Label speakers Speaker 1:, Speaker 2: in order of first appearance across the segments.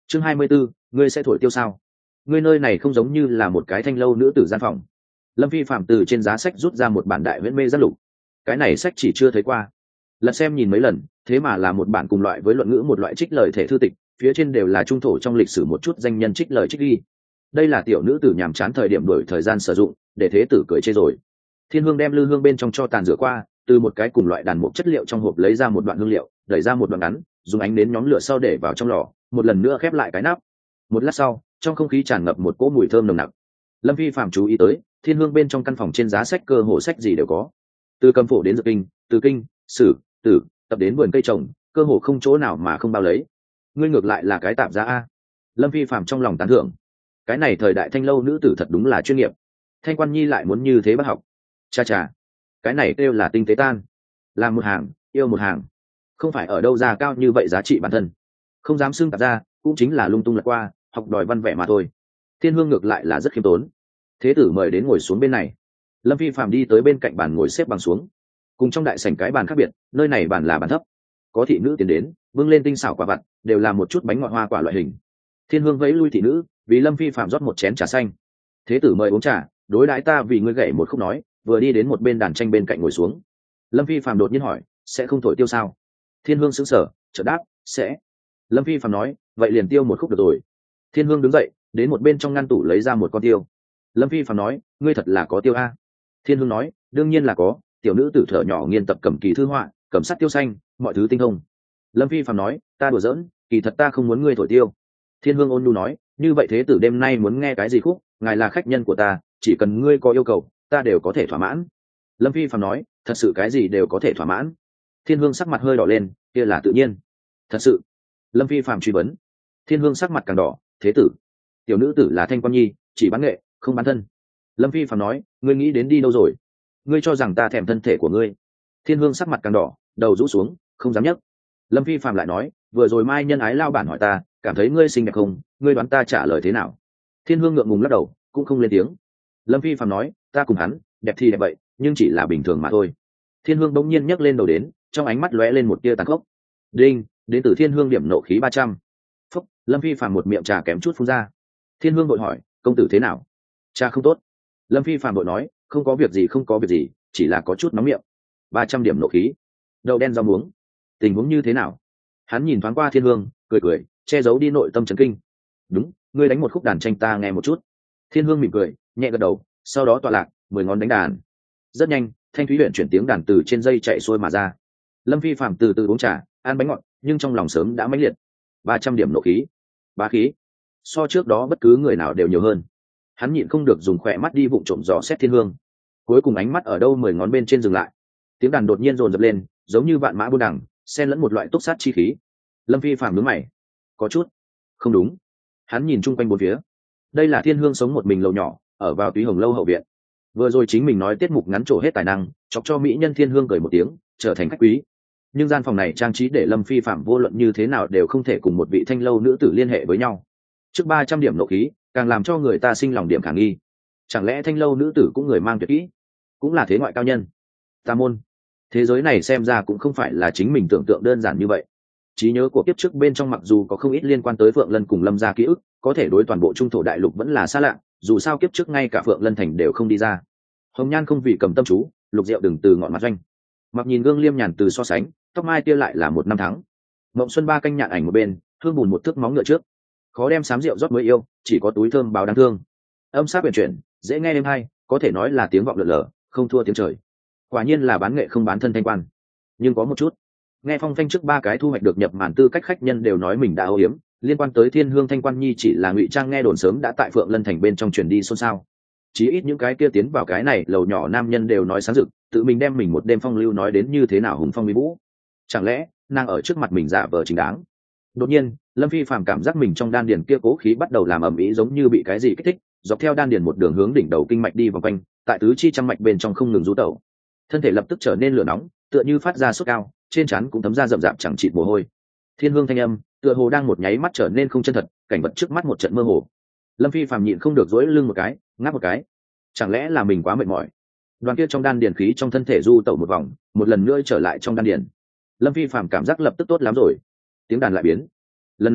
Speaker 1: chương 24, ngươi sẽ thổi tiêu sao? Ngươi nơi này không giống như là một cái thanh lâu nữ tử gian phòng. Lâm Phi phạm từ trên giá sách rút ra một bản đại huyễn mê giác lục. Cái này sách chỉ chưa thấy qua, lật xem nhìn mấy lần, thế mà là một bản cùng loại với luận ngữ một loại trích lời thể thư tịch, phía trên đều là trung thổ trong lịch sử một chút danh nhân trích lời trích ghi. Đây là tiểu nữ tử nhàm chán thời điểm đổi thời gian sử dụng, để thế tử cười chê rồi. Thiên Hương đem lư hương bên trong cho tàn rửa qua, từ một cái cùng loại đàn mục chất liệu trong hộp lấy ra một đoạn hương liệu, đẩy ra một đoạn ngắn, dùng ánh nến nhóm lửa sau để vào trong lò, một lần nữa khép lại cái nắp. Một lát sau, trong không khí tràn ngập một cỗ mùi thơm nồng nặc. Lâm Phi phạm chú ý tới, Thiên Hương bên trong căn phòng trên giá sách cơ hồ sách gì đều có, từ cầm phổ đến dược kinh, từ kinh, sử, tử, tập đến vườn cây trồng, cơ hồ không chỗ nào mà không bao lấy. Ngươi ngược lại là cái tạp gia a. Lâm Phi phạm trong lòng tán thưởng. Cái này thời đại thanh lâu nữ tử thật đúng là chuyên nghiệp. Thanh Quan Nhi lại muốn như thế bác học. Cha cha, cái này kêu là tinh tế tan. Làm một hàng, yêu một hàng. Không phải ở đâu ra cao như vậy giá trị bản thân. Không dám xưng tạp gia, cũng chính là lung tung lật qua, học đòi văn vẻ mà thôi. Thiên Hương ngược lại là rất khiêm tốn. Thế tử mời đến ngồi xuống bên này. Lâm Phi phạm đi tới bên cạnh bàn ngồi xếp bằng xuống. Cùng trong đại sảnh cái bàn khác biệt, nơi này bàn là bàn thấp. Có thị nữ tiến đến, bưng lên tinh xảo quả vặt, đều là một chút bánh ngọt hoa quả loại hình. Thiên Hương vẫy lui thị nữ, vì Lâm Phi phạm rót một chén trà xanh. Thế tử mời uống trà, đối đãi ta vì ngươi gảy một khúc nói, vừa đi đến một bên đàn tranh bên cạnh ngồi xuống. Lâm Phi phạm đột nhiên hỏi, sẽ không thổi tiêu sao? Thiên Hương sững sờ, chợt đáp, sẽ. Lâm Phi phạm nói, vậy liền tiêu một khúc được rồi. Thiên Hương đứng dậy, đến một bên trong ngăn tủ lấy ra một con tiêu. Lâm Phi phạm nói, ngươi thật là có tiêu a? Thiên Hương nói, đương nhiên là có, tiểu nữ tử thở nhỏ nghiên tập cầm kỳ thư họa, cầm sắt tiêu xanh, mọi thứ tinh thông. Lâm Phi phạm nói, ta đùa giỡn, kỳ thật ta không muốn ngươi thổi tiêu. Thiên Hương ôn nhu nói, như vậy thế tử đêm nay muốn nghe cái gì khúc, ngài là khách nhân của ta, chỉ cần ngươi có yêu cầu, ta đều có thể thỏa mãn. Lâm Phi phạm nói, thật sự cái gì đều có thể thỏa mãn? Thiên Hương sắc mặt hơi đỏ lên, kia là tự nhiên. Thật sự? Lâm Phi phạm truy vấn. Thiên Hương sắc mặt càng đỏ, thế tử, tiểu nữ tử là Thanh Quan Nhi, chỉ bán nghệ, không bán thân. Lâm Phi phạm nói, ngươi nghĩ đến đi đâu rồi? Ngươi cho rằng ta thèm thân thể của ngươi? Thiên Hương sắc mặt càng đỏ, đầu rũ xuống, không dám nhấc. Lâm Phi phạm lại nói, vừa rồi mai nhân ái lao bản hỏi ta, cảm thấy ngươi xinh đẹp không, ngươi đoán ta trả lời thế nào? Thiên Hương ngượng ngùng lắc đầu, cũng không lên tiếng. Lâm Phi phạm nói, ta cùng hắn đẹp thì đẹp vậy, nhưng chỉ là bình thường mà thôi. Thiên Hương bỗng nhiên nhấc lên đầu đến, trong ánh mắt lóe lên một tia tàn khốc. Đinh, đến từ Thiên Hương điểm nộ khí 300. Phúc, Lâm Phi phạm một miệng trà kém chút phun ra. Thiên Hương vội hỏi, công tử thế nào? Cha không tốt. Lâm Phi phạm vội nói, không có việc gì, không có việc gì, chỉ là có chút nóng miệng. 300 điểm nộ khí, đậu đen rau muống, tình huống như thế nào? Hắn nhìn thoáng qua Thiên Hương, cười cười, che giấu đi nội tâm chấn kinh. Đúng, ngươi đánh một khúc đàn tranh ta nghe một chút. Thiên Hương mỉm cười, nhẹ gật đầu, sau đó tọa lạc, 10 ngón đánh đàn. Rất nhanh, thanh thúy luyện chuyển tiếng đàn từ trên dây chạy xuôi mà ra. Lâm Phi phạm từ từ uống trà, ăn bánh ngọt, nhưng trong lòng sớm đã mãnh liệt. 300 điểm nộ khí, bá khí, so trước đó bất cứ người nào đều nhiều hơn. Hắn nhịn không được dùng khỏe mắt đi vụng trộm dò xét Thiên Hương. Cuối cùng ánh mắt ở đâu 10 ngón bên trên dừng lại. Tiếng đàn đột nhiên dồn dập lên, giống như vạn mã buôn đằng, xen lẫn một loại túc sát chi khí. Lâm Phi phạm nhướng mày, có chút không đúng. Hắn nhìn chung quanh bốn phía. Đây là Thiên Hương sống một mình lầu nhỏ, ở vào Túy Hồng lâu hậu viện. Vừa rồi chính mình nói tiết mục ngắn trổ hết tài năng, chọc cho mỹ nhân Thiên Hương cười một tiếng, trở thành khách quý. Nhưng gian phòng này trang trí để Lâm Phi phạm vô luận như thế nào đều không thể cùng một vị thanh lâu nữ tử liên hệ với nhau. Trước 300 điểm nộ khí, càng làm cho người ta sinh lòng điểm khả nghi. Chẳng lẽ thanh lâu nữ tử cũng người mang tuyệt kỹ, cũng là thế ngoại cao nhân? Tà môn. Thế giới này xem ra cũng không phải là chính mình tưởng tượng đơn giản như vậy. Trí nhớ của kiếp trước bên trong mặc dù có không ít liên quan tới Phượng Lân cùng Lâm gia ký ức, có thể đối toàn bộ trung thổ đại lục vẫn là xa lạ, dù sao kiếp trước ngay cả Phượng Lân thành đều không đi ra. Hồng Nhan không vì cầm tâm chú, Lục Diệu đừng từ ngọn mặt doanh. Mặc nhìn gương liêm nhàn từ so sánh, tóc mai tia lại là một năm tháng. Mộng xuân ba canh nhạn ảnh một bên, hương bùn một thước móng ngựa trước. Khó đem sám rượu rót mới yêu, chỉ có túi thơm báo đáng thương. Âm sắc huyền chuyển, dễ nghe êm hay, có thể nói là tiếng vọng lượn lờ, không thua tiếng trời. Quả nhiên là bán nghệ không bán thân Thanh Quan. Nhưng có một chút, nghe phong phanh trước 3 cái thu hoạch được nhập màn tư cách khách nhân đều nói mình đã âu hiếm, liên quan tới Thiên Hương Thanh Quan Nhi chỉ là ngụy trang nghe đồn sớm đã tại Phượng Lân thành bên trong truyền đi xôn xao. Chí ít những cái kia tiến vào cái này lầu nhỏ nam nhân đều nói sáng rực, tự mình đem mình một đêm phong lưu nói đến như thế nào hùng phong mỹ vũ. Chẳng lẽ nàng ở trước mặt mình giả vờ chính đáng? Đột nhiên, Lâm Phi phàm cảm giác mình trong đan điền kia cố khí bắt đầu làm ầm ĩ, giống như bị cái gì kích thích, dọc theo đan điền một đường hướng đỉnh đầu kinh mạch đi vòng quanh, tại tứ chi trăm mạch bên trong không ngừng rú tẩu. Thân thể lập tức trở nên lửa nóng, tựa như phát ra sốt cao, trên trán cũng thấm ra rậm rạp chẳng chịt mồ hôi. Thiên hương thanh âm, tựa hồ đang một nháy mắt trở nên không chân thật, cảnh vật trước mắt một trận mơ hồ. Lâm Phi phàm nhịn không được duỗi lưng một cái, ngáp một cái. Chẳng lẽ là mình quá mệt mỏi? Đoàn kia trong đan điền khí trong thân thể du tẩu một vòng, một lần nữa trở lại trong đan điền. Lâm Phi phàm cảm giác lập tức tốt lắm rồi. Tiếng đàn lại biến. Lần này,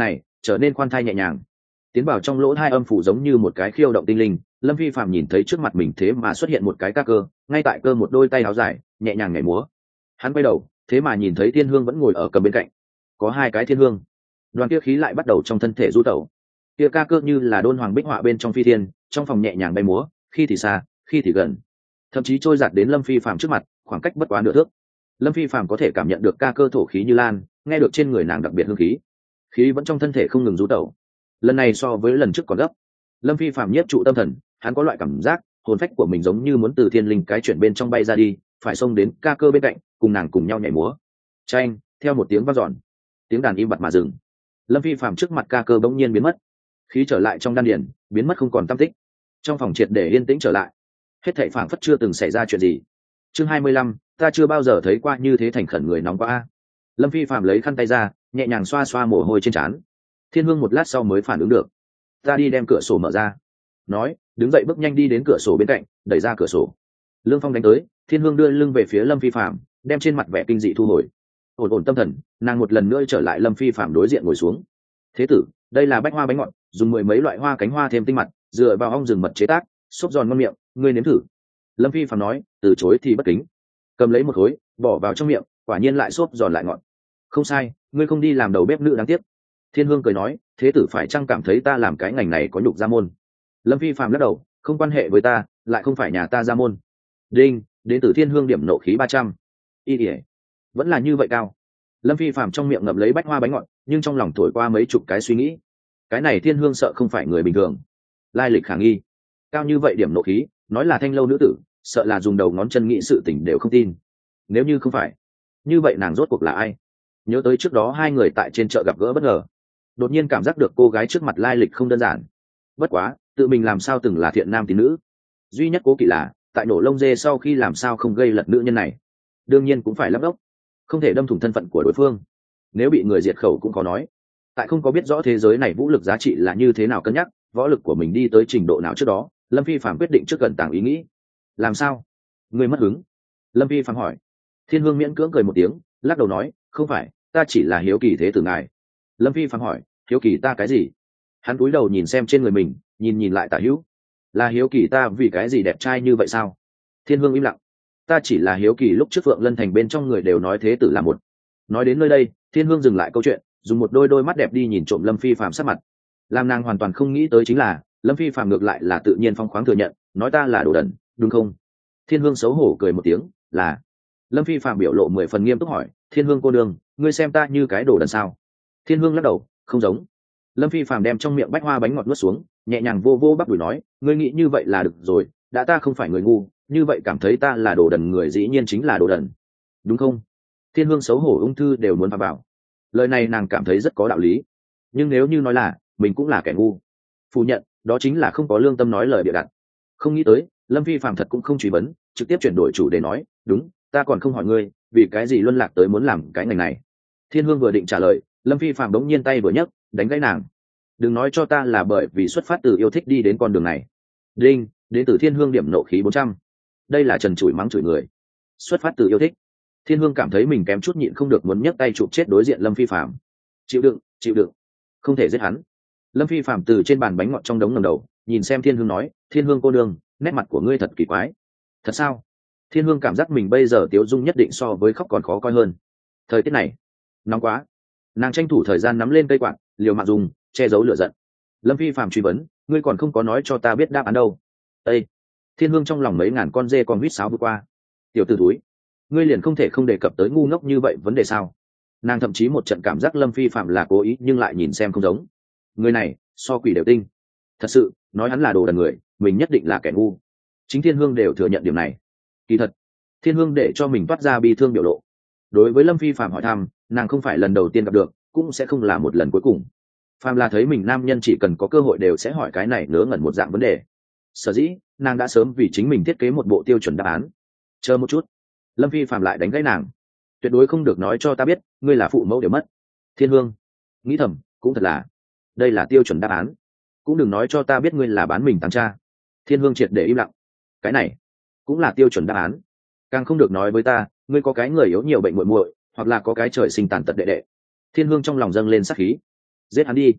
Speaker 1: trở nên khoan thai nhẹ nhàng. Tiến vào trong lỗ hai âm phủ giống như một cái khiêu động tinh linh, Lâm Phi Phạm nhìn thấy trước mặt mình thế mà xuất hiện một cái ca cơ, ngay tại cơ một đôi tay áo dài nhẹ nhàng nhảy múa. Hắn quay đầu, thế mà nhìn thấy Thiên Hương vẫn ngồi ở cầm bên cạnh. Có hai cái Thiên Hương, đoàn kia khí lại bắt đầu trong thân thể du tẩu. Kia ca cơ như là đôn hoàng bích họa bên trong phi thiên, trong phòng nhẹ nhàng bay múa, khi thì xa, khi thì gần, thậm chí trôi giạt đến Lâm Phi Phạm trước mặt, khoảng cách bất quá nửa thước. Lâm Phi Phạm có thể cảm nhận được ca cơ thổ khí như lan, nghe được trên người nàng đặc biệt hương khí, khí vẫn trong thân thể không ngừng du tẩu. Lần này so với lần trước còn gấp. Lâm Phi Phạm nhiếp trụ tâm thần, hắn có loại cảm giác hồn phách của mình giống như muốn từ thiên linh cái chuyển bên trong bay ra đi, phải xông đến ca cơ bên cạnh, cùng nàng cùng nhau nhảy múa. Chanh, theo một tiếng vang dọn, tiếng đàn im bặt mà dừng. Lâm Phi Phạm trước mặt ca cơ bỗng nhiên biến mất, khí trở lại trong đan điền, biến mất không còn tăm tích. Trong phòng triệt để yên tĩnh trở lại, hết thảy phảng phất chưa từng xảy ra chuyện gì. Chương 25, ta chưa bao giờ thấy qua như thế thành khẩn người nóng quá a. Lâm Phi Phạm lấy khăn tay ra, nhẹ nhàng xoa xoa mồ hôi trên trán. Thiên Hương một lát sau mới phản ứng được. Ta đi đem cửa sổ mở ra. Nói, đứng dậy bước nhanh đi đến cửa sổ bên cạnh, đẩy ra cửa sổ. Lương Phong đánh tới, Thiên Hương đưa lưng về phía Lâm Phi Phạm, đem trên mặt vẻ kinh dị thu hồi. Ổn ổn tâm thần, nàng một lần nữa trở lại Lâm Phi Phạm đối diện ngồi xuống. Thế tử, đây là bách hoa bánh ngọt, dùng 10 mấy loại hoa cánh hoa thêm tinh mặt, dựa vào ong rừng mật chế tác, xốp giòn ngon miệng, ngươi nếm thử. Lâm Phi Phạm nói, từ chối thì bất kính. Cầm lấy một khối, bỏ vào trong miệng, quả nhiên lại xốp giòn lại ngọt. Không sai, ngươi không đi làm đầu bếp nữ đáng tiếc. Thiên Hương cười nói, thế tử phải chăng cảm thấy ta làm cái ngành này có nhục gia môn? Lâm Phi Phạm lắc đầu, không quan hệ với ta, lại không phải nhà ta gia môn. Đinh, đến từ Thiên Hương điểm nộ khí 300. Y ỉa, vẫn là như vậy cao. Lâm Phi Phạm trong miệng ngậm lấy bách hoa bánh ngọt, nhưng trong lòng thổi qua mấy chục cái suy nghĩ. Cái này Thiên Hương sợ không phải người bình thường, lai lịch khả nghi, cao như vậy điểm nộ khí, nói là thanh lâu nữ tử, sợ là dùng đầu ngón chân nghĩ sự tình đều không tin. Nếu như không phải, như vậy nàng rốt cuộc là ai? Nhớ tới trước đó hai người tại trên chợ gặp gỡ bất ngờ, đột nhiên cảm giác được cô gái trước mặt lai lịch không đơn giản. Bất quá, tự mình làm sao từng là thiện nam tín nữ, duy nhất cố kỵ là tại nổ lông dê sau khi làm sao không gây lật nữ nhân này. Đương nhiên cũng phải lắp đốc, không thể đâm thủng thân phận của đối phương, nếu bị người diệt khẩu cũng có nói. Tại không có biết rõ thế giới này vũ lực giá trị là như thế nào cân nhắc võ lực của mình đi tới trình độ nào trước đó, Lâm Phi Phạm quyết định trước gần tàng ý nghĩ. Làm sao, người mất hứng? Lâm Phi Phạm hỏi. Thiên Hương miễn cưỡng cười một tiếng, lắc đầu nói, không phải, ta chỉ là hiếu kỳ thế tử ngài. Lâm Phi Phạm hỏi, hiếu kỳ ta cái gì? Hắn cúi đầu nhìn xem trên người mình, nhìn lại tả hữu. Là hiếu kỳ ta vì cái gì đẹp trai như vậy sao? Thiên Hương im lặng. Ta chỉ là hiếu kỳ lúc trước Phượng Lân Thành bên trong người đều nói thế tử là một. Nói đến nơi đây, Thiên Hương dừng lại câu chuyện, dùng một đôi mắt đẹp đi nhìn trộm Lâm Phi Phạm sắc mặt. Làm nàng hoàn toàn không nghĩ tới chính là, Lâm Phi Phạm ngược lại là tự nhiên phong khoáng thừa nhận, nói ta là đồ đần, đúng không? Thiên Hương xấu hổ cười một tiếng, là. Lâm Phi Phạm biểu lộ 10 phần nghiêm túc hỏi, Thiên Hương cô nương, ngươi xem ta như cái đồ đần sao? Thiên Hương lắc đầu, không giống. Lâm Phi Phạm đem trong miệng bách hoa bánh ngọt nuốt xuống, nhẹ nhàng vô vô bắp đùi nói, ngươi nghĩ như vậy là được rồi, đã ta không phải người ngu, như vậy cảm thấy ta là đồ đần người dĩ nhiên chính là đồ đần, đúng không? Thiên Hương xấu hổ ung thư đều muốn phá vào. Lời này nàng cảm thấy rất có đạo lý, nhưng nếu như nói là mình cũng là kẻ ngu, phủ nhận, đó chính là không có lương tâm nói lời bịa đặt. Không nghĩ tới, Lâm Phi Phạm thật cũng không truy vấn, trực tiếp chuyển đổi chủ đề nói, đúng, ta còn không hỏi ngươi, vì cái gì luân lạc tới muốn làm cái ngành này. Thiên Hương vừa định trả lời, Lâm Phi Phạm đống nhiên tay vừa nhấc, đánh gãy nàng. Đừng nói cho ta là bởi vì xuất phát từ yêu thích đi đến con đường này. Đinh, đến từ Thiên Hương điểm nộ khí 400. Đây là trần chửi mắng chửi người. Xuất phát từ yêu thích. Thiên Hương cảm thấy mình kém chút nhịn không được muốn nhấc tay chụp chết đối diện Lâm Phi Phạm. Chịu đựng, không thể giết hắn. Lâm Phi Phạm từ trên bàn bánh ngọt trong đống ngẩng đầu, nhìn xem Thiên Hương nói, Thiên Hương cô nương, nét mặt của ngươi thật kỳ quái. Thật sao? Thiên Hương cảm giác mình bây giờ tiếu dung nhất định so với khóc còn khó coi hơn. Thời tiết này nóng quá, nàng tranh thủ thời gian nắm lên cây quạt, liều mạng dùng che giấu lửa giận. Lâm Phi Phạm truy vấn, ngươi còn không có nói cho ta biết đáp án đâu. Ê! Thiên Hương trong lòng mấy ngàn con dê còn huýt sáo vượt qua. Tiểu tử túi, ngươi liền không thể không đề cập tới ngu ngốc như vậy vấn đề sao? Nàng thậm chí một trận cảm giác Lâm Phi Phạm là cố ý nhưng lại nhìn xem không giống. Người này so quỷ đều tinh. Thật sự, nói hắn là đồ đần người, mình nhất định là kẻ ngu. Chính Thiên Hương đều thừa nhận điểm này. Kỳ thật, Thiên Hương để cho mình toát ra bi thương biểu lộ. Đối với Lâm Phi Phạm hỏi thăm, nàng không phải lần đầu tiên gặp được, cũng sẽ không là một lần cuối cùng. Phạm là thấy mình nam nhân chỉ cần có cơ hội đều sẽ hỏi cái này ngớ ngẩn một dạng vấn đề. Sở dĩ, nàng đã sớm vì chính mình thiết kế một bộ tiêu chuẩn đáp án. Chờ một chút. Lâm Phi Phạm lại đánh gãy nàng. Tuyệt đối không được nói cho ta biết, ngươi là phụ mẫu đều mất. Thiên Hương nghĩ thầm, cũng thật là, đây là tiêu chuẩn đáp án. Cũng đừng nói cho ta biết ngươi là bán mình tàng cha. Thiên Hương triệt để im lặng. Cái này cũng là tiêu chuẩn đáp án. Càng không được nói với ta, ngươi có cái người yếu nhiều bệnh muội muội, hoặc là có cái trời sinh tàn tật đệ đệ. Thiên Hương trong lòng dâng lên sát khí. Giết hắn đi.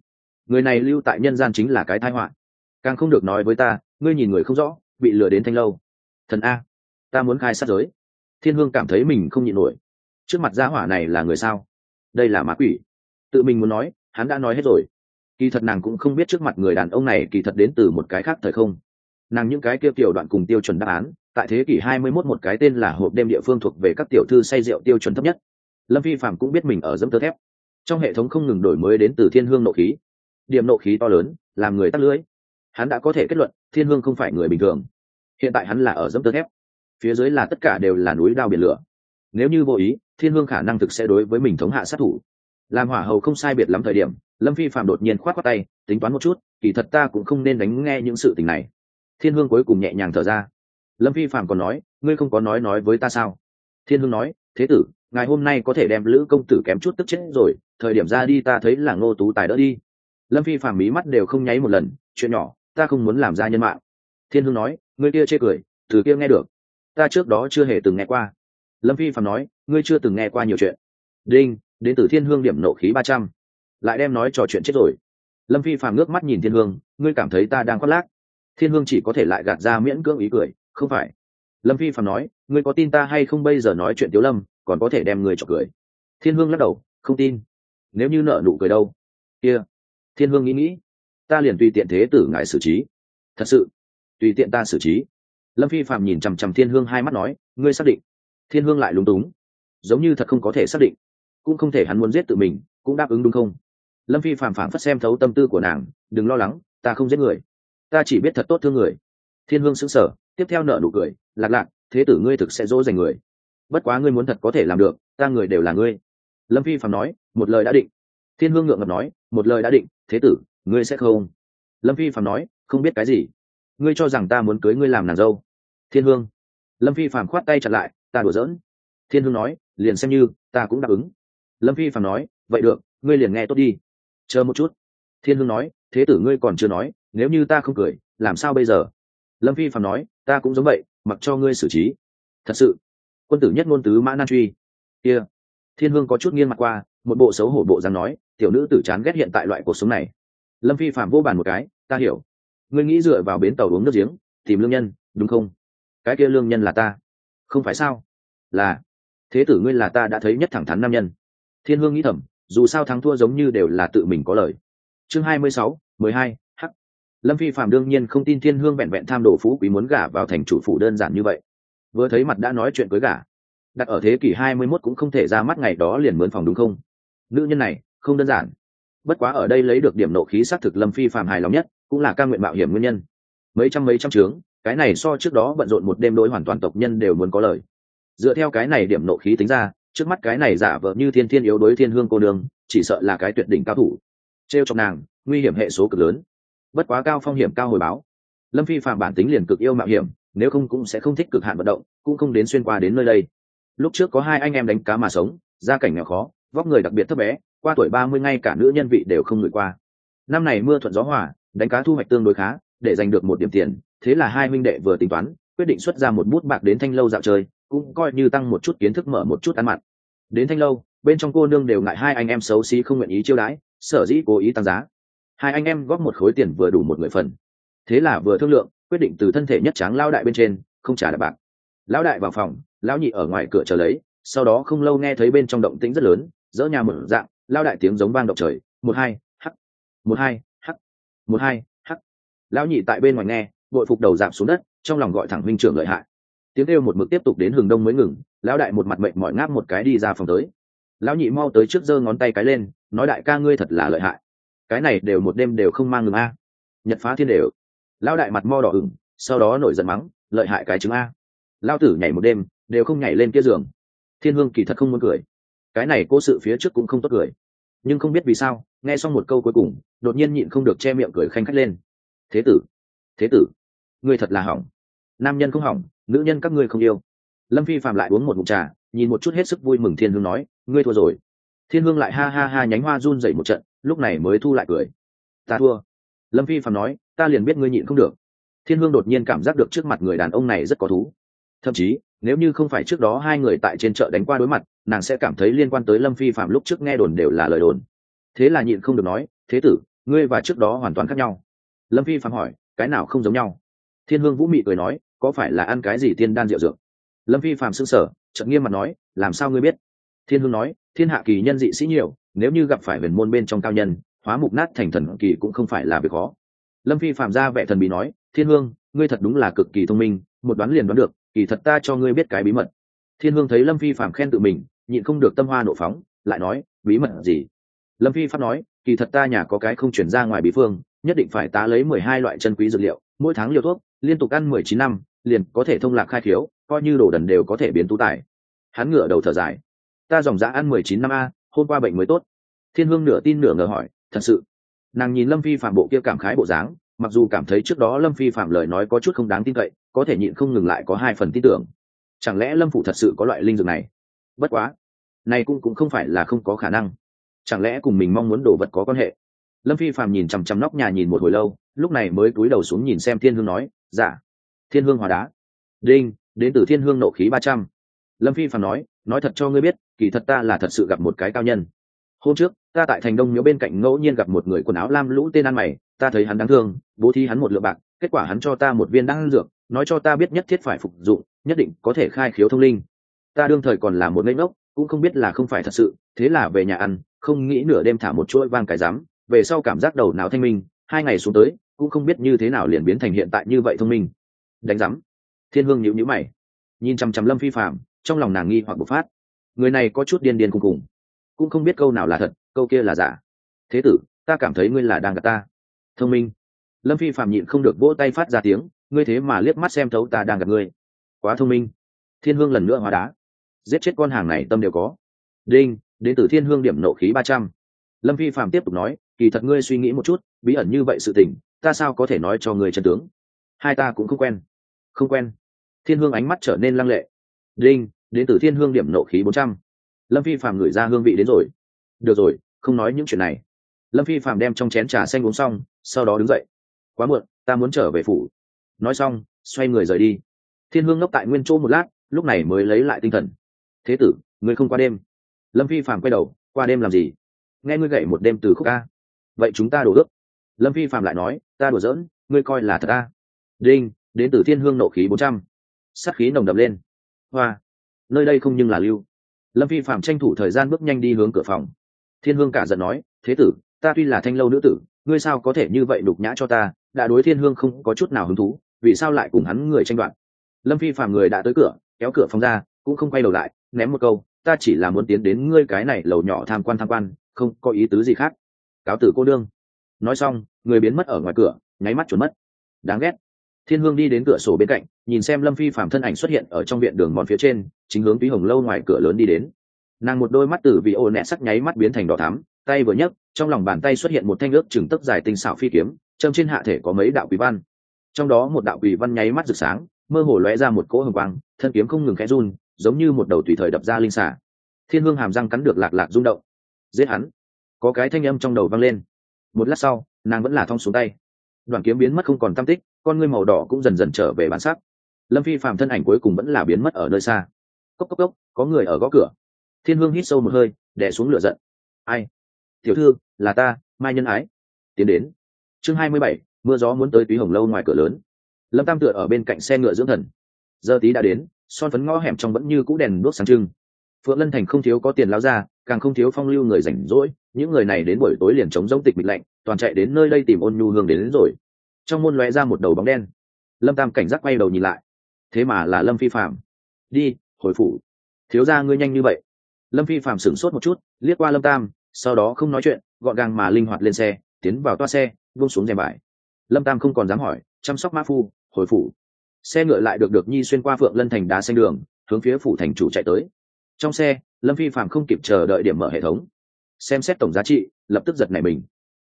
Speaker 1: người này lưu tại nhân gian chính là cái tai họa. Càng không được nói với ta, ngươi nhìn người không rõ, bị lừa đến thanh lâu. Thần a, ta muốn khai sát giới. Thiên Hương cảm thấy mình không nhịn nổi. Trước mặt gia hỏa này là người sao? Đây là ma quỷ. Tự mình muốn nói, hắn đã nói hết rồi. Kỳ thật nàng cũng không biết trước mặt người đàn ông này kỳ thật đến từ một cái khác thời không. Nàng những cái kia tiểu đoạn cùng tiêu chuẩn đáp án, tại thế kỷ 21 một cái tên là hộp đêm địa phương thuộc về các tiểu thư say rượu tiêu chuẩn thấp nhất. Lâm Phi Phạm cũng biết mình ở dẫm tơ thép. Trong hệ thống không ngừng đổi mới đến từ Thiên Hương nộ khí. Điểm nộ khí to lớn, làm người tắc lưỡi. Hắn đã có thể kết luận, Thiên Hương không phải người bình thường. Hiện tại hắn là ở dẫm tơ thép. Phía dưới là tất cả đều là núi đao biển lửa. Nếu như vô ý, Thiên Hương khả năng thực sẽ đối với mình thống hạ sát thủ. Làm hỏa hầu không sai biệt lắm thời điểm, Lâm Phi Phạm đột nhiên khoát tay, tính toán một chút, kỳ thật ta cũng không nên đánh nghe những sự tình này. Thiên Hương cuối cùng nhẹ nhàng thở ra. Lâm Phi Phạm còn nói, ngươi không có nói với ta sao? Thiên Hương nói, thế tử, ngài hôm nay có thể đem Lữ công tử kém chút tức chết rồi, thời điểm ra đi ta thấy là Ngô Tú Tài đỡ đi. Lâm Phi Phạm mí mắt đều không nháy một lần, chuyện nhỏ, ta không muốn làm ra nhân mạng. Thiên Hương nói, ngươi kia chê cười, từ kia nghe được, ta trước đó chưa hề từng nghe qua. Lâm Phi Phạm nói, ngươi chưa từng nghe qua nhiều chuyện. Đinh, đến từ Thiên Hương điểm nộ khí 300. Lại đem nói trò chuyện chết rồi. Lâm Phi Phạm ngước mắt nhìn Thiên Hương, ngươi cảm thấy ta đang khoác lác? Thiên Hương chỉ có thể lại gạt ra miễn cưỡng ý cười, không phải. Lâm Phi Phạm nói, ngươi có tin ta hay không bây giờ nói chuyện Tiếu Lâm, còn có thể đem người chọc cười. Thiên Hương lắc đầu, không tin. Nếu như nợ nụ cười đâu? Kia. Thiên Hương nghĩ, ta liền tùy tiện thế tử ngài xử trí. Thật sự, tùy tiện ta xử trí. Lâm Phi Phạm nhìn chằm chằm Thiên Hương hai mắt nói, ngươi xác định? Thiên Hương lại lúng túng, giống như thật không có thể xác định, cũng không thể hắn muốn giết tự mình, cũng đáp ứng đúng không? Lâm Phi Phạm phảng phất xem thấu tâm tư của nàng, đừng lo lắng, ta không giết người, ta chỉ biết thật tốt thương người. Thiên Hương sững sờ, tiếp theo nở nụ cười, lạc lạc, thế tử ngươi thực sẽ dỗ dành người. Bất quá ngươi muốn thật có thể làm được, ta người đều là ngươi. Lâm Phi Phạm nói, một lời đã định. Thiên Hương ngượng ngập nói, một lời đã định, thế tử, ngươi sẽ không? Lâm Phi Phạm nói, không biết cái gì. Ngươi cho rằng ta muốn cưới ngươi làm nàng dâu? Thiên Hương. Lâm Phi Phạm khoát tay chặt lại, ta đùa giỡn. Thiên Hương nói, liền xem như ta cũng đáp ứng. Lâm Phi Phạm nói, vậy được, ngươi liền nghe tốt đi. Chờ một chút. Thiên Hương nói, thế tử ngươi còn chưa nói, nếu như ta không cười, làm sao bây giờ? Lâm Phi Phạm nói, ta cũng giống vậy, mặc cho ngươi xử trí. Thật sự, quân tử nhất ngôn tứ mã nan truy. Kia. Thiên Hương có chút nghiêng mặt qua, một bộ xấu hổ bộ dáng nói, tiểu nữ tử chán ghét hiện tại loại cuộc sống này. Lâm Phi Phạm vô bàn một cái, ta hiểu. Ngươi nghĩ dựa vào bến tàu uống nước giếng, tìm lương nhân, đúng không? Cái kia lương nhân là ta. Không phải sao? Là. Thế tử ngươi là ta đã thấy nhất thẳng thắn nam nhân. Thiên Hương nghĩ thầm, dù sao thắng thua giống như đều là tự mình có lời. Chương 26, 12, hắc. Lâm Phi Phạm đương nhiên không tin Thiên Hương vẹn vẹn tham đồ phú quý muốn gả vào thành chủ phủ đơn giản như vậy. Vừa thấy mặt đã nói chuyện cưới gả, đặt ở thế kỷ 21 cũng không thể ra mắt ngày đó liền mướn phòng đúng không? Nữ nhân này không đơn giản. Bất quá ở đây lấy được điểm nộ khí xác thực Lâm Phi Phạm hài lòng nhất, cũng là ca nguyện mạo hiểm nguyên nhân. Mấy trăm chướng, cái này so trước đó bận rộn một đêm đối hoàn toàn tộc nhân đều muốn có lời. Dựa theo cái này điểm nộ khí tính ra, trước mắt cái này giả vờ như thiên thiên yếu đối Thiên Hương cô nương, chỉ sợ là cái tuyệt đỉnh cao thủ. Trêu chọc nàng, nguy hiểm hệ số cực lớn. Bất quá cao phong hiểm cao hồi báo. Lâm Phi Phạm bản tính liền cực yêu mạo hiểm, nếu không cũng sẽ không thích cực hạn vận động, cũng không đến xuyên qua đến nơi đây. Lúc trước có hai anh em đánh cá mà sống, gia cảnh nghèo khó, vóc người đặc biệt thấp bé, qua tuổi 30 ngay cả nữ nhân vị đều không ngửi qua. Năm này mưa thuận gió hòa, đánh cá thu hoạch tương đối khá, để giành được một điểm tiền, thế là hai huynh đệ vừa tính toán, quyết định xuất ra một bút bạc đến Thanh lâu dạo chơi, cũng coi như tăng một chút kiến thức, mở một chút ăn mặn. Đến Thanh lâu, bên trong cô nương đều ngại hai anh em xấu xí không nguyện ý chiêu đãi, sở dĩ cố ý tăng giá. Hai anh em góp một khối tiền vừa đủ một người phần. Thế là vừa thương lượng, quyết định từ thân thể nhất tráng lão đại bên trên, không trả đạp bạc. Lão đại vào phòng, lão nhị ở ngoài cửa chờ lấy, sau đó không lâu nghe thấy bên trong động tĩnh rất lớn, dỡ nhà mở dạng, lão đại tiếng giống vang động trời, 12, hắc, 12, hắc, 12, hắc. Lão nhị tại bên ngoài nghe, bội phục đầu giảm xuống đất, trong lòng gọi thẳng huynh trưởng lợi hại. Tiếng kêu một mực tiếp tục đến hừng đông mới ngừng, lão đại một mặt mệt mỏi ngáp một cái đi ra phòng tới. Lão nhị mau tới trước giơ ngón tay cái lên, nói đại ca ngươi thật là lợi hại, cái này đều một đêm đều không mang ngừng a. Nhật phá thiên đều. Lão đại mặt mo đỏ ửng, sau đó nổi giận mắng, lợi hại cái chứng a. Lão tử nhảy một đêm đều không nhảy lên kia giường. Thiên Hương kỳ thật không muốn cười, cái này cố sự phía trước cũng không tốt cười, nhưng không biết vì sao nghe xong một câu cuối cùng đột nhiên nhịn không được che miệng cười khanh khách lên. Thế tử ngươi thật là hỏng, nam nhân không hỏng, nữ nhân các ngươi không yêu. Lâm Phi Phạm lại uống một ngụm trà, nhìn một chút hết sức vui mừng Thiên Hương nói, ngươi thua rồi. Thiên Hương lại ha ha ha nhánh hoa run dậy một trận, lúc này mới thu lại cười. Ta thua. Lâm Phi Phạm nói, ta liền biết ngươi nhịn không được. Thiên Hương đột nhiên cảm giác được trước mặt người đàn ông này rất có thú. Thậm chí nếu như không phải trước đó hai người tại trên chợ đánh qua đối mặt, nàng sẽ cảm thấy liên quan tới Lâm Phi Phạm lúc trước nghe đồn đều là lời đồn. Thế là nhịn không được nói, thế tử, ngươi và trước đó hoàn toàn khác nhau. Lâm phi phạm hỏi, cái nào không giống nhau? Thiên hương vũ mị cười nói, có phải là ăn cái gì tiên đan rượu dược? Lâm phi phạm sững sờ, chợt nghiêm mặt nói, làm sao ngươi biết? Thiên hương nói, thiên hạ kỳ nhân dị sĩ nhiều, nếu như gặp phải huyền môn bên trong cao nhân, hóa mục nát thành thần kỳ cũng không phải là việc khó. Lâm phi phạm ra vẻ thần bí nói, thiên hương, ngươi thật đúng là cực kỳ thông minh, một đoán liền đoán được, kỳ thật ta cho ngươi biết cái bí mật. Thiên hương thấy Lâm phi phạm khen tự mình, nhịn không được tâm hoa nộ phóng, lại nói, bí mật gì? Lâm phi pháp nói, kỳ thật ta nhà có cái không chuyển ra ngoài bí phương, nhất định phải tá lấy 12 loại chân quý dược liệu, mỗi tháng liều thuốc, liên tục ăn 19 năm, liền có thể thông lạc khai khiếu, coi như đồ đần đều có thể biến tú tài. Hắn ngửa đầu thở dài, ta dòng dã ăn 19 năm a, hôm qua bệnh mới tốt. Thiên hương nửa tin nửa ngờ hỏi, thật sự? Nàng nhìn Lâm phi phạm bộ kia cảm khái bộ dáng, mặc dù cảm thấy trước đó Lâm phi phạm lời nói có chút không đáng tin cậy, có thể nhịn không ngừng lại có 2 phần tin tưởng. Chẳng lẽ Lâm phủ thật sự có loại linh dược này? Bất quá, này cũng không phải là không có khả năng. Chẳng lẽ cùng mình mong muốn đồ vật có quan hệ? Lâm phi phàm nhìn chằm chằm nóc nhà nhìn một hồi lâu, lúc này mới cúi đầu xuống nhìn xem thiên hương nói, dạ. Thiên hương hóa đá. Đinh, đến từ thiên hương nộ khí 300. Lâm phi phàm nói thật cho ngươi biết, kỳ thật ta là thật sự gặp một cái cao nhân. Hôm trước ta tại thành đông miếu bên cạnh ngẫu nhiên gặp một người quần áo lam lũ tên ăn mày, ta thấy hắn đáng thương, bố thí hắn một lượng bạc, kết quả hắn cho ta một viên đan dược, nói cho ta biết nhất thiết phải phục dụng, nhất định có thể khai khiếu thông linh. Ta đương thời còn là một ngây ngốc, cũng không biết là không phải thật sự, thế là về nhà ăn, không nghĩ nửa đêm thả một chuỗi vang cái rắm, về sau cảm giác đầu não thanh minh, 2 ngày xuống tới cũng không biết như thế nào liền biến thành hiện tại như vậy thông minh. Đánh rắm. Thiên hương nhíu nhíu mày, nhìn chằm chằm Lâm phi phạm, trong lòng nàng nghi hoặc bộc phát, người này có chút điên điên cùng cùng, cũng không biết câu nào là thật, câu kia là giả. Thế tử, ta cảm thấy ngươi là đang gạt ta. Thông minh. Lâm phi phạm nhịn không được vỗ tay phát ra tiếng, ngươi thế mà liếc mắt xem thấu ta đang gạt ngươi, quá thông minh. Thiên hương lần nữa hóa đá, giết chết con hàng này tâm đều có. Đinh, đến từ thiên hương điểm nộ khí 300. Lâm phi phạm tiếp tục nói, kỳ thật ngươi suy nghĩ một chút, bí ẩn như vậy sự tình, ta sao có thể nói cho ngươi chân tướng? Hai ta cũng không quen. Không quen. Thiên hương ánh mắt trở nên lăng lệ. Đinh, đến từ thiên hương điểm nộ khí 400. Lâm phi phạm ngửi ra hương vị đến rồi. Được rồi, không nói những chuyện này. Lâm phi phạm đem trong chén trà xanh uống xong, sau đó đứng dậy. Quá muộn, ta muốn trở về phủ. Nói xong, xoay người rời đi. Thiên hương ngốc tại nguyên chỗ một lát, lúc này mới lấy lại tinh thần. Thế tử, ngươi không qua đêm? Lâm phi phạm quay đầu, qua đêm làm gì? Nghe ngươi gậy một đêm từ khúc ca. Vậy chúng ta đổ ước. Lâm phi phạm lại nói, ta đùa giỡn, ngươi coi là thật a? Đinh, đến từ thiên hương nộ khí 400. Sát khí nồng đậm lên. Hoa, nơi đây không nhưng là lưu. Lâm phi phạm tranh thủ thời gian bước nhanh đi hướng cửa phòng. Thiên hương cả giận nói, thế tử, ta tuy là thanh lâu nữ tử, ngươi sao có thể như vậy đục nhã cho ta, đã đối thiên hương không có chút nào hứng thú, vì sao lại cùng hắn người tranh đoạt? Lâm phi phạm người đã tới cửa, kéo cửa phòng ra, cũng không quay đầu lại, ném một câu, ta chỉ là muốn tiến đến ngươi cái này lầu nhỏ tham quan, không có ý tứ gì khác. Cáo tử cô đương. Nói xong, người biến mất ở ngoài cửa, nháy mắt trốn mất. Đáng ghét. Thiên hương đi đến cửa sổ bên cạnh, nhìn xem Lâm phi phạm thân ảnh xuất hiện ở trong viện đường mòn phía trên, chính hướng Túy Hồng lâu ngoài cửa lớn đi đến. Nàng một đôi mắt tử vì ô nẹ sắc nháy mắt biến thành đỏ thắm, tay vừa nhấc, trong lòng bàn tay xuất hiện một thanh ước chừng tấc dài tinh xảo phi kiếm, châm trên hạ thể có mấy đạo quỷ văn. Trong đó một đạo quỷ văn nháy mắt rực sáng, mơ hồ lóe ra một cỗ hồng quang, thân kiếm không ngừng khẽ run, giống như một đầu tùy thời đập ra linh xà. Thiên hương hàm răng cắn được lạc lạc rung động. Giết hắn. Có cái thanh âm trong đầu vang lên. Một lát sau, nàng vẫn là thong xuống tay. Đoạn kiếm biến mất không còn tăm tích, con ngươi màu đỏ cũng dần dần trở về bản sắc. Lâm phi phàm thân ảnh cuối cùng vẫn là biến mất ở nơi xa. Cốc cốc cốc, có người ở gõ cửa. Thiên hương hít sâu một hơi, đè xuống lửa giận. Ai? Tiểu thư, là ta, Mai Nhân Ái. Tiến đến. Chương 27, mưa gió muốn tới Túy Hồng lâu ngoài cửa lớn. Lâm tam tựa ở bên cạnh xe ngựa dưỡng thần. Giờ tí đã đến, son phấn ngõ hẻm trong vẫn như cũ đèn đuốc sáng trưng. Phượng Lân thành không thiếu có tiền lao ra, càng không thiếu phong lưu người rảnh rỗi, những người này đến buổi tối liền chống rỗng tịch mịch lạnh, toàn chạy đến nơi đây tìm ôn nhu hương đến rồi. Trong môn lóe ra một đầu bóng đen. Lâm tam cảnh giác quay đầu nhìn lại, thế mà là Lâm phi phạm. Đi, hồi phủ. Thiếu gia ngươi nhanh như vậy? Lâm phi phạm sửng sốt một chút, liếc qua Lâm tam, sau đó không nói chuyện, gọn gàng mà linh hoạt lên xe, tiến vào toa xe, buông xuống rèm bài. Lâm tam không còn dám hỏi, chăm sóc mã phu, hồi phủ. Xe ngựa lại được nhi xuyên qua Phượng Lân thành đá xanh đường, hướng phía phủ thành chủ chạy tới. Trong xe, Lâm phi phạm không kịp chờ đợi điểm mở hệ thống, xem xét tổng giá trị, lập tức giật nảy mình.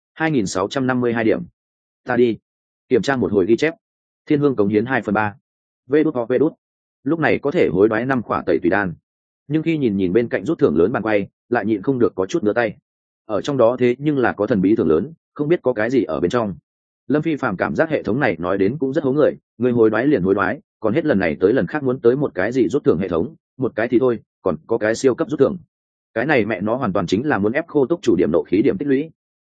Speaker 1: 2.652 điểm. Ta đi. Kiểm tra một hồi ghi chép. Thiên hương cống hiến 2/3. Vê đút. Lúc này có thể hối đoái 5 khỏa tẩy tùy đan. Nhưng khi nhìn bên cạnh rút thưởng lớn bàn quay, lại nhịn không được có chút ngứa tay. Ở trong đó thế nhưng là có thần bí thưởng lớn, không biết có cái gì ở bên trong. Lâm phi phạm cảm giác hệ thống này nói đến cũng rất hố người hối đoái liền hối đoái, còn hết lần này tới lần khác muốn tới một cái gì rút thưởng hệ thống, một cái thì thôi, còn có cái siêu cấp rút thưởng. Cái này mẹ nó hoàn toàn chính là muốn ép khô túc chủ điểm nộ khí điểm tích lũy.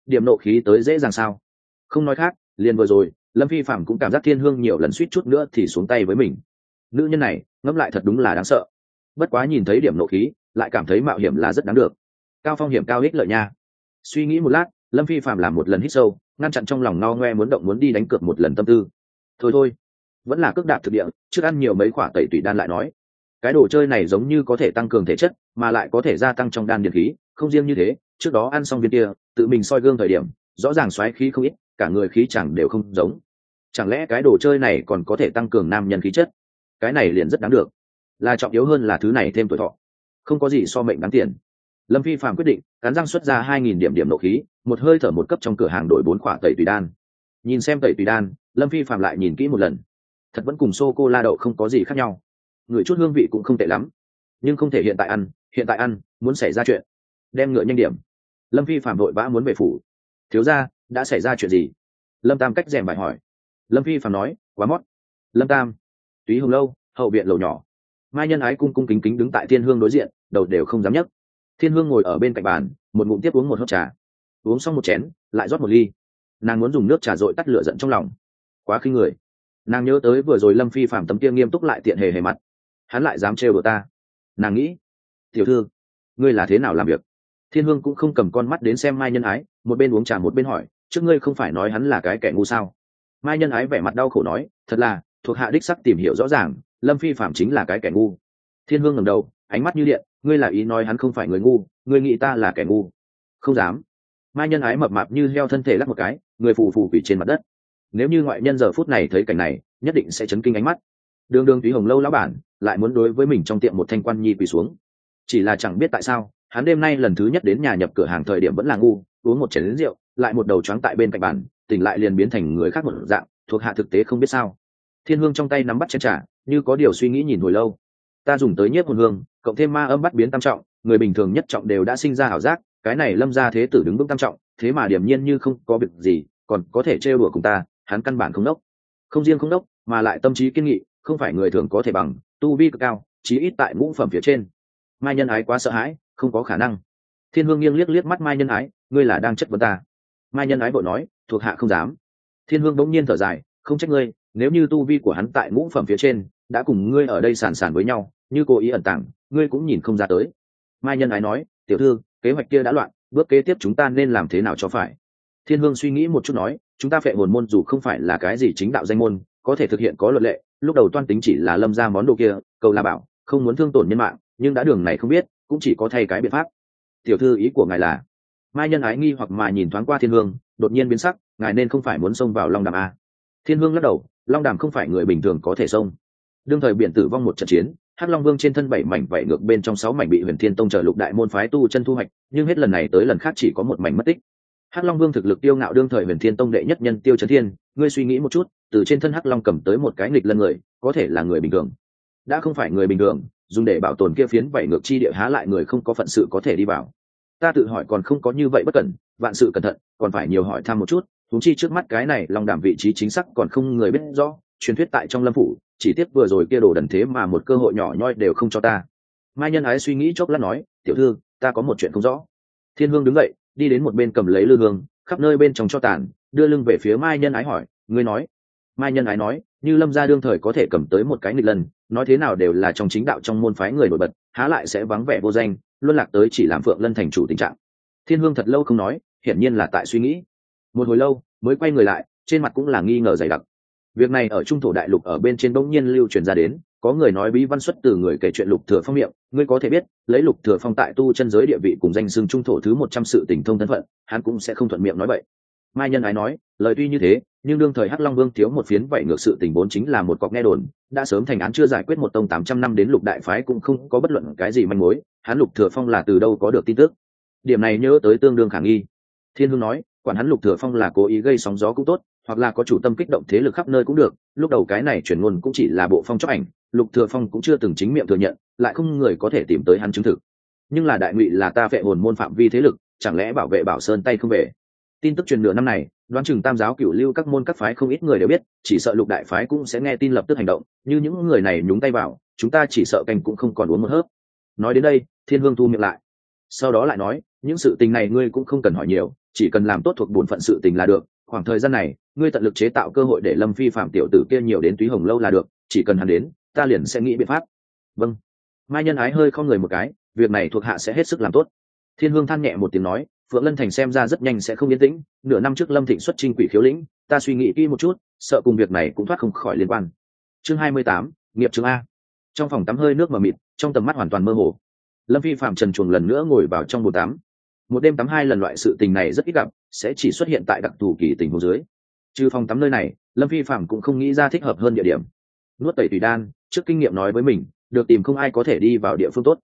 Speaker 1: điểm nộ khí tới dễ dàng sao? Không nói khác, liền vừa rồi Lâm Phi Phạm cũng cảm giác Thiên Hương nhiều lần suýt chút nữa thì xuống tay với mình. Nữ nhân này ngẫm lại thật đúng là đáng sợ. Bất quá nhìn thấy điểm nộ khí lại cảm thấy mạo hiểm là rất đáng được. Cao phong hiểm cao ích lợi nha. Suy nghĩ một lát, Lâm Phi Phạm làm một lần hít sâu, ngăn chặn trong lòng no ngoe muốn động muốn đi đánh cược một lần tâm tư. Thôi vẫn là cước đạp thực địa, trước ăn nhiều mấy quả tẩy tủy đan lại nói. Cái đồ chơi này giống như có thể tăng cường thể chất mà lại có thể gia tăng trong đan điền khí, không riêng như thế, trước đó ăn xong viên kia tự mình soi gương thời điểm rõ ràng xoáy khí không ít, cả người khí chẳng đều không giống. Chẳng lẽ cái đồ chơi này còn có thể tăng cường nam nhân khí chất? Cái này liền rất đáng được. Là trọng yếu hơn là thứ này thêm tuổi thọ, không có gì so mệnh đáng tiền. Lâm Phi Phạm quyết định cắn răng xuất ra 2.000 điểm nộ khí, một hơi thở một cấp trong cửa hàng đổi 4 quả tẩy tùy đan. Nhìn xem tẩy tùy đan, Lâm Phi Phạm lại nhìn kỹ một lần, thật vẫn cùng sô cô la đậu không có gì khác nhau, người chút hương vị cũng không tệ lắm, nhưng không thể hiện tại ăn muốn xảy ra chuyện. Đem ngựa nhanh điểm. Lâm Phi Phạm vội vã muốn về phủ. Thiếu gia, đã xảy ra chuyện gì? Lâm Tam cách rèm bài hỏi. Lâm Phi Phạm nói, quá mót. Lâm Tam. Túy Hồng lâu, hậu viện lầu nhỏ. Mai Nhân Ái cung cung kính kính đứng tại Thiên Hương đối diện, đầu đều không dám nhấc. Thiên Hương ngồi ở bên cạnh bàn, một ngụm tiếp uống một hớp trà. Uống xong một chén, lại rót một ly. Nàng muốn dùng nước trà dội tắt lửa giận trong lòng. Quá khinh người. Nàng nhớ tới vừa rồi Lâm Phi Phạm tấm kia nghiêm túc lại tiện hề mặt, hắn lại dám trêu đùa ta. Nàng nghĩ, tiểu thư, ngươi là thế nào làm việc? Thiên Hương cũng không cầm con mắt đến xem Mai Nhân Ái, một bên uống trà một bên hỏi, trước ngươi không phải nói hắn là cái kẻ ngu sao? Mai Nhân Ái vẻ mặt đau khổ nói, thật là, thuộc hạ đích sắc tìm hiểu rõ ràng, Lâm Phi Phạm chính là cái kẻ ngu. Thiên Hương ngẩng đầu, ánh mắt như điện, ngươi là ý nói hắn không phải người ngu, ngươi nghĩ ta là kẻ ngu? Không dám. Mai Nhân Ái mập mạp như heo thân thể lắc một cái, người phù phù quỳ trên mặt đất. Nếu như ngoại nhân giờ phút này thấy cảnh này, nhất định sẽ chấn kinh ánh mắt. Đường Đường Túy Hồng lâu lão bản lại muốn đối với mình trong tiệm một thanh quan nhi quỳ xuống. Chỉ là chẳng biết tại sao, hắn đêm nay lần thứ nhất đến nhà nhập cửa hàng thời điểm vẫn là ngu, uống một chén rượu, lại một đầu choáng tại bên cạnh bàn, tỉnh lại liền biến thành người khác một dạng, thuộc hạ thực tế không biết sao. Thiên Hương trong tay nắm bắt chén trà, như có điều suy nghĩ nhìn hồi lâu. Ta dùng tới nhiếp hồn hương, cộng thêm ma âm bắt biến tam trọng, người bình thường nhất trọng đều đã sinh ra ảo giác, cái này Lâm gia thế tử đứng vững tam trọng, thế mà điềm nhiên như không có việc gì, còn có thể trêu đùa cùng ta, hắn căn bản không đốc. Không riêng không đốc, mà lại tâm trí kiên nghị, không phải người thường có thể bằng, tu vi cực cao, chí ít tại ngũ phẩm phía trên. Mai Nhân Ái quá sợ hãi, không có khả năng. Thiên Hương nghiêng liếc mắt Mai Nhân Ái, ngươi là đang chất vấn ta? Mai Nhân Ái vội nói, thuộc hạ không dám. Thiên Hương bỗng nhiên thở dài, không trách ngươi, nếu như tu vi của hắn tại ngũ phẩm phía trên đã cùng ngươi ở đây sàn sàn với nhau, như cố ý ẩn tàng, ngươi cũng nhìn không ra tới. Mai Nhân Ái nói, tiểu thư, kế hoạch kia đã loạn, bước kế tiếp chúng ta nên làm thế nào cho phải? Thiên Hương suy nghĩ một chút nói, chúng ta Phệ Hồn môn dù không phải là cái gì chính đạo danh môn, có thể thực hiện có luật lệ, lúc đầu toan tính chỉ là Lâm ra món đồ kia, cầu là bảo, không muốn thương tổn nhân mạng, nhưng đã đường này không biết, cũng chỉ có thay cái biện pháp. Tiểu thư ý của ngài là? Mai Nhân Ái nghi hoặc mà nhìn thoáng qua Thiên Hương, đột nhiên biến sắc, ngài nên không phải muốn xông vào Long Đàm a? Thiên Hương lắc đầu, Long Đàm không phải người bình thường có thể xông. Đương thời biển tử vong một trận chiến, Hắc Long Vương trên thân 7 mảnh vảy ngược bên trong 6 mảnh bị Huyền Thiên Tông trở lục đại môn phái tu chân thu hoạch, nhưng hết lần này tới lần khác chỉ có một mảnh mất tích. Hắc Long Vương thực lực tiêu ngạo đương thời Huyền Thiên Tông đệ nhất nhân Tiêu Chấn Thiên, ngươi suy nghĩ một chút, từ trên thân Hắc Long cầm tới một cái nghịch lân người, có thể là người bình thường. Đã không phải người bình thường, dùng để bảo tồn kia phiến vảy ngược chi địa há lại người không có phận sự có thể đi vào. Ta tự hỏi còn không có như vậy bất cẩn, vạn sự cẩn thận, còn phải nhiều hỏi thăm một chút, huống chi trước mắt cái này Long Đàm vị trí chính xác còn không người biết rõ, truyền thuyết tại trong Lâm phủ, chỉ tiếc vừa rồi kia đồ đần thế mà một cơ hội nhỏ nhoi đều không cho ta. Mai Nhân Ái suy nghĩ chốc lát nói, tiểu thư, ta có một chuyện không rõ. Thiên Hương đứng dậy, đi đến một bên cầm lấy lư hương, khắp nơi bên trong cho tàn, đưa lưng về phía Mai Nhân Ái hỏi, ngươi nói? Mai Nhân Ái nói, như Lâm gia đương thời có thể cầm tới một cái nghịch lần, nói thế nào đều là trong chính đạo trong môn phái người nổi bật, há lại sẽ vắng vẻ vô danh, luân lạc tới chỉ làm Phượng Lân thành chủ tình trạng. Thiên Hương thật lâu không nói, hiển nhiên là tại suy nghĩ. Một hồi lâu, mới quay người lại, trên mặt cũng là nghi ngờ dày đặc. Việc này ở Trung thổ đại lục ở bên trên bỗng nhiên lưu truyền ra đến, có người nói bí văn xuất từ người kể chuyện Lục Thừa Phong miệng, ngươi có thể biết, lấy Lục Thừa Phong tại tu chân giới địa vị cùng danh xưng Trung thổ thứ 100 sự tình thông thân phận, hắn cũng sẽ không thuận miệng nói vậy. Mai Nhân Ái nói, lời tuy như thế, nhưng đương thời Hắc Long Vương thiếu một phiến vậy ngược sự tình vốn chính là một cọc nghe đồn, đã sớm thành án chưa giải quyết một tông 800 năm đến Lục đại phái cũng không có bất luận cái gì manh mối, hắn Lục Thừa Phong là từ đâu có được tin tức? Điểm này nhớ tới tương đương khả nghi. Thiên Hương nói, quản hắn Lục Thừa Phong là cố ý gây sóng gió cũng tốt, hoặc là có chủ tâm kích động thế lực khắp nơi cũng được, lúc đầu cái này truyền ngôn cũng chỉ là bộ phong chóc ảnh, Lục Thừa Phong cũng chưa từng chính miệng thừa nhận, lại không người có thể tìm tới hắn chứng thực. Nhưng là đại ngụy là ta Phệ Hồn môn phạm vi thế lực, chẳng lẽ bảo vệ Bảo Sơn tay không về? Tin tức truyền nửa năm này, đoán chừng Tam giáo Cửu lưu các môn các phái không ít người đều biết, chỉ sợ Lục đại phái cũng sẽ nghe tin lập tức hành động, như những người này nhúng tay vào, chúng ta chỉ sợ canh cũng không còn uống một hớp. Nói đến đây, Thiên Hương thu miệng lại. Sau đó lại nói, những sự tình này ngươi cũng không cần hỏi nhiều, chỉ cần làm tốt thuộc bổn phận sự tình là được. Khoảng thời gian này ngươi tận lực chế tạo cơ hội để Lâm Phi phạm tiểu tử kia nhiều đến Túy Hồng lâu là được, chỉ cần hắn đến ta liền sẽ nghĩ biện pháp. Vâng. Mai Nhân Ái hơi không người một cái, việc này thuộc hạ sẽ hết sức làm tốt. Thiên Hương than nhẹ một tiếng nói, Phượng Lân Thành xem ra rất nhanh sẽ không yên tĩnh, nửa năm trước Lâm Thịnh xuất chinh Quỷ Khiếu lĩnh, ta suy nghĩ kỹ một chút, sợ cùng việc này cũng thoát không khỏi liên quan. Chương 28, nghiệp chứng A. Trong phòng tắm hơi nước mờ mịt, trong tầm mắt hoàn toàn mơ hồ. Lâm Phi phạm trần truồng lần nữa ngồi vào trong bồn tắm. Một đêm tắm 2 lần loại sự tình này rất ít gặp, sẽ chỉ xuất hiện tại đặc thù kỳ tình huống dưới. Trừ phòng tắm nơi này, Lâm Phi phạm cũng không nghĩ ra thích hợp hơn địa điểm. Nuốt tẩy tùy đan, trước kinh nghiệm nói với mình, được tìm không ai có thể đi vào địa phương tốt.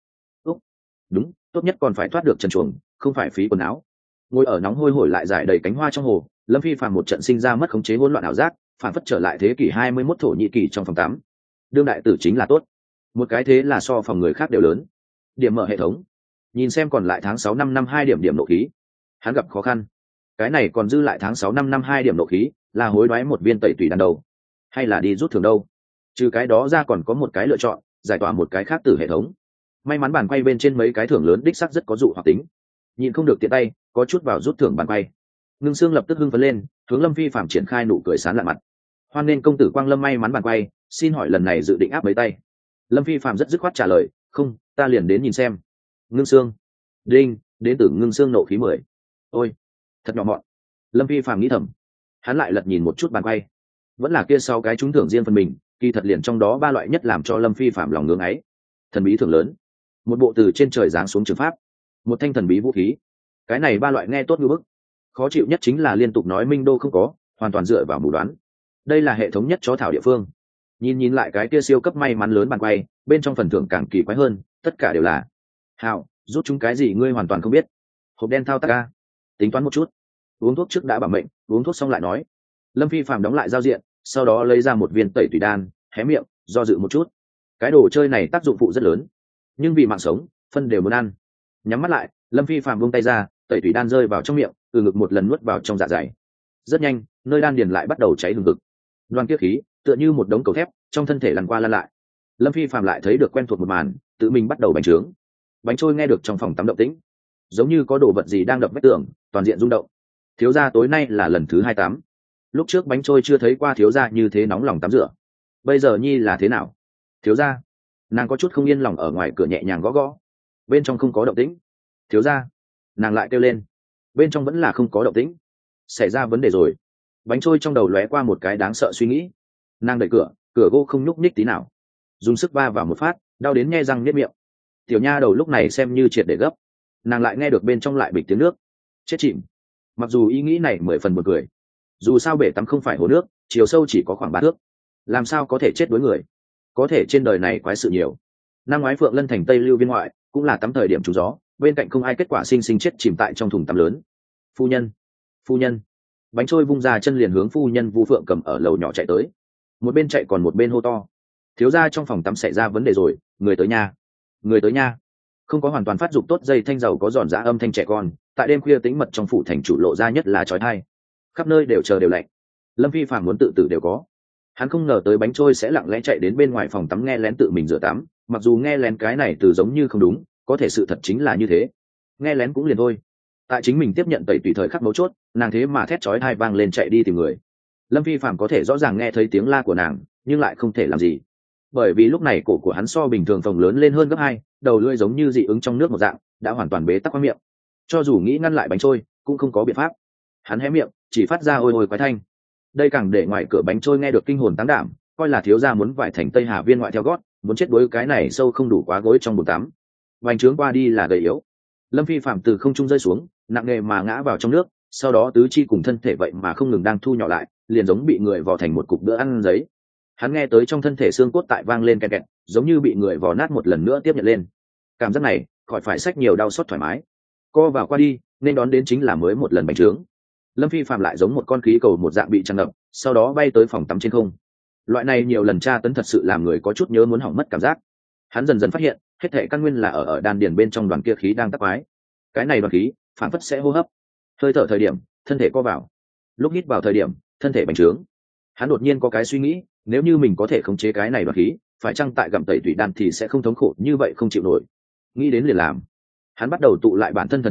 Speaker 1: Đúng, tốt nhất còn phải thoát được trần truồng, không phải phí quần áo. Ngồi ở nóng hôi hổi lại giải đầy cánh hoa trong hồ, Lâm Phi phạm một trận sinh ra mất khống chế hỗn loạn ảo giác, phản phất trở lại thế kỷ 21 Thổ Nhĩ Kỳ trong phòng tắm. Đương đại tử chính là tốt, một cái thế là so phòng người khác đều lớn. Điểm mở hệ thống, nhìn xem còn lại tháng 6 năm 2 điểm nộ khí. Hắn gặp khó khăn, cái này còn dư lại tháng 6 năm 2 điểm nộ khí, là hối đoái một viên tẩy tùy đan đầu, hay là đi rút thưởng đâu? Trừ cái đó ra còn có một cái lựa chọn, giải tỏa một cái khác từ hệ thống. May mắn bàn quay bên trên mấy cái thưởng lớn đích sắc rất có dụ hoặc tính, nhìn không được tiện tay có chút vào rút thưởng bàn quay. Ngưng Xương lập tức hưng phấn lên, hướng Lâm Phi phạm triển khai nụ cười sán lạn mặt. Hoan nên công tử Quang Lâm may mắn bàn quay, xin hỏi lần này dự định áp mấy tay? Lâm Phi phạm rất dứt khoát trả lời, không, ta liền đến nhìn xem. Ngưng Xương, đinh, đến từ Ngưng Xương nộ khí 10. Ôi, thật nhỏ mọn. Lâm Phi phạm nghĩ thầm, hắn lại lật nhìn một chút bàn quay, vẫn là kia 6 cái trúng thưởng riêng phần mình, kỳ thật liền trong đó 3 loại nhất làm cho Lâm Phi phạm lòng ngưỡng ấy. Thần bí thưởng lớn, một bộ từ trên trời giáng xuống trường pháp, một thanh thần bí vũ khí. Cái này 3 loại nghe tốt như bức. Khó chịu nhất chính là liên tục nói minh đô không có, hoàn toàn dựa vào mù đoán. Đây là hệ thống nhất chó thảo địa phương. Nhìn lại cái kia siêu cấp may mắn lớn bàn quay, bên trong phần thưởng càng kỳ quái hơn, tất cả đều là hào, rút chúng cái gì ngươi hoàn toàn không biết. Hộp đen thao tác ca, tính toán một chút, uống thuốc trước đã bảo mệnh, uống thuốc xong lại nói. Lâm Phi phạm đóng lại giao diện, sau đó lấy ra một viên tẩy tùy đan, hé miệng do dự một chút. Cái đồ chơi này tác dụng phụ rất lớn, nhưng vì mạng sống phân đều muốn ăn. Nhắm mắt lại, Lâm Phi phạm buông tay ra, tẩy tùy đan rơi vào trong miệng, từ ngực một lần nuốt vào trong dạ dày. Rất nhanh, nơi đan điền lại bắt đầu cháy hừng hực. Đoàn kiếp khí tựa như một đống cầu thép trong thân thể lăn qua lăn lại. Lâm Phi phạm lại thấy được quen thuộc một màn, tự mình bắt đầu bành trướng. Bánh trôi nghe được trong phòng tắm động tĩnh, giống như có đồ vật gì đang đập vách tường, toàn diện rung động. Thiếu gia tối nay là lần thứ 2 tắm. Lúc trước bánh trôi chưa thấy qua thiếu gia như thế nóng lòng tắm rửa, bây giờ nhi là thế nào? Thiếu gia, nàng có chút không yên lòng ở ngoài cửa nhẹ nhàng gõ gõ. Bên trong không có động tĩnh. Thiếu gia, nàng lại kêu lên. Bên trong vẫn là không có động tĩnh. Xảy ra vấn đề rồi. Bánh trôi trong đầu lóe qua một cái đáng sợ suy nghĩ. Nàng đẩy cửa, cửa gỗ không nhúc nhích tí nào, dùng sức va vào một phát, đau đến nhe răng niết miệng. Tiểu nha đầu lúc này xem như triệt để gấp. Nàng lại nghe được bên trong lại bịch tiếng nước. Chết chìm. Mặc dù ý nghĩ này 10 phần buồn cười, dù sao bể tắm không phải hồ nước, chiều sâu chỉ có khoảng 3 thước, làm sao có thể chết đuối người? Có thể trên đời này quái sự nhiều. Năm ngoái Phượng Lân Thành Tây Lưu viên ngoại cũng là tắm thời điểm trú gió, bên cạnh không ai kết quả sinh chết chìm tại trong thùng tắm lớn. Phu nhân, phu nhân. Bánh trôi vung ra chân liền hướng phu nhân Vu Phượng cầm ở lầu nhỏ chạy tới. Một bên chạy còn một bên hô to, thiếu gia trong phòng tắm xảy ra vấn đề rồi, người tới nha, người tới nha. Không có hoàn toàn phát dục tốt dây thanh dầu có giòn giã âm thanh trẻ con, tại đêm khuya tĩnh mật trong phủ thành chủ lộ ra nhất là chói tai. Khắp nơi đều chờ đều lạnh. Lâm Phi phàm muốn tự tử đều có. Hắn không ngờ tới bánh trôi sẽ lặng lẽ chạy đến bên ngoài phòng tắm nghe lén tự mình rửa tắm, mặc dù nghe lén cái này từ giống như không đúng, có thể sự thật chính là như thế. Nghe lén cũng liền thôi. Tại chính mình tiếp nhận tẩy tùy thời khắc mấu chốt, nàng thế mà thét chói tai vang lên chạy đi tìm người. Lâm Phi phàm có thể rõ ràng nghe thấy tiếng la của nàng, nhưng lại không thể làm gì, bởi vì lúc này cổ của hắn so bình thường phồng lớn lên hơn gấp 2, đầu lưỡi giống như dị ứng trong nước một dạng, đã hoàn toàn bế tắc qua miệng. Cho dù nghĩ ngăn lại bánh trôi, cũng không có biện pháp. Hắn hé miệng, chỉ phát ra ôi ôi quái thanh. Đây càng để ngoài cửa bánh trôi nghe được kinh hồn táng đảm, coi là thiếu gia muốn vải thành Tây Hà viên ngoại theo gót, muốn chết đuối cái này sâu không đủ quá gối trong bồn tắm. Vành trướng qua đi là gầy yếu. Lâm Phi phạm từ không trung rơi xuống, nặng nề mà ngã vào trong nước, sau đó tứ chi cùng thân thể vậy mà không ngừng đang thu nhỏ lại, liền giống bị người vò thành một cục bữa ăn giấy. Hắn nghe tới trong thân thể xương cốt tại vang lên kẹt kẹt, giống như bị người vò nát một lần nữa tiếp nhận lên. Cảm giác này khỏi phải xách nhiều đau xót thoải mái, co vào qua đi, nên đón đến chính là mới một lần bành trướng. Lâm Phi phạm lại giống một con khí cầu một dạng bị tràn ngập, sau đó bay tới phòng tắm trên không. Loại này nhiều lần tra tấn thật sự làm người có chút nhớ muốn hỏng mất cảm giác. Hắn dần dần phát hiện hết thảy căn nguyên là ở đan điền bên trong đoàn kia khí đang tắc quái. Cái này đoàn khí phản phất sẽ hô hấp, hơi thở thời điểm thân thể co vào, lúc hít vào thời điểm thân thể bành trướng. Hắn đột nhiên có cái suy nghĩ, nếu như mình có thể khống chế cái này đoàn khí, phải chăng tại gặm tẩy tủy đan thì sẽ không thống khổ như vậy không chịu nổi. Nghĩ đến liền làm. Hắn bắt đầu tụ lại bản thân thần trí,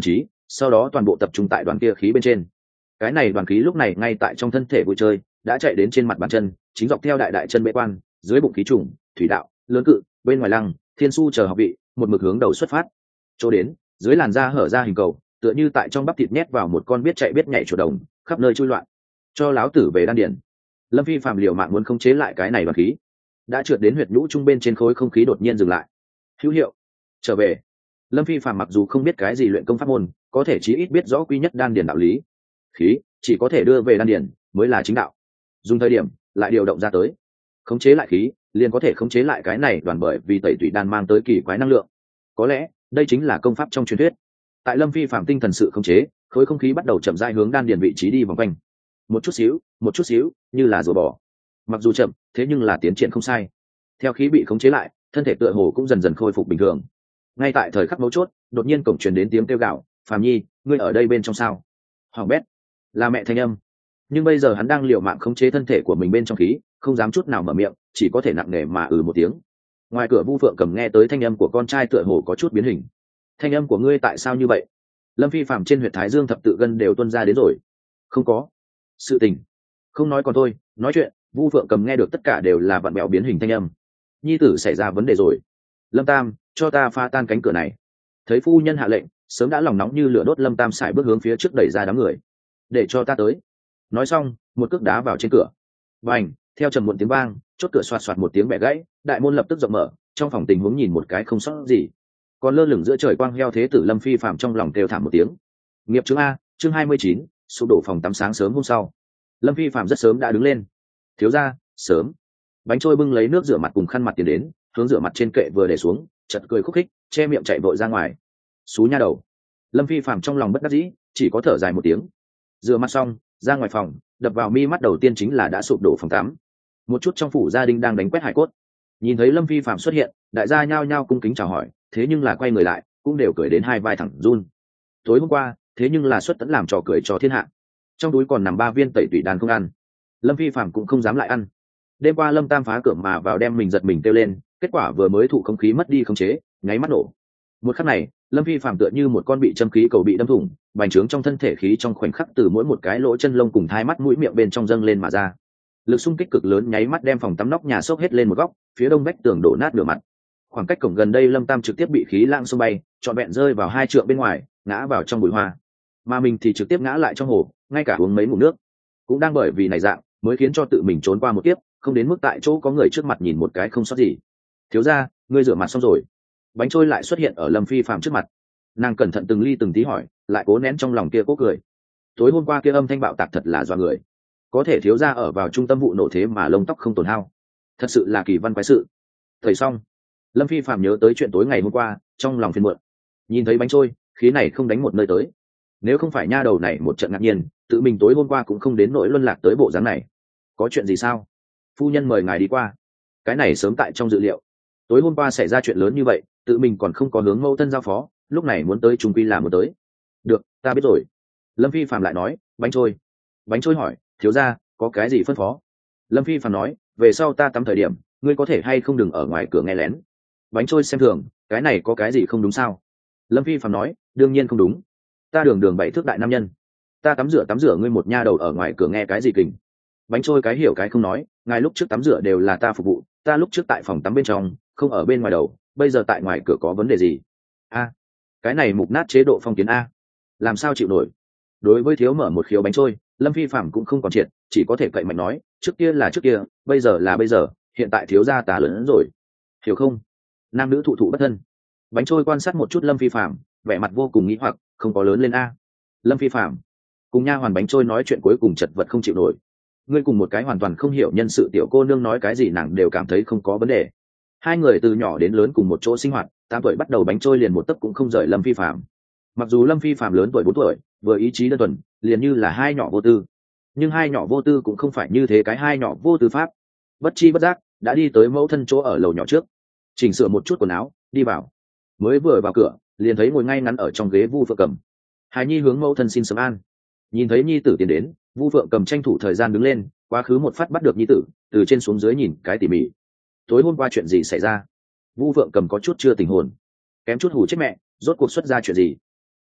Speaker 1: sau đó toàn bộ tập trung tại đoàn kia khí bên trên. Cái này đoàn khí lúc này ngay tại trong thân thể vui chơi, đã chạy đến trên mặt bàn chân, chính dọc theo đại đại chân bệ quan, dưới bụng khí trùng, thủy đạo, lớn cự, bên ngoài lăng, thiên su chờ học vị, một mực hướng đầu xuất phát. Chỗ đến, dưới làn da hở ra hình cầu, tựa như tại trong bắp thịt nhét vào một con biết chạy biết nhảy chuột đồng, khắp nơi chui loạn. Cho láo tử về đan điển. Lâm Phi Phạm liều mạng muốn khống chế lại cái này đoàn khí, đã trượt đến huyệt nhũ trung bên trên khối không khí đột nhiên dừng lại. Hữu hiệu. Trở về. Lâm Phi Phạm mặc dù không biết cái gì luyện công pháp môn, có thể chí ít biết rõ quy nhất đan điển đạo lý. Khí chỉ có thể đưa về đan điển mới là chính đạo. Dùng thời điểm lại điều động ra tới, khống chế lại khí, liền có thể khống chế lại cái này đoàn, bởi vì tẩy tủy đan mang tới kỳ quái năng lượng. Có lẽ đây chính là công pháp trong truyền thuyết. Tại Lâm Phi Phạm tinh thần sự khống chế, khối không khí bắt đầu chậm rãi hướng đan điển vị trí đi vòng quanh, một chút xíu, như là rùa bò. Mặc dù chậm, thế nhưng là tiến triển không sai. Theo khí bị khống chế lại, thân thể tựa hồ cũng dần dần khôi phục bình thường. Ngay tại thời khắc mấu chốt, đột nhiên cổng truyền đến tiếng kêu gào, "Phàm Nhi, ngươi ở đây bên trong sao?" Hoàng bét, là mẹ thanh âm. Nhưng bây giờ hắn đang liều mạng khống chế thân thể của mình bên trong khí, không dám chút nào mở miệng, chỉ có thể nặng nề mà một tiếng. Ngoài cửa Vu Phượng Cầm nghe tới thanh âm của con trai tựa hồ có chút biến hình. "Thanh âm của ngươi tại sao như vậy?" Lâm Phi Phạm trên huyệt thái dương thập tự gân đều tuôn ra đến rồi. "Không có sự tình." "Không nói còn thôi, nói chuyện." Vu Phượng Cầm nghe được tất cả đều là vặn bẹo biến hình thanh âm. "Nhi tử xảy ra vấn đề rồi. Lâm Tam, cho ta phá tan cánh cửa này." Thấy phu nhân hạ lệnh, sớm đã lòng nóng như lửa đốt Lâm Tam sải bước hướng phía trước đẩy ra đám người. "Để cho ta tới." Nói xong, một cước đá vào trên cửa. Bành, theo trầm muộn tiếng vang, chốt cửa xoạt xoạt một tiếng bẻ gãy, đại môn lập tức rộng mở, trong phòng tình huống nhìn một cái không sót gì. Còn lơ lửng giữa trời quang heo thế tử Lâm Phi Phạm trong lòng kêu thảm một tiếng. Nghiệp chứng A, chương 29, sụp đổ phòng tắm. Sáng sớm hôm sau, Lâm Phi Phạm rất sớm đã đứng lên. "Thiếu gia, sớm." Bánh trôi bưng lấy nước rửa mặt cùng khăn mặt tiến đến, hướng rửa mặt trên kệ vừa để xuống, chợt cười khúc khích, che miệng chạy vội ra ngoài. "Xú nha đầu." Lâm Phi Phạm trong lòng bất đắc dĩ, chỉ có thở dài một tiếng. Rửa mặt xong, ra ngoài phòng, đập vào mi mắt đầu tiên chính là đã sụp đổ phòng tắm. Một chút trong phủ gia đình đang đánh quét hải cốt, nhìn thấy Lâm Phi Phạm xuất hiện, đại gia nhao nhao cung kính chào hỏi, thế nhưng là quay người lại, cũng đều cười đến hai vai thẳng run. Tối hôm qua, thế nhưng là xuất tẫn làm trò cười cho thiên hạ. Trong túi còn nằm 3 viên tẩy tủy đan không ăn. Lâm Phi Phạm cũng không dám lại ăn. Đêm qua Lâm Tam phá cửa mà vào đem mình giật mình kêu lên, kết quả vừa mới thụ không khí mất đi khống chế, nháy mắt nổ. Một khắc này, Lâm Phi Phạm tựa như một con bị châm khí cầu bị đâm thủng, bành trướng trong thân thể khí trong khoảnh khắc từ mỗi một cái lỗ chân lông cùng hai mắt mũi miệng bên trong dâng lên mà ra. Lực xung kích cực lớn nháy mắt đem phòng tắm nóc nhà sốc hết lên một góc, phía đông vách tường đổ nát nửa mặt. Khoảng cách cổng gần đây Lâm Tam trực tiếp bị khí lãng xông bay, trọn vẹn rơi vào 2 trượng bên ngoài, ngã vào trong bụi hoa. Mà mình thì trực tiếp ngã lại trong hồ, ngay cả uống mấy ngụm nước. Cũng đang bởi vì này dạng, mới khiến cho tự mình trốn qua một kiếp, không đến mức tại chỗ có người trước mặt nhìn một cái không sót gì. "Thiếu gia, ngươi rửa mặt xong rồi." Bánh trôi lại xuất hiện ở Lâm Phi Phạm trước mặt. Nàng cẩn thận từng ly từng tí hỏi, lại cố nén trong lòng kia cố cười. Tối hôm qua kia âm thanh bạo tạc thật là dọa người. Có thể thiếu gia ở vào trung tâm vụ nổ thế mà lông tóc không tổn hao, thật sự là kỳ văn quái sự. Thời xong, Lâm Phi Phạm nhớ tới chuyện tối ngày hôm qua, trong lòng phiền muộn. Nhìn thấy bánh trôi, khí này không đánh một nơi tới. Nếu không phải nha đầu này một trận ngạc nhiên, tự mình tối hôm qua cũng không đến nỗi luân lạc tới bộ dáng này. "Có chuyện gì sao?" "Phu nhân mời ngài đi qua." Cái này sớm tại trong dự liệu. Tối hôm qua xảy ra chuyện lớn như vậy, tự mình còn không có hướng mẫu thân giao phó, lúc này muốn tới trung quy là muốn tới. "Được, ta biết rồi." Lâm Phi Phạm lại nói. "Bánh trôi." Bánh trôi hỏi, "Thiếu gia, có cái gì phân phó?" Lâm Phi Phạm nói, "Về sau ta tắm thời điểm, ngươi có thể hay không đừng ở ngoài cửa nghe lén." Bánh trôi xem thường, "Cái này có cái gì không đúng sao?" Lâm Phi Phạm nói, "Đương nhiên không đúng. Ta đường đường 7 thước đại nam nhân, ta tắm rửa ngươi một nha đầu ở ngoài cửa nghe cái gì kình." Bánh trôi cái hiểu cái không nói, "Ngài lúc trước tắm rửa đều là ta phục vụ, ta lúc trước tại phòng tắm bên trong, không ở bên ngoài đầu, bây giờ tại ngoài cửa có vấn đề gì?" "A, cái này mục nát chế độ phong kiến A, làm sao chịu nổi." Đối với thiếu mở một khiếu bánh trôi, Lâm Phi Phạm cũng không còn triệt, chỉ có thể cậy mạnh nói, "Trước kia là trước kia, bây giờ là bây giờ, hiện tại thiếu gia ta lớn hơn rồi, hiểu không?" Nam nữ thụ thụ bất thân. Bánh trôi quan sát một chút Lâm Phi Phạm, vẻ mặt vô cùng nghĩ hoặc, "Không có lớn lên A." Lâm Phi Phạm cùng nha hoàn bánh trôi nói chuyện cuối cùng chật vật không chịu nổi. Ngươi cùng một cái hoàn toàn không hiểu nhân sự tiểu cô nương nói cái gì nàng đều cảm thấy không có vấn đề. Hai người từ nhỏ đến lớn cùng một chỗ sinh hoạt, 8 tuổi bắt đầu bánh trôi liền một tấc cũng không rời Lâm Phi Phạm. Mặc dù Lâm Phi Phạm lớn tuổi 4 tuổi, vừa ý chí đơn thuần, liền như là hai nhỏ vô tư. Nhưng hai nhỏ vô tư cũng không phải như thế cái hai nhỏ vô tư pháp. Bất chi bất giác, đã đi tới mẫu thân chỗ ở lầu nhỏ trước. Chỉnh sửa một chút quần áo, đi vào. Mới vừa vào cửa, liền thấy ngồi ngay ngắn ở trong ghế Vu Phượng Cầm. Hài Nhi hướng mẫu thân xin sớm an. Nhìn thấy nhi tử tiến đến, Vu Phượng Cầm tranh thủ thời gian đứng lên, quá khứ một phát bắt được nhi tử, từ trên xuống dưới nhìn cái tỉ mỉ. Tối hôm qua chuyện gì xảy ra? Vu Phượng Cầm có chút chưa tỉnh hồn, kém chút hù chết mẹ, rốt cuộc xuất ra chuyện gì?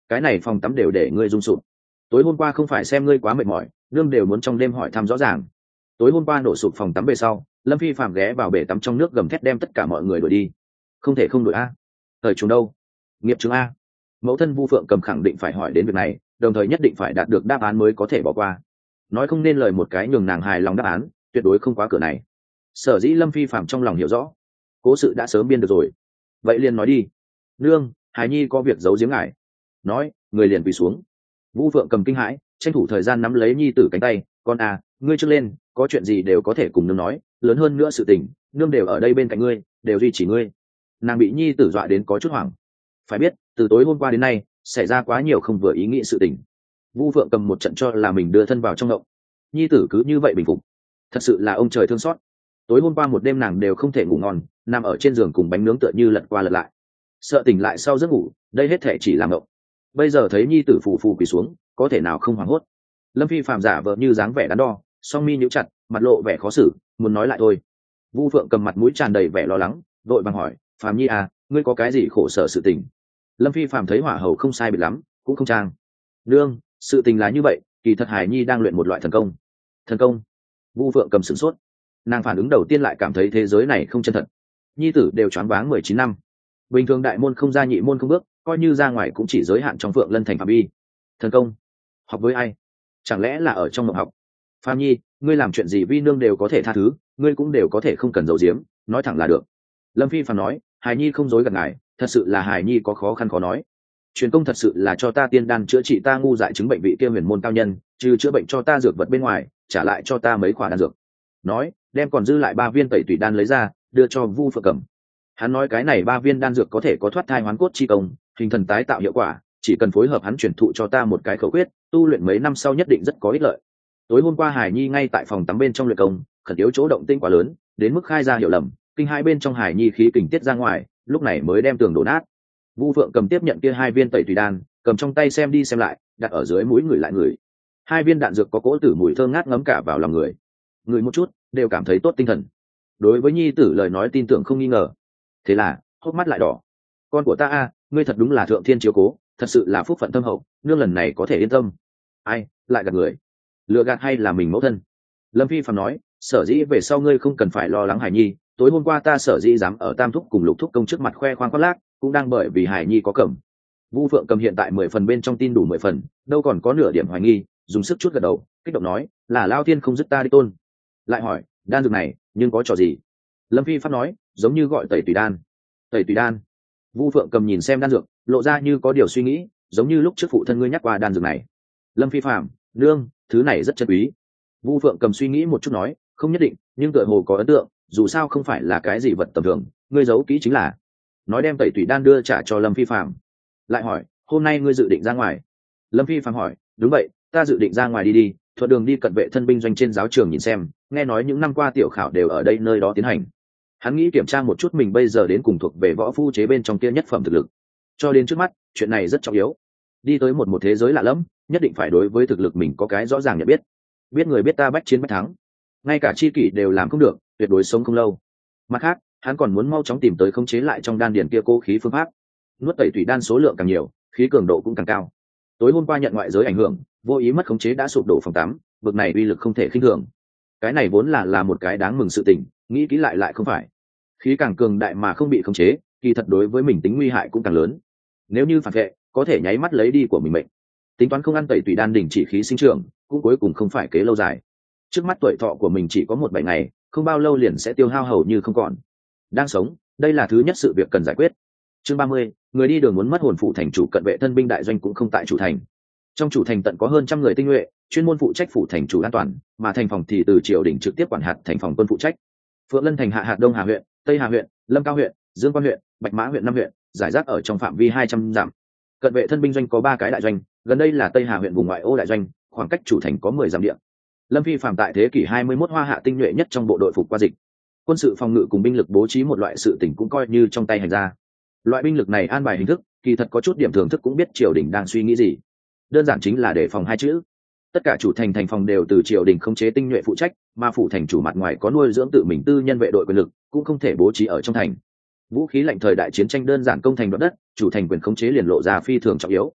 Speaker 1: cái này phòng tắm đều để ngươi rung sụp. Tối hôm qua không phải xem ngươi quá mệt mỏi, nương đều muốn trong đêm hỏi thăm rõ ràng. Tối hôm qua nổ sụp phòng tắm về sau, Lâm Phi Phạm ghé vào bể tắm trong nước gầm thét đem tất cả mọi người đuổi đi. Không thể không đuổi a. Thời chúng đâu? Nghiệp chứng a. Mẫu thân Vu Phượng Cầm khẳng định phải hỏi đến việc này, đồng thời nhất định phải đạt được đáp án mới có thể bỏ qua. Nói không nên lời một cái nhường nàng hài lòng đáp án, tuyệt đối không quá cửa này. Sở dĩ Lâm Phi Phạm trong lòng hiểu rõ, cố sự đã sớm biên được rồi. Vậy liền nói đi. Nương, Hải Nhi có việc giấu giếm ngài. Nói, người liền quỳ xuống. Vu Phượng Cầm kinh hãi, tranh thủ thời gian nắm lấy nhi tử cánh tay. Con à, ngươi trước lên, có chuyện gì đều có thể cùng nương nói, lớn hơn nữa sự tình, nương đều ở đây bên cạnh ngươi, đều duy trì ngươi. Nàng bị nhi tử dọa đến có chút hoảng. Phải biết, từ tối hôm qua đến nay, xảy ra quá nhiều không vừa ý nghĩ sự tình. Vu Phượng Cầm một trận cho là mình đưa thân vào trong ngộng. Nhi tử cứ như vậy bình phục. Thật sự là ông trời thương xót. Tối hôm qua một đêm nàng đều không thể ngủ ngon, nằm ở trên giường cùng bánh nướng tựa như lật qua lật lại. Sợ tỉnh lại sau giấc ngủ, đây hết thể chỉ làm ngộng. Bây giờ thấy nhi tử phù phù quỳ xuống, có thể nào không hoảng hốt. Lâm Phi Phạm giả vờ như dáng vẻ đắn đo, song mi nhíu chặt, mặt lộ vẻ khó xử, muốn nói lại thôi. Vu Phượng Cầm mặt mũi tràn đầy vẻ lo lắng, vội vàng hỏi, Phạm Nhi à, ngươi có cái gì khổ sở sự tình? Lâm Phi Phạm thấy hỏa hầu không sai biệt lắm, cũng không trang. Nương, sự tình là như vậy, kỳ thật Hải Nhi đang luyện một loại thần công. Thần công? Vu Phượng Cầm sửng sốt. Nàng phản ứng đầu tiên lại cảm thấy thế giới này không chân thật. Nhi tử đều choáng váng 19 năm, bình thường đại môn không ra nhị môn không bước, coi như ra ngoài cũng chỉ giới hạn trong Phượng Lân thành phạm vi. Thần công? Học với ai? Chẳng lẽ là ở trong mộng học? Phạm Nhi, ngươi làm chuyện gì vi nương đều có thể tha thứ, ngươi cũng đều có thể không cần giấu giếm, nói thẳng là được. Lâm Phi Phạm nói, Hải Nhi không dối gạt ngài, thật sự là Hải Nhi có khó khăn khó nói. Truyền công thật sự là cho ta tiên đan chữa trị ta ngu dại chứng bệnh vị kia huyền môn cao nhân, trừ chữa bệnh cho ta dược vật bên ngoài, trả lại cho ta mấy khoả đan dược. Nói, đem còn dư lại 3 viên tẩy tủy đan lấy ra, đưa cho Vu Phượng Cầm. Hắn nói cái này 3 viên đan dược có thể có thoát thai hoán cốt chi công, hình thần tái tạo hiệu quả, chỉ cần phối hợp hắn truyền thụ cho ta một cái khẩu quyết, tu luyện mấy năm sau nhất định rất có ích lợi. Tối hôm qua Hải Nhi ngay tại phòng tắm bên trong luyện công, khẩn yếu chỗ động tinh quá lớn, đến mức khai ra hiểu lầm, kinh hai bên trong Hải Nhi khí kình tiết ra ngoài, lúc này mới đem tường đổ nát. Vu Phượng Cầm tiếp nhận kia 2 viên tẩy tùy đan, cầm trong tay xem đi xem lại, đặt ở dưới mũi người lại người. 2 viên đạn dược có cỗ tử mùi thơm ngát ngấm cả vào lòng người. Người một chút, đều cảm thấy tốt tinh thần. Đối với nhi tử lời nói tin tưởng không nghi ngờ. Thế là, hốc mắt lại đỏ. Con của ta a, ngươi thật đúng là thượng thiên chiếu cố, thật sự là phúc phận thâm hậu, nương lần này có thể yên tâm. Ai, lại gạt người. Lừa gạt hay là mình mẫu thân? Lâm Phi Phạm nói, sở dĩ về sau ngươi không cần phải lo lắng Hải Nhi, tối hôm qua ta sở dĩ dám ở Tam Thúc cùng Lục Thúc công trước mặt khoe khoang khoác lác, cũng đang bởi vì Hải Nhi có cẩm. Vu Phượng Cầm hiện tại 10 phần bên trong tin đủ 10 phần, đâu còn có nửa điểm hoài nghi, dùng sức chút gật đầu, kích động nói, là Lao Thiên không dứt ta đi tôn. Lại hỏi, đan dược này, nhưng có trò gì? Lâm Phi Pháp nói, giống như gọi tẩy tùy đan. Tẩy tùy đan? Vu Phượng Cầm nhìn xem đan dược, lộ ra như có điều suy nghĩ, giống như lúc trước phụ thân ngươi nhắc qua đan dược này. Lâm Phi Phạm, nương, thứ này rất chân quý. Vu Phượng Cầm suy nghĩ một chút nói, không nhất định, nhưng tựa hồ có ấn tượng, dù sao không phải là cái gì vật tầm thường, ngươi giấu kỹ chính là. Nói đem tẩy tùy đan đưa trả cho Lâm Phi Phạm. Lại hỏi, hôm nay ngươi dự định ra ngoài? Lâm Phi Phạm hỏi, đúng vậy, ta dự định ra ngoài đi, thuận đường đi cận vệ thân binh doanh trên giáo trường nhìn xem, nghe nói những năm qua tiểu khảo đều ở đây nơi đó tiến hành. Hắn nghĩ kiểm tra một chút mình bây giờ đến cùng thuộc về võ phu chế bên trong kia nhất phẩm thực lực. Cho đến trước mắt, chuyện này rất trọng yếu. Đi tới một thế giới lạ lẫm, nhất định phải đối với thực lực mình có cái rõ ràng nhận biết. Biết người biết ta bách chiến bách thắng, ngay cả chi kỷ đều làm không được, tuyệt đối sống không lâu. Mặt khác, hắn còn muốn mau chóng tìm tới khống chế lại trong đan điền kia cố khí phương pháp. Nuốt tẩy tủy đan số lượng càng nhiều, khí cường độ cũng càng cao. Tối hôm qua nhận ngoại giới ảnh hưởng, vô ý mất khống chế đã sụp đổ phòng tắm, vực này uy lực không thể khinh thường. Cái này vốn là một cái đáng mừng sự tình, nghĩ kỹ lại không phải. Khí càng cường đại mà không bị khống chế, kỳ thật đối với mình tính nguy hại cũng càng lớn. Nếu như phản vệ, có thể nháy mắt lấy đi của mình mệnh. Tính toán không ăn tẩy tùy đan đình chỉ khí sinh trưởng, cũng cuối cùng không phải kế lâu dài. Trước mắt tuổi thọ của mình chỉ có 1-7 ngày, không bao lâu liền sẽ tiêu hao hầu như không còn. Đang sống, đây là thứ nhất sự việc cần giải quyết. Chương 30, người đi đường muốn mất hồn. Phụ thành chủ cận vệ thân binh đại doanh cũng không tại chủ thành. Trong chủ thành tận có hơn 100 người tinh nhuệ, chuyên môn phụ trách phủ thành chủ an toàn, mà thành phòng thì từ triều đình trực tiếp quản hạt thành phòng quân phụ trách. Phượng Lân thành hạ hạt Đông Hà huyện, Tây Hà huyện, Lâm Cao huyện, Dương Quan huyện, Bạch Mã huyện 5 huyện, giải rác ở trong phạm vi 200 dặm. Cận vệ thân binh doanh có 3 cái đại doanh, gần đây là Tây Hà huyện vùng ngoại ô đại doanh, khoảng cách chủ thành có 10 dặm địa. Lâm Phi Phạm tại thế kỷ 21 hoa hạ tinh nhuệ nhất trong bộ đội phục qua dịch. Quân sự phòng ngự cùng binh lực bố trí một loại sự tỉnh cũng coi như trong tay hành ra. Loại binh lực này an bài hình thức, kỳ thật có chút điểm thưởng thức cũng biết triều đình đang suy nghĩ gì. Đơn giản chính là đề phòng 2 chữ. Tất cả chủ thành thành phòng đều từ triều đình khống chế tinh nhuệ phụ trách, mà phủ thành chủ mặt ngoài có nuôi dưỡng tự mình tư nhân vệ đội quyền lực, cũng không thể bố trí ở trong thành. Vũ khí lạnh thời đại chiến tranh đơn giản công thành đoạt đất, chủ thành quyền khống chế liền lộ ra phi thường trọng yếu.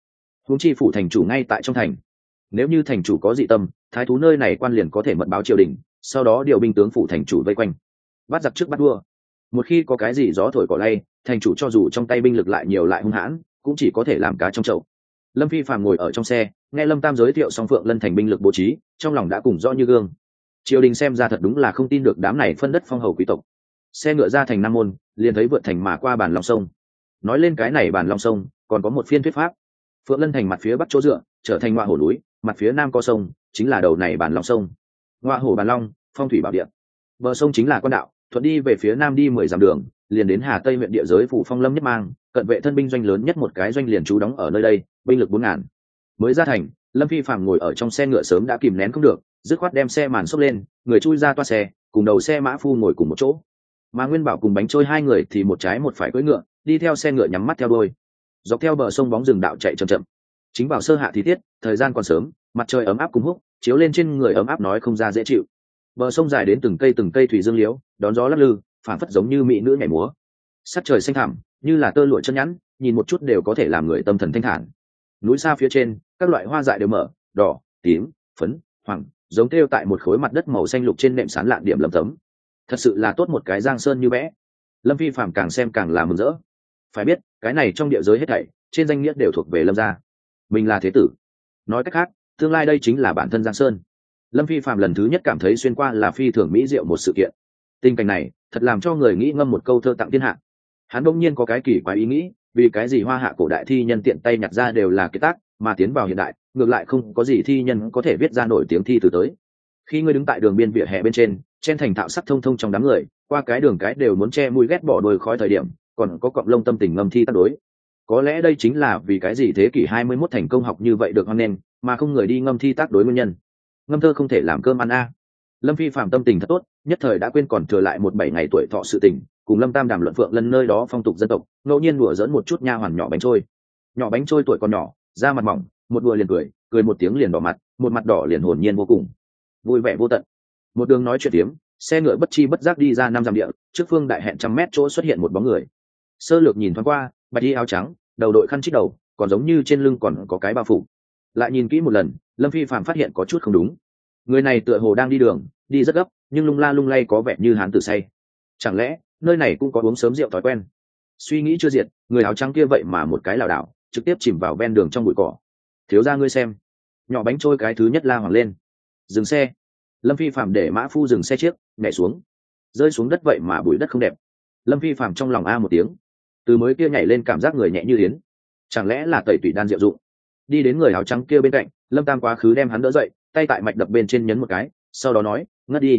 Speaker 1: huống chi phủ thành chủ ngay tại trong thành, nếu như thành chủ có dị tâm, thái thú nơi này quan liền có thể mật báo triều đình, sau đó điều binh tướng phủ thành chủ vây quanh, bắt giặc trước bắt vua. Một khi có cái gì gió thổi cỏ lay, thành chủ cho dù trong tay binh lực lại nhiều lại hung hãn, cũng chỉ có thể làm cá trong chậu. Lâm Phi Phàm ngồi ở trong xe, nghe Lâm Tam giới thiệu xong Phượng Lân thành binh lực bố trí, trong lòng đã cùng rõ như gương. Triều đình xem ra thật đúng là không tin được đám này phân đất phong hầu quý tộc. Xe ngựa ra thành Nam môn, liền thấy vượt thành mà qua bản Long sông. Nói lên cái này bản Long sông, còn có một phiên thuyết pháp. Phượng Lân thành mặt phía bắc chỗ dựa, trở thành ngoại hổ núi, mặt phía nam có sông, chính là đầu này bản Long sông. Ngoại hổ bản Long, phong thủy bảo địa. Bờ sông chính là quan đạo, thuận đi về phía nam đi 10 dặm đường, liền đến Hà Tây huyện địa giới phủ Phong Lâm nhất mang, cận vệ thân binh doanh lớn nhất một cái doanh liền trú đóng ở nơi đây, binh lực 4000. Mới ra thành, Lâm Phi Phàm ngồi ở trong xe ngựa sớm đã kìm nén không được, dứt khoát đem xe màn xốc lên, người chui ra toa xe, cùng đầu xe mã phu ngồi cùng một chỗ. Mà Nguyên Bảo cùng Bánh Trôi hai người thì một trái một phải cưỡi ngựa, đi theo xe ngựa nhắm mắt theo đuôi. Dọc theo bờ sông bóng rừng đạo chạy chậm chậm. Chính vào sơ hạ thì tiết, thời gian còn sớm, mặt trời ấm áp cùng húc, chiếu lên trên người ấm áp nói không ra dễ chịu. Bờ sông dài đến từng cây thủy dương liễu, đón gió lắc lư, phản phất giống như mỹ nữ nhảy múa. Sắc trời xanh thẳm, như là tơ lụa chân nhẵn, nhìn một chút đều có thể làm người tâm thần thanh thản. Núi xa phía trên, các loại hoa dại đều mở, đỏ, tím, phấn, hoàng, giống thêu tại một khối mặt đất màu xanh lục trên nệm sán lạn điểm lấm tấm. Thật sự là tốt một cái giang sơn như vẽ. Lâm Phi Phàm càng xem càng là mừng rỡ. Phải biết, cái này trong địa giới hết thảy, trên danh nghĩa đều thuộc về Lâm gia. Mình là thế tử. Nói cách khác, tương lai đây chính là bản thân giang sơn. Lâm Phi Phàm lần thứ nhất cảm thấy xuyên qua là phi thường mỹ diệu một sự kiện. Tình cảnh này, thật làm cho người nghĩ ngâm một câu thơ tặng thiên hạ. Hắn đột nhiên có cái kỳ quái ý nghĩ, vì cái gì hoa hạ cổ đại thi nhân tiện tay nhặt ra đều là kiệt tác, mà tiến vào hiện đại, ngược lại không có gì thi nhân có thể viết ra nổi tiếng thi từ tới. Khi ngươi đứng tại đường biên vỉa hè bên trên, chen thành thạo sắc thông thông trong đám người, qua cái đường cái đều muốn che mũi ghét bỏ đôi khói thời điểm, còn có cọng lông tâm tình ngâm thi tác đối. Có lẽ đây chính là vì cái gì thế kỷ 21 thành công học như vậy được hoan nghênh, mà không người đi ngâm thi tác đối nguyên nhân. Ngâm thơ không thể làm cơm ăn a. Lâm Phi Phạm tâm tình thật tốt, nhất thời đã quên còn thừa lại 7 ngày tuổi thọ sự tình, cùng Lâm Tam đàm luận Phượng Lân nơi đó phong tục dân tộc, ngẫu nhiên đùa giỡn một chút nha hoàn nhỏ Bánh Trôi. Nhỏ Bánh Trôi tuổi còn nhỏ, da mặt mỏng, một đùa liền cười một tiếng liền đỏ mặt, một mặt đỏ liền hồn nhiên vô cùng, vui vẻ vô tận. Một đường nói chuyện tiếm, xe ngựa bất chi bất giác đi ra 5 dặm địa, trước phương đại hẹn trăm mét chỗ xuất hiện một bóng người. Sơ lược nhìn thoáng qua, bạch y áo trắng, đầu đội khăn chít đầu, còn giống như trên lưng còn có cái bao phủ. Lại nhìn kỹ một lần, Lâm Phi Phạm phát hiện có chút không đúng. Người này tựa hồ đang đi đường, đi rất gấp, nhưng lung la lung lay có vẻ như hán tử say. Chẳng lẽ nơi này cũng có uống sớm rượu thói quen? Suy nghĩ chưa diệt, người áo trắng kia vậy mà một cái lảo đảo, trực tiếp chìm vào ven đường trong bụi cỏ. Thiếu gia ngươi xem. Nhỏ Bánh Trôi cái thứ nhất la hoàng lên. Dừng xe. Lâm Phi Phạm để mã phu dừng xe chiếc, nhảy xuống. Rơi xuống đất vậy mà bụi đất không đẹp. Lâm Phi Phạm trong lòng a một tiếng. Từ mới kia nhảy lên cảm giác người nhẹ như yến. Chẳng lẽ là tẩy tủy đan diệu dụng? Đi đến người áo trắng kia bên cạnh, Lâm Tam quá khứ đem hắn đỡ dậy, tay tại mạch đập bên trên nhấn một cái, sau đó nói, ngất đi.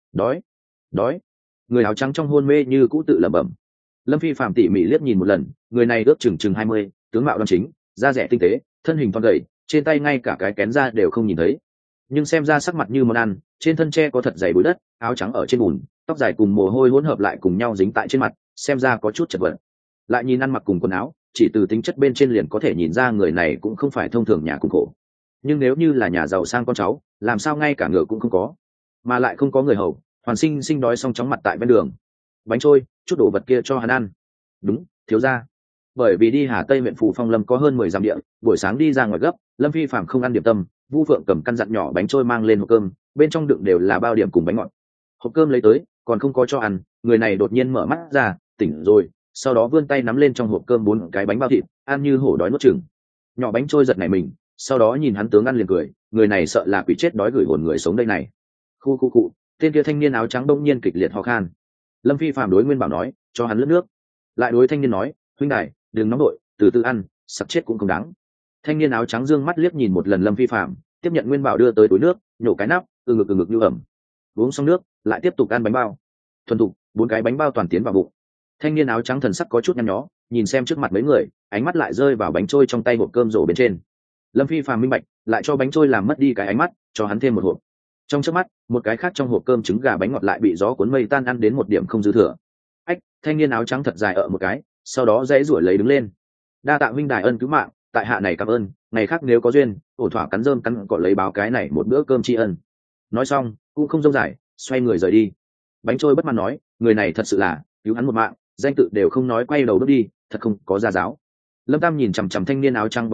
Speaker 1: Đói. Người áo trắng trong hôn mê như cũ tự lẩm bẩm. Lâm Phi Phạm tỉ mỉ liếc nhìn một lần, người này ước chừng 20, tướng mạo đoan chính, da rẻ tinh tế, thân hình thon gầy, trên tay ngay cả cái kén da đều không nhìn thấy. Nhưng xem ra sắc mặt như món ăn, trên thân tre có thật dày bụi đất, áo trắng ở trên bùn, tóc dài cùng mồ hôi hỗn hợp lại cùng nhau dính tại trên mặt, xem ra có chút chật vật. Lại nhìn ăn mặc cùng quần áo, chỉ từ tính chất bên trên liền có thể nhìn ra người này cũng không phải thông thường nhà cùng khổ. Nhưng nếu như là nhà giàu sang con cháu, làm sao ngay cả ngựa cũng không có, mà lại không có người hầu, hoàn sinh đói xong chóng mặt tại ven đường. Bánh Trôi, chút đồ vật kia cho hắn ăn. Đúng, thiếu gia. Bởi vì đi Hà Tây huyện phủ Phong Lâm có hơn 10 dặm địa, buổi sáng đi ra ngoài gấp, Lâm Phi Phạm không ăn điểm tâm, Vu Phượng cầm căn dặn nhỏ Bánh Trôi mang lên hộp cơm, bên trong đựng đều là bao điểm cùng bánh ngọt. Hộp cơm lấy tới, còn không có cho ăn, người này đột nhiên mở mắt ra, tỉnh rồi, sau đó vươn tay nắm lên trong hộp cơm 4 cái bánh bao thịt, ăn như hổ đói nuốt chừng. Nhỏ Bánh Trôi giật nảy mình, sau đó nhìn hắn tướng ăn liền cười, người này sợ là quỷ chết đói gửi hồn người sống đây này. Khu. Tên kia thanh niên áo trắng bỗng nhiên kịch liệt ho khan. Lâm Phi Phạm đối Nguyên Bảo nói, cho hắn lướt nước. Lại đối thanh niên nói, huynh đài, đừng nóng đội, từ từ ăn, sặc chết cũng không đáng. Thanh niên áo trắng dương mắt liếc nhìn một lần Lâm Phi Phạm, tiếp nhận Nguyên Bảo đưa tới túi nước, nhổ cái nắp, từ ngực như ẩm. Uống xong nước, lại tiếp tục ăn bánh bao. Thuần thục, 4 cái bánh bao toàn tiến vào bụng. Thanh niên áo trắng thần sắc có chút nhăn nhó, nhìn xem trước mặt mấy người, ánh mắt lại rơi vào Bánh Trôi trong tay hộp cơm rổ bên trên. Lâm Phi Phạm minh bạch, lại cho Bánh Trôi làm mất đi cái ánh mắt, cho hắn thêm một hộp. Trong chớp mắt, một cái khác trong hộp cơm trứng gà bánh ngọt lại bị gió cuốn mây tan ăn đến một điểm không dư thừa. Ách, thanh niên áo trắng thật dài ở một cái, sau đó dãy rủi lấy đứng lên. Đa tạ huynh đài ân cứu mạng, tại hạ này cảm ơn, ngày khác nếu có duyên, ổn thỏa cắn rơm cắn cỏ lấy báo cái này một bữa cơm tri ân. Nói xong, cũng không dông dài, xoay người rời đi. Bánh Trôi bất mãn nói, người này thật sự là cứu hắn một mạng, danh tự đều không nói, quay đầu bước đi, thật không có gia giáo. Lâm Tam nhìn chằm chằm thanh niên áo trắng bóng lưng,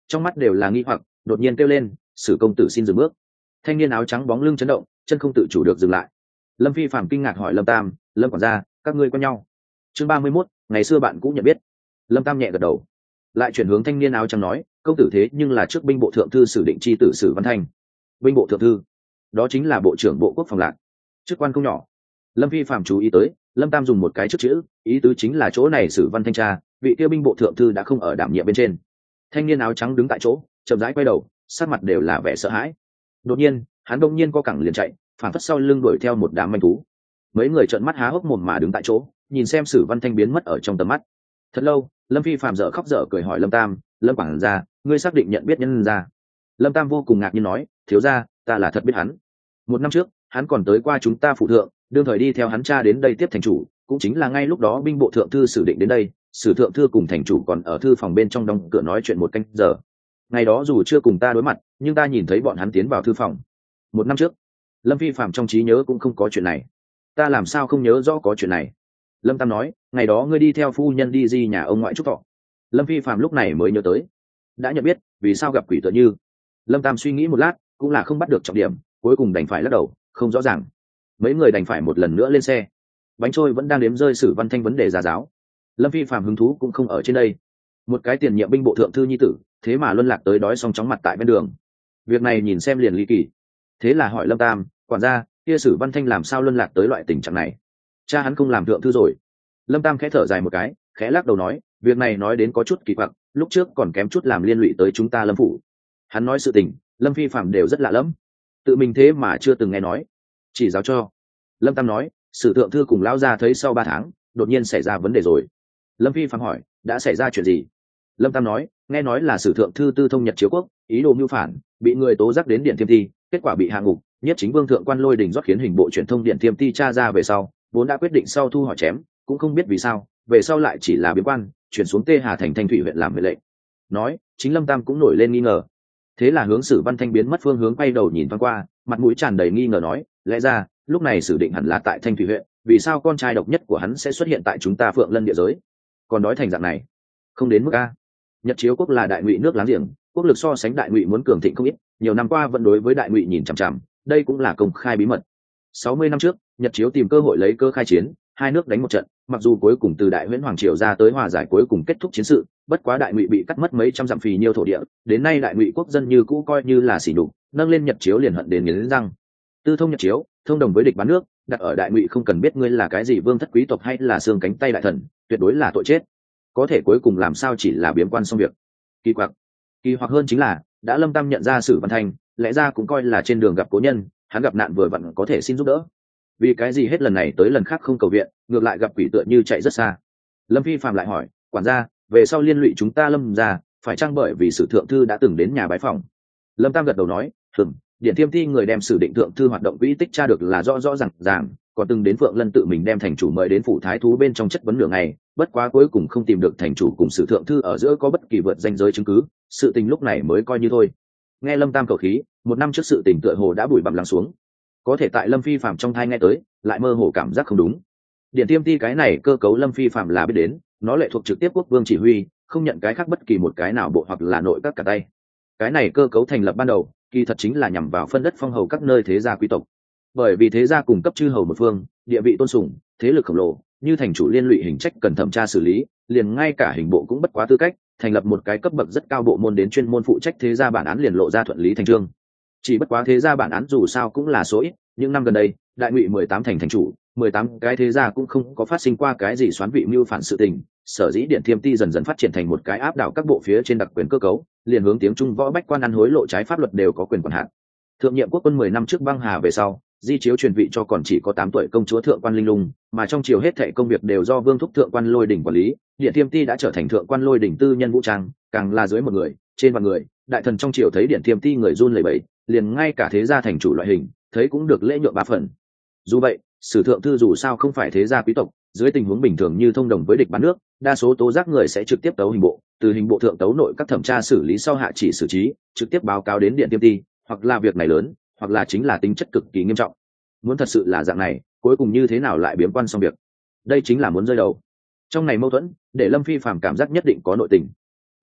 Speaker 1: trong mắt đều là nghi hoặc, đột nhiên kêu lên, Sử công tử xin dừng bước. Thanh niên áo trắng bóng lưng chấn động, chân không tự chủ được dừng lại. Lâm Phi Phạm kinh ngạc hỏi Lâm Tam, Lâm quản gia, các ngươi quen nhau? Chương 31, ngày xưa bạn cũng nhận biết. Lâm Tam nhẹ gật đầu, lại chuyển hướng thanh niên áo trắng nói, công tử thế nhưng là trước binh bộ thượng thư Sử Định chi tử Sử Văn Thanh. Binh bộ thượng thư, đó chính là bộ trưởng bộ quốc phòng Lạc, chức quan không nhỏ. Lâm Phi Phạm chú ý tới, Lâm Tam dùng một cái chức chữ, ý tứ chính là chỗ này Sử Văn Thanh tra, vị kia binh bộ thượng thư đã không ở đảm nhiệm bên trên. Thanh niên áo trắng đứng tại chỗ, chậm rãi quay đầu, sát mặt đều là vẻ sợ hãi. Đột nhiên, hắn đông nhiên co cẳng liền chạy, phản phất sau lưng đuổi theo một đám manh thú. Mấy người trợn mắt há hốc mồm mà đứng tại chỗ, nhìn xem Sử Văn Thanh biến mất ở trong tầm mắt. Thật lâu, Lâm Phi Phạm dở khóc dở cười hỏi Lâm Tam, Lâm quản gia, ngươi xác định nhận biết nhân gia? Lâm Tam vô cùng ngạc nhiên nói, thiếu gia, ta là thật biết hắn. 1 năm trước, hắn còn tới qua chúng ta phụ thượng, đương thời đi theo hắn cha đến đây tiếp thành chủ, cũng chính là ngay lúc đó binh bộ thượng thư Sử Định đến đây, Sử thượng thư cùng thành chủ còn ở thư phòng bên trong đóng cửa nói chuyện 1 canh giờ. Ngày đó dù chưa cùng ta đối mặt, nhưng ta nhìn thấy bọn hắn tiến vào thư phòng. 1 năm trước, Lâm Phi Phạm trong trí nhớ cũng không có chuyện này. Ta làm sao không nhớ rõ có chuyện này? Lâm Tam nói, ngày đó ngươi đi theo phu nhân đi di nhà ông ngoại chúc thọ. Lâm Phi Phạm lúc này mới nhớ tới, đã nhận biết, vì sao gặp quỷ tựa như. Lâm Tam suy nghĩ một lát, cũng là không bắt được trọng điểm, cuối cùng đành phải lắc đầu, không rõ ràng. Mấy người đành phải một lần nữa lên xe. Bánh trôi vẫn đang đếm rơi Sử Văn Thanh vấn đề gia giáo. Lâm Phi Phạm hứng thú cũng không ở trên đây. Một cái tiền nhiệm binh bộ thượng thư nhi tử, thế mà luân lạc tới đói xong chóng mặt tại bên đường. Việc này nhìn xem liền ly kỳ. Thế là hỏi Lâm Tam, quản gia, kia Sử Văn Thanh làm sao luân lạc tới loại tình trạng này? Cha hắn không làm thượng thư rồi. Lâm Tam khẽ thở dài một cái, khẽ lắc đầu nói, việc này nói đến có chút kỳ quặc, lúc trước còn kém chút làm liên lụy tới chúng ta Lâm phủ. Hắn nói sự tình, Lâm Phi Phạm đều rất lạ lẫm, tự mình thế mà chưa từng nghe nói. Chỉ giáo cho. Lâm Tam nói, Sử thượng thư cùng lão gia thấy sau 3 tháng, đột nhiên xảy ra vấn đề rồi. Lâm Phi Phạm hỏi, đã xảy ra chuyện gì? Lâm Tam nói, nghe nói là Sử thượng thư tư thông Nhật Chiếu quốc, ý đồ mưu phản, bị người tố giác đến Điện Thiêm Ti, kết quả bị hạ ngục. Nhất chính vương thượng quan Lôi Đình rót khiến hình bộ truyền thông Điện Thiêm Ti tra ra về sau, vốn đã quyết định sau thu hỏi chém, cũng không biết vì sao, về sau lại chỉ là biếm quan, chuyển xuống Tê Hà thành Thanh Thủy huyện làm huệ lệnh. Nói, chính Lâm Tam cũng nổi lên nghi ngờ. Thế là hướng Sử Văn Thanh biến mất phương hướng quay đầu nhìn thoáng qua, mặt mũi tràn đầy nghi ngờ nói, lẽ ra lúc này Sử Định hẳn là tại Thanh Thủy huyện, vì sao con trai độc nhất của hắn sẽ xuất hiện tại chúng ta Phượng Lân địa giới? Còn đói thành dạng này, không đến mức a. Nhật Chiếu quốc là Đại Ngụy nước láng giềng, quốc lực so sánh Đại Ngụy muốn cường thịnh không ít, nhiều năm qua vẫn đối với Đại Ngụy nhìn chằm chằm, đây cũng là công khai bí mật. 60 năm trước, Nhật Chiếu tìm cơ hội lấy cơ khai chiến, hai nước đánh một trận, mặc dù cuối cùng từ Đại Huyễn Hoàng triều ra tới hòa giải cuối cùng kết thúc chiến sự, bất quá Đại Ngụy bị cắt mất mấy trăm dặm phì nhiêu thổ địa, đến nay Đại Ngụy quốc dân như cũ coi như là sỉ nhục, nâng lên Nhật Chiếu liền hận đến nghiến răng. Tư thông Nhật Chiếu, thông đồng với địch bán nước, đặt ở Đại Ngụy không cần biết ngươi là cái gì vương thất quý tộc hay là xương cánh tay đại thần, tuyệt đối là tội chết. Có thể cuối cùng làm sao chỉ là biếm quan xong việc. Kỳ hoặc hơn chính là, đã Lâm Tam nhận ra Sử Văn Thanh, lẽ ra cũng coi là trên đường gặp cố nhân, hắn gặp nạn vừa vặn có thể xin giúp đỡ. Vì cái gì hết lần này tới lần khác không cầu viện, ngược lại gặp quỷ tựa như chạy rất xa? Lâm Phi Phạm lại hỏi, quản gia, về sau liên lụy chúng ta Lâm gia, phải chăng bởi vì Sử thượng thư đã từng đến nhà bái phòng? Lâm Tam gật đầu nói, Điện Thiêm Ti người đem Sử Định thượng thư hoạt động quỹ tích tra được là rõ rõ ràng, còn từng đến Phượng Lân tự mình đem thành chủ mời đến phủ thái thú bên trong chất vấn nửa ngày, bất quá cuối cùng không tìm được thành chủ cùng Sử thượng thư ở giữa có bất kỳ vượt ranh giới chứng cứ, sự tình lúc này mới coi như thôi. Nghe Lâm Tam khẩu khí, 1 năm trước sự tình tựa hồ đã bụi bặm lắng xuống, có thể tại Lâm Phi Phạm trong thai nghe tới, lại mơ hồ cảm giác không đúng. Điện Thiêm Ti cái này cơ cấu Lâm Phi Phạm là biết đến, nó lệ thuộc trực tiếp quốc vương chỉ huy, không nhận cái khác bất kỳ một cái nào bộ hoặc là nội các cả tay. Cái này cơ cấu thành lập ban đầu, kỳ thật chính là nhằm vào phân đất phong hầu các nơi thế gia quý tộc. Bởi vì thế gia cùng cấp chư hầu một phương, địa vị tôn sùng, thế lực khổng lồ, như thành chủ liên lụy hình trách cần thẩm tra xử lý, liền ngay cả hình bộ cũng bất quá tư cách, thành lập một cái cấp bậc rất cao bộ môn đến chuyên môn phụ trách thế gia bản án liền lộ ra thuận lý thành chương. Chỉ bất quá thế gia bản án dù sao cũng là số ít, những năm gần đây, Đại Ngụy 18 thành chủ, 18 cái thế gia cũng không có phát sinh qua cái gì xoán vị mưu phản sự tình, sở dĩ Điện Thiêm Ti dần dần phát triển thành một cái áp đảo các bộ phía trên đặc quyền cơ cấu, liền hướng tiếng Trung võ bách quan ăn hối lộ trái pháp luật đều có quyền quản hạt. Thượng nhiệm quốc quân 10 năm trước băng hà về sau, di chiếu truyền vị cho còn chỉ có 8 tuổi công chúa thượng quan Linh Lung, mà trong triều hết thảy công việc đều do vương thúc thượng quan Lôi Đỉnh quản lý, Điện Thiêm Ti đã trở thành thượng quan Lôi Đỉnh tư nhân vũ trang, càng là dưới một người, trên vạn người, đại thần trong triều thấy Điện Thiêm Ti người run lẩy bẩy, liền ngay cả thế gia thành chủ loại hình, thấy cũng được lễ nhượng 3 phần. Dù vậy, Sử thượng thư dù sao không phải thế gia quý tộc, dưới tình huống bình thường như thông đồng với địch bán nước, đa số tố giác người sẽ trực tiếp tấu hình bộ, từ hình bộ thượng tấu nội các thẩm tra xử lý sau hạ chỉ xử trí, trực tiếp báo cáo đến Điện Thiêm Ti, hoặc là việc này lớn, hoặc là chính là tính chất cực kỳ nghiêm trọng. Muốn thật sự là dạng này, cuối cùng như thế nào lại biếm quan xong việc? Đây chính là muốn rơi đầu. Trong này mâu thuẫn, để Lâm Phi Phạm cảm giác nhất định có nội tình.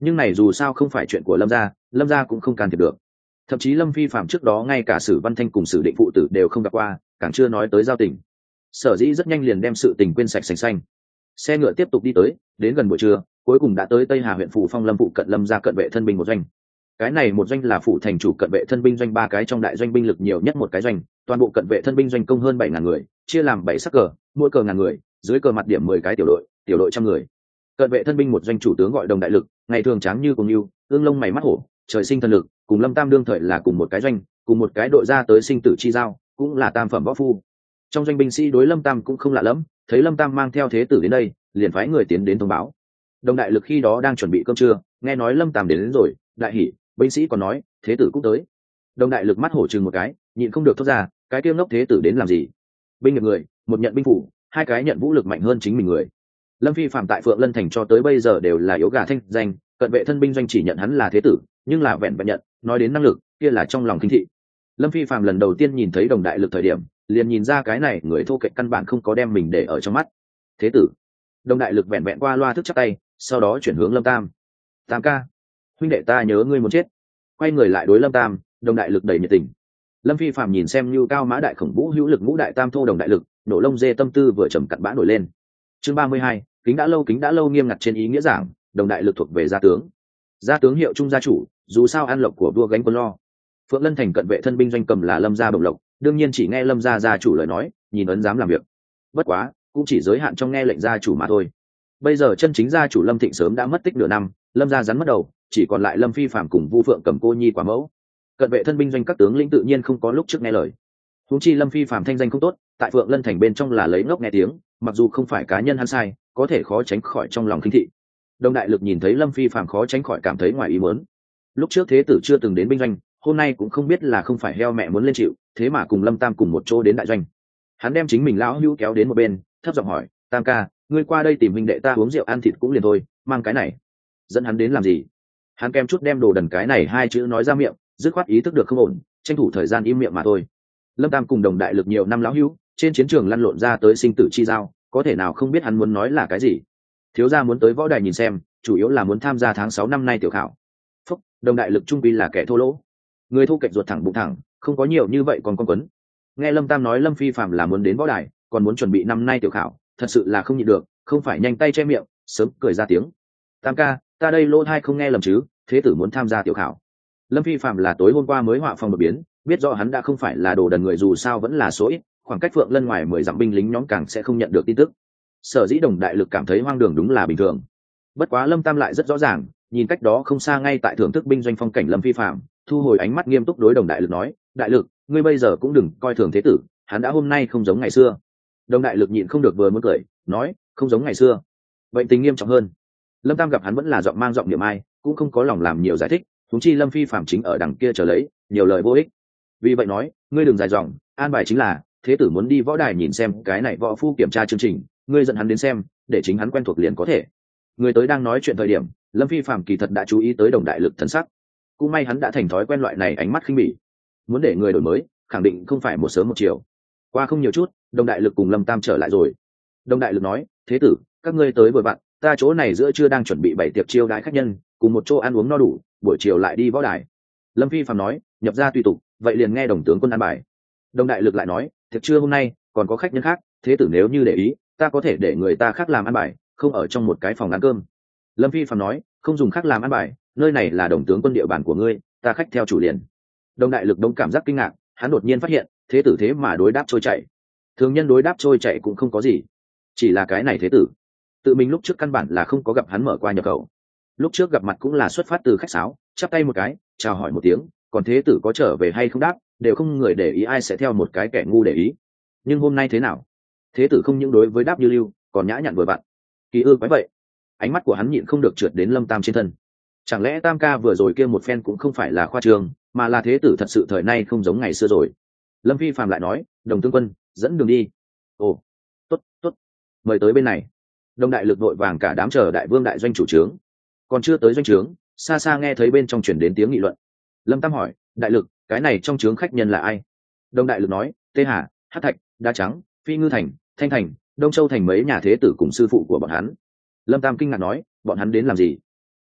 Speaker 1: nhưng này dù sao không phải chuyện của lâm gia cũng không can thiệp được. Thậm chí Lâm Phi Phạm trước đó ngay cả Sử Văn Thanh cùng Sử Định phụ tử đều không gặp qua, càng chưa nói tới giao tình. Sở dĩ rất nhanh liền đem sự tình quên sạch sành xanh. Xe ngựa tiếp tục đi tới, đến gần buổi trưa cuối cùng đã tới Tây Hà huyện phủ Phong Lâm phụ cận Lâm gia cận vệ thân binh một doanh. Cái này một doanh là phủ thành chủ cận vệ thân binh doanh ba cái trong đại doanh binh lực nhiều nhất một cái doanh, toàn bộ cận vệ thân binh doanh công hơn 7.000 người, chia làm 7 sắc cờ, mỗi cờ ngàn người, dưới cờ mặt điểm 10 cái tiểu đội trăm người. Cận vệ thân binh một doanh chủ tướng gọi Đồng Đại Lực, ngày thường tráng như cùng yêu, ương lông mày mắt hổ, trời sinh thần lực, cùng Lâm Tam đương thời là cùng một cái doanh, cùng một cái đội ra tới sinh tử chi giao, cũng là tam phẩm võ phu. Trong doanh binh sĩ đối Lâm Tam cũng không lạ lắm, thấy Lâm Tam mang theo thế tử đến đây, liền phái người tiến đến thông báo. Đồng Đại Lực khi đó đang chuẩn bị cơm trưa, nghe nói Lâm Tam đến rồi, đại hỉ, binh sĩ còn nói, thế tử cũng tới. Đồng Đại Lực mắt hổ chừng một cái, nhịn không được thốt ra, cái kia ngốc thế tử đến làm gì? Binh nghiệp người, một nhận binh phủ, hai cái nhận vũ lực mạnh hơn chính mình người. Lâm Phi Phạm tại Phượng Lân thành cho tới bây giờ đều là yếu gà thanh danh, cận vệ thân binh doanh chỉ nhận hắn là thế tử, nhưng là vẹn vẹn nhận, nói đến năng lực, kia là trong lòng kinh thị. Lâm Phi Phạm lần đầu tiên nhìn thấy Đồng Đại Lực thời điểm, liền nhìn ra cái này người thô kệch căn bản không có đem mình để ở trong mắt. Thế tử. Đồng Đại Lực vẹn vẹn qua loa thức chắp tay, sau đó chuyển hướng Lâm Tam. Tam ca, huynh đệ ta nhớ ngươi muốn chết. Quay người lại đối Lâm Tam, Đồng Đại Lực đầy nhiệt tình. Lâm Phi Phạm nhìn xem như cao mã đại khổng vũ hữu lực ngũ đại tam thô Đồng Đại Lực, nổ lông dê tâm tư vừa trầm cặn bã nổi lên. Chương 32, kính đã lâu nghiêm ngặt trên ý nghĩa giảng, Đồng Đại Lực thuộc về gia tướng hiệu trung gia chủ, dù sao an lộc của vua gánh quân lo. Phượng Lân thành cận vệ thân binh doanh cầm là Lâm gia bổng lộc, đương nhiên chỉ nghe Lâm gia gia chủ lời nói, nhìn ấn dám làm việc. Bất quá cũng chỉ giới hạn trong nghe lệnh gia chủ mà thôi. Bây giờ chân chính gia chủ Lâm Thịnh sớm đã mất tích nửa năm, Lâm gia rắn mất đầu, chỉ còn lại Lâm Phi Phạm cùng Vu Phượng cầm cô nhi quả mẫu. Cận vệ thân binh doanh các tướng lĩnh tự nhiên không có lúc trước nghe lời. Huống chi Lâm Phi Phạm thanh danh không tốt, tại Phượng Lân thành bên trong là lấy ngốc nghe tiếng, mặc dù không phải cá nhân hắn sai, có thể khó tránh khỏi trong lòng khinh thị. Đồng Đại Lực nhìn thấy Lâm Phi Phạm khó tránh khỏi cảm thấy ngoài ý muốn. Lúc trước thế tử chưa từng đến binh doanh, hôm nay cũng không biết là không phải heo mẹ muốn lên chịu, thế mà cùng Lâm Tam cùng một chỗ đến đại doanh. Hắn đem chính mình lão hữu kéo đến một bên, thấp giọng hỏi, Tam ca, ngươi qua đây tìm huynh đệ ta uống rượu ăn thịt cũng liền thôi, mang cái này dẫn hắn đến làm gì? Hắn kem chút đem đồ đần cái này hai chữ nói ra miệng, dứt khoát ý thức được không ổn, tranh thủ thời gian im miệng mà thôi. Lâm Tam cùng Đồng Đại Lực nhiều năm lão hữu, trên chiến trường lăn lộn ra tới sinh tử chi giao, có thể nào không biết hắn muốn nói là cái gì? Thiếu gia muốn tới võ đài nhìn xem, chủ yếu là muốn tham gia tháng 6 năm nay tiểu khảo. Phúc, Đồng Đại Lực trung quy là kẻ thô lỗ, người thu kệch ruột thẳng bụng thẳng, không có nhiều như vậy còn con quấn. Nghe Lâm Tam nói Lâm Phi Phạm là muốn đến võ đài, còn muốn chuẩn bị năm nay tiểu khảo, thật sự là không nhịn được, không phải nhanh tay che miệng, sớm cười ra tiếng. Tam ca, ta đây lỗ thai không nghe lầm chứ, thế tử muốn tham gia tiểu khảo. Lâm Phi Phạm là tối hôm qua mới họa phong đột biến, biết rõ hắn đã không phải là đồ đần người, dù sao vẫn là số ít, khoảng cách Phượng Lân ngoài 10 dặm binh lính nhóm càng sẽ không nhận được tin tức. Sở dĩ Đồng Đại Lực cảm thấy hoang đường đúng là bình thường. Bất quá Lâm Tam lại rất rõ ràng, nhìn cách đó không xa ngay tại thưởng thức binh doanh phong cảnh Lâm Phi Phạm, thu hồi ánh mắt nghiêm túc đối Đồng Đại Lực nói, Đại Lực, ngươi bây giờ cũng đừng coi thường thế tử, hắn đã hôm nay không giống ngày xưa. Đồng Đại Lực nhịn không được vừa muốn cười, nói, không giống ngày xưa. Bệnh tình nghiêm trọng hơn. Lâm Tam gặp hắn vẫn là giọng mang giọng niệm ai, cũng không có lòng làm nhiều giải thích, huống chi Lâm Phi Phạm chính ở đằng kia chờ lấy, nhiều lời vô ích. Vì vậy nói, ngươi đừng dài dòng, an bài chính là thế tử muốn đi võ đài nhìn xem cái này võ phu kiểm tra chương trình, ngươi dẫn hắn đến xem, để chính hắn quen thuộc liền có thể. Người tới đang nói chuyện thời điểm, Lâm Phi Phạm kỳ thật đã chú ý tới Đồng Đại Lực thần sắc, cũng may hắn đã thành thói quen loại này ánh mắt khinh bỉ. Muốn để người đổi mới, khẳng định không phải một sớm một chiều. Qua không nhiều chút, Đồng Đại Lực cùng Lâm Tam trở lại rồi. Đồng Đại Lực nói, thế tử, các ngươi tới vừa vặn, ta chỗ này giữa trưa đang chuẩn bị bày tiệc chiêu đãi khách nhân, cùng một chỗ ăn uống no đủ, buổi chiều lại đi võ đài. Lâm Phi Phạm nói, nhập ra tùy tục, vậy liền nghe Đồng tướng quân an bài. Đồng Đại Lực lại nói, tiệc trưa hôm nay còn có khách nhân khác, thế tử nếu như để ý, ta có thể để người ta khác làm ăn bài, không ở trong một cái phòng ăn cơm. Lâm Phi Phạm nói, không dùng khác làm ăn bài, nơi này là Đồng tướng quân địa bàn của ngươi, ta khách theo chủ liền. Đồng Đại Lực đông cảm giác kinh ngạc, hắn đột nhiên phát hiện thế tử thế mà đối đáp trôi chảy. Thường nhân đối đáp trôi chảy cũng không có gì, chỉ là cái này thế tử tự mình lúc trước căn bản là không có gặp hắn mở qua nhập khẩu. Lúc trước gặp mặt cũng là xuất phát từ khách sáo, chắp tay một cái, chào hỏi một tiếng, còn thế tử có trở về hay không đáp đều không người để ý, ai sẽ theo một cái kẻ ngu để ý. Nhưng hôm nay thế nào, thế tử không những đối với đáp như lưu, còn nhã nhặn vừa vặn. Kỳ ư quái vậy. Ánh mắt của hắn nhịn không được trượt đến Lâm Tam trên thân. Chẳng lẽ Tam ca vừa rồi kia một phen cũng không phải là khoa trương, mà là thế tử thật sự thời nay không giống ngày xưa rồi. Lâm Phi Phạm lại nói, Đồng tướng quân dẫn đường đi. Ồ, tốt tốt, mời tới bên này. Đồng Đại Lực vội vàng cả đám chờ đại vương đại doanh chủ trướng. Còn chưa tới doanh trướng, xa xa nghe thấy bên trong chuyển đến tiếng nghị luận. Lâm Tam hỏi, Đại Lực, cái này trong trướng khách nhân là ai? Đồng Đại Lực nói, Tê Hà, Hát Thạch, Đá Trắng, Phi Ngư Thành, Thanh Thành, Đông Châu Thành mấy nhà thế tử cùng sư phụ của bọn hắn. Lâm Tam kinh ngạc nói, bọn hắn đến làm gì?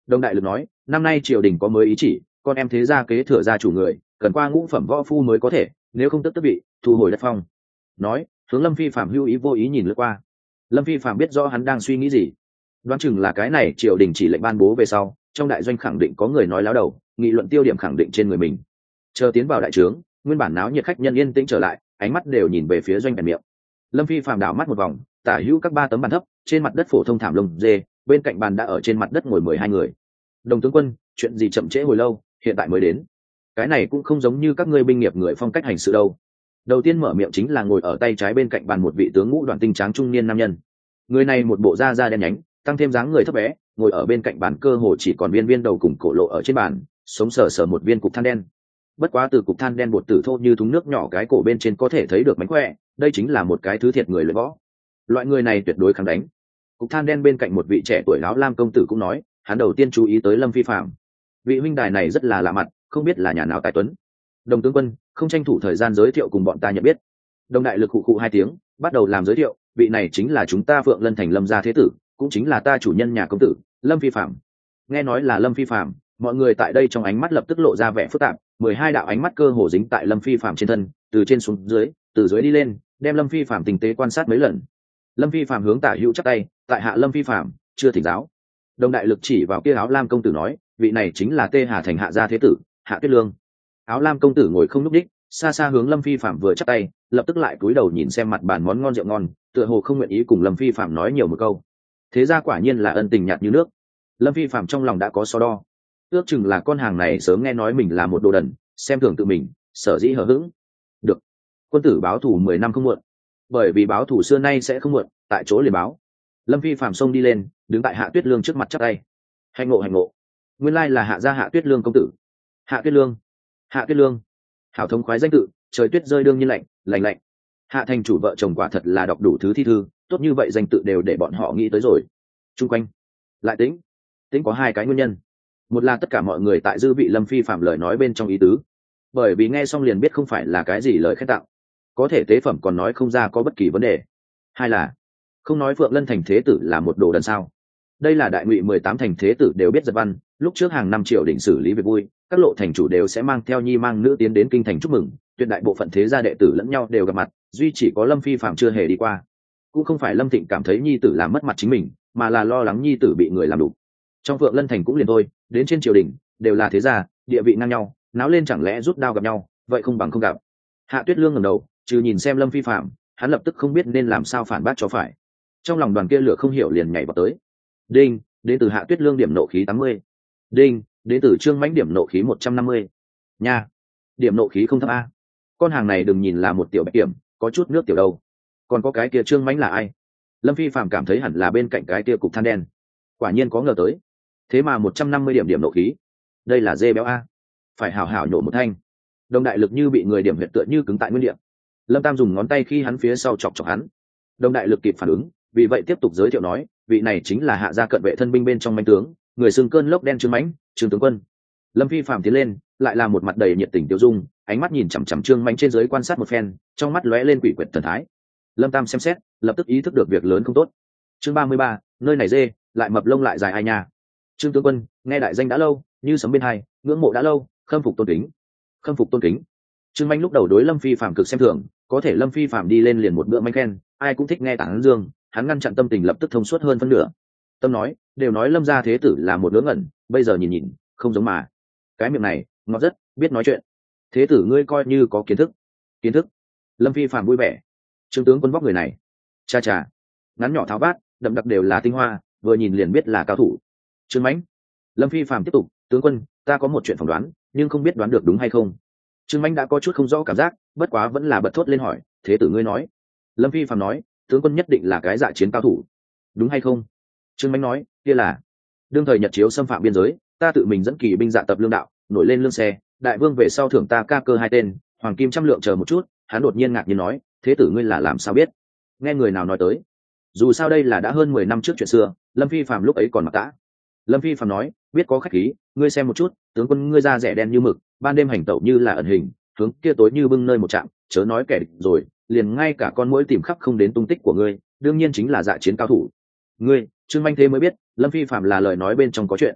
Speaker 1: Đồng đại lực nói, năm nay triều đình có mới ý chỉ, con em thế gia kế thừa gia chủ người cần qua ngũ phẩm võ phu mới có thể, nếu không tức vị thu hồi đất phong. Nói, hướng Lâm Phi Phạm hưu ý vô ý nhìn lướt qua. Lâm Phi Phạm biết rõ hắn đang suy nghĩ gì, đoán chừng là cái này triều đình chỉ lệnh ban bố về sau, trong đại doanh khẳng định có người nói láo đầu, nghị luận tiêu điểm khẳng định trên người mình. Chờ tiến vào đại trướng, nguyên bản náo nhiệt khách nhân yên tĩnh trở lại, ánh mắt đều nhìn về phía doanh bèn miệng. Lâm Phi Phạm đảo mắt một vòng, tả hữu các 3 tấm bàn thấp, trên mặt đất phổ thông thảm lông dê, bên cạnh bàn đã ở trên mặt đất ngồi 12 người. Đồng tướng quân, chuyện gì chậm trễ hồi lâu, hiện tại mới đến? Cái này cũng không giống như các ngươi binh nghiệp người phong cách hành sự đâu. Đầu tiên mở miệng chính là ngồi ở tay trái bên cạnh bàn một vị tướng ngũ đoàn tinh tráng trung niên nam nhân. Người này một bộ da đen nhánh, tăng thêm dáng người thấp bé, ngồi ở bên cạnh bàn cơ hồ chỉ còn viên viên đầu cùng cổ lộ ở trên bàn, sống sờ sờ một viên cục than đen. Bất quá từ cục than đen bột tử thô như thúng nước nhỏ cái cổ bên trên có thể thấy được mánh khỏe, đây chính là một cái thứ thiệt người luyện võ. Loại người này tuyệt đối kháng đánh. Cục than đen bên cạnh một vị trẻ tuổi áo lam công tử cũng nói, hắn đầu tiên chú ý tới Lâm Phi Phạm. Vị huynh đài này rất là lạ mặt, không biết là nhà nào tài tuấn. Đồng tướng quân, không tranh thủ thời gian giới thiệu cùng bọn ta nhận biết. Đồng đại lực khụ khụ 2 tiếng, bắt đầu làm giới thiệu, vị này chính là chúng ta Phượng Lân thành Lâm gia thế tử, cũng chính là ta chủ nhân nhà công tử, Lâm Phi Phạm. Nghe nói là Lâm Phi Phạm, mọi người tại đây trong ánh mắt lập tức lộ ra vẻ phức tạp, 12 đạo ánh mắt cơ hồ dính tại Lâm Phi Phạm trên thân, từ trên xuống dưới, từ dưới đi lên, đem Lâm Phi Phạm tinh tế quan sát mấy lần. Lâm Phi Phạm hướng tả hữu chắp tay, tại hạ Lâm Phi Phạm, chưa thỉnh giáo. Đồng đại lực chỉ vào kia áo lam công tử nói, vị này chính là Tê Hà thành hạ gia thế tử, Hạ Tuyết Lương. Áo lam công tử ngồi không nhúc đích, xa xa hướng Lâm Phi Phạm vừa chắp tay, lập tức lại cúi đầu nhìn xem mặt bàn món ngon rượu ngon, tựa hồ không nguyện ý cùng Lâm Phi Phạm nói nhiều một câu. Thế ra quả nhiên là ân tình nhạt như nước. Lâm Phi Phạm trong lòng đã có so đo, ước chừng là con hàng này sớm nghe nói mình là một đồ đần, xem thường tự mình, sở dĩ hờ hững. Được, quân tử báo thù 10 năm không muộn, bởi vì báo thù xưa nay sẽ không muộn, tại chỗ liền báo. Lâm Phi Phạm xông đi lên, đứng tại Hạ Tuyết Lương trước mặt chắp tay. Hành ngộ hành ngộ, nguyên lai là Hạ gia Hạ Tuyết Lương công tử. Hạ Tuyết Lương, Hạ Tuyết Lương, hảo thống khoái danh tự, trời tuyết rơi đương nhiên lạnh, lạnh lạnh. Hạ thành chủ vợ chồng quả thật là đọc đủ thứ thi thư, tốt như vậy danh tự đều để bọn họ nghĩ tới rồi. Trung quanh lại tính có 2 cái nguyên nhân. Một là tất cả mọi người tại dư vị Lâm Phi Phạm lời nói bên trong ý tứ, bởi vì nghe xong liền biết không phải là cái gì lời khen tặng, có thể tế phẩm còn nói không ra có bất kỳ vấn đề. Hai là không nói Phượng Lân thành thế tử là một đồ đần sao. Đây là đại ngụy 18 thành thế tử đều biết giật văn, lúc trước hàng năm triều đình xử lý việc vui, các lộ thành chủ đều sẽ mang theo nhi mang nữ tiến đến kinh thành chúc mừng, tuyệt đại bộ phận thế gia đệ tử lẫn nhau đều gặp mặt, duy chỉ có Lâm Phi Phạm chưa hề đi qua. Cũng không phải Lâm Thịnh cảm thấy nhi tử làm mất mặt chính mình, mà là lo lắng nhi tử bị người làm đủ. Trong Phượng Lân thành cũng liền thôi, đến trên triều đình đều là thế gia, địa vị ngang nhau, náo lên chẳng lẽ rút đao gặp nhau, vậy không bằng không gặp. Hạ Tuyết Lương ngẩng đầu, trừ nhìn xem Lâm Phi Phạm, hắn lập tức không biết nên làm sao phản bác cho phải. Trong lòng đoàn kia lửa không hiểu liền nhảy vào tới. Đinh, đến từ Hạ Tuyết Lương điểm nộ khí 80. Đinh, đến từ Trương Mãnh điểm nộ khí 150. Nha, điểm nộ khí không thấp a. Con hàng này đừng nhìn là một tiểu bạch kiểm, có chút nước tiểu đâu. Còn có cái kia Trương Mãnh là ai? Lâm Phi Phạm cảm thấy hẳn là bên cạnh cái kia cục than đen. Quả nhiên có ngờ tới. Thế mà 150 điểm nộ khí, đây là dê béo a, phải hảo hảo nhổ một thanh. Đồng đại lực như bị người điểm huyệt tựa như cứng tại nguyên điểm. Lâm Tam dùng ngón tay khi hắn phía sau chọc chọc hắn. Đồng đại lực kịp phản ứng, vì vậy tiếp tục giới thiệu nói, vị này chính là Hạ gia cận vệ thân binh bên trong manh tướng, người xưng cơn lốc đen Trương Mãnh, Trương tướng quân. Lâm Phi Phạm tiến lên, lại là một mặt đầy nhiệt tình tiêu dung, ánh mắt nhìn chằm chằm Trương Mãnh trên dưới quan sát một phen, trong mắt lóe lên quỷ quyệt thần thái. Lâm Tam xem xét, lập tức ý thức được việc lớn không tốt. Chương 33, nơi này dê, lại mập lông lại dài ai nha. Trương tướng quân, nghe đại danh đã lâu, như sấm bên hai, ngưỡng mộ đã lâu, khâm phục tôn kính. Khâm phục tôn kính. Trương Mãnh lúc đầu đối Lâm Phi Phạm cực xem thường, có thể Lâm Phi Phạm đi lên liền một bữa manh khen, ai cũng thích nghe tán dương, hắn ngăn chặn tâm tình lập tức thông suốt hơn phân nửa. Tâm nói, đều nói Lâm gia thế tử là một đứa ngẩn, bây giờ nhìn nhìn, không giống mà. Cái miệng này, ngọt rất, biết nói chuyện. Thế tử ngươi coi như có kiến thức. Kiến thức. Lâm Phi Phạm vui vẻ. Trương tướng quân vóc người này, cha cha, ngắn nhỏ tháo vát, đậm đặc đều là tinh hoa, vừa nhìn liền biết là cao thủ. Trương Mãnh. Lâm Phi Phạm tiếp tục, tướng quân, ta có một chuyện phỏng đoán, nhưng không biết đoán được đúng hay không. Trương Mãnh đã có chút không rõ cảm giác, bất quá vẫn là bật thốt lên hỏi, thế tử ngươi nói. Lâm Phi Phạm nói, tướng quân nhất định là cái dạ chiến cao thủ, đúng hay không? Trương Mãnh nói, kia là đương thời Nhật chiếu xâm phạm biên giới, ta tự mình dẫn kỳ binh dạ tập lương đạo, nổi lên lương xe, đại vương về sau thưởng ta ca cơ 2 tên, hoàng kim 100 lượng chờ một chút. Hắn đột nhiên ngạc nhiên nói, thế tử ngươi là làm sao biết? Nghe người nào nói tới? Dù sao đây là đã hơn 10 năm trước chuyện xưa, Lâm Phi Phạm lúc ấy còn mặc tã. Lâm Phi Phạm nói, biết có khách khí, ngươi xem một chút, tướng quân ngươi da rẻ đen như mực, ban đêm hành tẩu như là ẩn hình, hướng kia tối như bưng nơi một trạm, chớ nói kẻ địch rồi, liền ngay cả con muỗi tìm khắp không đến tung tích của ngươi, đương nhiên chính là dạ chiến cao thủ. Ngươi, Trương Manh thế mới biết, Lâm Phi Phạm là lời nói bên trong có chuyện.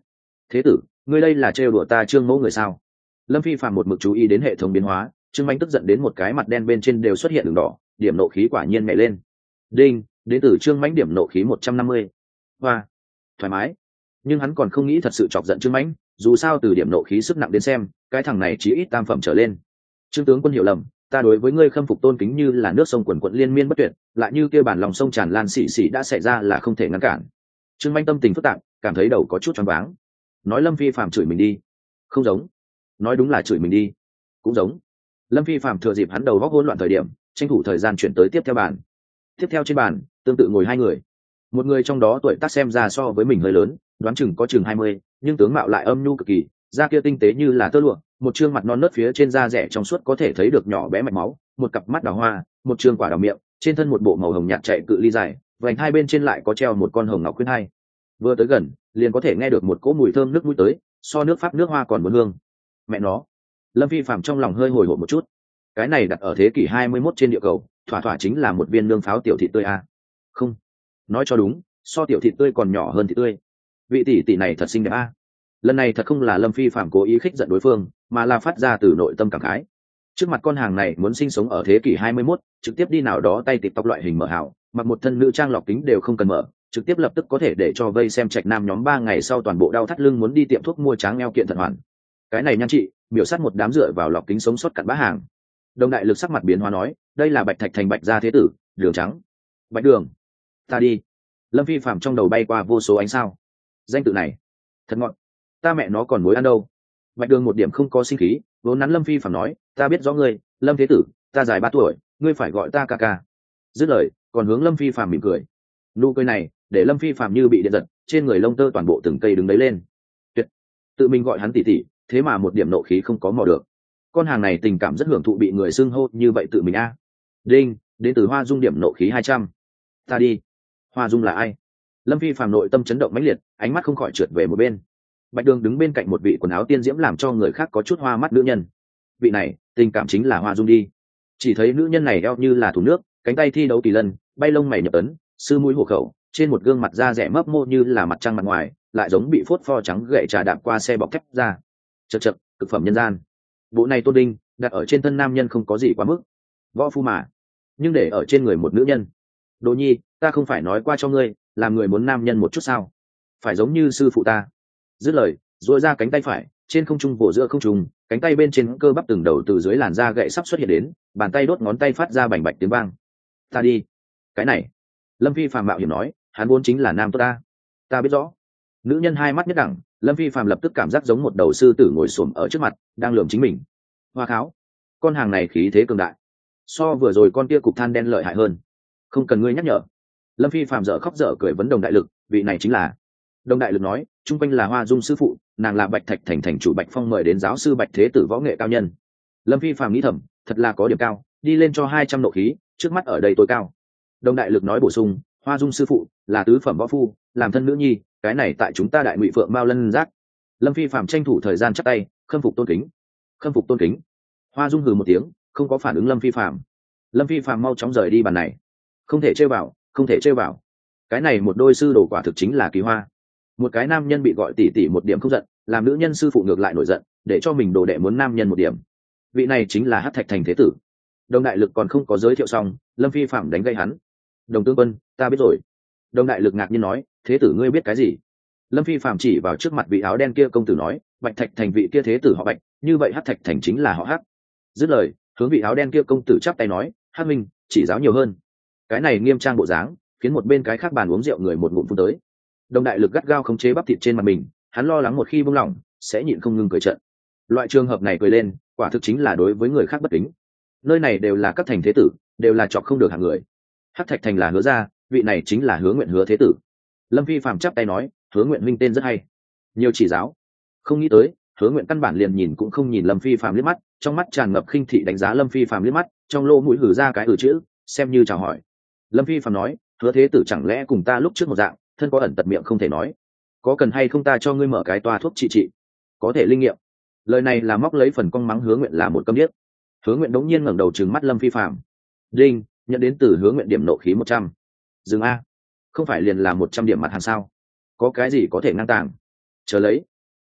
Speaker 1: thế tử, ngươi đây là trêu đùa ta Trương Mẫu người sao? Lâm Phi Phạm một mực chú ý đến hệ thống biến hóa, Trương Mãnh tức giận đến một cái mặt đen bên trên đều xuất hiện đường đỏ, điểm nộ khí quả nhiên nhảy lên. Đinh, đến từ Trương Mãnh điểm nộ khí 150. Hoa, thoải mái. Nhưng hắn còn không nghĩ thật sự chọc giận Trương Mãnh, dù sao từ điểm nộ khí sức nặng đến xem, cái thằng này chỉ ít tam phẩm trở lên. Trương tướng quân hiểu lầm, ta đối với ngươi khâm phục tôn kính như là nước sông quần quận liên miên bất tuyệt, lại như kia bản lòng sông tràn lan xỉ xỉ đã xảy ra là không thể ngăn cản. Trương Mãnh tâm tình phức tạp, cảm thấy đầu có chút choáng váng. Nói Lâm Phi Phạm chửi mình đi, không giống. Nói đúng là chửi mình đi, cũng giống. Lâm Phi Phạm thừa dịp hắn đầu góc hỗn loạn thời điểm, tranh thủ thời gian chuyển tới tiếp theo bàn. Tiếp theo trên bàn, tương tự ngồi hai người. Một người trong đó tuổi tác xem ra so với mình hơi lớn, đoán chừng có chừng 20, nhưng tướng mạo lại âm nhu cực kỳ, da kia tinh tế như là tơ lụa, một trương mặt non nớt phía trên da rẻ trong suốt có thể thấy được nhỏ bé mạch máu, một cặp mắt đào hoa, một trương quả đào miệng, trên thân một bộ màu hồng nhạt chạy cự ly dài, vành hai bên trên lại có treo một con hồng ngọc khuyên hai. Vừa tới gần, liền có thể nghe được một cỗ mùi thơm nước mũi tới, so nước Pháp nước Hoa còn muốn hương. Mẹ nó, Lâm Phi Phạm trong lòng hơi hồi hộp một chút. Cái này đặt ở thế kỷ 21 trên địa cầu, thỏa thỏa chính là một viên nương pháo tiểu thị tươi a. Không, nói cho đúng, so tiểu thịt tươi còn nhỏ hơn thịt tươi. Vị tỷ tỷ này thật xinh đẹp a. Lần này thật không là Lâm Phi Phạm cố ý khích giận đối phương, mà là phát ra từ nội tâm cảm khái. Trước mặt con hàng này muốn sinh sống ở thế kỷ 21, trực tiếp đi nào đó tay TikTok loại hình mở hảo, mặc một thân nữ trang lọc kính đều không cần mở, trực tiếp lập tức có thể để cho vây xem trạch nam nhóm 3 ngày sau toàn bộ đau thắt lưng muốn đi tiệm thuốc mua tráng eo kiện thận hoàn. Cái này nhan chị, biểu sát một đám dựa vào lọc kính sống sót cặn bã hàng. Đồng đại lực sắc mặt biến hóa nói, đây là Bạch Thạch thành Bạch gia thế tử, Đường Trắng. Bạch Đường, ta đi. Lâm Phi Phạm trong đầu bay qua vô số ánh sao. Danh tự này thật ngọn, ta mẹ nó còn mối ăn đâu. Bạch Đường một điểm không có sinh khí, vốn nắn Lâm Phi Phạm nói, ta biết rõ ngươi, Lâm thế tử, ta dài 3 tuổi, ngươi phải gọi ta ca ca. Dứt lời, còn hướng Lâm Phi Phạm mỉm cười. Nụ cười này để Lâm Phi Phạm như bị điện giật, trên người lông tơ toàn bộ từng cây đứng đấy lên. Tuyệt, tự mình gọi hắn tỷ tỷ, thế mà một điểm nộ khí không có mò được. Con hàng này tình cảm rất hưởng thụ bị người xưng hô như vậy tự mình a. Đinh, đến từ Hoa Dung điểm nộ khí 200. Ta đi. Hoa Dung là ai? Lâm Phi Phạm nội tâm chấn động mãnh liệt, ánh mắt không khỏi trượt về một bên. Bạch Đường đứng bên cạnh một vị quần áo tiên diễm làm cho người khác có chút hoa mắt nữ nhân. Vị này, tình cảm chính là Hoa Dung đi. Chỉ thấy nữ nhân này eo như là thùng nước, cánh tay thi đấu kỳ lân, bay lông mày nhập ấn, sư mũi hổ khẩu, trên một gương mặt da rẻ mấp mô như là mặt trăng mặt ngoài, lại giống bị phốt pho trắng gậy trà đạp qua xe bọc thép ra. Chậc chậc, cực phẩm nhân gian. Bộ này tôn đinh, đặt ở trên thân nam nhân không có gì quá mức. Võ phu mà, nhưng để ở trên người một nữ nhân. Đồ Nhi, ta không phải nói qua cho ngươi, làm người muốn nam nhân một chút sao? Phải giống như sư phụ ta. Dứt lời, duỗi ra cánh tay phải, trên không trung vỗ giữa không trung, cánh tay bên trên cơ bắp từng đầu từ dưới làn da gậy sắp xuất hiện đến, bàn tay đốt ngón tay phát ra bành bạch tiếng vang. Ta đi. Cái này. Lâm Phi Phạm mạo hiểm nói, hắn vốn chính là nam tốt ta. Ta biết rõ. Nữ nhân hai mắt nhất đẳng, Lâm Phi Phạm lập tức cảm giác giống một đầu sư tử ngồi xổm ở trước mặt, đang lườm chính mình. Hoa kháo, con hàng này khí thế cường đại, so vừa rồi con kia cục than đen lợi hại hơn. Không cần ngươi nhắc nhở. Lâm Phi Phạm dở khóc dở cười vấn Đồng đại lực, vị này chính là. Đồng đại lực nói, chung quanh là Hoa Dung sư phụ, nàng là Bạch Thạch thành thành chủ Bạch Phong mời đến giáo sư Bạch Thế tử võ nghệ cao nhân. Lâm Phi Phạm nghĩ thầm, thật là có điểm cao, đi lên cho 200 nộ khí, trước mắt ở đây tối cao. Đồng đại lực nói bổ sung, Hoa Dung sư phụ là tứ phẩm võ phu, làm thân nữ nhi, cái này tại chúng ta Đại Ngụy Phượng Mao Lân Giác. Lâm Phi Phạm tranh thủ thời gian chắp tay, khâm phục tôn kính. Khâm phục tôn kính. Hoa Dung hừ một tiếng, không có phản ứng Lâm Phi Phạm. Lâm Phi Phạm mau chóng rời đi bàn này. Không thể chơi vào, không thể chơi vào. Cái này một đôi sư đồ quả thực chính là kỳ hoa. Một cái nam nhân bị gọi tỷ tỷ một điểm không giận, làm nữ nhân sư phụ ngược lại nổi giận, để cho mình đồ đệ muốn nam nhân một điểm. Vị này chính là Hắc Thạch thành thế tử. Đồng đại lực còn không có giới thiệu xong, Lâm Phi Phạm đánh gây hắn. Đồng tướng quân, ta biết rồi. Đồng đại lực ngạc nhiên nói, thế tử ngươi biết cái gì? Lâm Phi Phạm chỉ vào trước mặt vị áo đen kia công tử nói, Bạch Thạch thành vị kia thế tử họ Bạch, như vậy Hắc Thạch thành chính là họ Hắc. Dứt lời, hướng vị áo đen kia công tử chắp tay nói, Hắc minh, chỉ giáo nhiều hơn. Cái này nghiêm trang bộ dáng, khiến một bên cái khác bàn uống rượu người một ngụm phun tới. Đồng đại lực gắt gao khống chế bắp thịt trên mặt mình, hắn lo lắng một khi buông lỏng sẽ nhịn không ngừng cười trận. Loại trường hợp này cười lên, quả thực chính là đối với người khác bất kính. Nơi này đều là các thành thế tử, đều là chọc không được hạng người. Hắc Thạch thành là Hứa gia, vị này chính là Hứa Nguyện Hứa thế tử. Lâm Phi Phạm chắp tay nói, Hứa Nguyện huynh tên rất hay, nhiều chỉ giáo. Không nghĩ tới, Hứa Nguyện căn bản liền nhìn cũng không nhìn Lâm Phi Phạm liếc mắt, trong mắt tràn ngập khinh thị đánh giá Lâm Phi Phạm liếc mắt, trong lỗ mũi hử ra cái chữ, xem như chào hỏi. Lâm Phi Phạm nói, Hứa thế tử chẳng lẽ cùng ta lúc trước một dạng, thân có ẩn tật miệng không thể nói, có cần hay không ta cho ngươi mở cái toa thuốc trị, có thể linh nghiệm. Lời này là móc lấy phần cong mắng Hứa Nguyện là một câm điếc. Hứa Nguyện đống nhiên ngẩng đầu trừng mắt Lâm Phi Phạm. Đinh, nhận đến từ Hứa Nguyện điểm nộ khí 100. Dừng a, không phải liền là 100 điểm mặt hàng sao? Có cái gì có thể ngang tàng? Chờ lấy.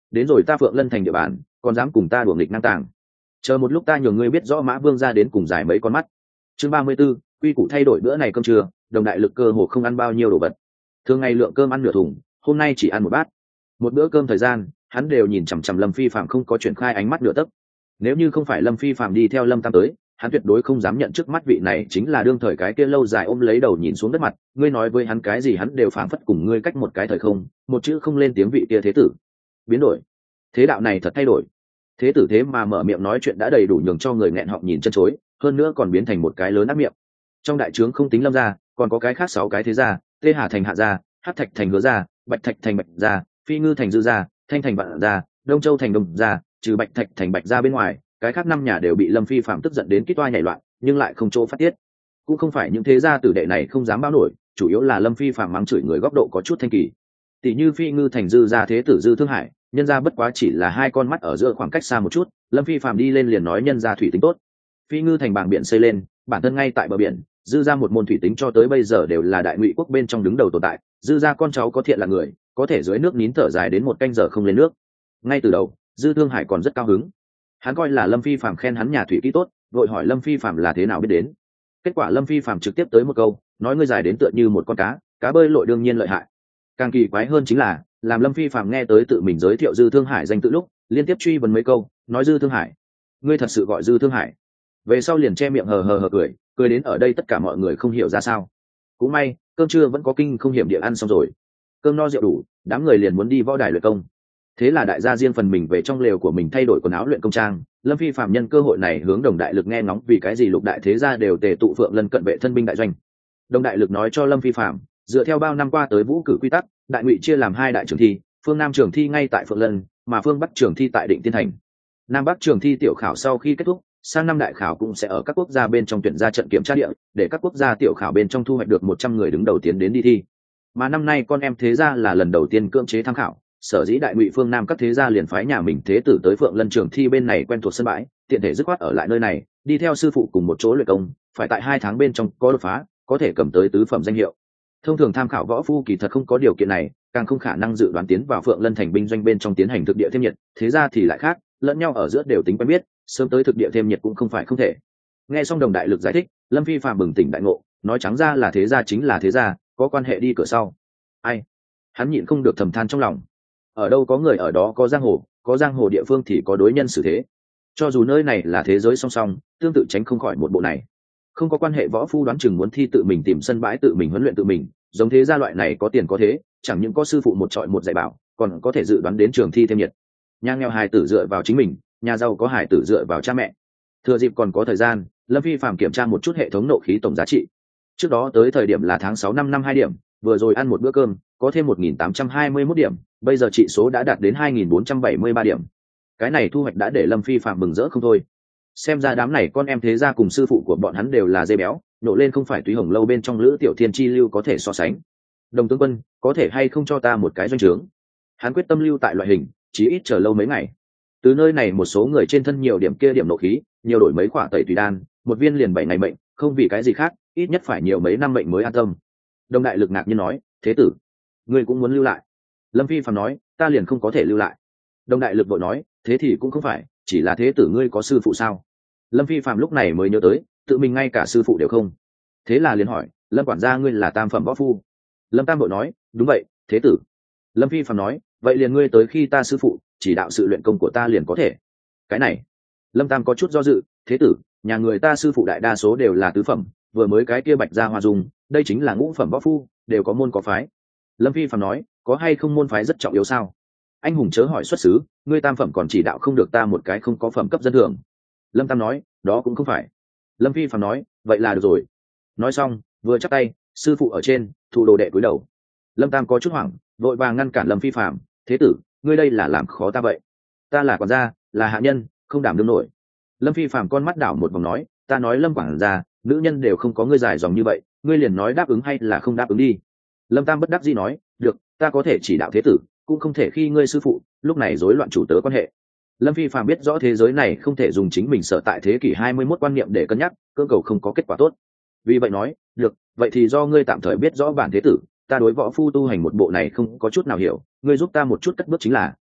Speaker 1: đến rồi ta Phượng Lân thành địa bàn còn dám cùng ta đùa nghịch ngang tàng, chờ một lúc ta nhường ngươi biết rõ Mã Vương ra đến cùng dài mấy con mắt. Chương 34, quy củ thay đổi. Bữa này cơm trưa Đồng Đại Lực cơ hồ không ăn bao nhiêu đồ vật, thường ngày lượng cơm ăn nửa thùng, hôm nay chỉ ăn một bát. Một bữa cơm thời gian hắn đều nhìn chằm chằm Lâm Phi Phạm không có chuyển khai ánh mắt nửa tấc. Nếu như không phải Lâm Phi Phạm đi theo Lâm Tam tới, hắn tuyệt đối không dám nhận trước mắt vị này chính là đương thời cái kia lâu dài ôm lấy đầu nhìn xuống đất mặt, ngươi nói với hắn cái gì hắn đều phảng phất cùng ngươi cách một cái thời không, một chữ không lên tiếng vị kia thế tử. Biến đổi, thế đạo này thật thay đổi. Thế tử thế mà mở miệng nói chuyện đã đầy đủ nhường cho người nghẹn họng nhìn chân chối, hơn nữa còn biến thành một cái lớn ác miệng. Trong đại trướng không tính Lâm gia, còn có cái khác 6 cái thế gia, Tê Hà thành Hạ gia, Hắc Thạch thành Hứa gia, Bạch Thạch thành Bạch gia, Phi Ngư thành Dư gia, Thanh thành Vạn gia, Đông Châu thành Đông gia, trừ Bạch Thạch thành Bạch gia bên ngoài, cái khác 5 nhà đều bị Lâm Phi Phạm tức giận đến kít toa nhảy loạn, nhưng lại không chỗ phát tiết. Cũng không phải những thế gia tử đệ này không dám báo nổi, chủ yếu là Lâm Phi Phạm mắng chửi người góc độ có chút thanh kỳ. Tỷ như Phi Ngư thành Dư gia thế tử Dư Thương Hải, nhân gia bất quá chỉ là 2 con mắt ở giữa khoảng cách xa một chút, Lâm Phi Phạm đi lên liền nói nhân gia thủy tính tốt. Phi Ngư thành bảng biển xây lên, bản thân ngay tại bờ biển, Dư gia một môn thủy tính cho tới bây giờ đều là đại ngụy quốc bên trong đứng đầu tồn tại. Dư gia con cháu có thiện là người, có thể dưới nước nín thở dài đến 1 canh giờ không lên nước. Ngay từ đầu Dư Thương Hải còn rất cao hứng, hắn coi là Lâm Phi Phạm khen hắn nhà thủy kỹ tốt, vội hỏi Lâm Phi Phạm là thế nào biết đến. Kết quả Lâm Phi Phạm trực tiếp tới một câu, nói ngươi dài đến tựa như một con cá bơi lội đương nhiên lợi hại. Càng kỳ quái hơn chính là làm Lâm Phi Phạm nghe tới tự mình giới thiệu Dư Thương Hải danh tự lúc liên tiếp truy vấn mấy câu, nói Dư Thương Hải, ngươi thật sự gọi Dư Thương Hải? Về sau liền che miệng hờ cười đến ở đây tất cả mọi người không hiểu ra sao. Cũng may cơm trưa vẫn có kinh không hiểm địa ăn xong rồi, cơm no rượu đủ, đám người liền muốn đi võ đài luyện công. Thế là đại gia riêng phần mình về trong lều của mình thay đổi quần áo luyện công trang. Lâm Phi Phạm nhân cơ hội này hướng Đồng Đại Lực nghe ngóng vì cái gì lục đại thế gia đều tề tụ Phượng Lân cận vệ thân binh đại doanh. Đồng Đại Lực nói cho Lâm Phi Phạm, dựa theo bao năm qua tới vũ cử quy tắc, đại ngụy chia làm 2 đại trường thi, phương Nam trường thi ngay tại Phượng Lân, mà phương Bắc trường thi tại Định Tiên thành. Nam Bắc trường thi tiểu khảo sau khi kết thúc, sang năm đại khảo cũng sẽ ở các quốc gia bên trong tuyển ra trận kiểm tra địa, để các quốc gia tiểu khảo bên trong thu hoạch được 100 người đứng đầu tiến đến đi thi. Mà năm nay con em thế gia là lần đầu tiên cưỡng chế tham khảo, sở dĩ đại ngụy phương Nam các thế gia liền phái nhà mình thế tử tới Phượng Lân trường thi bên này quen thuộc sân bãi, tiện thể dứt khoát ở lại nơi này, đi theo sư phụ cùng một chỗ luyện công, phải tại 2 tháng bên trong có đột phá, có thể cầm tới tứ phẩm danh hiệu. Thông thường tham khảo võ phu kỳ thật không có điều kiện này, càng không khả năng dự đoán tiến vào Phượng Lân thành binh doanh bên trong tiến hành thực địa thêm nhiệt, thế ra thì lại khác, lẫn nhau ở giữa đều tính quen biết, sớm tới thực địa thêm nhiệt cũng không phải không thể. Nghe xong Đồng Đại Lực giải thích, Lâm Phi Phạm bừng tỉnh đại ngộ, nói trắng ra là thế gia chính là thế gia, có quan hệ đi cửa sau. Ai? Hắn nhịn không được thầm than trong lòng. Ở đâu có người ở đó có giang hồ địa phương thì có đối nhân xử thế. Cho dù nơi này là thế giới song song, tương tự tránh không khỏi một bộ này. Không có quan hệ võ phu đoán chừng muốn thi tự mình tìm sân bãi tự mình huấn luyện tự mình, giống thế gia loại này có tiền có thế, chẳng những có sư phụ một trọi một dạy bảo, còn có thể dự đoán đến trường thi thêm nhiệt. Nhà nghèo hài tử dựa vào chính mình, nhà giàu có hài tử dựa vào cha mẹ. Thừa dịp còn có thời gian, Lâm Phi Phạm kiểm tra một chút hệ thống nộ khí tổng giá trị. Trước đó tới thời điểm là tháng 6 năm 2 điểm, vừa rồi ăn một bữa cơm, có thêm 1.821 điểm, bây giờ trị số đã đạt đến 2.473 điểm. Cái này thu hoạch đã để Lâm Phi Phạm mừng rỡ không thôi. Xem ra đám này con em thế gia cùng sư phụ của bọn hắn đều là dê béo, nộ lên không phải Túy Hồng lâu bên trong Lữ Tiểu Thiên chi lưu có thể so sánh. Đồng tướng quân, có thể hay không cho ta một cái doanh trướng? Hắn quyết tâm lưu tại loại hình, chí ít chờ lâu mấy ngày. Từ nơi này một số người trên thân nhiều điểm kia điểm nộ khí, nhiều đổi mấy quả tẩy tùy đan, một viên liền 7 ngày mệnh, không vì cái gì khác, ít nhất phải nhiều mấy năm mệnh mới an tâm. Đồng Đại Lực ngạc nhiên nói, thế tử, ngươi cũng muốn lưu lại? Lâm Phi Phạm nói, ta liền không có thể lưu lại. Đồng Đại Lực vội nói, thế thì cũng không phải, chỉ là thế tử ngươi có sư phụ sao? Lâm Phi Phạm lúc này mới nhớ tới, tự mình ngay cả sư phụ đều không. Thế là liền hỏi, Lâm quản gia ngươi là tam phẩm võ phu? Lâm Tam vội nói, đúng vậy, thế tử. Lâm Phi Phạm nói, vậy liền ngươi tới khi ta sư phụ chỉ đạo sự luyện công của ta liền có thể. Cái này, Lâm Tam có chút do dự, thế tử, nhà người ta sư phụ đại đa số đều là tứ phẩm, vừa mới cái kia Bạch Gia Hoa Dung, đây chính là ngũ phẩm võ phu, đều có môn có phái. Lâm Phi Phạm nói, có hay không môn phái rất trọng yếu sao? Anh hùng chớ hỏi xuất xứ, ngươi tam phẩm còn chỉ đạo không được ta một cái không có phẩm cấp dân thường. Lâm Tam nói, đó cũng không phải. Lâm Phi Phạm nói, vậy là được rồi. Nói xong vừa chắp tay, sư phụ ở trên, thủ đồ đệ cúi đầu. Lâm Tam có chút hoảng, vội vàng ngăn cản Lâm Phi Phạm, thế tử, ngươi đây là làm khó ta vậy? Ta là quản gia, là hạ nhân, không đảm đương nổi. Lâm Phi Phạm con mắt đảo một vòng nói, ta nói Lâm quản gia, nữ nhân đều không có ngươi dài dòng như vậy, ngươi liền nói đáp ứng hay là không đáp ứng đi. Lâm Tam bất đắc dĩ nói, được, ta có thể chỉ đạo thế tử, cũng không thể khi ngươi sư phụ lúc này rối loạn chủ tớ quan hệ. Lâm Phi Phạm biết rõ thế giới này không thể dùng chính mình sở tại thế kỷ 21 quan niệm để cân nhắc, cưỡng cầu không có kết quả tốt. Vì vậy nói, được, vậy thì do ngươi tạm thời biết rõ bản thế tử, ta đối võ phu tu hành một bộ này không có chút nào hiểu, ngươi giúp ta một chút cất bước chính là,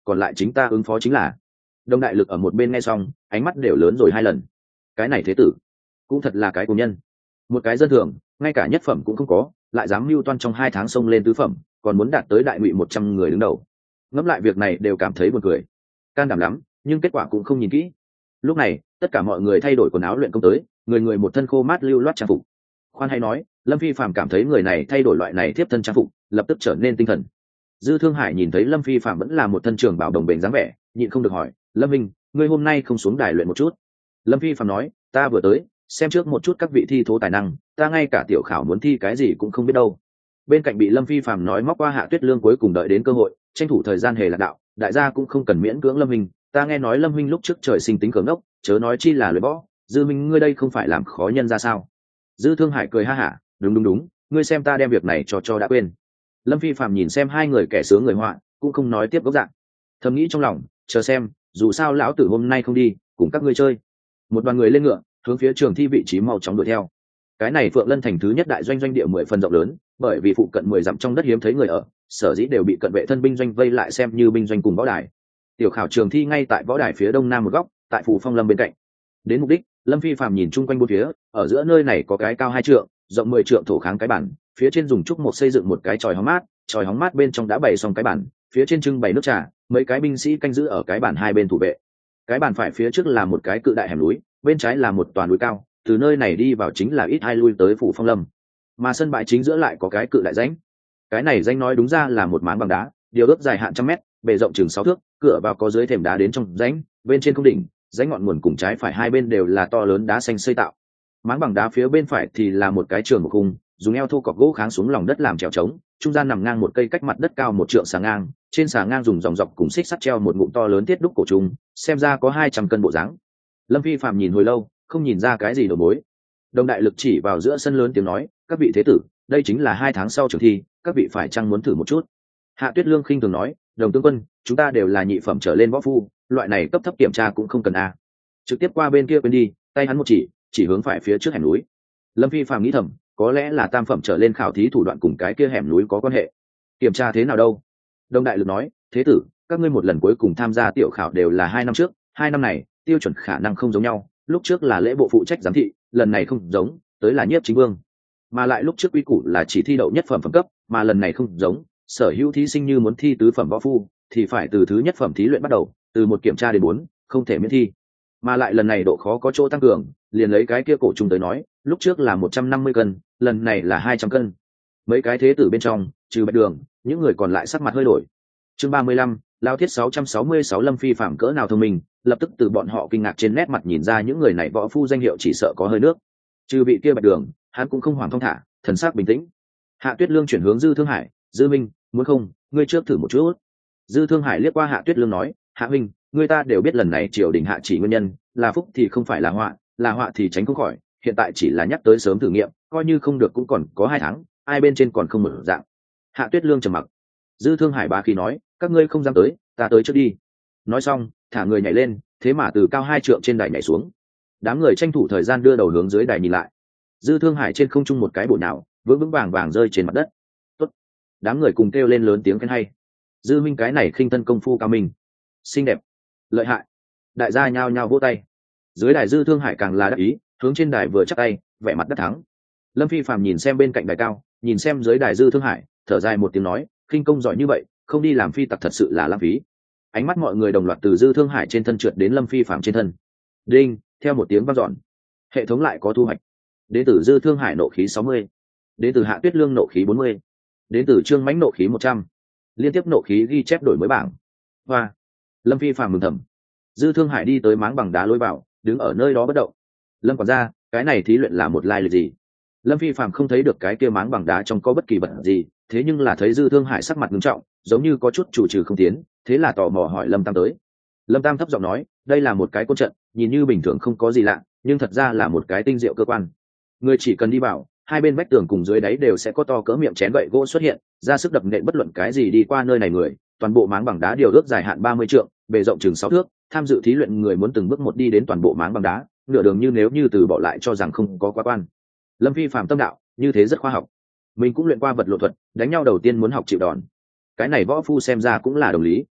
Speaker 1: còn lại chính ta ứng phó chính là. Đông đại lực ở một bên nghe xong ánh mắt đều lớn rồi 2 lần. Cái này thế tử cũng thật là cái cùng nhân, một cái dân thường ngay cả nhất phẩm cũng không có, lại dám mưu toan trong 2 tháng xông lên tứ phẩm, còn muốn đạt tới đại ngụy 100 người đứng đầu. Ngẫm lại việc này đều cảm thấy buồn cười, can đảm lắm, nhưng kết quả cũng không nhìn kỹ. Lúc này tất cả mọi người thay đổi quần áo luyện công tới, người người một thân khô mát lưu loát trang phục. Khoan hay nói, Lâm Phi Phạm cảm thấy người này thay đổi loại này tiếp thân trang phục lập tức trở nên tinh thần. Dư Thương Hải nhìn thấy Lâm Phi Phạm vẫn là một thân trường bảo đồng bền dáng vẻ, nhịn không được hỏi, Lâm Minh, ngươi hôm nay không xuống đài luyện một chút? Lâm Phi Phạm nói, ta vừa tới xem trước một chút các vị thi thố tài năng, ta ngay cả tiểu khảo muốn thi cái gì cũng không biết đâu. Bên cạnh bị Lâm Phi Phạm nói móc qua Hạ Tuyết Lương cuối cùng đợi đến cơ hội, tranh thủ thời gian hề lạc đạo, đại gia cũng không cần miễn cưỡng Lâm Minh, ta nghe nói Lâm Minh lúc trước trời sinh tính cường đốc, chớ nói chi là luyện võ, Dư Minh ngươi đây không phải làm khó nhân ra sao? Dư Thương Hải cười ha hả, đúng, ngươi xem ta đem việc này cho đã quên. Lâm Phi Phạm nhìn xem 2 người kẻ sướng người họa, cũng không nói tiếp gốc dạng, thầm nghĩ trong lòng, chờ xem, dù sao lão tử hôm nay không đi cùng các ngươi chơi. Một đoàn người lên ngựa hướng phía trường thi vị trí mau chóng đuổi theo. Cái này Phượng Lân thành thứ nhất đại doanh, doanh địa 10 phần rộng lớn, bởi vì phụ cận 10 dặm trong đất hiếm thấy người ở, sở dĩ đều bị cận vệ thân binh doanh vây lại xem như binh doanh cùng võ đài. Tiểu khảo trường thi ngay tại võ đài phía đông nam một góc, tại phủ Phong Lâm bên cạnh. Đến mục đích, Lâm Phi Phạm nhìn chung quanh bốn phía, ở giữa nơi này có cái cao 2 trượng, rộng 10 trượng thổ kháng cái bản, phía trên dùng trúc một xây dựng một cái chòi hóng mát bên trong đã bày xong cái bản, phía trên trưng bày nước trà, mấy cái binh sĩ canh giữ ở cái bản 2 bên thủ vệ. Cái bản phải phía trước là một cái cự đại hẻm núi, bên trái là một toàn núi cao, từ nơi này đi vào chính là ít ai lui tới phủ Phong Lâm. Mà sân bãi chính giữa lại có cái cự đại rãnh. Cái này rãnh nói đúng ra là một máng bằng đá, điều ước dài hạn 100 mét, bề rộng chừng 6 thước, cửa vào có dưới thềm đá đến trong rãnh, bên trên không đỉnh, rãnh ngọn nguồn cùng trái phải 2 bên đều là to lớn đá xanh xây tạo. Máng bằng đá phía bên phải thì là một cái trường một khung, dùng eo thô cọc gỗ kháng xuống lòng đất làm chèo trống, trung gian nằm ngang một cây cách mặt đất cao 1 trượng xà ngang, trên xà ngang dùng dòng dọc cùng xích sắt treo một ngụm to lớn thiết đúc cổ trùng, xem ra có 200 cân bộ dáng. Lâm Phi Phạm nhìn hồi lâu không nhìn ra cái gì đầu mối. Đồng đại lực chỉ vào giữa sân lớn tiếng nói, các vị thế tử, đây chính là 2 tháng sau trường thi, các vị phải chăng muốn thử một chút? Hạ Tuyết Lương khinh thường nói, đồng tướng quân, chúng ta đều là nhị phẩm trở lên võ phu, loại này cấp thấp kiểm tra cũng không cần a. Trực tiếp qua bên kia quên đi. Tay hắn một chỉ hướng phải phía trước hẻm núi. Lâm Phi Phạm nghĩ thầm, có lẽ là tam phẩm trở lên khảo thí thủ đoạn cùng cái kia hẻm núi có quan hệ. Kiểm tra thế nào đâu? Đồng đại lực nói, thế tử, các ngươi một lần cuối cùng tham gia tiểu khảo đều là 2 năm trước, 2 năm này tiêu chuẩn khả năng không giống nhau, lúc trước là lễ bộ phụ trách giám thị, lần này không giống, tới là nhiếp chính vương. Mà lại lúc trước quy củ là chỉ thi đậu nhất phẩm phẩm cấp, mà lần này không giống, sở hữu thí sinh như muốn thi tứ phẩm võ phu thì phải từ thứ nhất phẩm thí luyện bắt đầu, từ 1 kiểm tra đến 4, không thể miễn thi. Mà lại lần này độ khó có chỗ tăng cường, liền lấy cái kia cổ trùng tới nói, lúc trước là 150 cân, lần này là 200 cân. Mấy cái thế tử bên trong, trừ Bạch Đường, những người còn lại sắc mặt hơi đổi. Chương 35, Lao Thiết 666. Lâm Phi Phạm cỡ nào thông minh, lập tức từ bọn họ kinh ngạc trên nét mặt nhìn ra những người này võ phu danh hiệu chỉ sợ có hơi nước. Trừ vị kia Bạch Đường, hắn cũng không hoảng thong thả, thần sắc bình tĩnh. Hạ Tuyết Lương chuyển hướng Dư Thương Hải, Dư Minh, muốn không, ngươi trước thử một chút. Dư Thương Hải liếc qua Hạ Tuyết Lương nói, Hạ huynh, người ta đều biết lần này triều đình hạ chỉ nguyên nhân là phúc thì không phải là họa thì tránh không khỏi, hiện tại chỉ là nhắc tới sớm thử nghiệm, coi như không được cũng còn có 2 tháng, ai bên trên còn không mở dạng. Hạ Tuyết Lương trầm mặc. Dư Thương Hải bá khí nói, các ngươi không dám tới, ta tới trước đi. Nói xong thả người nhảy lên, thế mà từ cao 2 trượng trên đài nhảy xuống. Đám người tranh thủ thời gian đưa đầu hướng dưới đài nhìn lại. Dư Thương Hải trên không trung một cái bổ nào vững vững vàng vàng rơi trên mặt đất. Tốt. Đám người cùng kêu lên lớn tiếng khen hay. Dư Minh cái này khinh thân công phu cao minh, xinh đẹp, lợi hại. Đại gia nhao nhao vỗ tay. Dưới đài Dư Thương Hải càng là đắc ý, hướng trên đài vừa chắc tay, vẻ mặt đắc thắng. Lâm Phi Phàm nhìn xem bên cạnh đài cao, nhìn xem dưới đài Dư Thương Hải, thở dài một tiếng nói, khinh công giỏi như vậy, không đi làm phi tặc thật sự là lãng phí. Ánh mắt mọi người đồng loạt từ Dư Thương Hải trên thân trượt đến Lâm Phi Phàm trên thân. Đinh, theo một tiếng vang dọn, hệ thống lại có thu hoạch. Đến từ Dư Thương Hải nộ khí 60, đến từ Hạ Tuyết Lương nộ khí 40, đến từ Trương Mãnh nộ khí 100. Liên tiếp nộ khí ghi chép đổi mới bảng. Hoa. Lâm Phi Phàm mừng thầm. Dư Thương Hải đi tới máng bằng đá lối vào, đứng ở nơi đó bất động. Lâm quản gia, cái này thí luyện là một lai lịch gì? Lâm Phi Phàm không thấy được cái kia máng bằng đá trong có bất kỳ vật gì, thế nhưng là thấy Dư Thương Hải sắc mặt nghiêm trọng, giống như có chút chủ trừ không tiến, thế là tò mò hỏi Lâm Tam tới. Lâm Tam thấp giọng nói, đây là một cái côn trận, nhìn như bình thường không có gì lạ, nhưng thật ra là một cái tinh diệu cơ quan. Người chỉ cần đi vào, hai bên vách tường cùng dưới đáy đều sẽ có to cỡ miệng chén gậy gỗ xuất hiện, ra sức đập nện bất luận cái gì đi qua nơi này người. Toàn bộ máng bằng đá điều ước dài hạn 30 trượng, bề rộng chừng 6 thước, tham dự thí luyện người muốn từng bước một đi đến toàn bộ máng bằng đá, nửa đường như nếu như từ bỏ lại cho rằng không có quá quan. Lâm Phi Phàm tâm đạo, như thế rất khoa học. Mình cũng luyện qua vật lộn thuật, đánh nhau đầu tiên muốn học chịu đòn. Cái này võ phu xem ra cũng là đồng lý.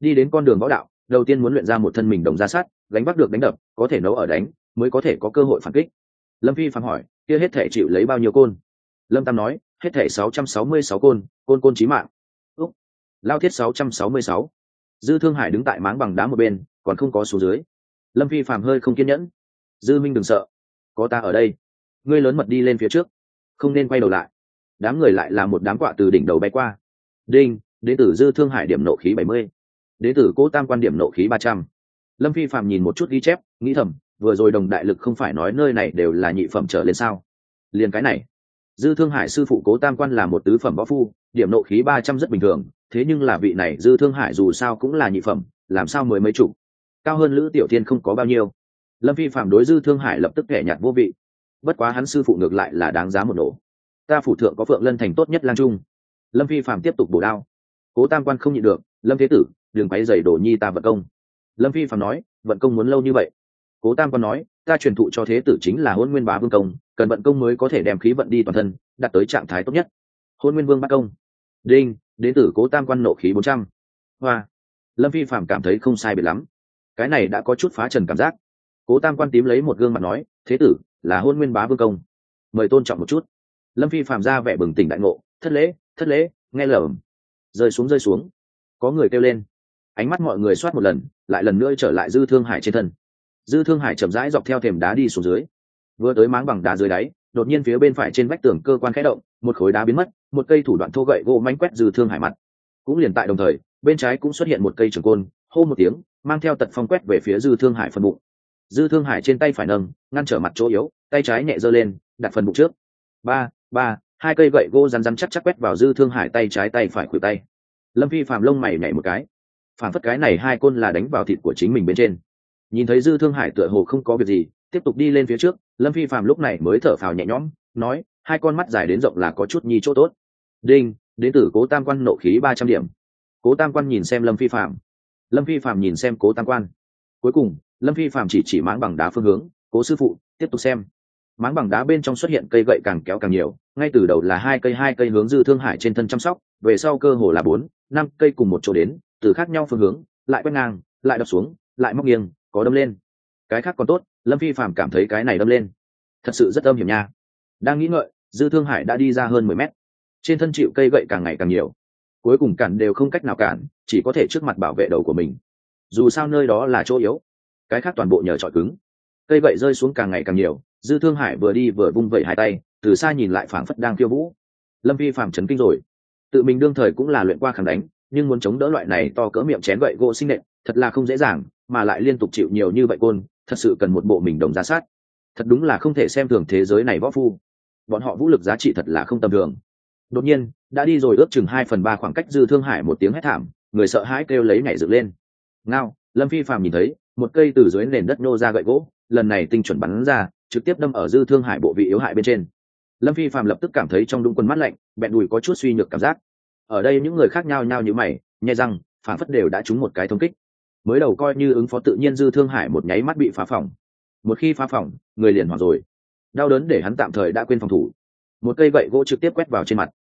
Speaker 1: đi đến con đường võ đạo, đầu tiên muốn luyện ra một thân mình đồng ra sát, gánh vác được đánh đập, có thể nấu ở đánh, mới có thể có cơ hội phản kích. Lâm Phi phàm hỏi, kia hết thể chịu lấy bao nhiêu côn? Lâm Tam nói, hết thể 666 côn, côn chí mạng. Úc, lao thiết 666. Dư Thương Hải đứng tại máng bằng đá một bên, còn không có xuống dưới. Lâm Phi phàm hơi không kiên nhẫn. Dư Minh đừng sợ, có ta ở đây. Ngươi lớn mật đi lên phía trước, không nên quay đầu lại. Đám người lại là một đám quạ từ đỉnh đầu bay qua. Đinh, đến từ Dư Thương Hải điểm nộ khí 70. Đến từ Cố Tam Quan điểm nộ khí 300. Lâm Phi phàm nhìn một chút ghi chép, nghĩ thầm, vừa rồi đồng đại lực không phải nói nơi này đều là nhị phẩm trở lên sao? Liền cái này. Dư Thương Hải sư phụ Cố Tam Quan là một tứ phẩm võ phu, điểm nộ khí 300 rất bình thường, thế nhưng là vị này Dư Thương Hải dù sao cũng là nhị phẩm, làm sao mới mấy chục, cao hơn Lữ Tiểu Thiên không có bao nhiêu. Lâm Phi phàm đối Dư Thương Hải lập tức kẻ nhạt vô vị. Bất quá hắn sư phụ ngược lại là đáng giá một nổ. Ta phủ thượng có Phượng Lân thành tốt nhất lang trung. Lâm Phi phàm tiếp tục bổ đao. Cố Tam Quan không nhịn được, Lâm Thế Tử, đừng quấy rầy Đồ Nhi ta vận công. Lâm Phi phàm nói, vận công muốn lâu như vậy? Cố Tam Quan nói, ta truyền thụ cho Thế Tử chính là Hôn Nguyên Bá Vương công, cần vận công mới có thể đem khí vận đi toàn thân, đạt tới trạng thái tốt nhất. Hôn Nguyên Vương Bá công. Đinh, đến tử Cố Tam Quan nộ khí 400. Hoa. Lâm Phi phàm cảm thấy không sai biệt lắm, cái này đã có chút phá trần cảm giác. Cố Tam Quan tím lấy một gương mặt nói, Thế Tử là Hôn Nguyên Bá Vương công, mời tôn trọng một chút. Lâm Phi phàm ra vẻ bừng tỉnh đại ngộ, thất lễ, nghe lởm. Rơi xuống, có người kêu lên. Ánh mắt mọi người soát một lần, lại lần nữa trở lại Dư Thương Hải trên thân. Dư Thương Hải chậm rãi dọc theo thềm đá đi xuống dưới, vừa tới máng bằng đá dưới đáy, đột nhiên phía bên phải trên vách tường cơ quan khẽ động, một khối đá biến mất, một cây thủ đoạn thô gậy gỗ mánh quét Dư Thương Hải mặt. Cũng liền tại đồng thời, bên trái cũng xuất hiện một cây trường côn, hô một tiếng, mang theo tật phong quét về phía Dư Thương Hải phần bụng. Dư Thương Hải trên tay phải nâng, ngăn trở mặt chỗ yếu, tay trái nhẹ giơ lên, đặt phần bụng trước. Ba, hai cây gậy gỗ rắn chắc quét vào Dư Thương Hải tay trái tay phải khuỷu tay. Lâm Phi phàm lông mày nhảy một cái, phản phất cái này hai côn là đánh vào thịt của chính mình bên trên. Nhìn thấy Dư Thương Hải tựa hồ không có việc gì, tiếp tục đi lên phía trước, Lâm Phi phàm lúc này mới thở phào nhẹ nhõm, nói, hai con mắt dài đến rộng là có chút nhi chỗ tốt. Đinh, đến từ Cố Tam Quan nộ khí 300 điểm. Cố Tam Quan nhìn xem Lâm Phi phàm, Lâm Phi phàm nhìn xem Cố Tam Quan. Cuối cùng Lâm Phi phàm chỉ máng bằng đá phương hướng, Cố sư phụ tiếp tục xem. Máng bằng đá bên trong xuất hiện cây gậy càng kéo càng nhiều, ngay từ đầu là hai cây hướng Dư Thương Hải trên thân chăm sóc, về sau cơ hồ là 4, 5 cây cùng một chỗ đến, từ khác nhau phương hướng, lại quét ngang, lại đập xuống, lại móc nghiêng, có đâm lên. Cái khác còn tốt, Lâm Phi phàm cảm thấy cái này đâm lên thật sự rất âm hiểm nha. Đang nghĩ ngợi, Dư Thương Hải đã đi ra hơn 10 mét, trên thân chịu cây gậy càng ngày càng nhiều, cuối cùng cản đều không cách nào cản, chỉ có thể trước mặt bảo vệ đầu của mình. Dù sao nơi đó là chỗ yếu, cái khác toàn bộ nhờ trọi cứng. Cây gậy rơi xuống càng ngày càng nhiều, Dư Thương Hải vừa đi vừa vung vẩy hai tay, từ xa nhìn lại phảng phất đang khiêu vũ. Lâm Phi phàm chấn kinh rồi, tự mình đương thời cũng là luyện qua kháng đánh, nhưng muốn chống đỡ loại này to cỡ miệng chén gậy gỗ sinh nện, thật là không dễ dàng, mà lại liên tục chịu nhiều như vậy côn, thật sự cần một bộ mình đồng giá sát. Thật đúng là không thể xem thường thế giới này võ phu, bọn họ vũ lực giá trị thật là không tầm thường. Đột nhiên đã đi rồi ước chừng 2/3 khoảng cách, Dư Thương Hải một tiếng hét thảm, người sợ hãi kêu lấy nhảy dựng lên. Ngao, Lâm Phi phàm nhìn thấy một cây từ dưới nền đất nô ra gậy gỗ, lần này tinh chuẩn bắn ra, trực tiếp đâm ở Dư Thương Hải bộ vị yếu hại bên trên. Lâm Phi phàm lập tức cảm thấy trong đũng quần mát lạnh, bẹn đùi có chút suy nhược cảm giác. Ở đây những người khác nhau như mày, nhè răng, phản phất đều đã trúng một cái thông kích. Mới đầu coi như ứng phó tự nhiên, Dư Thương Hải một nháy mắt bị phá phòng. Một khi phá phòng, người liền hoảng rồi, đau đớn để hắn tạm thời đã quên phòng thủ. Một cây gậy gỗ trực tiếp quét vào trên mặt.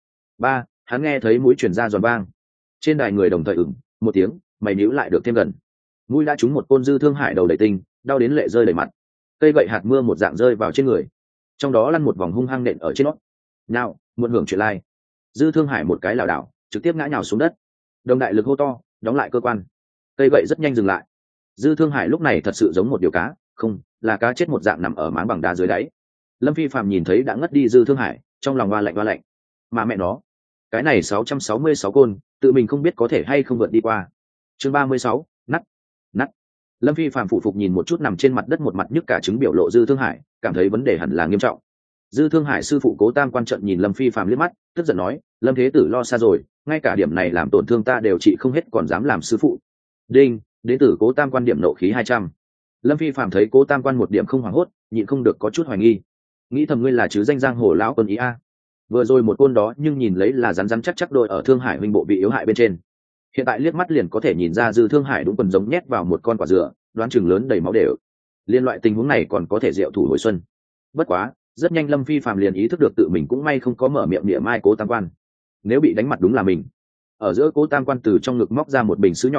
Speaker 1: Hắn nghe thấy mũi truyền ra giòn vang. Trên đài người đồng thời một tiếng, mày níu lại được thêm gần. Mũi đã trúng một côn, Dư Thương Hải đầu đầy tinh, đau đến lệ rơi đầy mặt. Cây gậy hạt mưa một dạng rơi vào trên người, trong đó lăn một vòng hung hăng nện ở trên nót. Nào, muộn hưởng chuyện lai. Dư Thương Hải một cái lảo đảo, trực tiếp ngã nhào xuống đất. Đồng đại lực hô to, đóng lại cơ quan. Cây gậy rất nhanh dừng lại. Dư Thương Hải lúc này thật sự giống một điều cá, không, là cá chết một dạng nằm ở máng bằng đá dưới đáy. Lâm Phi phàm nhìn thấy đã ngất đi Dư Thương Hải, trong lòng oa lạnh. Mà mẹ nó, cái này 666 côn, tự mình không biết có thể hay không vượt đi qua. Chương 36, nắt. Lâm Phi phàm phụ phục nhìn một chút nằm trên mặt đất một mặt nhức cả trứng biểu lộ Dư Thương Hải, cảm thấy vấn đề hẳn là nghiêm trọng. Dư Thương Hải sư phụ Cố Tam Quan trận nhìn Lâm Phi phàm liếc mắt, tức giận nói, Lâm Thế Tử lo xa rồi, ngay cả điểm này làm tổn thương ta đều trị không hết, còn dám làm sư phụ. Đinh, đến tử Cố Tam Quan điểm nộ khí 200. Lâm Phi phàm thấy Cố Tam Quan một điểm không hoảng hốt, nhịn không được có chút hoài nghi, nghĩ thầm ngươi là chứ danh giang hồ lão quân ý a. Vừa rồi một côn đó nhưng nhìn lấy là rắn chắc đôi ở Thương Hải huynh bộ bị yếu hại bên trên, hiện tại liếc mắt liền có thể nhìn ra Dư Thương Hải đúng quần giống nhét vào một con quả dừa, đoán chừng lớn đầy máu đều. Liên loại tình huống này còn có thể diệu thủ hồi xuân. Bất quá rất nhanh Lâm Phi phàm liền ý thức được tự mình cũng may không có mở miệng niệm mai Cố Tam Quan, nếu bị đánh mặt đúng là mình. Ở giữa Cố Tam Quan từ trong ngực móc ra một bình sứ nhỏ,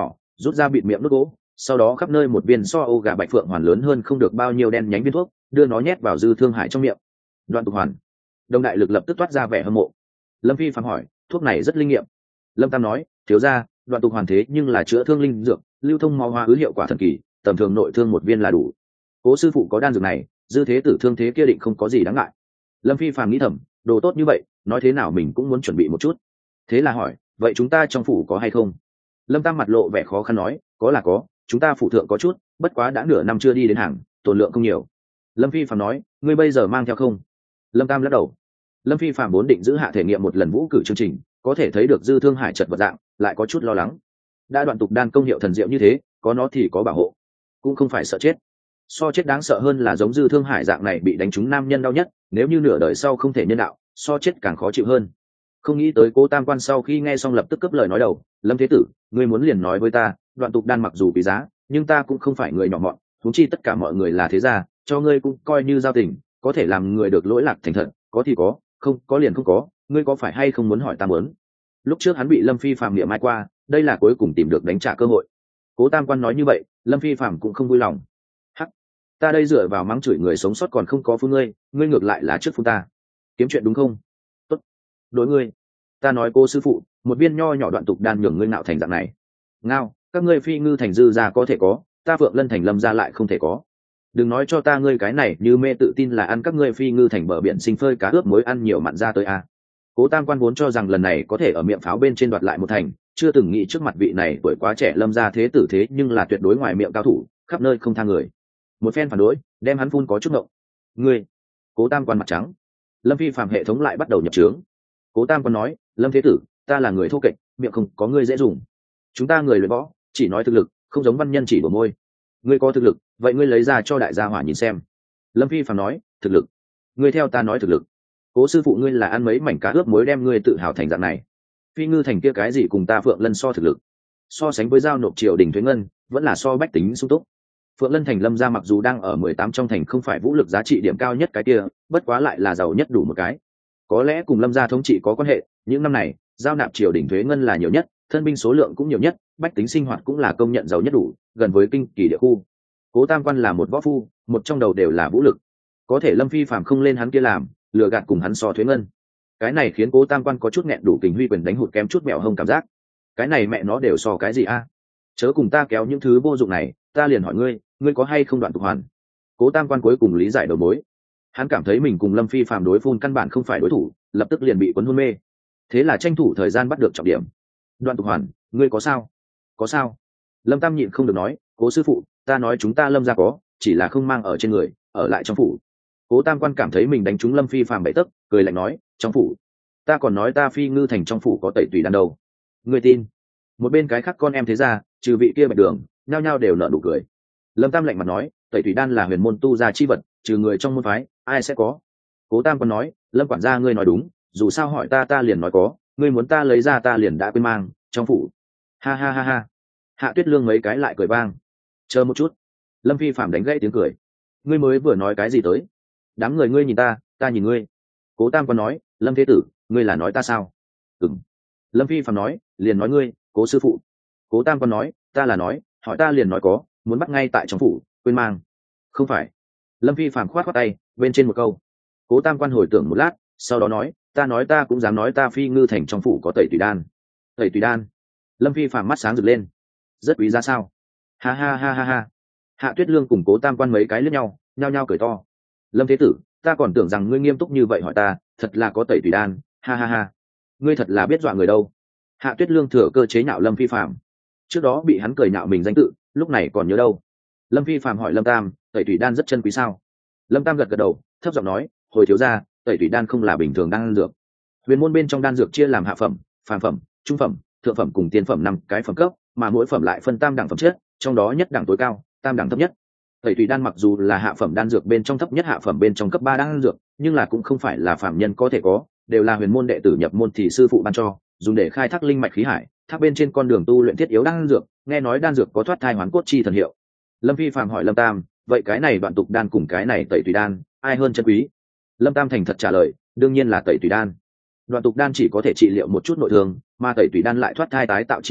Speaker 1: rút ra bịt miệng nút gỗ, sau đó khắp nơi một viên so ô gà bạch phượng hoàn lớn hơn không được bao nhiêu đen nhánh viên thuốc, đưa nó nhét vào Dư Thương Hải trong miệng. Đoạn Tục Hoàn. Đông Đại Lực lập tức toát ra vẻ hâm mộ. Lâm Phi phàm hỏi, thuốc này rất linh nghiệm. Lâm Tam nói, thiếu gia, Đoạn Tục Hoàn thế nhưng là chữa thương linh dược, lưu thông máu hóa ứ hiệu quả thần kỳ, tầm thường nội thương một viên là đủ. Cố sư phụ có đan dược này, Dư thế tử thương thế kia định không có gì đáng ngại. Lâm Phi phàm nghĩ thầm, đồ tốt như vậy, nói thế nào mình cũng muốn chuẩn bị một chút. Thế là hỏi, vậy chúng ta trong phủ có hay không? Lâm Tam mặt lộ vẻ khó khăn nói, có là có, chúng ta phủ thượng có chút, bất quá đã nửa năm chưa đi đến hàng, tồn lượng không nhiều. Lâm Phi phàm nói, ngươi bây giờ mang theo không? Lâm Tam lắc đầu. Lâm Phi phàm vốn định giữ hạ thể nghiệm một lần vũ cử chương trình, có thể thấy được Dư Thương Hải chật vật dạng, lại có chút lo lắng. Đã Đoạn Tục đan công hiệu thần diệu như thế, có nó thì có bảo hộ, cũng không phải sợ chết. So chết đáng sợ hơn là giống Dư Thương Hải dạng này bị đánh trúng nam nhân đau nhất, nếu như nửa đời sau không thể nhân đạo, so chết càng khó chịu hơn. Không nghĩ tới Cố Tam Quan sau khi nghe xong lập tức cướp lời nói đầu, Lâm thế tử, ngươi muốn liền nói với ta, Đoạn Tục đan mặc dù quý giá, nhưng ta cũng không phải người nhỏ mọn, huống chi tất cả mọi người là thế gia, cho ngươi cũng coi như giao tình, có thể làm người được lỗi lạc thành thật, có thì có, không có liền không có, ngươi có phải hay không muốn hỏi ta muốn? Lúc trước hắn bị Lâm Phi phàm niệm mai qua, đây là cuối cùng tìm được đánh trả cơ hội. Cố Tam Quan nói như vậy, Lâm Phi phàm cũng không vui lòng. Hắc, ta đây dựa vào mắng chửi người sống sót còn không có phun ngươi ngược lại là trước phun ta, kiếm chuyện đúng không? Tốt, đối ngươi, ta nói cô sư phụ, một viên nho nhỏ Đoạn Tục đan nhường ngươi nạo thành dạng này. Ngao, các ngươi Phi Ngư thành Dư gia có thể có, ta Phượng Lân thành Lâm gia lại không thể có. Đừng nói cho ta ngươi cái này như mê tự tin là ăn các ngươi Phi Ngư thành bờ biển sinh phơi cá ướp muối ăn nhiều mặn ra tới a. Cố Tam Quan vốn cho rằng lần này có thể ở miệng pháo bên trên đoạt lại một thành, chưa từng nghĩ trước mặt vị này tuổi quá trẻ Lâm gia thế tử thế nhưng là tuyệt đối ngoài miệng cao thủ, khắp nơi không tha người. Một phen phản đối, đem hắn phun có chút ngộng. Ngươi, Cố Tam Quan mặt trắng. Lâm Phi phàm hệ thống lại bắt đầu nhập trướng. Cố Tam Quan nói, Lâm thế tử, ta là người thô kệch, miệng không có ngươi dễ dùng. Chúng ta người luyện võ, chỉ nói thực lực, không giống văn nhân chỉ bổ môi. Ngươi có thực lực, vậy ngươi lấy ra cho đại gia hỏa nhìn xem. Lâm Phi phàm nói, thực lực? Ngươi theo ta nói thực lực. Cố sư phụ ngươi là ăn mấy mảnh cá ướp muối đem ngươi tự hào thành dạng này. Phi Ngư thành kia cái gì cùng ta Phượng Lân so thực lực? So sánh với giao nộp triều đình thuế ngân, vẫn là so bách tính sung túc. Phượng Lân thành Lâm gia mặc dù đang ở 18 trong thành không phải vũ lực giá trị điểm cao nhất cái kia, bất quá lại là giàu nhất đủ một cái. Có lẽ cùng Lâm gia thống trị có quan hệ, những năm này, giao nạp triều đình thuế ngân là nhiều nhất, thân binh số lượng cũng nhiều nhất, bách tính sinh hoạt cũng là công nhận giàu nhất đủ, gần với kinh kỳ địa khu. Cố Tam Quan là một võ phu, một trong đầu đều là vũ lực. Có thể Lâm Phi phàm không lên hắn kia làm, lừa gạt cùng hắn so thuế ngân. Cái này khiến Cố Tam Quan có chút nghẹn đủ kình huy quyền đánh hụt kém chút mẹo hông cảm giác. Cái này mẹ nó đều so cái gì a? Chớ cùng ta kéo những thứ vô dụng này, ta liền hỏi ngươi, ngươi có hay không Đoạn Tục Hoàn? Cố Tam Quan cuối cùng lý giải đầu mối. Hắn cảm thấy mình cùng Lâm Phi phàm đối phun căn bản không phải đối thủ, lập tức liền bị cuốn hôn mê. Thế là tranh thủ thời gian bắt được trọng điểm. Đoạn Tục Hoàn, ngươi có sao? Có sao? Lâm Tam nhịn không được nói, Cố sư phụ, ta nói chúng ta Lâm gia có, chỉ là không mang ở trên người, ở lại trong phủ. Cố Tam Quan cảm thấy mình đánh trúng Lâm Phi phàm bậy tấc, cười lạnh nói, trong phủ? Ta còn nói ta Phi Ngư thành trong phủ có tẩy tùy đan đâu. Ngươi tin? Một bên cái khác con em thế ra, trừ vị kia Bạch Đường, nhao nhao đều nở nụ cười. Lâm Tam lạnh mặt nói, tẩy tùy đan là huyền môn tu gia chi vật, trừ người trong môn phái, ai sẽ có? Cố Tam Quan nói, Lâm quản gia ngươi nói đúng, dù sao hỏi ta liền nói có, ngươi muốn ta lấy ra ta liền đã quên mang, trong phủ. Ha ha ha ha. Hạ Tuyết Lương mấy cái lại cười vang. Chờ một chút. Lâm Phi phàm đánh gãy tiếng cười. Ngươi mới vừa nói cái gì tới? Đám người ngươi nhìn ta nhìn ngươi. Cố Tam Quan nói, Lâm thế tử, ngươi là nói ta sao? Ừm. Lâm Phi phàm nói, liền nói ngươi, Cố sư phụ. Cố Tam Quan nói, ta là nói, hỏi ta liền nói có, muốn bắt ngay tại trong phủ, quên mang. Không phải. Lâm Phi phàm khoát tay, bên trên một câu. Cố Tam Quan hồi tưởng một lát, sau đó nói, ta cũng dám nói ta Phi Ngư thành trong phủ có tẩy tùy đan. Tẩy tùy đan? Lâm Phi phàm mắt sáng rực lên. Rất quý giá sao? Ha ha ha ha ha. Hạ Tuyết Lương cùng Cố Tam Quan mấy cái liếc nhau, nhao nhao cười to. Lâm thế tử, ta còn tưởng rằng ngươi nghiêm túc như vậy hỏi ta, thật là có tẩy tùy đan, ha ha ha. Ngươi thật là biết dọa người đâu. Hạ Tuyết Lương thừa cơ chế nhạo Lâm Phi phàm. Trước đó bị hắn cười nhạo mình danh tự, lúc này còn nhớ đâu. Lâm Phi phàm hỏi Lâm Tam, tẩy tùy đan rất chân quý sao? Lâm Tam gật gật đầu, thấp giọng nói, hồi thiếu gia, tẩy tùy đan không là bình thường đan dược. Huyền môn bên trong đan dược chia làm hạ phẩm, phàm phẩm, trung phẩm, thượng phẩm cùng tiên phẩm 5 cái phẩm cấp, mà mỗi phẩm lại phân tam đẳng phẩm chất, trong đó nhất đẳng tối cao, tam đẳng thấp nhất. Tẩy tùy đan mặc dù là hạ phẩm đan dược bên trong thấp nhất hạ phẩm bên trong cấp 3 đan dược, nhưng là cũng không phải là phàm nhân có thể có, đều là huyền môn đệ tử nhập môn thì sư phụ ban cho, dùng để khai thác linh mạch khí hải, thác bên trên con đường tu luyện thiết yếu đan dược, nghe nói đan dược có thoát thai hoán cốt chi thần hiệu. Lâm Phi phàm hỏi Lâm Tam, vậy cái này Đoạn Tục đan cùng cái này tẩy tùy đan, ai hơn chân quý? Lâm Tam thành thật trả lời, đương nhiên là tẩy tùy đan. Đoạn Tục đan chỉ có thể trị liệu một chút nội thương, mà tẩy tùy đan lại thoát thai tái tạo chi công,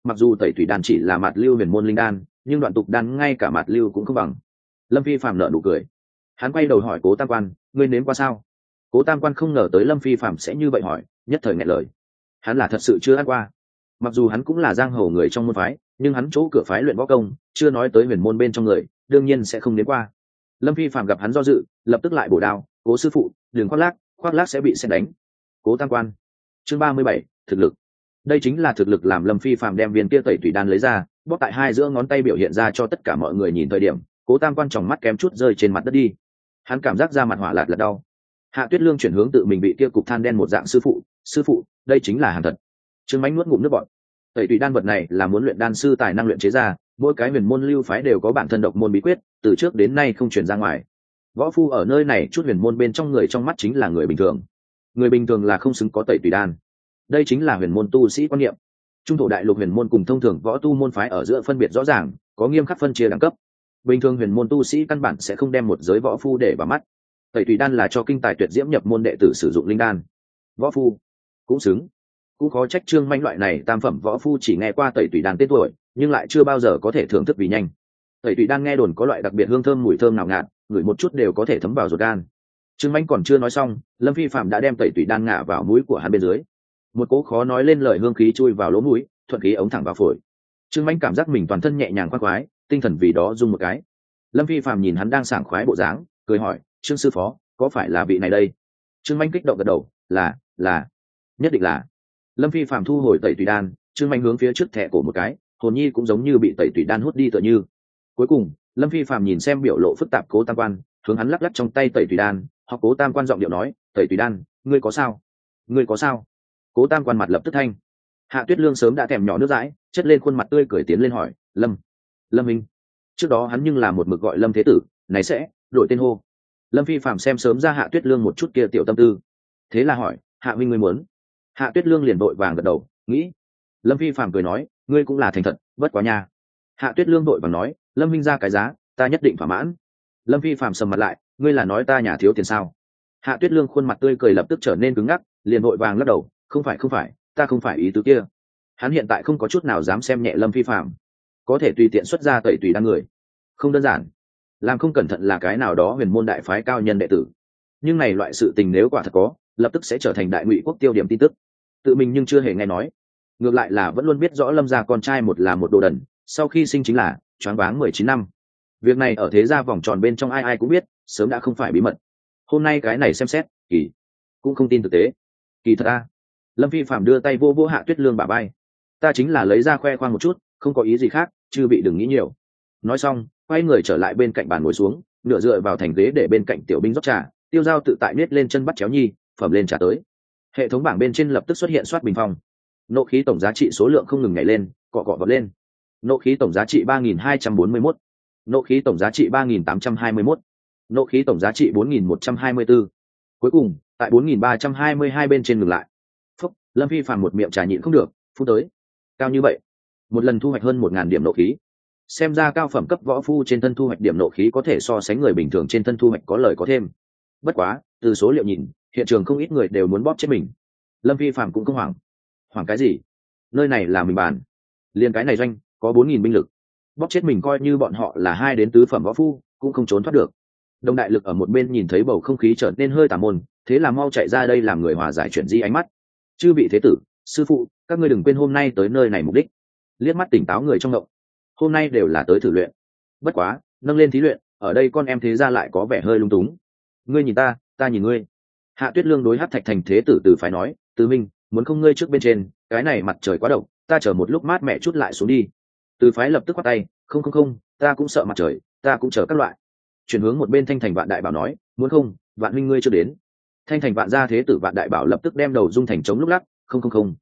Speaker 1: mặc dù tẩy thủy đan chỉ là mạt lưu huyền môn linh đan nhưng đoạn tục đan ngay cả mạt lưu cũng không bằng. Lâm Phi Phạm nở nụ cười, hắn quay đầu hỏi Cố Tam Quan, ngươi nếm qua sao? Cố Tam Quan không ngờ tới Lâm Phi Phạm sẽ như vậy hỏi, nhất thời nghẹn lời. Hắn là thật sự chưa ăn qua. Mặc dù hắn cũng là giang hồ người trong môn phái, nhưng hắn chỗ cửa phái luyện võ công, chưa nói tới huyền môn bên trong người, đương nhiên sẽ không nếm qua. Lâm Phi Phạm gặp hắn do dự, lập tức lại bổ đao, Cố sư phụ, đừng khoác lác sẽ bị xét đánh. Cố Tam Quan. Chương 37, thực lực. Đây chính là thực lực làm Lâm Phi Phạm đem viên kia tẩy thủy đan lấy ra, bóp tại hai giữa ngón tay biểu hiện ra cho tất cả mọi người nhìn thời điểm, Cố Tam Quan tròng mắt kém chút rơi trên mặt đất đi. Hắn cảm giác da mặt hỏa lạt lật đau. Hạ Tuyết Lương chuyển hướng tự mình bị kia cục than đen một dạng sư phụ, đây chính là hàng thật. Trương Mánh nuốt ngụm nước bọt. Tẩy tùy đan vật này là muốn luyện đan sư tài năng luyện chế ra, mỗi cái huyền môn lưu phái đều có bản thân độc môn bí quyết, từ trước đến nay không truyền ra ngoài. Võ phu ở nơi này chút huyền môn bên trong người trong mắt chính là người bình thường. Người bình thường là không xứng có tẩy tùy đan. Đây chính là huyền môn tu sĩ quan niệm. Trung thổ đại lục huyền môn cùng thông thường võ tu môn phái ở giữa phân biệt rõ ràng, có nghiêm khắc phân chia đẳng cấp. Bình thường huyền môn tu sĩ căn bản sẽ không đem một giới võ phu để vào mắt. Tẩy tùy đan là cho kinh tài tuyệt diễm nhập môn đệ tử sử dụng linh đan. Võ phu cũng xứng. Cũng khó trách Trương Manh loại này tam phẩm võ phu chỉ nghe qua tẩy tùy đan tên tuổi, nhưng lại chưa bao giờ có thể thưởng thức vì nhanh. Tẩy tùy đan nghe đồn có loại đặc biệt hương thơm mùi thơm nào ngạt, ngửi một chút đều có thể thấm vào ruột gan. Trương Manh còn chưa nói xong, Lâm Phi Phạm đã đem tẩy tùy đan ngả vào mũi của hắn bên dưới. Một cỗ khó nói lên lời hương khí chui vào lỗ mũi, thuận khí ống thẳng vào phổi. Trương Manh cảm giác mình toàn thân nhẹ nhàng khoan khoái, tinh thần vì đó rung một cái. Lâm Phi Phạm nhìn hắn đang sảng khoái bộ dáng, cười hỏi, Trương sư phó, có phải là vị này đây? Trương Manh kích động gật đầu, là, nhất định là. Lâm Phi Phạm thu hồi tẩy tùy đan, Trương Manh hướng phía trước thẻ cổ một cái, hồn nhi cũng giống như bị tẩy tùy đan hút đi tựa như. Cuối cùng, Lâm Phi Phạm nhìn xem biểu lộ phức tạp Cố Tam Quan, hướng hắn lắc lắc trong tay tẩy tùy đan, hoặc Cố Tam Quan giọng điệu nói, tẩy tùy đan, ngươi có sao? Ngươi có sao? Cố Tam Quan mặt lập tức thanh. Hạ Tuyết Lương sớm đã thèm nhỏ nước dãi, chất lên khuôn mặt tươi cười tiến lên hỏi, Lâm Minh. Trước đó hắn nhưng là một mực gọi Lâm Thế Tử, này sẽ đổi tên hô. Lâm Phi Phạm xem sớm ra Hạ Tuyết Lương một chút kia tiểu tâm tư, thế là hỏi, Hạ Minh ngươi muốn? Hạ Tuyết Lương liền vội vàng gật đầu, nghĩ. Lâm Phi Phạm cười nói, ngươi cũng là thành thật, bất quá nha. Hạ Tuyết Lương vội vàng nói, Lâm Minh ra cái giá, ta nhất định thỏa mãn. Lâm Phi Phạm sầm mặt lại, ngươi là nói ta nhà thiếu tiền sao? Hạ Tuyết Lương khuôn mặt tươi cười lập tức trở nên cứng ngắc, liền vội vàng lắc đầu, không phải, ta không phải ý tứ kia. Hắn hiện tại không có chút nào dám xem nhẹ Lâm Phi Phạm, có thể tùy tiện xuất ra tẩy tùy đan người, không đơn giản, làm không cẩn thận là cái nào đó huyền môn đại phái cao nhân đệ tử. Nhưng này loại sự tình nếu quả thật có, lập tức sẽ trở thành đại ngụy quốc tiêu điểm tin tức. Tự mình nhưng chưa hề nghe nói, ngược lại là vẫn luôn biết rõ Lâm gia con trai một là một đồ đần, sau khi sinh chính là choáng váng 19 năm. Việc này ở thế gia vòng tròn bên trong ai ai cũng biết, sớm đã không phải bí mật. Hôm nay cái này xem xét, kỳ cũng không tin thực tế. Kỳ thật a. Lâm Phi Phạm đưa tay vô Hạ Tuyết Lương bả vai, ta chính là lấy ra khoe khoang một chút, không có ý gì khác, chư vị đừng nghĩ nhiều. Nói xong, quay người trở lại bên cạnh bàn ngồi xuống, nửa dựa vào thành ghế để bên cạnh tiểu binh rót trà, Tiêu Dao tự tại nết lên chân bắt chéo nhi, phẩm lên trà tới. Hệ thống bảng bên trên lập tức xuất hiện soát bình phong. Nộ khí tổng giá trị số lượng không ngừng nhảy lên, cọ vọt lên. Nộ khí tổng giá trị 3.241, nộ khí tổng giá trị 3.821, nộ khí tổng giá trị 4.124. Cuối cùng, tại 4.322 bên trên ngừng lại. Phúc, Lâm Phi Phạm một miệng trà nhịn không được, phun tới. Cao như vậy, một lần thu hoạch hơn 1.000 điểm nộ khí. Xem ra cao phẩm cấp võ phu trên thân thu hoạch điểm nộ khí có thể so sánh người bình thường trên thân thu hoạch có lời có thêm. Bất quá, từ số liệu nhìn, hiện trường không ít người đều muốn bóp chết mình. Lâm Phi Phạm cũng không hoảng cái gì? Nơi này là mình bàn, liền cái này doanh có 4.000 binh lực, bóp chết mình coi như bọn họ là 2 đến 4 phẩm võ phu cũng không trốn thoát được. Đồng đại lực ở một bên nhìn thấy bầu không khí trở nên hơi tà môn, thế là mau chạy ra đây làm người hòa giải chuyển di ánh mắt. Chư vị thế tử, sư phụ, các ngươi đừng quên hôm nay tới nơi này mục đích. Liếc mắt tỉnh táo người trong ngộng, hôm nay đều là tới thử luyện. Bất quá, nâng lên thí luyện, ở đây con em thế ra lại có vẻ hơi lung túng. Ngươi nhìn ta, ta nhìn ngươi. Hạ Tuyết Lương đối Hắc Thạch thành thế tử Từ Phái nói, Từ Minh, muốn không ngươi trước bên trên, cái này mặt trời quá độc, ta chờ một lúc mát mẹ chút lại xuống đi. Từ Phái lập tức quát tay, không, ta cũng sợ mặt trời, ta cũng chờ các loại. Chuyển hướng một bên Thanh Thành Vạn Đại Bảo nói, muốn không, Vạn huynh ngươi chưa đến. Thanh Thành Vạn gia thế tử Vạn Đại Bảo lập tức đem đầu dung thành trống lúc lắc, không,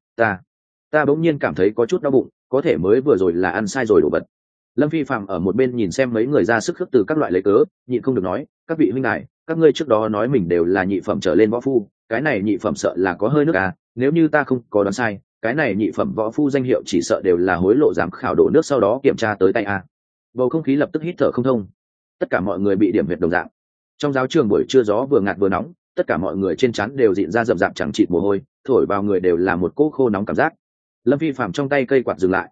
Speaker 1: ta bỗng nhiên cảm thấy có chút đau bụng, có thể mới vừa rồi là ăn sai rồi đổ bật. Lâm Phi Phạm ở một bên nhìn xem mấy người ra sức khước từ các loại lấy cớ, nhịn không được nói, các vị huynh đài, các ngươi trước đó nói mình đều là nhị phẩm trở lên võ phu, cái này nhị phẩm sợ là có hơi nước à, nếu như ta không có đoán sai, cái này nhị phẩm võ phu danh hiệu chỉ sợ đều là hối lộ giám khảo đổ nước sau đó kiểm tra tới tay a. Bầu không khí lập tức hít thở không thông, tất cả mọi người bị điểm huyệt đồng dạng. Trong giáo trường buổi trưa gió vừa ngạt vừa nóng, tất cả mọi người trên trán đều dịn ra rậm rạp chẳng chịt mồ hôi, thổi vào người đều là một cỗ khô nóng cảm giác. Lâm Phi Phạm trong tay cây quạt dừng lại,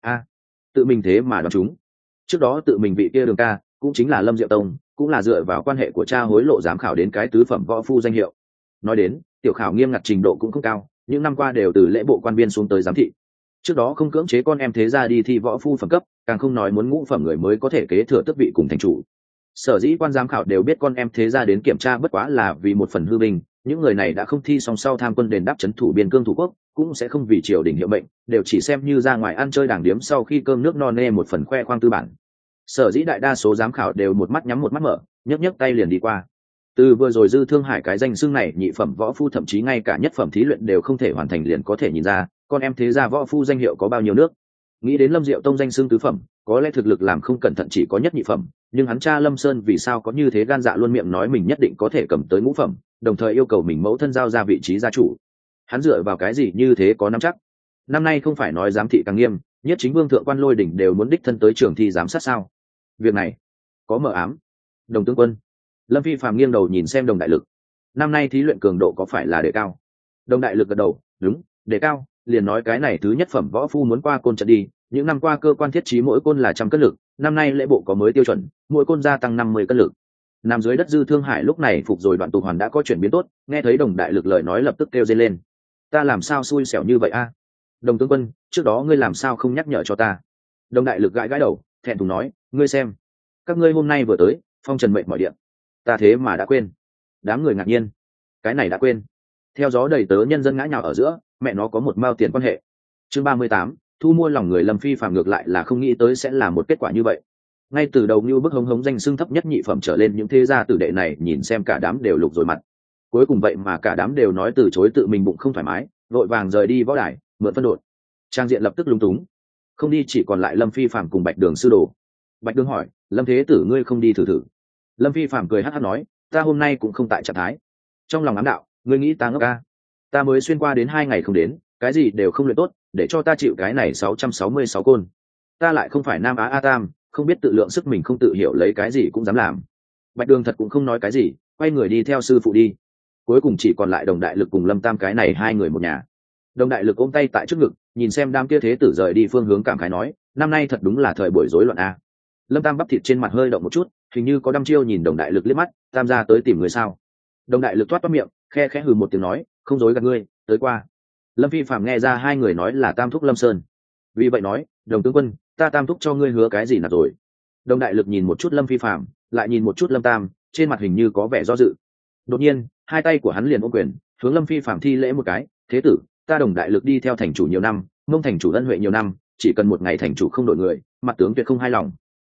Speaker 1: Tự mình thế mà đoán chúng. Trước đó tự mình vị kia Đường ca cũng chính là Lâm Diệu Tông, cũng là dựa vào quan hệ của cha hối lộ giám khảo đến cái tứ phẩm võ phu danh hiệu. Nói đến tiểu khảo nghiêm ngặt trình độ cũng không cao, những năm qua đều từ lễ bộ quan viên xuống tới giám thị. Trước đó không cưỡng chế con em thế gia đi thi võ phu phẩm cấp, càng không nói muốn ngũ phẩm người mới có thể kế thừa tước vị cùng thành chủ. Sở dĩ quan giám khảo đều biết con em thế gia đến kiểm tra bất quá là vì một phần hư vinh, những người này đã không thi xong sau tham quân đền đáp trấn thủ biên cương thủ quốc, cũng sẽ không vì triều đình hiệu mệnh, đều chỉ xem như ra ngoài ăn chơi đảng điếm sau khi cơm nước no nê một phần khoe khoang tư bản. Sở dĩ đại đa số giám khảo đều một mắt nhắm một mắt mở, nhấc nhấc tay liền đi qua. Từ vừa rồi Dư Thương Hải cái danh xưng này nhị phẩm võ phu thậm chí ngay cả nhất phẩm thí luyện đều không thể hoàn thành liền có thể nhìn ra, con em thế gia võ phu danh hiệu có bao nhiêu nước. Nghĩ đến Lâm Diệu Tông danh xưng tứ phẩm, có lẽ thực lực làm không cẩn thận chỉ có nhất nhị phẩm, nhưng hắn cha Lâm Sơn vì sao có như thế gan dạ luôn miệng nói mình nhất định có thể cầm tới ngũ phẩm, đồng thời yêu cầu mình mẫu thân giao ra vị trí gia chủ. Hắn dựa vào cái gì như thế có nắm chắc? Năm nay không phải nói giám thị càng nghiêm, nhất chính vương thượng quan Lôi Đỉnh đều muốn đích thân tới trường thi giám sát sao? Việc này có mờ ám. Đồng tướng quân. Lâm Phi phàm nghiêng đầu nhìn xem Đồng Đại Lực. Năm nay thí luyện cường độ có phải là đề cao? Đồng Đại Lực gật đầu, đúng, đề cao, liền nói cái này thứ nhất phẩm võ phu muốn qua côn trận đi, những năm qua cơ quan thiết trí mỗi côn là 100 cân lực, năm nay lễ bộ có mới tiêu chuẩn, mỗi côn gia tăng 50 cân lực. Nằm dưới đất Dư Thương Hải lúc này phục rồi Đoạn Tục Hoàn đã có chuyển biến tốt, nghe thấy Đồng Đại Lực lời nói lập tức kêu dây lên. Ta làm sao xui xẻo như vậy a? Đồng tướng quân, trước đó ngươi làm sao không nhắc nhở cho ta? Đồng Đại Lực gãi gãi đầu, thẹn thùng nói, ngươi xem, các ngươi hôm nay vừa tới, phong trần mệnh mọi điện, ta thế mà đã quên. Đám người ngạc nhiên, cái này đã quên? Theo gió đầy tớ nhân dân ngã nhào ở giữa, mẹ nó có một mao tiền quan hệ. Chương 38, thu mua lòng người. Lâm Phi phàm ngược lại là không nghĩ tới sẽ là một kết quả như vậy. Ngay từ đầu như bức hống hống danh xưng thấp nhất nhị phẩm trở lên những thế gia tử đệ này nhìn xem cả đám đều lục rồi mặt. Cuối cùng vậy mà cả đám đều nói từ chối, tự mình bụng không thoải mái, vội vàng rời đi võ đài, mượn phân đột. Trang diện lập tức lúng túng. Không đi chỉ còn lại Lâm Phi phàm cùng Bạch Đường sư đồ. Bạch Đường hỏi, Lâm thế tử ngươi không đi thử thử? Lâm Phi phàm cười hắt hắt nói, ta hôm nay cũng không tại trạng thái. Trong lòng ám đạo, ngươi nghĩ ta ngốc ca? Ta mới xuyên qua đến 2 ngày không đến, cái gì đều không luyện tốt, để cho ta chịu cái này 666 côn. Ta lại không phải Nam Á A Tam, không biết tự lượng sức mình, không tự hiểu lấy cái gì cũng dám làm. Bạch Đường thật cũng không nói cái gì, quay người đi theo sư phụ đi. Cuối cùng chỉ còn lại Đồng Đại Lực cùng Lâm Tam cái này hai người một nhà. Đồng Đại Lực ôm tay tại trước ngực, nhìn xem đám kia thế tử rời đi phương hướng, cảm khái nói, năm nay thật đúng là thời buổi rối loạn a. Lâm Tam bắp thịt trên mặt hơi động một chút, hình như có đăm chiêu nhìn Đồng Đại Lực liếc mắt, Tam gia tới tìm người sao? Đồng Đại Lực toát toát miệng, khe khẽ hừ một tiếng nói, không dối gạt ngươi, tới qua. Lâm Phi phàm nghe ra hai người nói là Tam thúc Lâm Sơn, vì vậy nói, Đồng tướng quân, ta Tam thúc cho ngươi hứa cái gì là rồi? Đồng Đại Lực nhìn một chút Lâm Phi phàm, lại nhìn một chút Lâm Tam, trên mặt hình như có vẻ do dự. Đột nhiên hai tay của hắn liền ôm quyền, hướng Lâm Phi phàm thi lễ một cái, thế tử, ta Đồng Đại Lực đi theo thành chủ nhiều năm, mông thành chủ ân huệ nhiều năm, chỉ cần một ngày thành chủ không đổi người, mặt tướng tuyệt không hài lòng.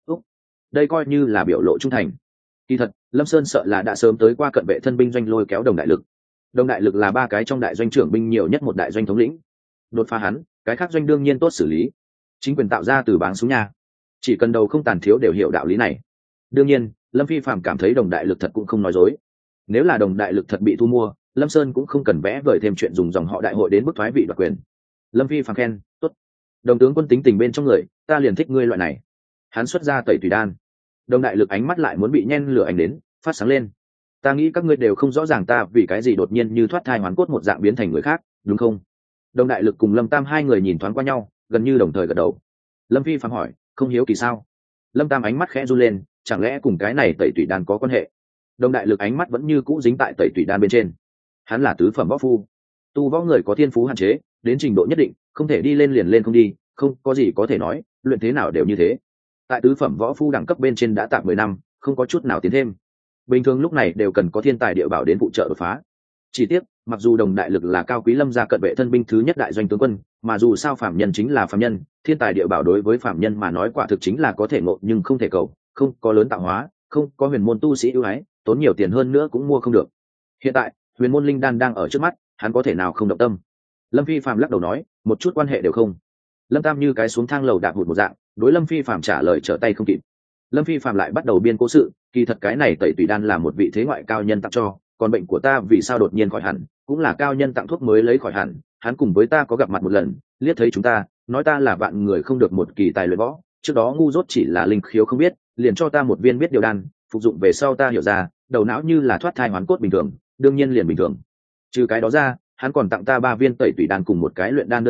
Speaker 1: Đây coi như là biểu lộ trung thành. Kỳ thật Lâm Sơn sợ là đã sớm tới qua cận vệ thân binh doanh lôi kéo Đồng Đại Lực. Đồng Đại Lực là 3 cái trong đại doanh trưởng binh nhiều nhất một đại doanh thống lĩnh, đột phá hắn, cái khác doanh đương nhiên tốt xử lý. Chính quyền tạo ra từ báng xuống nhà, chỉ cần đầu không tàn thiếu đều hiểu đạo lý này. Đương nhiên Lâm Phi phàm cảm thấy Đồng Đại Lực thật cũng không nói dối. Nếu là Đồng Đại Lực thật bị thu mua, Lâm Sơn cũng không cần vẽ vời thêm chuyện dùng dòng họ đại hội đến bức thoái vị đoạt quyền. Lâm Phi phàm khen, tốt, Đồng tướng quân tính tình bên trong người, ta liền thích ngươi loại này. Hắn xuất ra tẩy tùy đan. Đồng Đại Lực ánh mắt lại muốn bị nhen lửa ánh đến, phát sáng lên. Ta nghĩ các ngươi đều không rõ ràng ta vì cái gì đột nhiên như thoát thai hoán cốt một dạng biến thành người khác, đúng không? Đồng Đại Lực cùng Lâm Tam hai người nhìn thoáng qua nhau, gần như đồng thời gật đầu. Lâm Phi phàm hỏi, không hiếu kỳ sao? Lâm Tam ánh mắt khẽ run lên, chẳng lẽ cùng cái này tẩy tùy đan có quan hệ? Đồng Đại Lực ánh mắt vẫn như cũ dính tại tẩy tùy đan bên trên. Hắn là tứ phẩm võ phu, tu võ người có thiên phú hạn chế, đến trình độ nhất định, không thể đi lên liền lên không đi, không có gì có thể nói, luyện thế nào đều như thế. Tại tứ phẩm võ phu đẳng cấp bên trên đã tạm 10 năm, không có chút nào tiến thêm. Bình thường lúc này đều cần có thiên tài địa bảo đến phụ trợ đột phá. Chỉ tiếc, mặc dù Đồng Đại Lực là cao quý Lâm gia cận vệ thân binh thứ nhất đại doanh tướng quân, mà dù sao phạm nhân chính là phạm nhân, thiên tài địa bảo đối với phạm nhân mà nói quả thực chính là có thể ngộ nhưng không thể cầu, không có lớn tạo hóa, không có huyền môn tu sĩ ưu ái, tốn nhiều tiền hơn nữa cũng mua không được. Hiện tại, huyền môn linh đan đang ở trước mắt, hắn có thể nào không động tâm? Lâm Phi phàm lắc đầu nói, một chút quan hệ đều không. Lâm Tam như cái xuống thang lầu đạp hụt một dạng, đối Lâm Phi phàm trả lời trở tay không kịp. Lâm Phi phàm lại bắt đầu biên cố sự, kỳ thật cái này tẩy tùy đan là một vị thế ngoại cao nhân tặng cho, còn bệnh của ta vì sao đột nhiên khỏi hẳn, cũng là cao nhân tặng thuốc mới lấy khỏi hẳn. Hắn cùng với ta có gặp mặt một lần, liếc thấy chúng ta, nói ta là vạn người không được một kỳ tài luyện võ, trước đó ngu dốt chỉ là linh khiếu không biết, liền cho ta một viên biết điều đan, phục dụng về sau ta hiểu ra, đầu não như là thoát thai hoán cốt bình thường, đương nhiên liền bình thường. Trừ cái đó ra, hắn còn tặng ta 3 viên tẩy tùy đan cùng một cái luyện đan đơn thuốc,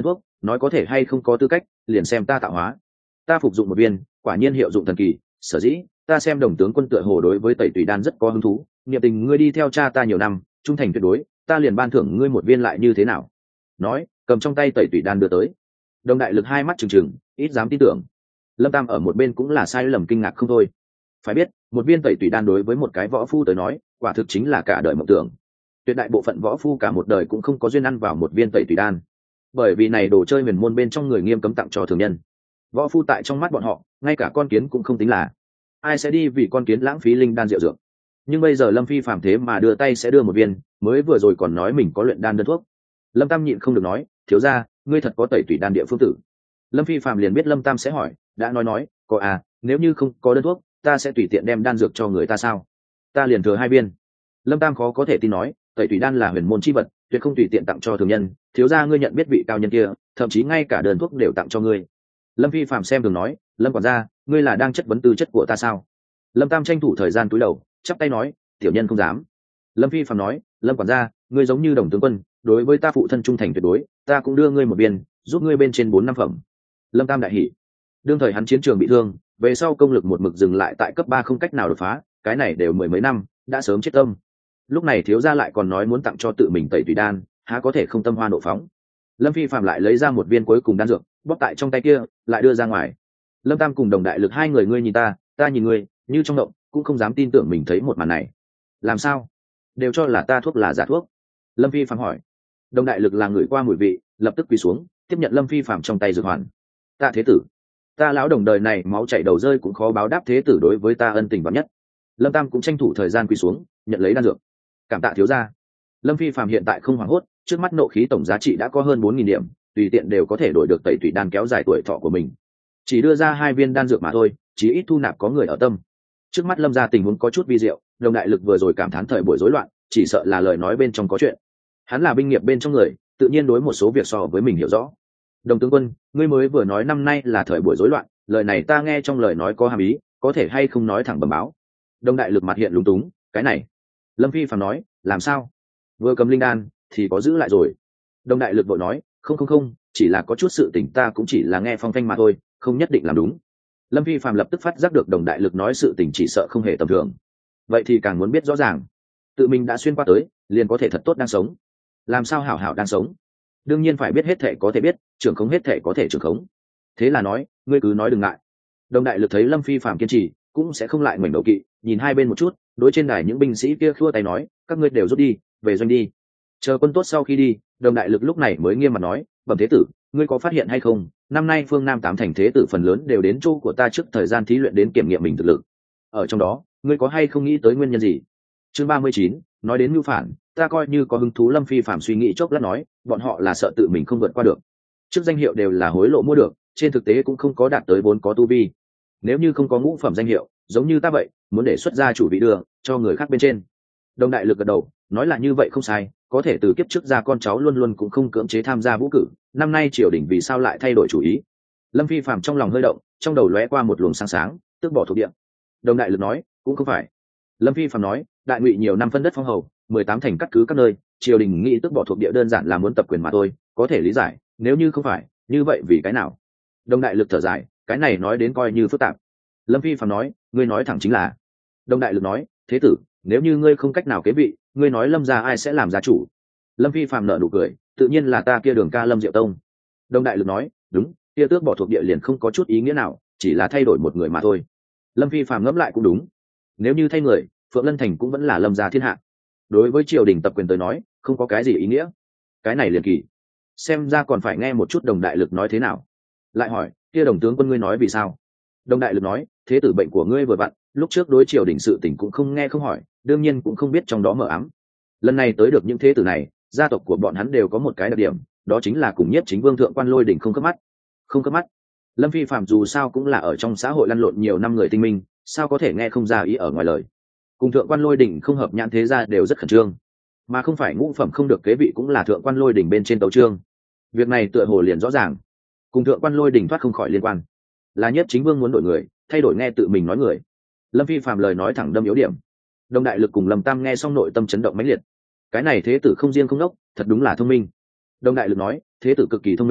Speaker 1: nói có thể hay không có tư cách liền xem ta tạo hóa. Ta phục dụng một viên quả nhiên hiệu dụng thần kỳ, sở dĩ ta xem đồng tướng quân tựa hồ đối với tẩy tùy đan rất có hứng thú, niệm tình ngươi đi theo cha ta nhiều năm, trung thành tuyệt đối, ta liền ban thưởng ngươi một viên lại như thế nào. Nói cầm trong tay tẩy tùy đan đưa tới. Đồng đại lực hai mắt trừng trừng, ít dám tin tưởng. Lâm Tam ở một bên cũng là sai lầm kinh ngạc không thôi. Phải biết một viên tẩy tùy đan đối với một cái võ phu tới nói quả thực chính là cả đời mộng tưởng. Tuyệt đại bộ phận võ phu cả một đời cũng không có duyên ăn vào một viên tẩy tùy đan, bởi vì này đồ chơi huyền môn bên trong người nghiêm cấm tặng cho thường nhân. Võ phu tại trong mắt bọn họ ngay cả con kiến cũng không tính là, ai sẽ đi vì con kiến lãng phí linh đan rượu dược. Nhưng bây giờ Lâm Phi phàm thế mà đưa tay sẽ đưa một viên, mới vừa rồi còn nói mình có luyện đan đơn thuốc. Lâm Tam nhịn không được nói, thiếu gia, ngươi thật có tẩy tùy đan địa phương tử. Lâm Phi phàm liền biết Lâm Tam sẽ hỏi, đã nói có à, nếu như không có đơn thuốc ta sẽ tùy tiện đem đan dược cho người ta sao? Ta liền thừa 2 viên. Lâm Tam khó có thể tin nói, tẩy tùy đan là huyền môn chi vật, tuyệt không tùy tiện tặng cho thường nhân, thiếu gia ngươi nhận biết vị cao nhân kia, thậm chí ngay cả đơn thuốc đều tặng cho ngươi. Lâm Phi phàm xem thường nói, Lâm quản gia, ngươi là đang chất vấn tư chất của ta sao? Lâm Tam tranh thủ thời gian cúi đầu, chắp tay nói, tiểu nhân không dám. Lâm Phi phàm nói, Lâm quản gia, ngươi giống như đồng tướng quân, đối với ta phụ thân trung thành tuyệt đối, ta cũng đưa ngươi một viên, giúp ngươi bên trên 4-5 phẩm. Lâm Tam đại hỉ. Đương thời hắn chiến trường bị thương, về sau công lực một mực dừng lại tại cấp 3 không cách nào đột phá, cái này đều 10 mấy năm, đã sớm chết tâm. Lúc này thiếu gia lại còn nói muốn tặng cho tự mình tẩy tùy đan, há có thể không tâm hoa nộ phóng. Lâm Phi phàm lại lấy ra một viên cuối cùng đan dược, bóp tại trong tay kia, lại đưa ra ngoài. Lâm Tam cùng đồng đại lực hai người ngươi nhìn ta, ta nhìn ngươi, như trong động, cũng không dám tin tưởng mình thấy một màn này. Làm sao? Đều cho là ta thuốc là giả thuốc. Lâm Phi phàm hỏi. Đồng đại lực là người qua mùi vị, lập tức quỳ xuống, tiếp nhận Lâm Phi phàm trong tay dược hoàn. Ta thế tử, ta lão đồng đời này máu chảy đầu rơi cũng khó báo đáp thế tử đối với ta ân tình vạn nhất. Lâm Tam cũng tranh thủ thời gian quỳ xuống, nhận lấy đan dược. Cảm tạ thiếu gia. Lâm Phi phàm hiện tại không hoảng hốt, trước mắt nộ khí tổng giá trị đã có hơn 4.000 điểm, tùy tiện đều có thể đổi được tẩy tùy đan kéo dài tuổi thọ của mình. Chỉ đưa ra 2 viên đan dược mà thôi, chí ít thu nạp có người ở tâm. Trước mắt Lâm gia tình huống có chút vi diệu, đồng đại lực vừa rồi cảm thán thời buổi rối loạn, chỉ sợ là lời nói bên trong có chuyện. Hắn là binh nghiệp bên trong người, tự nhiên đối một số việc so với mình hiểu rõ. Đồng tướng quân, ngươi mới vừa nói năm nay là thời buổi rối loạn, lời này ta nghe trong lời nói có hàm ý, có thể hay không nói thẳng bẩm báo. Đồng đại lực mặt hiện lúng túng, cái này. Lâm Phi phàm nói, làm sao? Vừa cầm linh đan thì có giữ lại rồi. Đồng đại lực vội nói, không, chỉ là có chút sự tình ta cũng chỉ là nghe phong thanh mà thôi, không nhất định làm đúng. Lâm Phi phàm lập tức phát giác được đồng đại lực nói sự tình chỉ sợ không hề tầm thường. Vậy thì càng muốn biết rõ ràng, tự mình đã xuyên qua tới, liền có thể thật tốt đang sống. Làm sao hảo hảo đang sống? Đương nhiên phải biết hết thể có thể biết, trưởng khống hết thể có thể trưởng khống. Thế là nói, ngươi cứ nói đừng ngại. Đồng đại lực thấy Lâm Phi phàm kiên trì, cũng sẽ không lại ngoảnh đầu kỵ, nhìn hai bên một chút, đối trên đài những binh sĩ kia khua tay nói, các ngươi đều rút đi, về doanh đi. Chờ quân tốt sau khi đi, đồng đại lực lúc này mới nghiêm mặt nói, bẩm thế tử, ngươi có phát hiện hay không, năm nay phương Nam 8 thành thế tử phần lớn đều đến chỗ của ta trước thời gian thí luyện đến kiểm nghiệm mình thực lực. Ở trong đó, ngươi có hay không nghĩ tới nguyên nhân gì? Chương 39, nói đến mưu phản, ta coi như có hứng thú. Lâm Phi phàm suy nghĩ chốc lát nói, bọn họ là sợ tự mình không vượt qua được. Trước danh hiệu đều là hối lộ mua được, trên thực tế cũng không có đạt tới vốn có tu vi. Nếu như không có ngũ phẩm danh hiệu, giống như ta vậy, muốn để xuất ra chủ vị đường cho người khác bên trên. Đồng đại lực gật đầu, nói là như vậy không sai, có thể từ kiếp trước ra con cháu luôn luôn cũng không cưỡng chế tham gia vũ cử, năm nay triều đình vì sao lại thay đổi chủ ý? Lâm Phi phàm trong lòng hơi động, trong đầu lóe qua một luồng sáng sáng, tước bỏ thuộc địa. Đồng đại lực nói, cũng không phải. Lâm Phi phàm nói, đại ngụy nhiều năm phân đất phong hầu, 18 thành cắt cứ các nơi, triều đình nghĩ tước bỏ thuộc địa đơn giản là muốn tập quyền mà thôi, có thể lý giải, nếu như không phải, như vậy vì cái nào? Đồng đại lực thở dài, cái này nói đến coi như phức tạp. Lâm Phi phàm nói, ngươi nói thẳng chính là. Đồng đại lực nói, thế tử, nếu như ngươi không cách nào kế vị, ngươi nói Lâm gia ai sẽ làm gia chủ? Lâm Phi phàm nở nụ cười, tự nhiên là ta kia Đường ca Lâm Diệu Tông. Đồng đại lực nói, đúng, kia tước bỏ thuộc địa liền không có chút ý nghĩa nào, chỉ là thay đổi một người mà thôi. Lâm Phi phàm ngẫm lại cũng đúng, nếu như thay người, Phượng Lân Thành cũng vẫn là Lâm gia thiên hạ. Đối với triều đình tập quyền tới nói, không có cái gì ý nghĩa. Cái này liền kỳ, xem ra còn phải nghe một chút đồng đại lực nói thế nào. Lại hỏi, kia đồng tướng quân ngươi nói vì sao? Đồng đại lực nói, thế tử bệnh của ngươi vừa vặn, lúc trước đối triều đình sự tình cũng không nghe không hỏi, đương nhiên cũng không biết trong đó mờ ám. Lần này tới được những thế tử này, gia tộc của bọn hắn đều có một cái đặc điểm, đó chính là cùng Nhiếp Chính Vương thượng quan Lôi Đình không khớp mắt. Không khớp mắt. Lâm Phi phạm dù sao cũng là ở trong xã hội lăn lộn nhiều năm người tinh minh, sao có thể nghe không ra ý ở ngoài lời. Cùng thượng quan Lôi Đình không hợp nhãn thế gia đều rất khẩn trương, mà không phải ngũ phẩm không được kế vị cũng là thượng quan Lôi Đình bên trên tấu chương. Việc này tựa hồ liền rõ ràng, cùng thượng quan Lôi Đình thoát không khỏi liên quan, là Nhiếp Chính Vương muốn đổi người, thay đổi nghe tự mình nói người. Lâm Phi phạm lời nói thẳng đâm yếu điểm. Đồng đại lực cùng Lâm Tam nghe xong nội tâm chấn động mãnh liệt. Cái này thế tử không riêng không đốc, thật đúng là thông minh. Đồng đại lực nói, thế tử cực kỳ thông minh,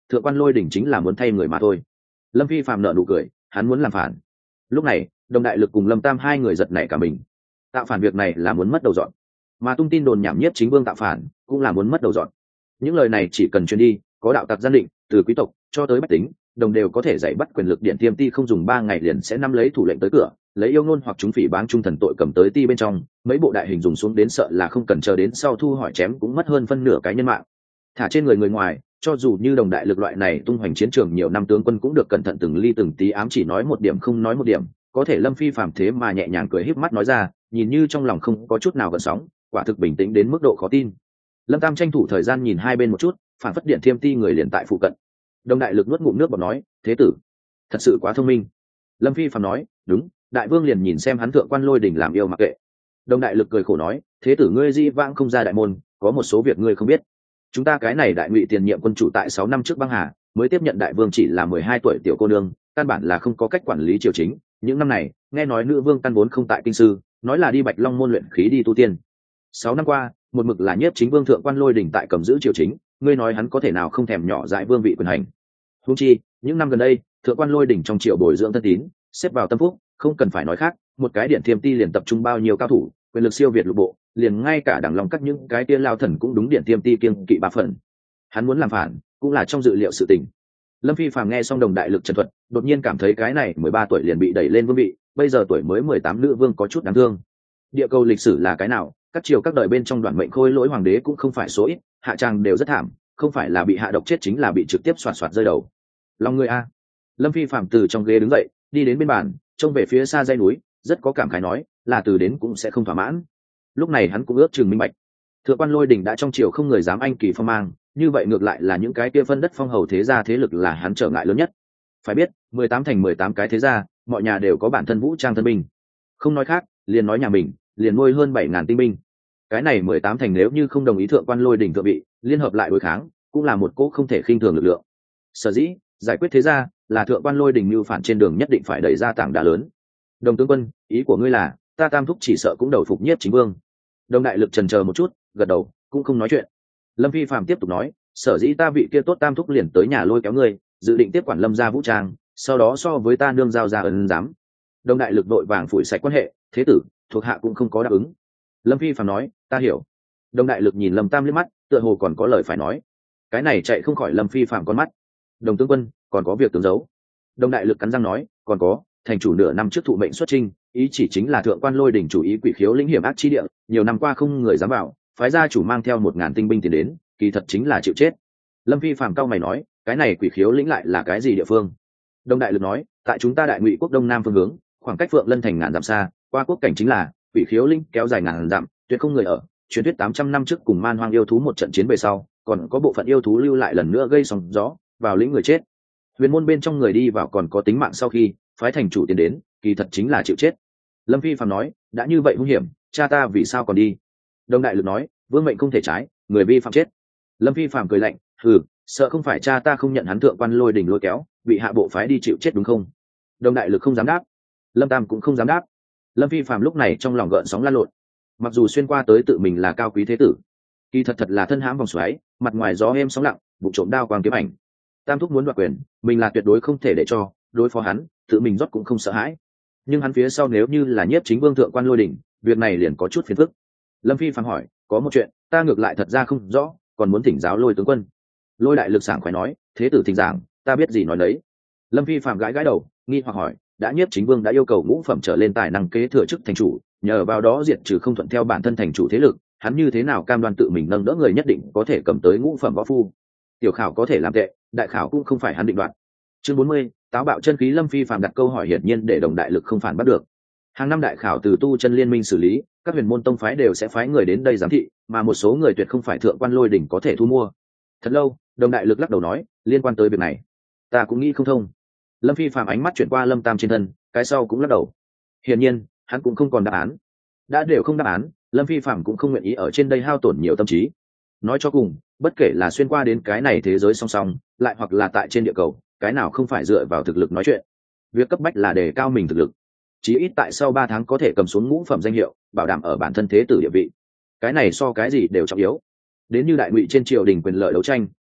Speaker 1: thượng quan lôi đỉnh chính là muốn thay người mà thôi. Lâm Phi Phạm nợ nụ cười, hắn muốn làm phản. Lúc này Đồng Đại Lực cùng Lâm Tam hai người giật nảy cả mình. Tạo phản việc này là muốn mất đầu dọn, mà tung tin đồn nhảm nhiếp chính vương tạo phản cũng là muốn mất đầu dọn. Những lời này chỉ cần truyền đi, có đạo tặc gian định, từ quý tộc cho tới bách tính, đồng đều có thể dạy bắt quyền lực điện tiêm ti không dùng 3 ngày liền sẽ nắm lấy thủ lệnh tới cửa, lấy yêu ngôn hoặc chúng phỉ báng trung thần tội cầm tới ti bên trong, mấy bộ đại hình dùng xuống đến sợ là không cần chờ đến sau thu hỏi chém cũng mất hơn phân nửa cái nhân mạng. Thả trên người người ngoài, cho dù như Đồng Đại Lực loại này tung hoành chiến trường nhiều năm tướng quân cũng được cẩn thận từng ly từng tí ám chỉ nói một điểm không nói một điểm, có thể Lâm Phi Phàm thế mà nhẹ nhàng cười híp mắt nói ra, nhìn như trong lòng không có chút nào gợn sóng, quả thực bình tĩnh đến mức độ khó tin. Lâm Tam tranh thủ thời gian nhìn hai bên một chút, phản phất điện thiêm ti người liền tại phụ cận. Đồng Đại Lực nuốt ngụm nước bọt nói, thế tử thật sự quá thông minh. Lâm Phi Phàm nói, đúng, đại vương liền nhìn xem hắn thượng quan lôi đỉnh làm yêu mặc kệ. Đồng Đại Lực cười khổ nói, thế tử ngươi di vãng không ra đại môn, có một số việc ngươi không biết. Chúng ta cái này đại ngụy tiền nhiệm quân chủ tại 6 năm trước băng hà, mới tiếp nhận đại vương chỉ là 12 tuổi tiểu cô nương, căn bản là không có cách quản lý triều chính. Những năm này, nghe nói nữ vương căn vốn không tại kinh sư, nói là đi Bạch Long môn luyện khí đi tu tiên. 6 năm qua, một mực là nhiếp chính vương thượng quan lôi đỉnh tại cầm giữ triều chính, ngươi nói hắn có thể nào không thèm nhỏ dại vương vị quyền hành. Huống chi, những năm gần đây, thượng quan lôi đỉnh trong triều bồi dưỡng thân tín, xếp vào tâm phúc, không cần phải nói khác, một cái điện thiêm ti liền tập trung bao nhiêu cao thủ, quyền lực siêu việt lục bộ, liền ngay cả đảng lòng cắt những cái tiên lao thần cũng đúng điện thiêm ti kiêng kỵ 3 phần. Hắn muốn làm phản, cũng là trong dự liệu sự tình. Lâm Phi Phàm nghe xong Đồng Đại Lực trần thuật, đột nhiên cảm thấy cái này 13 tuổi liền bị đẩy lên vương vị, bây giờ tuổi mới 18 nữ vương có chút đáng thương. Địa cầu lịch sử là cái nào, các triều các đời bên trong đoàn mệnh khôi lỗi hoàng đế cũng không phải số ít, hạ tràng đều rất thảm, không phải là bị hạ độc chết chính là bị trực tiếp xoạt xoạt rơi đầu. Lòng người a. Lâm Phi Phạm từ trong ghế đứng dậy, đi đến bên bàn, trông về phía xa dãy núi, rất có cảm khái nói, là từ đến cũng sẽ không thỏa mãn. Lúc này hắn cũng ước chừng minh bạch, thượng quan lôi đỉnh đã trong triều không người dám anh kỳ phong mang, như vậy ngược lại là những cái kia phân đất phong hầu thế gia thế lực là hắn trở ngại lớn nhất. Phải biết, 18 thành 18 cái thế gia, mọi nhà đều có bản thân vũ trang thân binh. Không nói khác, liền nói nhà mình, liền nuôi hơn 7.000 tinh binh. Cái này 18 thành nếu như không đồng ý thượng quan lôi đỉnh thượng vị, liên hợp lại đối kháng, cũng là một cỗ không thể khinh thường lực lượng. Sở dĩ, giải quyết thế gia là thượng quan lôi đỉnh mưu phản trên đường nhất định phải đẩy ra tảng đá lớn. Đồng tướng quân, ý của ngươi là, ta Tam thúc chỉ sợ cũng đầu phục nhiếp chính vương. Đồng Đại Lực chần chờ một chút, gật đầu, cũng không nói chuyện. Lâm Phi Phạm tiếp tục nói, sở dĩ ta vị kia tốt Tam thúc liền tới nhà lôi kéo ngươi, dự định tiếp quản Lâm gia vũ trang, sau đó so với ta nương giao ra ấn giám. Đồng Đại Lực đội vàng phủi sạch quan hệ, thế tử thuộc hạ cũng không có đáp ứng. Lâm Phi Phạm nói, ta hiểu. Đồng Đại Lực nhìn Lâm Tam liếc mắt, tựa hồ còn có lời phải nói. Cái này chạy không khỏi Lâm Phi Phạm con mắt. Đồng tướng quân, còn có việc tướng giấu. Đồng Đại Lực cắn răng nói, còn có, thành chủ nửa năm trước thụ mệnh xuất trinh, ý chỉ chính là thượng quan lôi đỉnh chủ ý quỷ khiếu lĩnh hiểm ác chi địa, nhiều năm qua không người dám vào, phái gia chủ mang theo 1.000 tinh binh tiền đến, kỳ thật chính là chịu chết. Lâm Phi Phàm cao mày nói, cái này quỷ khiếu lĩnh lại là cái gì địa phương? Đồng Đại Lực nói, tại chúng ta đại ngụy quốc đông nam phương hướng, khoảng cách Phượng Lân thành ngàn dặm xa, qua quốc cảnh chính là quỷ khiếu lĩnh kéo dài ngàn dặm, tuyệt không người ở. Truyền thuyết 800 năm trước cùng man hoang yêu thú một trận chiến về sau, còn có bộ phận yêu thú lưu lại lần nữa gây sóng gió, vào lĩnh người chết. Huyền môn bên trong người đi vào còn có tính mạng sau khi phái thành chủ tiến đến, kỳ thật chính là chịu chết. Lâm Phi Phàm nói, đã như vậy hung hiểm, cha ta vì sao còn đi? Đồng Đại Lực nói, vương mệnh không thể trái, người vi phạm chết. Lâm Phi Phàm cười lạnh, hừ, sợ không phải cha ta không nhận hắn thượng quan lôi đỉnh lôi kéo, bị hạ bộ phái đi chịu chết đúng không? Đồng Đại Lực không dám đáp, Lâm Tam cũng không dám đáp. Lâm Phi Phàm lúc này trong lòng gợn sóng lan lộn, mặc dù xuyên qua tới tự mình là cao quý thế tử, kỳ thật thật là thân hãm vòng xoáy, mặt ngoài gió êm sóng lặng, vụ trộm đao quang kiếm ảnh. Tam thúc muốn đoạt quyền, mình là tuyệt đối không thể để cho, đối phó hắn, tự mình rót cũng không sợ hãi. Nhưng hắn phía sau nếu như là nhiếp chính vương thượng quan lôi đỉnh, việc này liền có chút phiền phức. Lâm Phi Phàm hỏi, có một chuyện, ta ngược lại thật ra không rõ, còn muốn thỉnh giáo Lôi tướng quân. Lôi Đại Lực sảng khoái nói, thế tử thỉnh giảng, ta biết gì nói đấy. Lâm Phi Phàm gãi gãi đầu, nghi hoặc hỏi, đã nhiếp chính vương đã yêu cầu ngũ phẩm trở lên tài năng kế thừa chức thành chủ, nhờ vào đó diệt trừ không thuận theo bản thân thành chủ thế lực, hắn như thế nào cam đoan tự mình nâng đỡ người nhất định có thể cầm tới ngũ phẩm võ phu? Tiểu khảo có thể làm tệ, đại khảo cũng không phải hắn định đoạt. Chương 40, táo bạo chân khí. Lâm Phi Phàm đặt câu hỏi hiển nhiên để Đồng Đại Lực không phản bắt được. Hàng năm đại khảo từ tu chân liên minh xử lý, các huyền môn tông phái đều sẽ phái người đến đây giám thị, mà một số người tuyệt không phải thượng quan lôi đỉnh có thể thu mua. Thật lâu, Đồng Đại Lực lắc đầu nói, liên quan tới việc này, ta cũng nghĩ không thông. Lâm Phi Phàm ánh mắt chuyển qua Lâm Tam trên thân, cái sau cũng lắc đầu. Hiển nhiên, hắn cũng không còn đáp án. Đã đều không đáp án, Lâm Phi Phàm cũng không nguyện ý ở trên đây hao tổn nhiều tâm trí. Nói cho cùng, bất kể là xuyên qua đến cái này thế giới song song, lại hoặc là tại trên địa cầu, cái nào không phải dựa vào thực lực nói chuyện. Việc cấp bách là đề cao mình thực lực, chí ít tại sau 3 tháng có thể cầm xuống ngũ phẩm danh hiệu, bảo đảm ở bản thân thế tử địa vị. Cái này so cái gì đều trọng yếu. Đến như đại ngụy trên triều đình quyền lợi đấu tranh,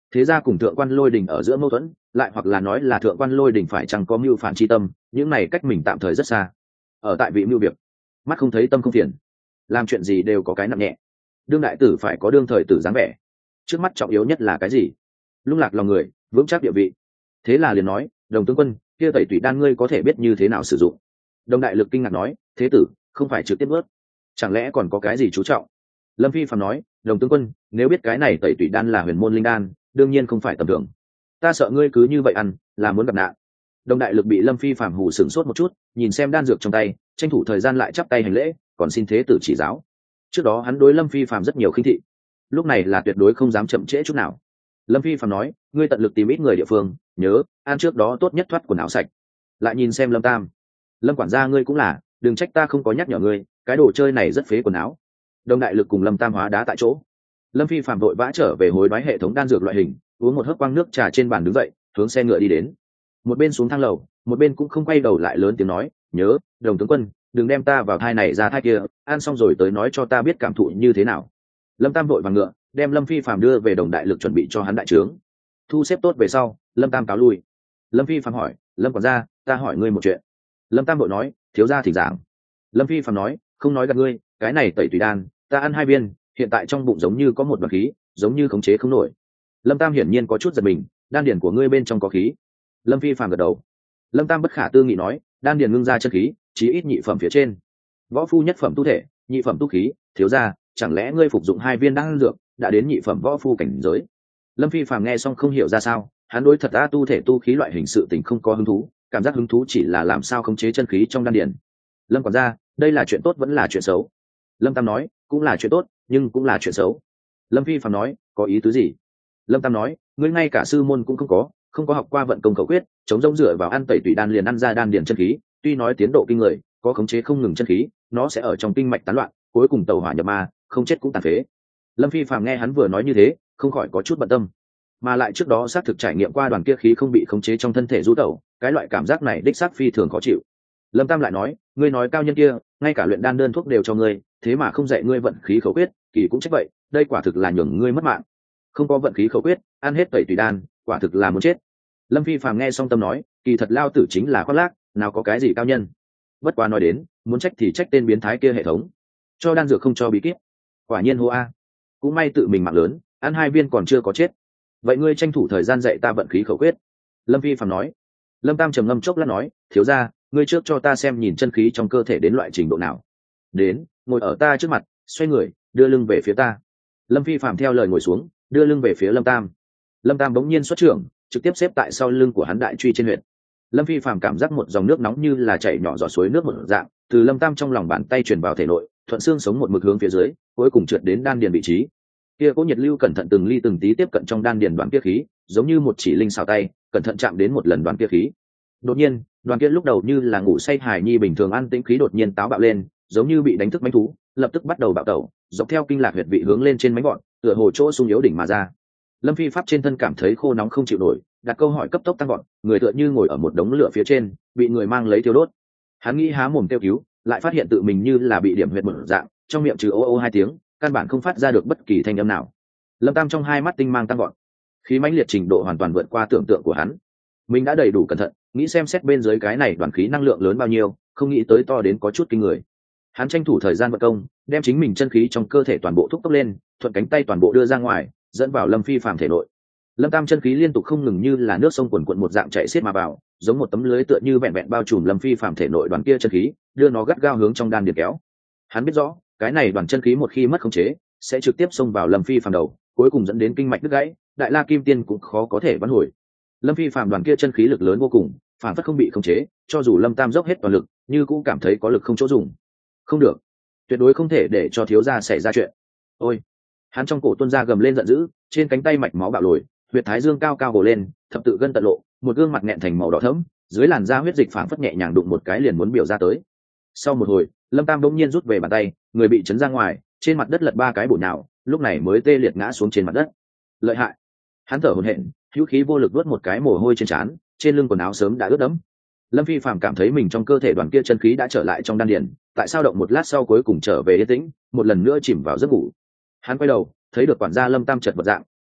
Speaker 1: thế ra cùng thượng quan lôi đình ở giữa mâu thuẫn, lại hoặc là nói là thượng quan lôi đình phải chăng có mưu phản chi tâm, những này cách mình tạm thời rất xa. Ở tại vị mưu việc, mắt không thấy tâm không phiền, làm chuyện gì đều có cái nặng nhẹ. Đương đại tử phải có đương thời tử dáng vẻ, trước mắt trọng yếu nhất là cái gì? Lung lạc lòng người, vững chắc địa vị. Thế là liền nói, Đồng tướng quân, kia tẩy tủy đan ngươi có thể biết như thế nào sử dụng? Đồng đại lực kinh ngạc nói, thế tử không phải trực tiếp ướt, chẳng lẽ còn có cái gì chú trọng? Lâm Phi phàm nói, Đồng tướng quân, nếu biết cái này tẩy tủy đan là huyền môn linh đan, đương nhiên không phải tầm thường. Ta sợ ngươi cứ như vậy ăn, là muốn gặp nạn. Đồng đại lực bị Lâm Phi phàm hù sửng sốt một chút, nhìn xem đan dược trong tay, tranh thủ thời gian lại chắp tay hành lễ, còn xin thế tử chỉ giáo. Trước đó hắn đối Lâm Phi phàm rất nhiều khinh thị, lúc này là tuyệt đối không dám chậm trễ chút nào. Lâm Phi phàm nói, ngươi tận lực tìm ít người địa phương, nhớ ăn trước đó tốt nhất thoát quần áo sạch. Lại nhìn xem Lâm Tam, Lâm quản gia ngươi cũng là, đừng trách ta không có nhắc nhở ngươi, cái đồ chơi này rất phế quần áo. Đồng đại lực cùng Lâm Tam hóa đá tại chỗ. Lâm Phi phàm vội vã trở về hối đoái hệ thống đan dược loại hình, uống một hớp quang nước trà trên bàn đứng dậy, hướng xe ngựa đi đến. Một bên xuống thang lầu, một bên cũng không quay đầu lại lớn tiếng nói, nhớ, Đồng tướng quân, đừng đem ta vào thai này ra thai kia, ăn xong rồi tới nói cho ta biết cảm thụ như thế nào. Lâm Tam vội vàng ngựa, đem Lâm Phi phàm đưa về Đồng đại lực chuẩn bị cho hắn đại trướng. Thu xếp tốt về sau, Lâm Tam cáo lui. Lâm Phi phàm hỏi, Lâm quản gia, ta hỏi ngươi một chuyện. Lâm Tam vội nói, thiếu gia thỉnh giảng. Lâm Phi phàm nói, không nói gạt ngươi, cái này tẩy tùy đan, ta ăn 2 viên, hiện tại trong bụng giống như có một đoàn khí, giống như khống chế không nổi. Lâm Tam hiển nhiên có chút giật mình, đan điển của ngươi bên trong có khí. Lâm Phi phàm gật đầu. Lâm Tam bất khả tư nghị nói, đan điển ngưng ra chân khí, chí ít nhị phẩm phía trên. Võ phu nhất phẩm tu thể, nhị phẩm tu khí, thiếu gia, chẳng lẽ ngươi phục dụng 2 viên đan dược, đã đến nhị phẩm võ phu cảnh giới? Lâm Phi phàm nghe xong không hiểu ra sao, hắn đối thật tu thể tu khí loại hình sự tình không có hứng thú, cảm giác hứng thú chỉ là làm sao khống chế chân khí trong đan điển. Lâm quản gia, đây là chuyện tốt vẫn là chuyện xấu? Lâm Tam nói, cũng là chuyện tốt, nhưng cũng là chuyện xấu. Lâm Phi phàm nói, có ý tứ gì? Lâm Tam nói, ngươi ngay cả sư môn cũng không có học qua vận công khẩu quyết, chống rông dựa vào ăn tẩy tủy đan liền ăn ra đan điển chân khí, tuy nói tiến độ kinh người, có khống chế không ngừng chân khí, nó sẽ ở trong kinh mạch tán loạn, cuối cùng tẩu hỏa nhập ma, không chết cũng tàn phế. Lâm Phi phàm nghe hắn vừa nói như thế, không khỏi có chút bận tâm, mà lại trước đó xác thực trải nghiệm qua đoàn kia khí không bị khống chế trong thân thể du tẩu, cái loại cảm giác này đích xác phi thường khó chịu. Lâm Tam lại nói, ngươi nói cao nhân kia, ngay cả luyện đan đơn thuốc đều cho ngươi, thế mà không dạy ngươi vận khí khẩu quyết, kỳ cũng trách vậy, đây quả thực là nhường ngươi mất mạng. Không có vận khí khẩu quyết, ăn hết tẩy tùy đan, quả thực là muốn chết. Lâm Phi phàm nghe xong tâm nói, kỳ thật lao tử chính là khoác lác, nào có cái gì cao nhân. Bất quá nói đến, muốn trách thì trách tên biến thái kia hệ thống, cho đan dược không cho bí kíp. Quả nhiên hô a, cũng may tự mình mạng lớn, ăn 2 viên còn chưa có chết. Vậy ngươi tranh thủ thời gian dạy ta vận khí khẩu quyết. Lâm Phi phàm nói. Lâm Tam trầm ngâm chốc lát nói, thiếu gia, ngươi trước cho ta xem nhìn chân khí trong cơ thể đến loại trình độ nào. Đến, ngồi ở ta trước mặt, xoay người, đưa lưng về phía ta. Lâm Phi phàm theo lời ngồi xuống, đưa lưng về phía Lâm Tam. Lâm Tam bỗng nhiên xuất trưởng, trực tiếp xếp tại sau lưng của hắn đại truy trên huyệt. Lâm Phi phàm cảm giác một dòng nước nóng như là chảy nhỏ giọt suối nước một dạng, từ Lâm Tam trong lòng bàn tay truyền vào thể nội, thuận xương sống một mực hướng phía dưới, cuối cùng trượt đến đan điền vị trí. Kia cỗ nhiệt lưu cẩn thận từng ly từng tí tiếp cận trong đan điền đoàn kia khí, giống như một chỉ linh xào tay, cẩn thận chạm đến một lần đoàn kia khí. Đột nhiên, đoàn kia lúc đầu như là ngủ say hài nhi bình thường an tĩnh khí đột nhiên táo bạo lên, giống như bị đánh thức mãnh thú, lập tức bắt đầu bạo tẩu, dọc theo kinh lạc huyệt vị hướng lên trên mánh gọn, tựa hồ chỗ sung yếu đỉnh mà ra. Lâm Phi pháp trên thân cảm thấy khô nóng không chịu nổi, đặt câu hỏi cấp tốc tăng gọn, người tựa như ngồi ở một đống lửa phía trên, bị người mang lấy thiêu đốt. Hắn nghĩ há mồm kêu cứu, lại phát hiện tự mình như là bị điểm huyệt một dạng, trong miệng trừ ô ô 2 tiếng, căn bản không phát ra được bất kỳ thanh âm nào. Lâm Tam trong 2 mắt tinh mang tăng gọn, khí mãnh liệt trình độ hoàn toàn vượt qua tưởng tượng của hắn. Mình đã đầy đủ cẩn thận, nghĩ xem xét bên dưới cái này đoàn khí năng lượng lớn bao nhiêu, không nghĩ tới to đến có chút kinh người. Hắn tranh thủ thời gian vận công, đem chính mình chân khí trong cơ thể toàn bộ thúc tốc lên, thuận cánh tay toàn bộ đưa ra ngoài, dẫn vào Lâm Phi phàm thể nội. Lâm Tam chân khí liên tục không ngừng như là nước sông quần quận một dạng chạy xiết mà vào, giống một tấm lưới tựa như vẹn vẹn bao trùm Lâm Phi phàm thể nội đoàn kia chân khí, đưa nó gắt gao hướng trong đan điền kéo. Hắn biết rõ, cái này đoàn chân khí một khi mất khống chế, sẽ trực tiếp xông vào Lâm Phi phàm đầu, cuối cùng dẫn đến kinh mạch đứt gãy, đại la kim tiên cũng khó có thể vãn hồi. Lâm Phi phàm đoàn kia chân khí lực lớn vô cùng, phản phất không bị khống chế, cho dù Lâm Tam dốc hết toàn lực, như cũng cảm thấy có lực không chỗ dùng. Không được, tuyệt đối không thể để cho thiếu gia xảy ra chuyện. Ôi! Hắn trong cổ tuôn ra gầm lên giận dữ, trên cánh tay mạch máu bạo lồi, huyệt thái dương cao cao gồ lên, thập tự gân tận lộ, một gương mặt nghẹn thành màu đỏ thẫm, dưới làn da huyết dịch phảng phất nhẹ nhàng đụng một cái liền muốn biểu ra tới. Sau một hồi, Lâm Tam bỗng nhiên rút về bàn tay, người bị chấn ra ngoài, trên mặt đất lật 3 cái bổ nhào, lúc này mới tê liệt ngã xuống trên mặt đất. Lợi hại! Hắn thở hổn hển, hữu khí vô lực vớt một cái mồ hôi trên trán, trên lưng quần áo sớm đã ướt đẫm. Lâm Phi phàm cảm thấy mình trong cơ thể đoàn kia chân khí đã trở lại trong đan điền, tại sao động một lát sau cuối cùng trở về yên tĩnh, một lần nữa chìm vào giấc ngủ. Hắn quay đầu, thấy được quản gia Lâm Tam chật vật dạng,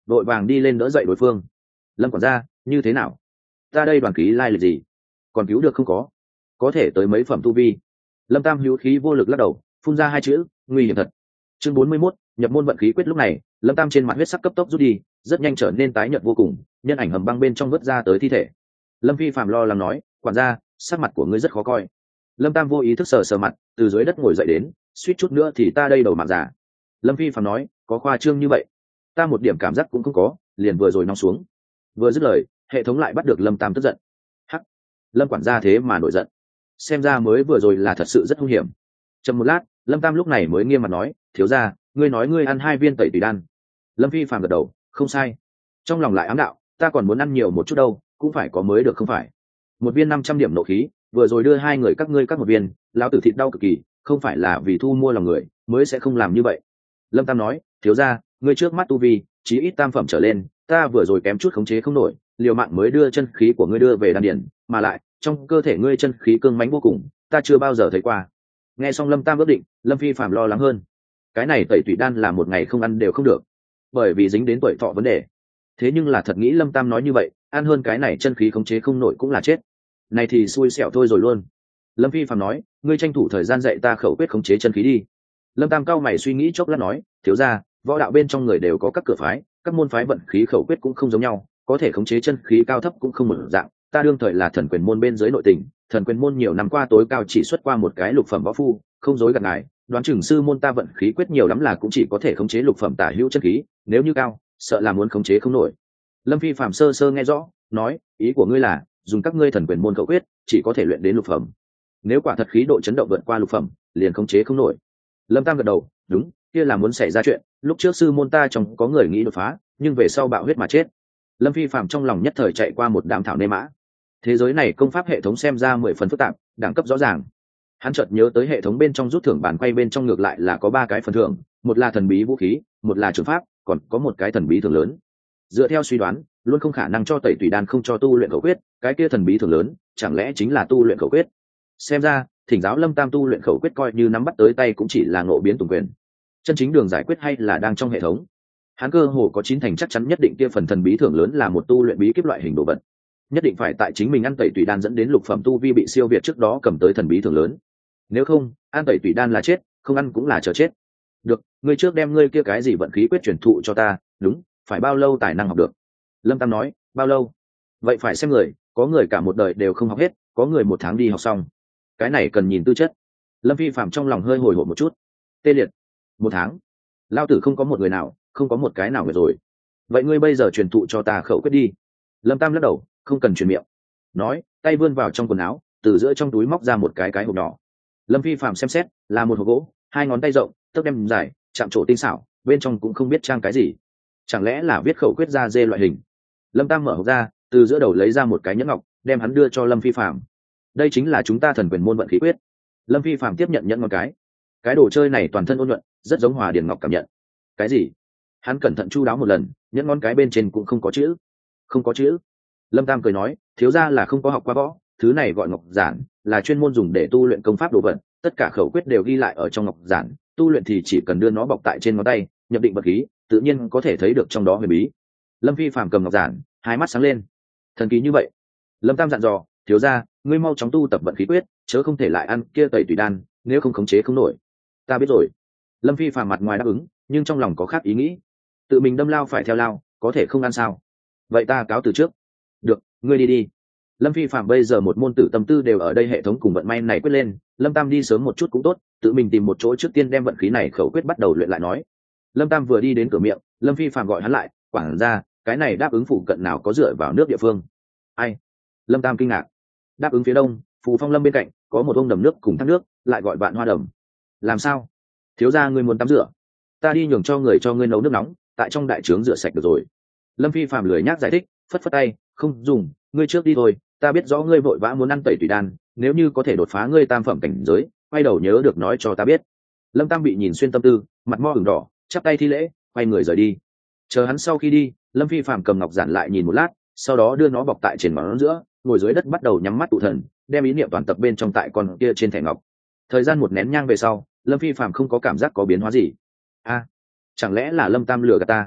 Speaker 1: đội vàng đi lên đỡ dậy đối phương. Lâm quản gia, như thế nào? Ta đây đoàn ký lai lịch gì? Còn cứu được không có thể tới mấy phẩm tu vi. Lâm Tam hữu khí vô lực lắc đầu, phun ra hai chữ nguy hiểm thật. Chương 41, nhập môn vận khí quyết. Lúc này Lâm Tam trên mặt huyết sắc cấp tốc rút đi, rất nhanh trở nên tái nhợt vô cùng, nhân ảnh hầm băng bên trong vớt ra tới thi thể. Lâm Phi Phạm lo lắng nói, quản gia, sắc mặt của ngươi rất khó coi. Lâm Tam vô ý thức sờ sờ mặt, từ dưới đất ngồi dậy đến, suýt chút nữa thì ta đây đầu mạng giả. Lâm Phi Phạm nói, có khoa trương như vậy? Ta một điểm cảm giác cũng không có, liền vừa rồi nóng xuống. Vừa dứt lời, hệ thống lại bắt được Lâm Tam tức giận. Hắc, Lâm quản gia thế mà nổi giận, xem ra mới vừa rồi là thật sự rất nguy hiểm. Chậm một lát, Lâm Tam lúc này mới nghiêm mặt nói, thiếu gia, ngươi nói ngươi ăn 2 viên tẩy tùy đan. Lâm Phi Phạm gật đầu, không sai. Trong lòng lại ám đạo, ta còn muốn ăn nhiều một chút đâu, cũng phải có mới được không phải. Một viên 500 điểm nộ khí, vừa rồi đưa hai người các ngươi các một viên, lão tử thịt đau cực kỳ, không phải là vì thu mua lòng người mới sẽ không làm như vậy. Lâm Tam nói, thiếu gia, ngươi trước mắt tu vi chí ít tam phẩm trở lên, ta vừa rồi kém chút khống chế không nổi, liều mạng mới đưa chân khí của ngươi đưa về đan điển, mà lại trong cơ thể ngươi chân khí cương mãnh vô cùng, ta chưa bao giờ thấy qua. Nghe xong Lâm Tam ước định, Lâm Phi Phạm lo lắng hơn. Cái này tẩy tủy đan là một ngày không ăn đều không được, bởi vì dính đến tuổi thọ vấn đề. Thế nhưng là thật nghĩ Lâm Tam nói như vậy, ăn hơn cái này chân khí khống chế không nổi cũng là chết. Này thì xui xẻo thôi rồi luôn. Lâm Phi Phạm nói, ngươi tranh thủ thời gian dạy ta khẩu quyết khống chế chân khí đi. Lâm Tam cao mày suy nghĩ chốc lát nói, thiếu gia, võ đạo bên trong người đều có các cửa phái, các môn phái vận khí khẩu quyết cũng không giống nhau, có thể khống chế chân khí cao thấp cũng không một dạng. Ta đương thời là thần quyền môn bên dưới nội tình, thần quyền môn nhiều năm qua tối cao chỉ xuất qua một cái lục phẩm võ phu, không dối gạt ngài, đoán chừng sư môn ta vận khí quyết nhiều lắm là cũng chỉ có thể khống chế lục phẩm tả hữu chân khí, nếu như cao, sợ là muốn khống chế không nổi. Lâm Phi Phạm sơ sơ nghe rõ, nói, ý của ngươi là dùng các ngươi thần quyền môn khẩu quyết chỉ có thể luyện đến lục phẩm, nếu quả thật khí độ chấn động vượt qua lục phẩm liền khống chế không nổi. Lâm Tam gật đầu, đúng, kia là muốn xảy ra chuyện, lúc trước sư môn ta trong có người nghĩ đột phá, nhưng về sau bạo huyết mà chết. Lâm Phi Phạm trong lòng nhất thời chạy qua một đám thảo nê mã. Thế giới này công pháp hệ thống xem ra 10 phần phức tạp, đẳng cấp rõ ràng. Hắn chợt nhớ tới hệ thống bên trong rút thưởng bản quay bên trong ngược lại là có 3 cái phần thưởng, một là thần bí vũ khí, một là trường pháp, còn có một cái thần bí thưởng lớn. Dựa theo suy đoán, luôn không khả năng cho tẩy tùy đan không cho tu luyện khẩu quyết, cái kia thần bí thưởng lớn chẳng lẽ chính là tu luyện khẩu quyết. Xem ra thỉnh giáo Lâm Tam tu luyện khẩu quyết coi như nắm bắt tới tay cũng chỉ là ngộ biến tùng quyền, chân chính đường giải quyết hay là đang trong hệ thống. Hắn cơ hồ có 9 thành chắc chắn nhất định kia phần thần bí thưởng lớn là một tu luyện bí kíp loại hình đồ vật, nhất định phải tại chính mình ăn tẩy tùy đan dẫn đến lục phẩm tu vi bị siêu việt trước đó cầm tới thần bí thưởng lớn, nếu không ăn tẩy tùy đan là chết, không ăn cũng là chờ chết. Được, ngươi trước đem ngươi kia cái gì vận khí quyết truyền thụ cho ta. Đúng, phải bao lâu tài năng học được? Lâm Tam nói, bao lâu? Vậy phải xem người, có người cả một đời đều không học hết, có người 1 tháng đi học xong. Cái này cần nhìn tư chất. Lâm Phi Phạm trong lòng hơi hồi hộp một chút. Tê liệt. 1 tháng? Lao tử không có một người nào, không có một cái nào người rồi. Vậy ngươi bây giờ truyền thụ cho ta khẩu quyết đi. Lâm Tam lắc đầu, không cần truyền miệng. Nói, tay vươn vào trong quần áo, từ giữa trong túi móc ra một cái hộp nhỏ. Lâm Phi Phạm xem xét, là một hộp gỗ, 2 ngón tay rộng, tấc đem dài, chạm trổ tinh xảo, bên trong cũng không biết trang cái gì. Chẳng lẽ là viết khẩu quyết da dê loại hình? Lâm Tam mở hộp ra, từ giữa đầu lấy ra một cái nhẫn ngọc, đem hắn đưa cho Lâm Phi Phạm. Đây chính là chúng ta thần quyền môn vận khí quyết. Lâm Phi Phạm tiếp nhận nhẫn ngọc cái đồ chơi này toàn thân ôn nhuận, rất giống Hòa Điền Ngọc cảm nhận. Cái gì? Hắn cẩn thận chu đáo một lần, nhẫn ngón cái bên trên cũng không có chữ. Không có chữ? Lâm Tam cười nói, thiếu gia là không có học qua võ, thứ này gọi ngọc giản, là chuyên môn dùng để tu luyện công pháp đồ vật, tất cả khẩu quyết đều ghi lại ở trong ngọc giản, tu luyện thì chỉ cần đưa nó bọc tại trên ngón tay, nhập định vật khí, tự nhiên có thể thấy được trong đó huyền bí. Lâm Phi Phạm cầm ngọc giản, hai mắt sáng lên. Thần kỳ như vậy. Lâm Tam dặn dò, thiếu gia, ngươi mau chóng tu tập vận khí quyết, chớ không thể lại ăn kia tẩy tùy đan, nếu không khống chế không nổi. Ta biết rồi. Lâm Phi Phạm mặt ngoài đáp ứng, nhưng trong lòng có khác ý nghĩ. Tự mình đâm lao phải theo lao, có thể không ăn sao? Vậy ta cáo từ trước. Được, ngươi đi đi. Lâm Phi Phạm bây giờ một môn tử tâm tư đều ở đây hệ thống cùng vận may này quyết lên, Lâm Tam đi sớm một chút cũng tốt, tự mình tìm một chỗ trước tiên đem vận khí này khẩu quyết bắt đầu luyện lại nói. Lâm Tam vừa đi đến cửa miệng, Lâm Phi Phạm gọi hắn lại, quản ra, cái này đáp ứng phụ cận nào có dựa vào nước địa phương? Ai? Lâm Tam kinh ngạc. Đáp ứng phía đông, Phù Phong Lâm bên cạnh có một ông đầm nước cùng thác nước, lại gọi Vạn Hoa Đầm. Làm sao? Thiếu gia ngươi muốn tắm rửa? Ta đi nhường cho ngươi nấu nước nóng, tại trong đại trướng rửa sạch được rồi. Lâm Phi Phạm lười nhác giải thích, phất phất tay, không dùng, ngươi trước đi thôi, ta biết rõ ngươi vội vã muốn ăn tẩy tùy đan, nếu như có thể đột phá ngươi tam phẩm cảnh giới, quay đầu nhớ được nói cho ta biết. Lâm Tam bị nhìn xuyên tâm tư, mặt mo ửng đỏ, chắp tay thi lễ, quay người rời đi. Chờ hắn sau khi đi, Lâm Phi Phạm cầm ngọc giản lại nhìn một lát, sau đó đưa nó bọc tại trên ngón giữa, ngồi dưới đất bắt đầu nhắm mắt tụ thần, đem ý niệm toàn tập bên trong tại con kia trên thẻ ngọc. Thời gian một nén nhang về sau, Lâm Phi Phạm không có cảm giác có biến hóa gì. Chẳng lẽ là Lâm Tam lừa gạt ta?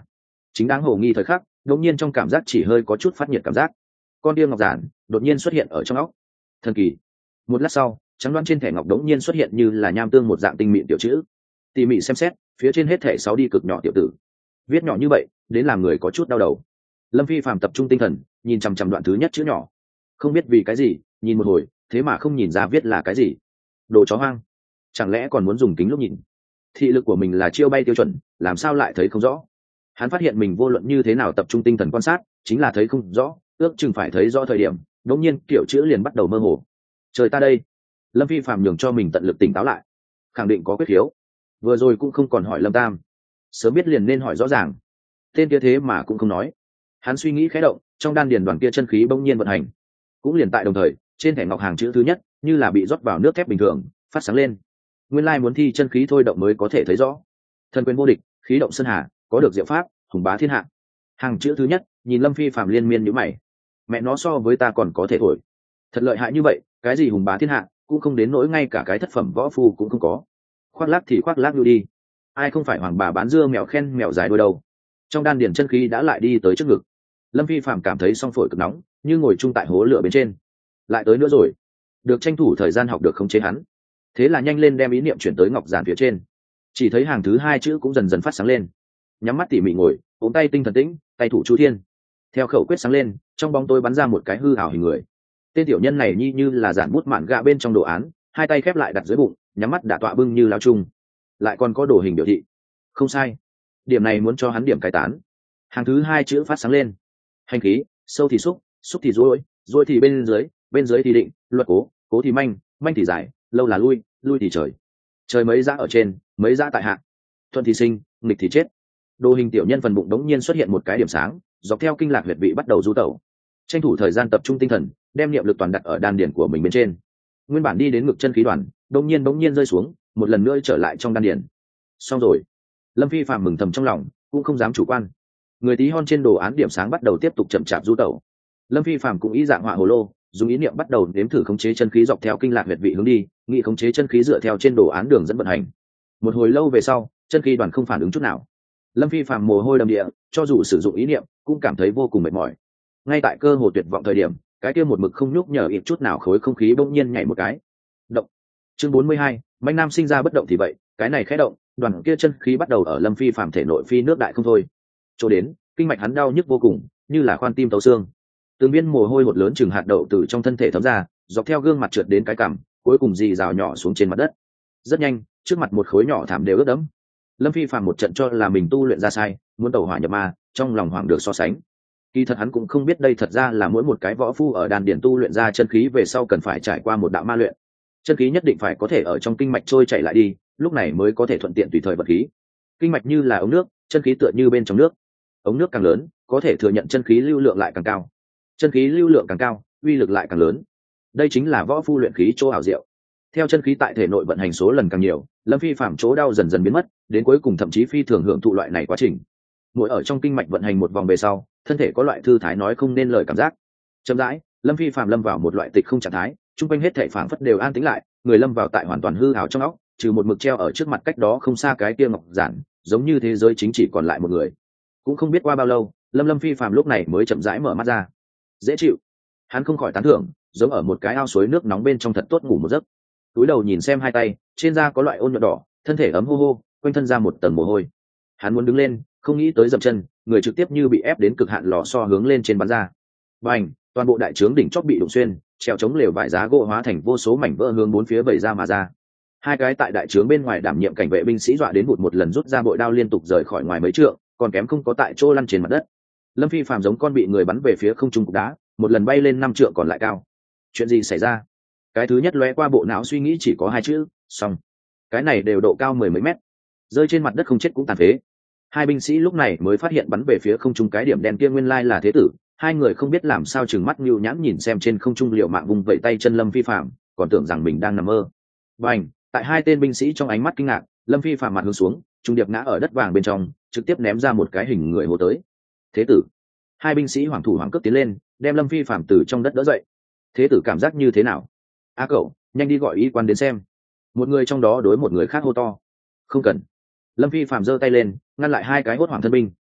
Speaker 1: chính đáng hồ nghi thời khắc, đột nhiên trong cảm giác chỉ hơi có chút phát nhiệt cảm giác. Con tia ngọc giản đột nhiên xuất hiện ở trong óc. Thần kỳ. Một lát sau, trắng đoán trên thẻ ngọc đống nhiên xuất hiện như là nham tương một dạng tinh mịn tiểu chữ. Tỉ mỉ xem xét, phía trên hết thẻ 6 đi cực nhỏ tiểu tử. Viết nhỏ như vậy, đến làm người có chút đau đầu. Lâm Phi Phàm tập trung tinh thần, nhìn chằm chằm đoạn thứ nhất chữ nhỏ. Không biết vì cái gì, nhìn một hồi, thế mà không nhìn ra viết là cái gì. Đồ chó hoang. Chẳng lẽ còn muốn dùng kính lúc nhìn? Thị lực của mình là chiêu bay tiêu chuẩn, làm sao lại thấy không rõ? Hắn phát hiện mình vô luận như thế nào tập trung tinh thần quan sát, chính là thấy không rõ, ước chừng phải thấy rõ thời điểm, đống nhiên kiểu chữ liền bắt đầu mơ hồ. Trời ta đây. Lâm Phi Phàm nhường cho mình tận lực tỉnh táo lại, khẳng định có quyết khiếu. Vừa rồi cũng không còn hỏi Lâm Tam, sớm biết liền nên hỏi rõ ràng. Tên kia thế mà cũng không nói. Hắn suy nghĩ khẽ động, trong đan điền đoàn kia chân khí bỗng nhiên vận hành. Cũng liền tại đồng thời, trên thẻ ngọc hàng chữ thứ nhất như là bị rót vào nước thép bình thường, phát sáng lên. Nguyên lai muốn thi chân khí thôi động mới có thể thấy rõ. Thần quyền vô địch, khí động sơn hà, có được diệu pháp, hùng bá thiên hạ. Hàng chữ thứ nhất, nhìn Lâm Phi Phàm liên miên nhíu mày. Mẹ nó so với ta còn có thể thổi. Thật lợi hại như vậy, cái gì hùng bá thiên hạ, cũng không đến nỗi ngay cả cái thất phẩm võ phu cũng không có. Khoác lác thì khoác lác lưu đi. Ai không phải hoàng bà bán dưa mèo khen mèo dài đôi đầu. Trong đan điền chân khí đã lại đi tới trước ngực. Lâm Phi Phàm cảm thấy song phổi cực nóng, như ngồi chung tại hố lửa bên trên. Lại tới nữa rồi. Được tranh thủ thời gian học được khống chế hắn. Thế là nhanh lên đem ý niệm chuyển tới ngọc giản phía trên. Chỉ thấy hàng thứ hai chữ cũng dần dần phát sáng lên. Nhắm mắt tỉ mỉ ngồi, ôm tay tinh thần tĩnh, tay thủ chú thiên. Theo khẩu quyết sáng lên, trong bóng tối bắn ra một cái hư ảo hình người. Tên tiểu nhân này như là giản bút mạn gạ bên trong đồ án, hai tay khép lại đặt dưới bụng, nhắm mắt đả tọa bưng như lao chung. Lại còn có đồ hình biểu thị. Không sai. Điểm này muốn cho hắn điểm cai tán. Hàng thứ hai chữ phát sáng lên. Hành khí, sâu thì xúc, xúc thì ruôi thì bên dưới thì định, luật cố, cố thì manh, manh thì giải, lâu là lui, lui thì trời. Trời mấy dã ở trên, mấy dã tại hạ. Thuận thì sinh, nghịch thì chết. Đồ hình tiểu nhân phần bụng đống nhiên xuất hiện một cái điểm sáng, dọc theo kinh lạc huyệt vị bắt đầu du tẩu. Tranh thủ thời gian tập trung tinh thần, đem niệm lực toàn đặt ở đan điển của mình bên trên. Nguyên bản đi đến ngực chân khí đoàn, đống nhiên rơi xuống, một lần nữa trở lại trong đan điển. Xong rồi. Lâm Phi Phàm mừng thầm trong lòng, cũng không dám chủ quan. Người tí hon trên đồ án điểm sáng bắt đầu tiếp tục chậm chạp du tẩu. Lâm Phi Phàm cũng ý dạng họa hồ lô, dùng ý niệm bắt đầu nếm thử khống chế chân khí dọc theo kinh lạc huyệt vị hướng đi, nghĩ khống chế chân khí dựa theo trên đồ án đường dẫn vận hành. Một hồi lâu về sau, chân khí đoàn không phản ứng chút nào. Lâm Phi Phàm mồ hôi đầm địa, cho dù sử dụng ý niệm, cũng cảm thấy vô cùng mệt mỏi. Ngay tại cơ hồ tuyệt vọng thời điểm, cái kia một mực không nhúc nhở ít chút nào khối không khí bỗng nhiên nhảy một cái. Động. Chương 42, Mạnh Nam sinh ra bất động thì vậy, cái này khẽ động, đoàn kia chân khí bắt đầu ở Lâm Phi Phàm thể nội phi nước đại không thôi. Chỗ đến, kinh mạch hắn đau nhức vô cùng, như là khoan tim tấu xương. Từng viên mồ hôi hột lớn chừng hạt đậu từ trong thân thể thấm ra, dọc theo gương mặt trượt đến cái cằm, cuối cùng rì rào nhỏ xuống trên mặt đất. Rất nhanh, trước mặt một khối nhỏ thảm đều ướt đẫm. Lâm Phi Phàm một trận cho là mình tu luyện ra sai, muốn tẩu hỏa nhập ma, trong lòng hoảng được so sánh. Kỳ thật hắn cũng không biết đây thật ra là mỗi một cái võ phu ở đan điển tu luyện ra chân khí về sau cần phải trải qua một đạo ma luyện. Chân khí nhất định phải có thể ở trong kinh mạch trôi chảy lại đi, lúc này mới có thể thuận tiện tùy thời vật khí. Kinh mạch như là ống nước, chân khí tựa như bên trong nước. Ống nước càng lớn, có thể thừa nhận chân khí lưu lượng lại càng cao. Chân khí lưu lượng càng cao, uy lực lại càng lớn. Đây chính là võ phu luyện khí chỗ ảo diệu. Theo chân khí tại thể nội vận hành số lần càng nhiều, Lâm Phi Phàm chỗ đau dần dần biến mất, đến cuối cùng thậm chí phi thường hưởng thụ loại này quá trình. Mỗi ở trong kinh mạch vận hành một vòng về sau, thân thể có loại thư thái nói không nên lời cảm giác. Chậm rãi, Lâm Phi Phàm lâm vào một loại tịch không trạng thái, trung quanh hết thảy phảng phất đều an tĩnh lại, người lâm vào tại hoàn toàn hư ảo trong óc, trừ một mực treo ở trước mặt cách đó không xa cái kia ngọc giản, giống như thế giới chính chỉ còn lại một người. Cũng không biết qua bao lâu, Lâm Phi Phàm lúc này mới chậm rãi mở mắt ra. Dễ chịu. Hắn không khỏi tán thưởng, giống ở một cái ao suối nước nóng bên trong thật tốt ngủ một giấc. Túi đầu nhìn xem hai tay, trên da có loại ôn nhuận đỏ, thân thể ấm hô hô, quanh thân ra một tầng mồ hôi. Hắn muốn đứng lên, không nghĩ tới dậm chân, người trực tiếp như bị ép đến cực hạn lò xo hướng lên trên bắn ra. Bành, toàn bộ đại trướng đỉnh chóp bị đụng xuyên, treo chống lều vải giá gỗ hóa thành vô số mảnh vỡ hướng bốn phía vẩy ra mà ra. Hai cái tại đại trướng bên ngoài đảm nhiệm cảnh vệ binh sĩ dọa đến một lần rút ra bội đao liên tục rời khỏi ngoài mấy trượng, còn kém không có tại chỗ lăn trên mặt đất. Lâm Phi Phàm giống con bị người bắn về phía không trung cục đá, một lần bay lên 5 trượng còn lại cao. Chuyện gì xảy ra? Cái thứ nhất lóe qua bộ não suy nghĩ chỉ có hai chữ, xong. Cái này đều độ cao 10 mấy mét, rơi trên mặt đất không chết cũng tàn phế. Hai binh sĩ lúc này mới phát hiện bắn về phía không trung cái điểm đen kia nguyên lai là thế tử. Hai người không biết làm sao chừng mắt nhưu nhãn nhìn xem trên không trung liệu mạng vùng vẫy tay chân Lâm Phi Phàm, còn tưởng rằng mình đang nằm mơ. Bành, tại hai tên binh sĩ trong ánh mắt kinh ngạc, Lâm Phi Phàm mặt hướng xuống, trung điệp ngã ở đất vàng bên trong, trực tiếp ném ra một cái hình người hồ tới. Thế tử. Hai binh sĩ hoảng thủ hoảng cướp tiến lên, đem Lâm Phi Phàm từ trong đất đỡ dậy. Thế tử cảm giác như thế nào? A cậu, nhanh đi gọi y quan đến xem. Một người trong đó đối một người khác hô to. Không cần. Lâm Phi Phàm giơ tay lên, ngăn lại hai cái hốt hoảng thân binh.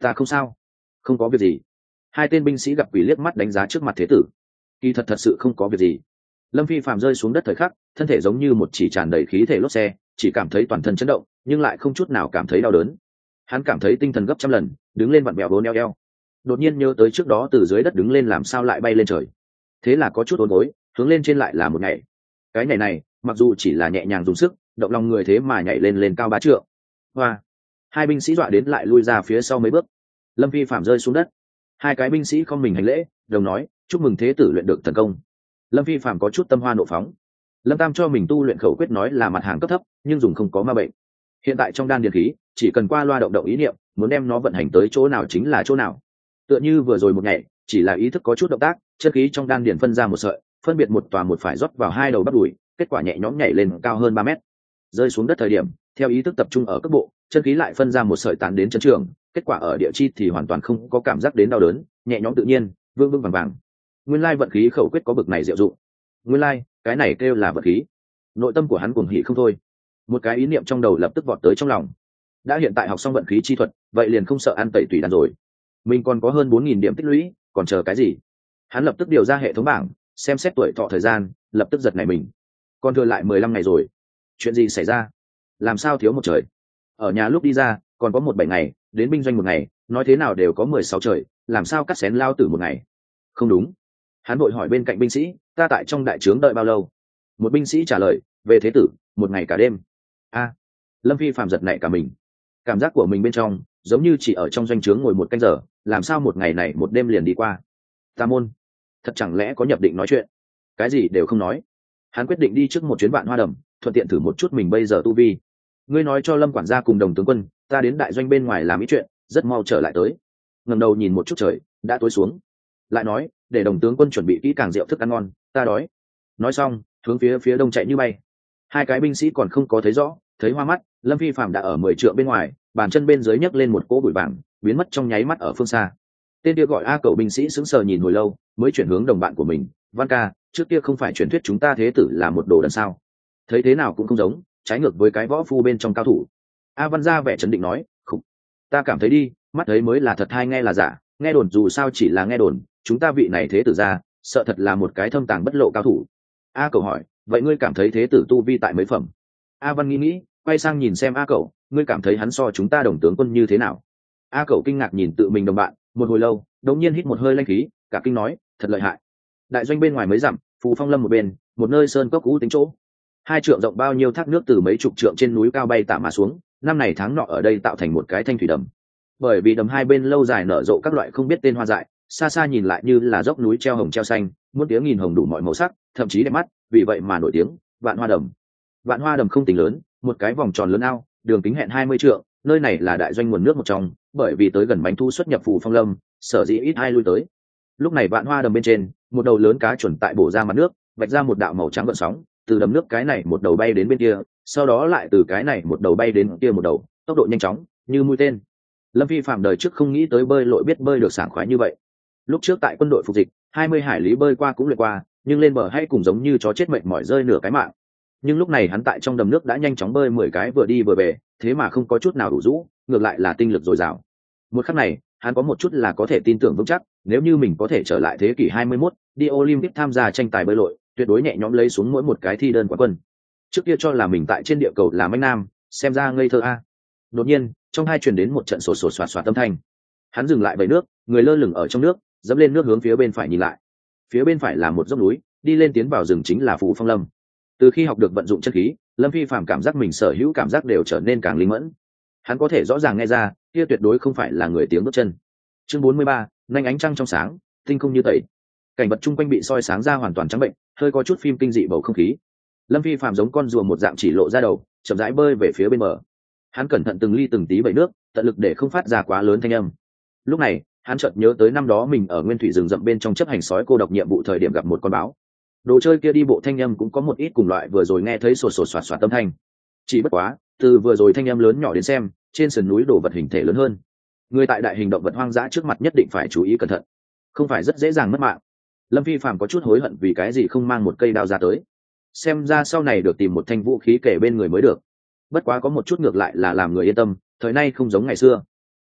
Speaker 1: Ta không sao, không có việc gì. Hai tên binh sĩ gặp quỷ liếc mắt đánh giá trước mặt thế tử. Kỳ thật sự không có việc gì. Lâm Phi Phạm rơi xuống đất thời khắc, thân thể giống như một chỉ tràn đầy khí thể lốp xe, chỉ cảm thấy toàn thân chấn động, nhưng lại không chút nào cảm thấy đau đớn. Hắn cảm thấy tinh thần gấp trăm lần, đứng lên vặn vẹo bốn eo. Đột nhiên nhớ tới trước đó từ dưới đất đứng lên làm sao lại bay lên trời. Thế là có chút uốn gối, hướng lên trên lại là một nhảy. Cái nhảy này, mặc dù chỉ là nhẹ nhàng dùng sức, động lòng người thế mà nhảy lên cao 3 trượng. Hoa! Hai binh sĩ dọa đến lại lui ra phía sau mấy bước. Lâm Phi Phạm rơi xuống đất. Hai cái binh sĩ không mình hành lễ, đồng nói, chúc mừng thế tử luyện được thần công. Lâm Phi Phạm có chút tâm hoa nộ phóng. Lâm Tam cho mình tu luyện khẩu quyết nói là mặt hàng cấp thấp, nhưng dùng không có ma bệnh. Hiện tại trong đan điền khí, chỉ cần qua loa động động ý niệm, muốn đem nó vận hành tới chỗ nào chính là chỗ nào. Tựa như vừa rồi một nhảy, chỉ là ý thức có chút động tác, chân khí trong đan điền phân ra một sợi, phân biệt một tòa một phải rót vào hai đầu bắp đùi, kết quả nhẹ nhõm nhảy lên cao hơn 3 mét. Rơi xuống đất thời điểm, theo ý thức tập trung ở cấp bộ, chân khí lại phân ra một sợi tán đến chân trường, kết quả ở địa chi thì hoàn toàn không có cảm giác đến đau đớn, nhẹ nhõm tự nhiên, vương vương vàng vàng. Nguyên lai vận khí khẩu quyết có bực này diệu dụng. Nguyên lai, cái này kêu là vận khí. Nội tâm của hắn cuồng hỉ không thôi. Một cái ý niệm trong đầu lập tức vọt tới trong lòng. Đã hiện tại học xong vận khí chi thuật, vậy liền không sợ ăn tẩy tùy đan rồi. Mình còn có hơn 4.000 điểm tích lũy, còn chờ cái gì? Hắn lập tức điều ra hệ thống bảng, xem xét tuổi thọ thời gian, lập tức giật nảy mình. Còn thừa lại 15 ngày rồi. Chuyện gì xảy ra? Làm sao thiếu một trời? Ở nhà lúc đi ra, còn có 17 ngày, đến binh doanh một ngày, nói thế nào đều có 16 trời, làm sao cắt xén lao tử một ngày? Không đúng. Hắn vội hỏi bên cạnh binh sĩ, ta tại trong đại trướng đợi bao lâu? Một binh sĩ trả lời, về thế tử, một ngày cả đêm. A. Lâm Phi Phạm giật nảy cả mình. Cảm giác của mình bên trong, giống như chỉ ở trong doanh trướng ngồi một canh giờ, làm sao một ngày này một đêm liền đi qua? Ta môn, thật chẳng lẽ có nhập định nói chuyện? Cái gì đều không nói. Hắn quyết định đi trước một chuyến Vạn Hoa Đầm, thuận tiện thử một chút mình bây giờ tu vi. Ngươi nói cho Lâm quản gia cùng Đồng tướng quân, ta đến đại doanh bên ngoài làm ý chuyện, rất mau trở lại tới. Ngẩng đầu nhìn một chút trời, đã tối xuống. Lại nói, để Đồng tướng quân chuẩn bị kỹ càng rượu thức ăn ngon, ta đói. Nói xong, hướng phía đông chạy như bay. Hai cái binh sĩ còn không có thấy rõ, thấy hoa mắt, Lâm Phi Phạm đã ở 10 trượng bên ngoài, bàn chân bên dưới nhấc lên một cỗ bụi vàng, biến mất trong nháy mắt ở phương xa. Tên kia gọi A Cậu binh sĩ sững sờ nhìn hồi lâu, mới chuyển hướng đồng bạn của mình, Văn ca, trước kia không phải truyền thuyết chúng ta thế tử là một đồ đần sao? Thấy thế nào cũng không giống, trái ngược với cái võ phu bên trong cao thủ. A Văn ra vẻ chấn định nói, khục, ta cảm thấy đi, mắt thấy mới là thật hay nghe là giả, nghe đồn dù sao chỉ là nghe đồn, chúng ta vị này thế tử ra, sợ thật là một cái thâm tàng bất lộ cao thủ. A Cậu hỏi, vậy ngươi cảm thấy thế tử tu vi tại mấy phẩm? A Văn nghĩ, quay sang nhìn xem A Cậu, ngươi cảm thấy hắn so chúng ta Đồng tướng quân như thế nào? A Cậu kinh ngạc nhìn tự mình đồng bạn, một hồi lâu, đột nhiên hít một hơi lanh khí, cả kinh nói, thật lợi hại. Đại doanh bên ngoài mấy dặm, Phù Phong Lâm một bên, một nơi sơn cốc cũ tính chỗ. 2 trượng rộng bao nhiêu thác nước từ mấy chục trượng trên núi cao bay tả mà xuống, năm này tháng nọ ở đây tạo thành một cái thanh thủy đầm. Bởi vì đầm hai bên lâu dài nở rộ các loại không biết tên hoa dại, xa xa nhìn lại như là dốc núi treo hồng treo xanh, muôn tiếng nghìn hồng đủ mọi màu sắc, thậm chí đẹp mắt, vì vậy mà nổi tiếng Vạn Hoa Đầm. Vạn Hoa Đầm không tính lớn, một cái vòng tròn lớn ao, đường kính hẹn 20 trượng, nơi này là đại doanh nguồn nước một trong, bởi vì tới gần bánh thu xuất nhập Phù Phong Lâm, sở dĩ ít ai lui tới. Lúc này Vạn Hoa Đầm bên trên, một đầu lớn cá chuẩn tại bổ ra mặt nước, vạch ra một đạo màu trắng gợn sóng, từ đầm nước cái này một đầu bay đến bên kia, sau đó lại từ cái này một đầu bay đến kia một đầu, tốc độ nhanh chóng như mũi tên. Lâm Phi Phạm đời trước không nghĩ tới bơi lội biết bơi được sảng khoái như vậy. Lúc trước tại quân đội phục dịch, 20 hải lý bơi qua cũng luyện qua, nhưng lên bờ hay cùng giống như chó chết mệt mỏi rơi nửa cái mạng. Nhưng lúc này hắn tại trong đầm nước đã nhanh chóng bơi 10 cái vừa đi vừa về, thế mà không có chút nào đủ rũ, ngược lại là tinh lực dồi dào. Một khắc này, hắn có một chút là có thể tin tưởng vững chắc, nếu như mình có thể trở lại thế kỷ 21, đi Olympic tham gia tranh tài bơi lội, tuyệt đối nhẹ nhõm lấy xuống mỗi một cái thi đơn quán quân. Trước kia cho là mình tại trên địa cầu là anh nam, xem ra ngây thơ a. Đột nhiên, trong hai truyền đến một trận sột sột soạt soạt âm thanh. Hắn dừng lại vẩy nước, người lơ lửng ở trong nước, dẫm lên nước hướng phía bên phải nhìn lại. Phía bên phải là một dốc núi, đi lên tiến vào rừng chính là Phù Phong Lâm. Từ khi học được vận dụng chân khí, Lâm Phi Phạm cảm giác mình sở hữu cảm giác đều trở nên càng linh mẫn. Hắn có thể rõ ràng nghe ra, kia tuyệt đối không phải là người tiếng bước chân. Chương 43, nanh ánh trăng trong sáng, tinh không như tẩy. Cảnh vật chung quanh bị soi sáng ra hoàn toàn trắng bệnh, hơi có chút phim kinh dị bầu không khí. Lâm Phi Phạm giống con rùa một dạng chỉ lộ ra đầu, chậm rãi bơi về phía bên bờ. Hắn cẩn thận từng ly từng tí bẩy nước, tận lực để không phát ra quá lớn thanh âm. Lúc này, hắn chợt nhớ tới năm đó mình ở nguyên thủy rừng rậm bên trong chấp hành sói cô độc nhiệm vụ thời điểm gặp một con báo. Đồ chơi kia đi bộ thanh âm cũng có một ít cùng loại vừa rồi nghe thấy sột sột soạt soạt âm thanh. Chỉ bất quá, từ vừa rồi thanh âm lớn nhỏ đến xem, trên sườn núi đồ vật hình thể lớn hơn. Người tại đại hình động vật hoang dã trước mặt nhất định phải chú ý cẩn thận, không phải rất dễ dàng mất mạng. Lâm Phi Phạm có chút hối hận vì cái gì không mang một cây đao ra tới. Xem ra sau này được tìm một thanh vũ khí kể bên người mới được. Bất quá có một chút ngược lại là làm người yên tâm, thời nay không giống ngày xưa.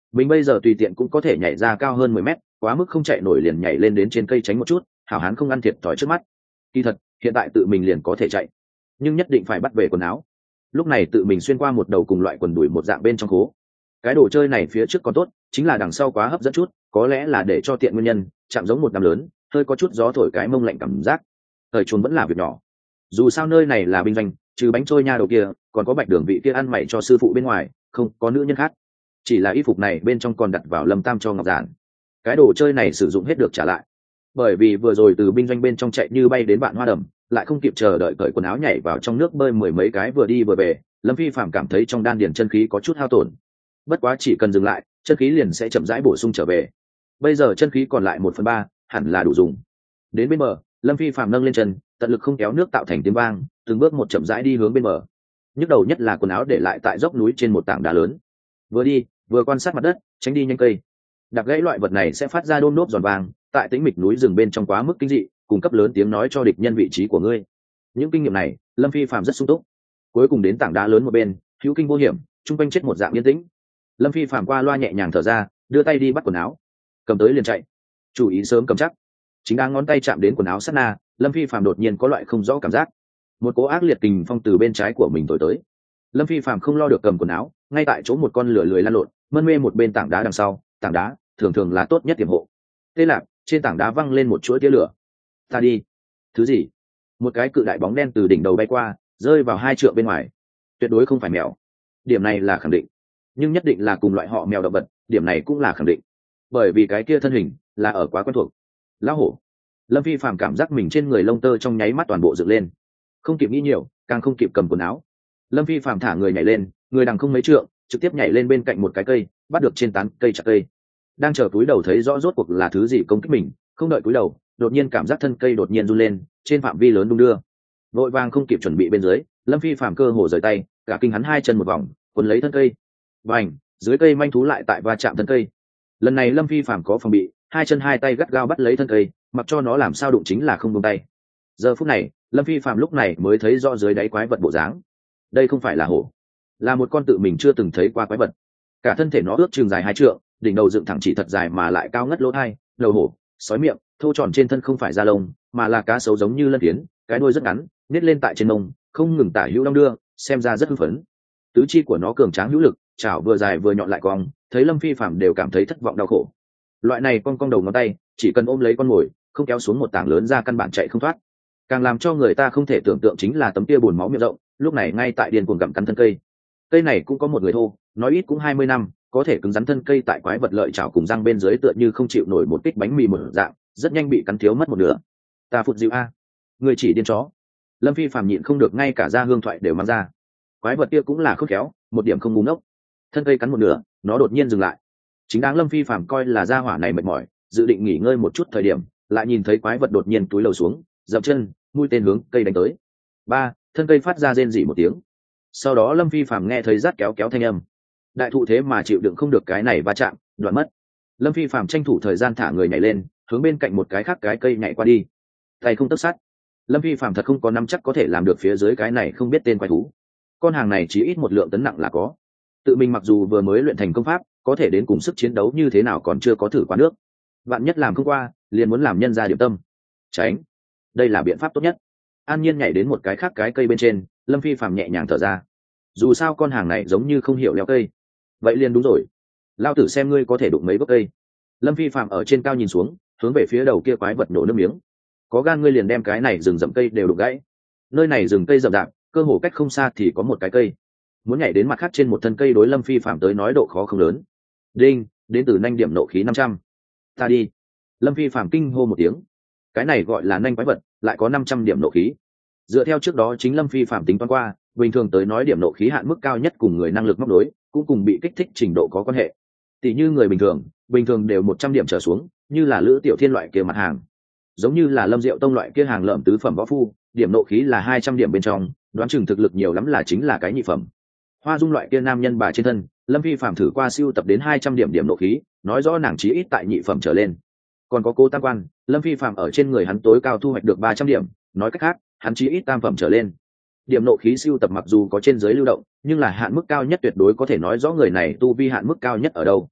Speaker 1: mình bây giờ tùy tiện cũng có thể nhảy ra cao hơn 10 mét, quá mức không chạy nổi liền nhảy lên đến trên cây tránh một chút, hảo hán không ăn thiệt thòi trước mắt. Kỳ thật hiện tại tự mình liền có thể chạy, nhưng nhất định phải bắt về quần áo. Lúc này tự mình xuyên qua một đầu cùng loại quần đùi một dạng bên trong khố. Cái đồ chơi này phía trước còn tốt, chính là đằng sau quá hấp dẫn chút, có lẽ là để cho tiện nguyên nhân, chạm giống một đám lớn, hơi có chút gió thổi cái mông lạnh cảm giác. Thời chuồn vẫn là việc nhỏ, dù sao nơi này là binh doanh, trừ bánh trôi nha đầu kia còn có Bạch Đường vị kia ăn mày cho sư phụ bên ngoài, không có nữ nhân khác. Chỉ là y phục này bên trong còn đặt vào Lâm Tam cho Ngọc Giản. Cái đồ chơi này sử dụng hết được trả lại, bởi vì vừa rồi từ binh doanh bên trong chạy như bay đến Vạn Hoa Đầm, lại không kịp chờ đợi cởi quần áo nhảy vào trong nước bơi 10 mấy cái vừa đi vừa về. Lâm Phi Phạm cảm thấy trong đan điền chân khí có chút hao tổn, bất quá chỉ cần dừng lại, chân khí liền sẽ chậm rãi bổ sung trở về. Bây giờ chân khí còn lại 1/3, hẳn là đủ dùng. Đến bên bờ, Lâm Phi Phạm nâng lên chân, tận lực không kéo nước tạo thành tiếng vang, từng bước một chậm rãi đi hướng bên bờ. Nhức đầu nhất là quần áo để lại tại dốc núi trên một tảng đá lớn. Vừa đi vừa quan sát mặt đất, tránh đi nhanh cây. Đạp gãy loại vật này sẽ phát ra đôm đốp giòn vàng, tại tĩnh mịch núi rừng bên trong quá mức kinh dị, cung cấp lớn tiếng nói cho địch nhân vị trí của ngươi. Những kinh nghiệm này, Lâm Phi Phạm rất sung túc. Cuối cùng đến tảng đá lớn một bên, hữu kinh vô hiểm, trung quanh chết một dạng yên tĩnh. Lâm Phi Phạm qua loa nhẹ nhàng thở ra, đưa tay đi bắt quần áo, cầm tới liền chạy. Chú ý sớm cầm chắc. Chính đang ngón tay chạm đến quần áo sát na, Lâm Phi Phạm đột nhiên có loại không rõ cảm giác, một cỗ ác liệt kình phong từ bên trái của mình thổi tới. Lâm Phi Phạm không lo được cầm quần áo, ngay tại chỗ một con lửa lười lăn lộn, mân mê một bên tảng đá đằng sau. Tảng đá thường thường là tốt nhất tiềm hộ. Tê lạc, trên tảng đá văng lên một chuỗi tia lửa. Ta đi. Thứ gì? Một cái cự đại bóng đen từ đỉnh đầu bay qua, rơi vào 2 trượng bên ngoài. Tuyệt đối không phải mèo, điểm này là khẳng định, nhưng nhất định là cùng loại họ mèo động vật, điểm này cũng là khẳng định, bởi vì cái kia thân hình là ở quá quen thuộc. Lão hổ. Lâm Phi Phạm cảm giác mình trên người lông tơ trong nháy mắt toàn bộ dựng lên, không kịp nghĩ nhiều, càng không kịp cầm quần áo. Lâm Phi Phạm thả người nhảy lên, người đằng không mấy trượng, trực tiếp nhảy lên bên cạnh một cái cây, bắt được trên tán cây chặt cây. Đang chờ cúi đầu thấy rõ rốt cuộc là thứ gì công kích mình, không đợi cúi đầu, đột nhiên cảm giác thân cây đột nhiên run lên, trên phạm vi lớn đung đưa. Vội vàng không kịp chuẩn bị bên dưới, Lâm Phi Phạm cơ hồ rời tay, cả kinh hắn 2 chân một vòng, quấn lấy thân cây. Vành, dưới cây manh thú lại tại va chạm thân cây. Lần này Lâm Phi Phạm có phòng bị, 2 chân 2 tay gắt gao bắt lấy thân cây, mặc cho nó làm sao đụng chính là không buông tay. Giờ phút này, Lâm Phi Phạm lúc này mới thấy rõ dưới đáy quái vật bộ dáng. Đây không phải là hổ, là một con tự mình chưa từng thấy qua quái vật. Cả thân thể nó ước chừng dài 2 trượng, đỉnh đầu dựng thẳng chỉ thật dài mà lại cao ngất lỗ tai, đầu hổ, sói miệng, thô tròn trên thân không phải da lông, mà là cá sấu giống như lân phiến, cái đuôi rất ngắn, nết lên tại trên mông, không ngừng tả hữu đong đưa, xem ra rất hưng phấn. Tứ chi của nó cường tráng hữu lực, chảo vừa dài vừa nhọn lại cong, thấy Lâm Phi Phạm đều cảm thấy thất vọng đau khổ. Loại này cong đầu ngón tay, chỉ cần ôm lấy con mồi, không kéo xuống một tảng lớn ra căn bản chạy không thoát. Càng làm cho người ta không thể tưởng tượng chính là tấm kia buồn máu miệng rộng, lúc này ngay tại điên cuồng gặm cắn thân cây. Cây này cũng có một người thô, nói ít cũng 20 năm, có thể cứng rắn thân cây tại quái vật lợi chảo cùng răng bên dưới tựa như không chịu nổi một kích bánh mì một dạng, rất nhanh bị cắn thiếu mất một nửa. Ta phụt dịu a, người chỉ điên chó. Lâm Phi Phạm nhịn không được ngay cả ra hương thoại đều mang ra. Quái vật kia cũng là khôn khéo, một điểm không ngu ngốc. Thân cây cắn một nửa, nó đột nhiên dừng lại. Chính đáng Lâm Phi Phạm coi là gia hỏa này mệt mỏi, dự định nghỉ ngơi một chút thời điểm, lại nhìn thấy quái vật đột nhiên túi lầu xuống, dậm chân, mũi tên hướng cây đánh tới. Ba, thân cây phát ra rên rỉ một tiếng. Sau đó Lâm Phi Phạm nghe thấy rát kéo kéo thanh âm. Đại thụ thế mà chịu đựng không được cái này va chạm, đoạn mất. Lâm Phi Phạm tranh thủ thời gian thả người nhảy lên, hướng bên cạnh một cái khác cái cây nhảy qua đi. Tay không tấc sắt. Lâm Phi Phạm thật không có nắm chắc có thể làm được phía dưới cái này không biết tên quái thú. Con hàng này chỉ ít một lượng tấn nặng là có. Tự mình mặc dù vừa mới luyện thành công pháp, có thể đến cùng sức chiến đấu như thế nào còn chưa có thử qua nước. Bạn nhất làm không qua, liền muốn làm nhân ra điểm tâm. Tránh. Đây là biện pháp tốt nhất. An nhiên nhảy đến một cái khác cái cây bên trên, Lâm Phi Phạm nhẹ nhàng thở ra. Dù sao con hàng này giống như không hiểu leo cây. Vậy liền đúng rồi. Lao tử xem ngươi có thể đụng mấy gốc cây. Lâm Phi Phạm ở trên cao nhìn xuống, hướng về phía đầu kia quái vật nổ nước miếng. Có gan ngươi liền đem cái này rừng rậm cây đều đục gãy. Nơi này rừng cây rậm rạp, cơ hồ cách không xa thì có một cái cây. Muốn nhảy đến mặt khác trên một thân cây đối Lâm Phi Phạm tới nói độ khó không lớn. Đinh, đến từ nanh điểm nộ khí 500. Ta đi. Lâm Phi Phạm kinh hô một tiếng. Cái này gọi là nanh quái vật, lại có 500 điểm nộ khí. Dựa theo trước đó chính Lâm Phi Phạm tính toán qua, bình thường tới nói điểm nộ khí hạn mức cao nhất cùng người năng lực móc đối, cũng cùng bị kích thích trình độ có quan hệ. Tỷ như người bình thường đều 100 điểm trở xuống, như là Lữ Tiểu Thiên loại kia mặt hàng. Giống như là Lâm Diệu Tông loại kia hàng lợm tứ phẩm võ phu, điểm nộ khí là 200 điểm bên trong, đoán chừng thực lực nhiều lắm là chính là cái nhị phẩm. Hoa Dung loại kia nam nhân bà trên thân, Lâm Phi Phạm thử qua siêu tập đến 200 điểm điểm nộ khí, nói rõ nàng chí ít tại nhị phẩm trở lên. Còn có Cố Tam Quan, Lâm Phi Phạm ở trên người hắn tối cao thu hoạch được 300 điểm, nói cách khác, hắn chí ít tam phẩm trở lên. Điểm nộ khí siêu tập mặc dù có trên dưới lưu động, nhưng là hạn mức cao nhất tuyệt đối có thể nói rõ người này tu vi hạn mức cao nhất ở đâu.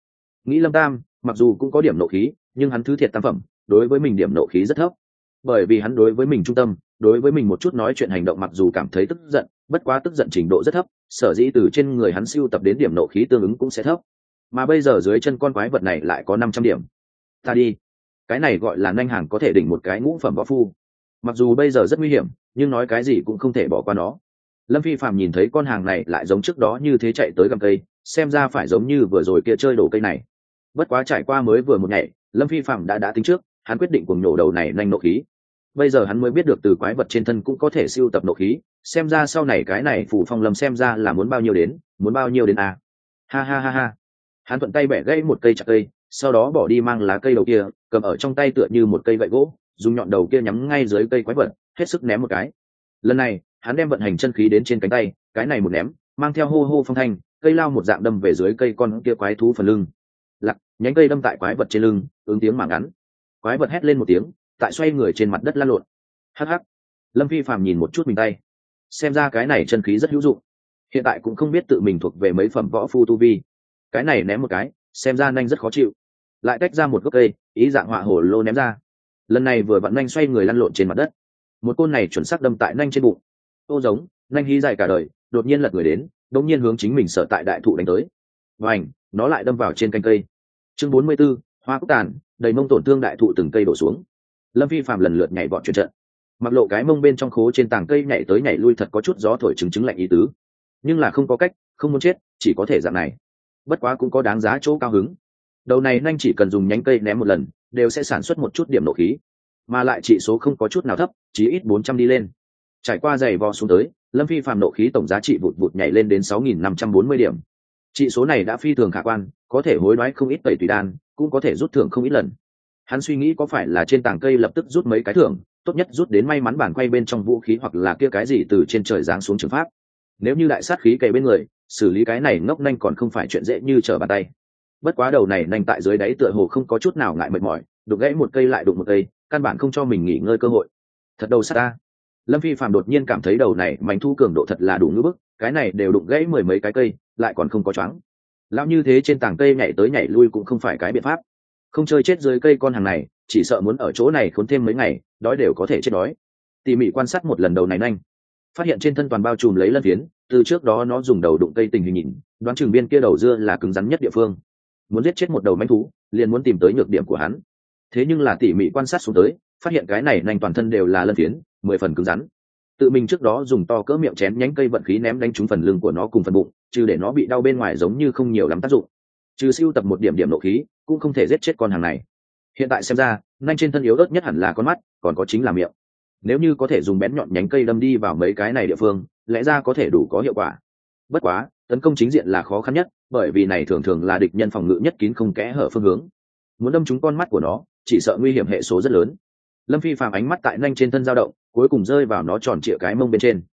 Speaker 1: nghĩ Lâm Tam mặc dù cũng có điểm nộ khí, nhưng hắn thứ thiệt tam phẩm, đối với mình điểm nộ khí rất thấp, bởi vì hắn đối với mình trung tâm, đối với mình một chút nói chuyện hành động mặc dù cảm thấy tức giận, bất quá tức giận trình độ rất thấp, sở dĩ từ trên người hắn siêu tập đến điểm nộ khí tương ứng cũng sẽ thấp. Mà bây giờ dưới chân con quái vật này lại có 500 điểm. Ta đi, cái này gọi là nhanh hàng có thể đỉnh một cái ngũ phẩm võ phu. Mặc dù bây giờ rất nguy hiểm, nhưng nói cái gì cũng không thể bỏ qua nó. Lâm Phi Phạm nhìn thấy con hàng này lại giống trước đó như thế chạy tới gầm cây, xem ra phải giống như vừa rồi kia chơi đổ cây này. Bất quá trải qua mới vừa một ngày, Lâm Phi Phạm đã tính trước, hắn quyết định cùng nhổ đầu này nhanh nộ khí. Bây giờ hắn mới biết được từ quái vật trên thân cũng có thể siêu tập nộ khí, xem ra sau này cái này Phủ Phong Lâm xem ra là muốn bao nhiêu đến à. Ha ha ha ha. Hắn thuận tay bẻ gãy một cây chặt cây, sau đó bỏ đi mang lá cây đầu kia, cầm ở trong tay tựa như một cây gậy gỗ, dùng nhọn đầu kia nhắm ngay dưới cây quái vật, hết sức ném một cái. Lần này hắn đem vận hành chân khí đến trên cánh tay, cái này một ném mang theo hô hô phong thanh, cây lao một dạng đâm về dưới cây con kia quái thú phần lưng. Lặc, nhánh cây đâm tại quái vật trên lưng, ứng tiếng mảng ngắn. Quái vật hét lên một tiếng, tại xoay người trên mặt đất lăn lộn. Hắc hắc. Lâm Phi Phàm nhìn một chút mình tay, xem ra cái này chân khí rất hữu dụng. Hiện tại cũng không biết tự mình thuộc về mấy phẩm võ phu tu vi. Cái này ném một cái, xem ra nhanh rất khó chịu. Lại tách ra một gốc cây, ý dạng họa hổ lô ném ra. Lần này vừa vặn nhanh xoay người lăn lộn trên mặt đất. Một côn này chuẩn xác đâm tại nhanh trên bụng. Ô giống, nhanh hí dài cả đời, đột nhiên lật người đến, đột nhiên hướng chính mình sở tại đại thụ đánh tới. Vành, nó lại đâm vào trên cành cây. Chương 44, hoa cúc tàn, đầy mông tổn thương đại thụ từng cây đổ xuống. Lâm Phi Phàm lần lượt nhảy vọt chuyển trận, mặc lộ cái mông bên trong khố trên tảng cây nhảy tới nhảy lui, thật có chút gió thổi chứng lạnh ý tứ, nhưng là không có cách, không muốn chết chỉ có thể dạng này. Bất quá cũng có đáng giá chỗ cao hứng, đầu này nhanh chỉ cần dùng nhánh cây ném một lần đều sẽ sản xuất một chút điểm nộ khí, mà lại trị số không có chút nào thấp, chí ít 400 đi lên. Trải qua giày vò xuống tới, Lâm Phi Phàm nộ khí tổng giá trị vụt vụt nhảy lên đến 6.540 điểm. Trị số này đã phi thường khả quan, có thể hối đoái không ít tẩy tùy đan, cũng có thể rút thưởng không ít lần. Hắn suy nghĩ có phải là trên tảng cây lập tức rút mấy cái thưởng, tốt nhất rút đến may mắn bản quay bên trong vũ khí, hoặc là kia cái gì từ trên trời giáng xuống trường pháp. Nếu như đại sát khí kề bên người, xử lý cái này ngốc nhanh còn không phải chuyện dễ như trở bàn tay. Bất quá đầu này nhanh tại dưới đáy tựa hồ không có chút nào ngại mệt mỏi, đục gãy một cây lại đụng một cây, căn bản không cho mình nghỉ ngơi cơ hội. Thật đầu sát ta. Lâm Phi Phàm đột nhiên cảm thấy đầu này mảnh thu cường độ thật là đủ ngưỡng bức, cái này đều đụng gãy mười mấy cái cây, lại còn không có choáng. Lão như thế trên tảng cây nhảy tới nhảy lui cũng không phải cái biện pháp. Không chơi chết dưới cây con hàng này, chỉ sợ muốn ở chỗ này khốn thêm mấy ngày, đói đều có thể chết đói. Tỉ mỉ quan sát một lần đầu này nhanh, phát hiện trên thân toàn bao trùm lấy lân phiến, từ trước đó nó dùng đầu đụng cây tình hình nhìn, đoán chừng biên kia đầu dưa là cứng rắn nhất địa phương. Muốn giết chết một đầu mãnh thú, liền muốn tìm tới nhược điểm của hắn. Thế nhưng là tỉ mỉ quan sát xuống tới, phát hiện cái này nhanh toàn thân đều là lân phiến, 10 phần cứng rắn. Tự mình trước đó dùng to cỡ miệng chén nhánh cây vận khí ném đánh trúng phần lưng của nó cùng phần bụng, trừ để nó bị đau bên ngoài giống như không nhiều lắm tác dụng. Trừ siêu tập một điểm điểm nộ khí, cũng không thể giết chết con hàng này. Hiện tại xem ra, nhanh trên thân yếu ớt nhất hẳn là con mắt, còn có chính là miệng. Nếu như có thể dùng bén nhọn nhánh cây đâm đi vào mấy cái này địa phương, lẽ ra có thể đủ có hiệu quả. Bất quá, tấn công chính diện là khó khăn nhất, bởi vì này thường thường là địch nhân phòng ngự nhất kín không kẽ hở phương hướng. Muốn đâm trúng con mắt của nó, chỉ sợ nguy hiểm hệ số rất lớn. Lâm Phi Phàm ánh mắt tại nhanh trên thân dao động, cuối cùng rơi vào nó tròn trịa cái mông bên trên.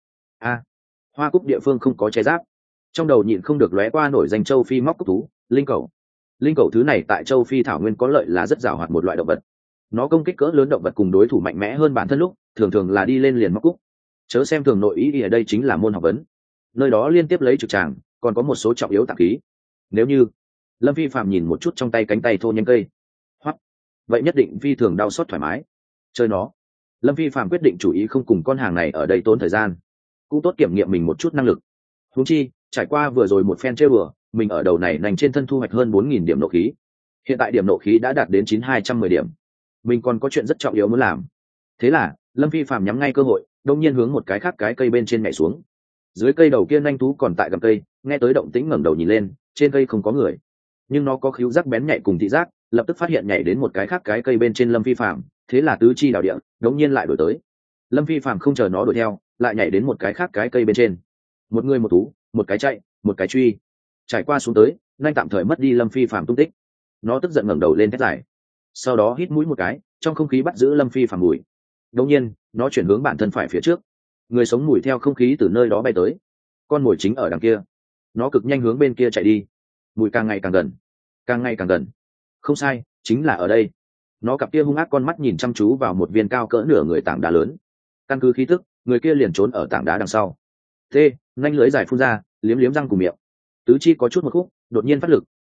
Speaker 1: Hoa cúc địa phương không có che giáp, trong đầu nhịn không được lóe qua nổi danh châu Phi móc cúc thú, linh cẩu. Linh cẩu thứ này tại châu Phi thảo nguyên có lợi là rất giàu hoạt một loại động vật. Nó công kích cỡ lớn động vật cùng đối thủ mạnh mẽ hơn bản thân lúc, thường thường là đi lên liền móc cúc. Chớ xem thường nội ý ở đây chính là môn học vấn. Nơi đó liên tiếp lấy trực tràng, còn có một số trọng yếu tạp khí. Nếu như Lâm Phi Phạm nhìn một chút trong tay cánh tay thô nhánh cây, hoắc, vậy nhất định phi thường đau xót thoải mái. Chơi nó. Lâm Phi Phạm quyết định chủ ý không cùng con hàng này ở đây tốn thời gian, cũng tốt kiểm nghiệm mình một chút năng lực. Huống chi, trải qua vừa rồi một phen chơi bừa, mình ở đầu này nành trên thân thu hoạch hơn 4.000 điểm nộ khí. Hiện tại điểm nộ khí đã đạt đến 9.210 điểm. Mình còn có chuyện rất trọng yếu muốn làm. Thế là, Lâm Phi Phạm nhắm ngay cơ hội, đột nhiên hướng một cái khác cái cây bên trên nhảy xuống. Dưới cây đầu kia nhanh thú còn tại gầm cây, nghe tới động tĩnh ngẩng đầu nhìn lên, trên cây không có người. Nhưng nó có khứu giác bén nhạy cùng thị giác, lập tức phát hiện nhảy đến một cái khác cái cây bên trên Lâm Phi Phạm, thế là tứ chi đảo địa, đột nhiên lại đuổi tới. Lâm Phi Phạm không chờ nó đuổi theo, lại nhảy đến một cái khác cái cây bên trên. Một người một thú, một cái chạy, một cái truy. Trải qua xuống tới, nhanh tạm thời mất đi Lâm Phi Phạm tung tích. Nó tức giận ngẩng đầu lên thét dài, sau đó hít mũi một cái, trong không khí bắt giữ Lâm Phi Phạm mùi. Đột nhiên, nó chuyển hướng bản thân phải phía trước. Người sống mùi theo không khí từ nơi đó bay tới. Con mồi chính ở đằng kia. Nó cực nhanh hướng bên kia chạy đi. Mùi càng ngày càng gần, càng ngày càng gần. Không sai, chính là ở đây. Nó cặp kia hung ác con mắt nhìn chăm chú vào một viên cao cỡ nửa người tảng đá lớn. Căn cứ khí tức, người kia liền trốn ở tảng đá đằng sau. T, nhanh lưới dài phun ra, liếm liếm răng cùng miệng. Tứ chi có chút một khúc, đột nhiên phát lực,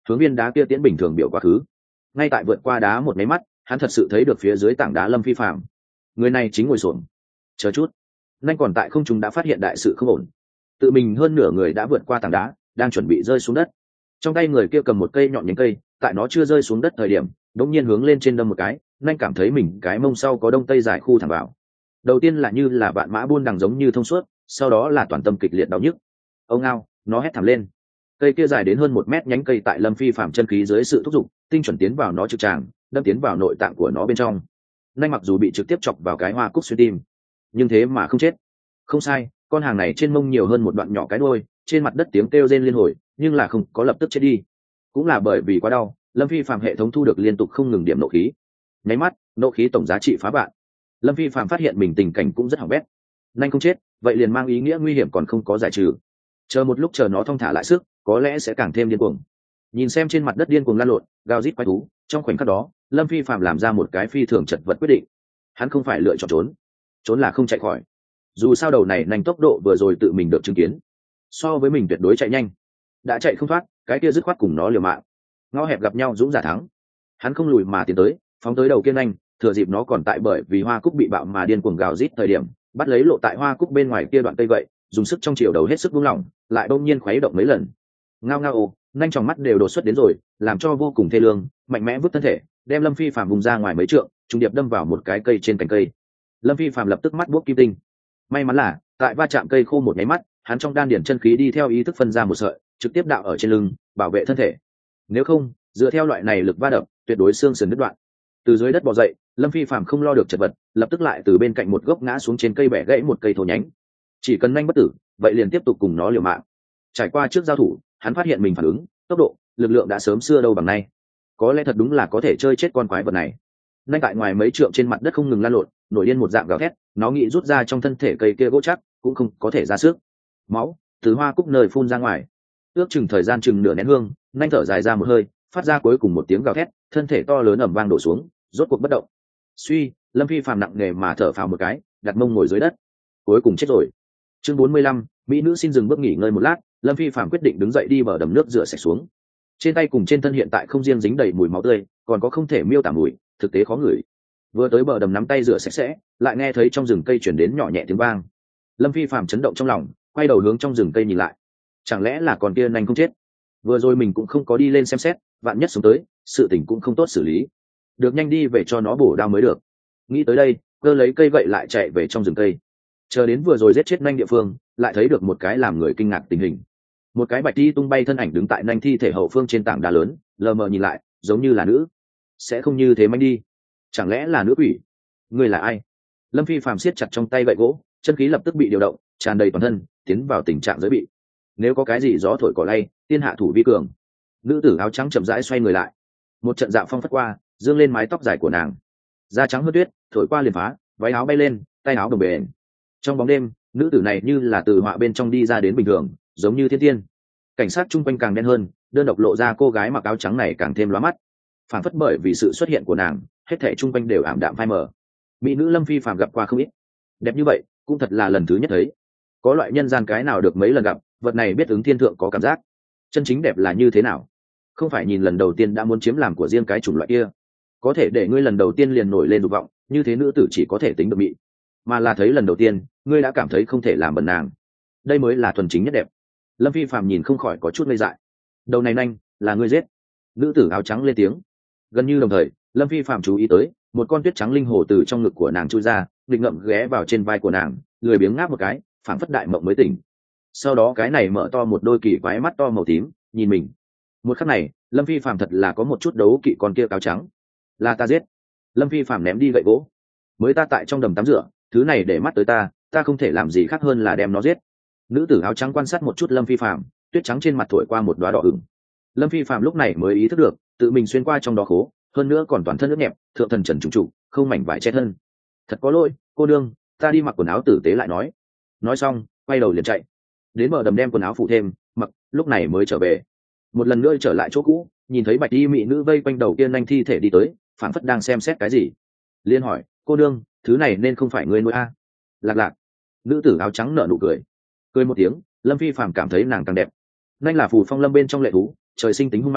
Speaker 1: hướng viên đá kia tiễn bình thường biểu quá khứ. Ngay tại vượt qua đá một máy mắt, hắn thật sự thấy được phía dưới tảng đá Lâm Phi Phạm. Người này chính ngồi xổm. Chờ chút, nhanh còn tại không trung đã phát hiện đại sự không ổn. Tự mình hơn nửa người đã vượt qua tảng đá, đang chuẩn bị rơi xuống đất. Trong tay người kia cầm một cây nhọn nhánh cây, tại nó chưa rơi xuống đất thời điểm, đột nhiên hướng lên trên đâm một cái, nhanh cảm thấy mình cái mông sau có đông tây dài khu thẳng vào. Đầu tiên là như là vạn mã buôn đằng giống như thông suốt, sau đó là toàn tâm kịch liệt đau nhức. Ông ngao, nó hét thảm lên. Cây kia dài đến hơn 1 mét nhánh cây tại Lâm Phi Phạm chân khí dưới sự thúc giục, tinh chuẩn tiến vào nó trực tràng, đâm tiến vào nội tạng của nó bên trong. Nhanh mặc dù bị trực tiếp chọc vào cái hoa cúc xuyên tim, nhưng thế mà không chết. Không sai, con hàng này trên mông nhiều hơn một đoạn nhỏ cái đuôi, trên mặt đất tiếng kêu rên liên hồi, nhưng là không có lập tức chết đi. Cũng là bởi vì quá đau, Lâm Phi Phạm hệ thống thu được liên tục không ngừng điểm nộ khí. Nháy mắt, nộ khí tổng giá trị phá vạn. Lâm Phi Phạm phát hiện mình tình cảnh cũng rất hỏng bét. Nhanh không chết, vậy liền mang ý nghĩa nguy hiểm còn không có giải trừ. Chờ một lúc chờ nó thong thả lại sức, có lẽ sẽ càng thêm điên cuồng. Nhìn xem trên mặt đất điên cuồng lăn lộn, gào rít quái thú, trong khoảnh khắc đó, Lâm Phi Phạm làm ra một cái phi thường chật vật quyết định. Hắn không phải lựa chọn trốn, trốn là không chạy khỏi. Dù sao đầu này nhanh tốc độ vừa rồi tự mình được chứng kiến, so với mình tuyệt đối chạy nhanh. Đã chạy không thoát, cái kia dứt khoát cùng nó liều mạng. Ngõ hẹp gặp nhau dũng giả thắng. Hắn không lùi mà tiến tới, phóng tới đầu kia nhanh, thừa dịp nó còn tại bởi vì hoa cúc bị bạo mà điên cuồng gào rít thời điểm, bắt lấy lộ tại hoa cúc bên ngoài kia đoạn cây gậy, dùng sức trong chiều đầu hết sức buông lỏng, lại bỗng nhiên khuấy động mấy lần. Ngao ngao ồ, nhanh trong mắt đều đột xuất đến rồi, làm cho vô cùng thê lương, mạnh mẽ vứt thân thể, đem Lâm Phi Phạm vùng ra ngoài mấy trượng, trùng điệp đâm vào một cái cây trên cành cây. Lâm Phi Phạm lập tức mắt buốc kim tinh. May mắn là tại va chạm cây khô một nháy mắt, hắn trong đan điển chân khí đi theo ý thức phân ra một sợi, trực tiếp đạo ở trên lưng, bảo vệ thân thể. Nếu không, dựa theo loại này lực va đập, tuyệt đối xương sườn đứt đoạn. Từ dưới đất bò dậy, Lâm Phi Phạm không lo được chật vật, lập tức lại từ bên cạnh một gốc ngã xuống trên cây bẻ gãy một cây thô nhánh. Chỉ cần nhanh bất tử, vậy liền tiếp tục cùng nó liều mạng. Trải qua trước giao thủ, hắn phát hiện mình phản ứng, tốc độ, lực lượng đã sớm xưa đâu bằng nay. Có lẽ thật đúng là có thể chơi chết con quái vật này. Nhanh tại ngoài mấy trượng trên mặt đất không ngừng lan lộn, nổi điên một dạng gào thét, nó nghĩ rút ra trong thân thể cây kia gỗ chắc, cũng không có thể ra sức. Máu từ hoa cúc nơi phun ra ngoài. Ước chừng thời gian chừng nửa nén hương, nhanh thở dài ra một hơi, phát ra cuối cùng một tiếng gào thét, thân thể to lớn ầm vang đổ xuống, rốt cuộc bất động. Suy, Lâm Phi Phạm nặng nề mà thở phào một cái, đặt mông ngồi dưới đất. Cuối cùng chết rồi. Chương 45, mỹ nữ xin dừng bước nghỉ ngơi một lát, Lâm Phi Phạm quyết định đứng dậy đi bờ đầm nước rửa sạch xuống. Trên tay cùng trên thân hiện tại không riêng dính đầy mùi máu tươi, còn có không thể miêu tả mùi, thực tế khó ngửi. Vừa tới bờ đầm nắm tay rửa sạch sẽ, lại nghe thấy trong rừng cây chuyển đến nhỏ nhẹ tiếng vang. Lâm Phi Phạm chấn động trong lòng, quay đầu hướng trong rừng cây nhìn lại. Chẳng lẽ là còn kia nhanh không chết? Vừa rồi mình cũng không có đi lên xem xét, vạn nhất sống tới, sự tình cũng không tốt xử lý. Được nhanh đi về cho nó bổ đao mới được. Nghĩ tới đây, cơ lấy cây gậy lại chạy về trong rừng cây. Chờ đến vừa rồi giết chết nhanh địa phương, lại thấy được một cái làm người kinh ngạc tình hình. Một cái bạch đi tung bay thân ảnh đứng tại nhanh thi thể hậu phương trên tảng đá lớn, lờ mờ nhìn lại, giống như là nữ. Sẽ không như thế manh đi. Chẳng lẽ là nữ quỷ? Người là ai? Lâm Phi Phạm siết chặt trong tay gậy gỗ, chân khí lập tức bị điều động, tràn đầy toàn thân, tiến vào tình trạng giới bị. Nếu có cái gì gió thổi cỏ lay, tiên hạ thủ vi cường. Nữ tử áo trắng chậm rãi xoay người lại, một trận dạo phong phất qua, dương lên mái tóc dài của nàng, da trắng hơn tuyết, thổi qua liền phá, váy áo bay lên, tay áo đồng bền. Trong bóng đêm, nữ tử này như là từ họa bên trong đi ra đến bình thường, giống như thiên tiên. Cảnh sát chung quanh càng đen hơn, đơn độc lộ ra cô gái mặc áo trắng này càng thêm lóa mắt. Phản phất bởi vì sự xuất hiện của nàng, hết thảy chung quanh đều ảm đạm phai mờ. Mỹ nữ Lâm Phi Phạm gặp qua không ít, đẹp như vậy cũng thật là lần thứ nhất thấy. Có loại nhân gian cái nào được mấy lần gặp, vật này biết ứng thiên thượng có cảm giác. Chân chính đẹp là như thế nào? Không phải nhìn lần đầu tiên đã muốn chiếm làm của riêng cái chủng loại kia, có thể để ngươi lần đầu tiên liền nổi lên dục vọng, như thế nữ tử chỉ có thể tính được mỹ, mà là thấy lần đầu tiên ngươi đã cảm thấy không thể làm bẩn nàng, đây mới là thuần chính nhất đẹp. Lâm Phi Phạm nhìn không khỏi có chút ngây dại. Đầu này nhanh là ngươi giết? Nữ tử áo trắng lên tiếng. Gần như đồng thời, Lâm Phi Phạm chú ý tới một con tuyết trắng linh hồ từ trong ngực của nàng chui ra, nghịch ngậm ghé vào trên vai của nàng, lười biếng ngáp một cái, phảng phất đại mộng mới tỉnh. Sau đó cái này mở to một đôi kỳ quái mắt to màu tím nhìn mình. Một khắc này, Lâm Phi Phạm thật là có một chút đấu kỵ con kia áo trắng. Là ta giết. Lâm Phi Phạm ném đi gậy gỗ. Mới ta tại trong đầm tắm rửa, thứ này để mắt tới ta không thể làm gì khác hơn là đem nó giết. Nữ tử áo trắng quan sát một chút Lâm Phi Phạm, tuyết trắng trên mặt thổi qua một đóa đỏ ửng. Lâm Phi Phạm lúc này mới ý thức được, tự mình xuyên qua trong đó khố, hơn nữa còn toàn thân nước nhẹp, thượng thần trần trùng trụ, không mảnh vải che thân. Thật có lỗi, cô đương, ta đi mặc quần áo tử tế lại nói. Nói xong, quay đầu liền chạy. Đến bờ đầm đem quần áo phụ thêm, mặc, lúc này mới trở về. Một lần nữa trở lại chỗ cũ, nhìn thấy bạch y mỹ nữ vây quanh đầu kia nhanh thi thể đi tới, phản phất đang xem xét cái gì. Liên hỏi, cô đương, thứ này nên không phải ngươi nuôi a? Lạc lạc. Nữ tử áo trắng nở nụ cười. Cười một tiếng, Lâm Phi Phạm cảm thấy nàng càng đẹp. Nhanh là phù phong lâm bên trong lệ thú, trời sinh tính hung mãnh,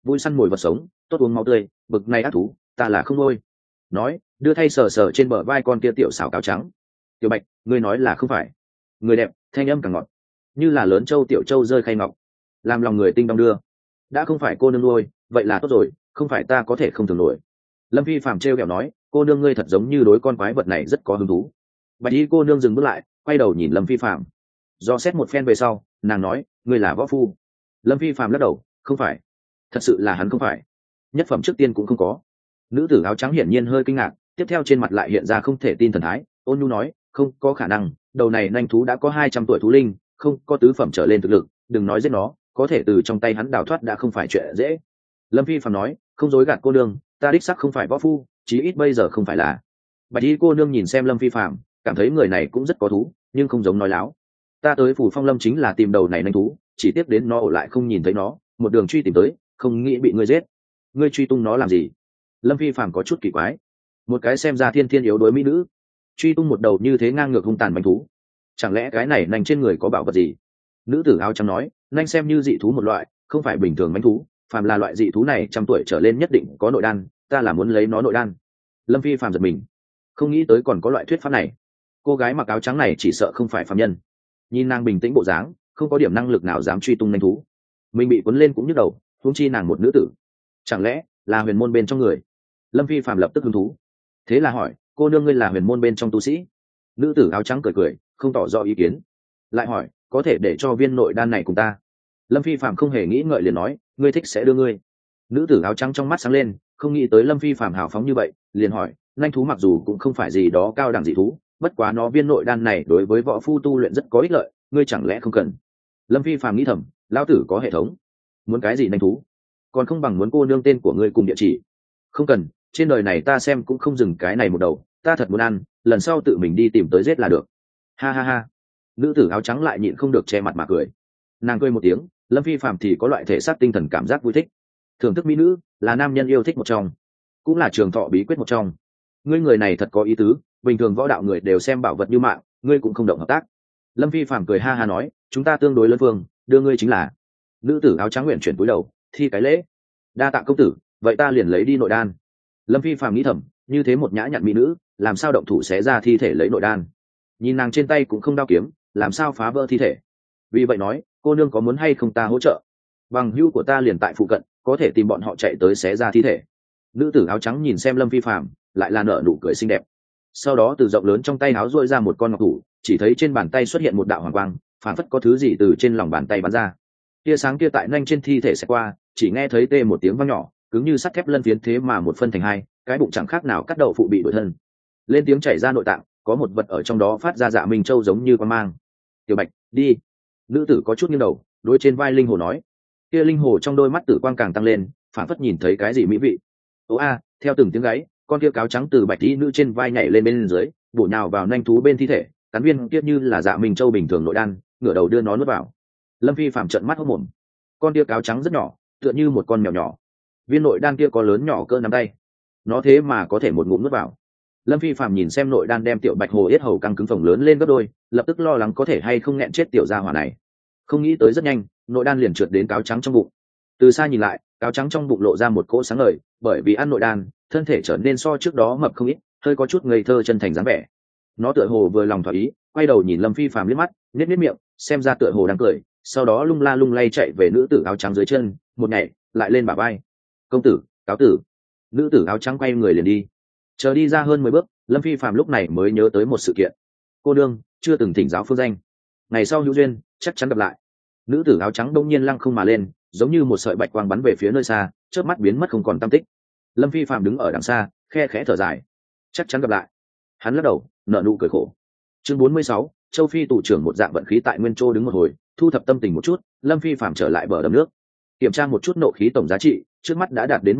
Speaker 1: vui săn mồi vật sống, tốt uống máu tươi, bực này ác thú ta là không nuôi. Nói đưa thay sờ sờ trên bờ vai con kia tiểu xảo cáo trắng. Tiểu Bạch, ngươi nói là không phải? Người đẹp, thanh âm càng ngọt, như là lớn châu tiểu châu rơi khay ngọc, làm lòng người tinh đong đưa. Đã không phải cô nương nuôi, vậy là tốt rồi, không phải ta có thể không thường nổi. Lâm Phi Phàm trêu ghẹo nói, cô nương ngươi thật giống như đối con quái vật này rất có hứng thú. Bạch y cô nương dừng bước lại, quay đầu nhìn Lâm Phi Phàm. Do xét một phen về sau, nàng nói, ngươi là võ phu. Lâm Phi Phàm lắc đầu, không phải, thật sự là hắn không phải, nhất phẩm trước tiên cũng không có. Nữ tử áo trắng hiển nhiên hơi kinh ngạc, tiếp theo trên mặt lại hiện ra không thể tin thần thái, ôn nhu nói, không có khả năng, đầu này nanh thú đã có 200 tuổi thú linh, không có tứ phẩm trở lên thực lực, đừng nói giết nó, có thể từ trong tay hắn đào thoát đã không phải chuyện dễ. Lâm Phi Phàm nói, không dối gạt cô nương, ta đích sắc không phải võ phu, chí ít bây giờ không phải là. Bạch y cô nương nhìn xem Lâm Phi Phàm, cảm thấy người này cũng rất có thú, nhưng không giống nói láo. Ta tới Phủ Phong Lâm chính là tìm đầu này nanh thú, chỉ tiếc đến nó ở lại không nhìn thấy nó, một đường truy tìm tới, không nghĩ bị ngươi giết. Ngươi truy tung nó làm gì? Lâm Phi Phàm có chút kỳ quái. Một cái xem ra thiên thiên yếu đối mỹ nữ, truy tung một đầu như thế ngang ngược hung tàn manh thú, chẳng lẽ cái này nanh trên người có bảo vật gì? Nữ tử áo trắng nói, nanh xem như dị thú một loại, không phải bình thường manh thú, phàm là loại dị thú này 100 tuổi trở lên nhất định có nội đan, ta là muốn lấy nó nội đan. Lâm Phi Phàm giật mình, không nghĩ tới còn có loại thuyết pháp này. Cô gái mặc áo trắng này chỉ sợ không phải phàm nhân. Nhìn nàng bình tĩnh bộ dáng, không có điểm năng lực nào dám truy tung nanh thú, mình bị cuốn lên cũng nhức đầu, huống chi nàng một nữ tử, chẳng lẽ là huyền môn bên trong người? Lâm Phi Phàm lập tức hứng thú, thế là hỏi, cô nương ngươi là huyền môn bên trong tu sĩ? Nữ tử áo trắng cười cười, không tỏ rõ ý kiến, lại hỏi, có thể để cho viên nội đan này cùng ta? Lâm Phi Phàm không hề nghĩ ngợi liền nói, ngươi thích sẽ đưa ngươi. Nữ tử áo trắng trong mắt sáng lên, không nghĩ tới Lâm Phi Phàm hào phóng như vậy, liền hỏi, nanh thú mặc dù cũng không phải gì đó cao đẳng dị thú, bất quá nó viên nội đan này đối với võ phu tu luyện rất có ích lợi, ngươi chẳng lẽ không cần? Lâm Phi Phàm nghĩ thầm, lão tử có hệ thống, muốn cái gì nanh thú, còn không bằng muốn cô nương tên của ngươi cùng địa chỉ. Không cần, trên đời này ta xem cũng không dừng cái này một đầu, ta thật muốn ăn, lần sau tự mình đi tìm tới giết là được. Ha ha ha. Nữ tử áo trắng lại nhịn không được che mặt mà cười. Nàng cười một tiếng, Lâm Phi Phàm thì có loại thể xác tinh thần cảm giác vui thích. Thưởng thức mỹ nữ là nam nhân yêu thích một trong, cũng là trường thọ bí quyết một trong. Ngươi người này thật có ý tứ, bình thường võ đạo người đều xem bảo vật như mạng, ngươi cũng không động hợp tác. Lâm Phi Phàm cười ha ha nói, chúng ta tương đối lớn phương, đưa ngươi chính là. Nữ tử áo trắng nguyện chuyển cúi đầu, thi cái lễ. Đa tạ công tử, vậy ta liền lấy đi nội đan. Lâm Phi Phàm nghĩ thầm, như thế một nhã nhặn mỹ nữ, làm sao động thủ xé ra thi thể lấy nội đan? Nhìn nàng trên tay cũng không đao kiếm, làm sao phá vỡ thi thể? Vì vậy nói, cô nương có muốn hay không ta hỗ trợ? Bằng hữu của ta liền tại phụ cận, có thể tìm bọn họ chạy tới xé ra thi thể. Nữ tử áo trắng nhìn xem Lâm Phi Phàm, lại là nở nụ cười xinh đẹp. Sau đó từ rộng lớn trong tay áo duỗi ra một con ngọc thủ, chỉ thấy trên bàn tay xuất hiện một đạo hoàng quang, phản phất có thứ gì từ trên lòng bàn tay bắn ra. Tia sáng kia tại nhanh trên thi thể sẽ qua, chỉ nghe thấy tê một tiếng vang nhỏ, cứng như sắt thép lân phiến thế mà một phân thành hai, cái bụng chẳng khác nào cắt đầu phụ bị đổi thân. Lên tiếng chảy ra nội tạng, có một vật ở trong đó phát ra dạ minh châu giống như quan mang. Tiểu Bạch, đi. Nữ tử có chút nghiêng đầu, đối trên vai linh hồ nói. Kia linh hồ trong đôi mắt tử quang càng tăng lên, phản phất nhìn thấy cái gì mỹ vị. Ô a, theo từng tiếng gáy, con kia cáo trắng từ bạch tí nữ trên vai nhảy lên bên dưới, bổ nhào vào nanh thú bên thi thể, cắn viên kia như là dạ minh châu bình thường nội đan, ngửa đầu đưa nó nuốt vào. Lâm Phi Phạm trợn mắt hốt mồm. Con kia cáo trắng rất nhỏ, tựa như một con mèo nhỏ. Viên nội đan kia có lớn nhỏ cỡ nắm tay, nó thế mà có thể một ngụm nuốt vào. Lâm Phi Phạm nhìn xem nội đan đem tiểu bạch hồ yết hầu căng cứng phồng lớn lên gấp đôi, lập tức lo lắng có thể hay không nghẹn chết tiểu gia hỏa này. Không nghĩ tới rất nhanh, nội đan liền trượt đến cáo trắng trong bụng. Từ xa nhìn lại, cáo trắng trong bụng lộ ra một cỗ sáng ngời, bởi vì ăn nội đan, thân thể trở nên so trước đó mập không ít, hơi có chút ngây thơ chân thành dáng vẻ. Nó tựa hồ vừa lòng thỏa ý, quay đầu nhìn Lâm Phi Phạm liếc mắt, nhếch miệng, xem ra tựa hồ đang cười, sau đó lung la lung lay chạy về nữ tử áo trắng dưới chân, một nhảy lại lên bả vai. Công tử, cáo tử. Nữ tử áo trắng quay người liền đi. Chờ đi ra hơn 10 bước, Lâm Phi Phạm lúc này mới nhớ tới một sự kiện. Cô đương chưa từng thỉnh giáo phương danh, ngày sau hữu duyên chắc chắn gặp lại. Nữ tử áo trắng đông nhiên lăng không mà lên, giống như một sợi bạch quang bắn về phía nơi xa, chớp mắt biến mất không còn tăm tích. Lâm Phi Phạm đứng ở đằng xa, khe khẽ thở dài, chắc chắn gặp lại. Hắn lắc đầu, nở nụ cười khổ. Chương 46, Châu Phi tù trưởng một dạng vận khí tại nguyên châu đứng một hồi, thu thập tâm tình một chút, Lâm Phi Phạm trở lại bờ đầm nước, kiểm tra một chút nộ khí tổng giá trị, trước mắt đã đạt đến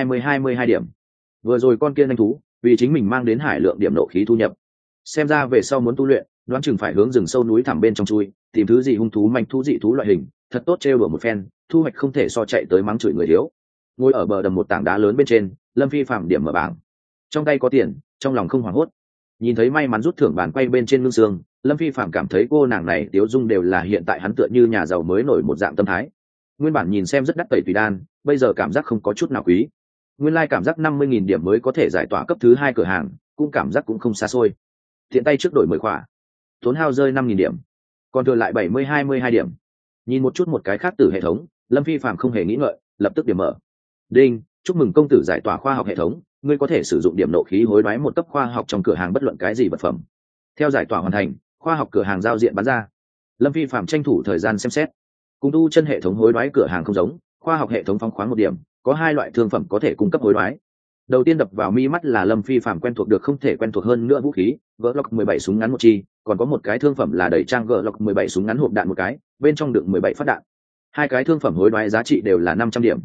Speaker 1: 122 điểm. Vừa rồi con kia nhanh thú, vì chính mình mang đến hải lượng điểm nộ khí thu nhập, xem ra về sau muốn tu luyện, đoán chừng phải hướng rừng sâu núi thẳm bên trong chui, tìm thứ gì hung thú manh thú dị thú loại hình, thật tốt trêu đùa một phen, thu hoạch không thể so chạy tới mắng chửi người thiếu. Ngồi ở bờ đầm một tảng đá lớn bên trên, Lâm Phi Phạm điểm mở bảng, trong tay có tiền, trong lòng không hoảng hốt. Nhìn thấy may mắn rút thưởng bàn quay bên trên lưng xương, Lâm Phi Phạm cảm thấy cô nàng này tiếu dung đều là hiện tại hắn tựa như nhà giàu mới nổi một dạng tâm thái. Nguyên bản nhìn xem rất đắt tẩy tùy đan, bây giờ cảm giác không có chút nào quý. Nguyên lai cảm giác 50.000 điểm mới có thể giải tỏa cấp thứ 2 cửa hàng, cũng cảm giác cũng không xa xôi. Tiện tay trước đổi 10 khỏa, tốn hao rơi 5.000 điểm, còn thừa lại 70-22 điểm. Nhìn một chút một cái khác từ hệ thống, Lâm Phi Phạm không hề nghĩ ngợi, lập tức điểm mở. Đinh, chúc mừng công tử giải tỏa khoa học hệ thống, ngươi có thể sử dụng điểm nộ khí hối đoái một cấp khoa học trong cửa hàng bất luận cái gì vật phẩm. Theo giải tỏa hoàn thành, khoa học cửa hàng giao diện bán ra. Lâm Phi Phạm tranh thủ thời gian xem xét. Cùng tu chân hệ thống hối đoái cửa hàng không giống, khoa học hệ thống phóng khoáng một điểm, có 2 loại thương phẩm có thể cung cấp hối đoái. Đầu tiên đập vào mi mắt là Lâm Phi Phạm quen thuộc được không thể quen thuộc hơn nữa vũ khí, Glock 17 súng ngắn một chi, còn có một cái thương phẩm là đẩy trang Glock 17 súng ngắn hộp đạn một cái, bên trong đựng 17 phát đạn. 2 cái thương phẩm hối đoái giá trị đều là 500 điểm.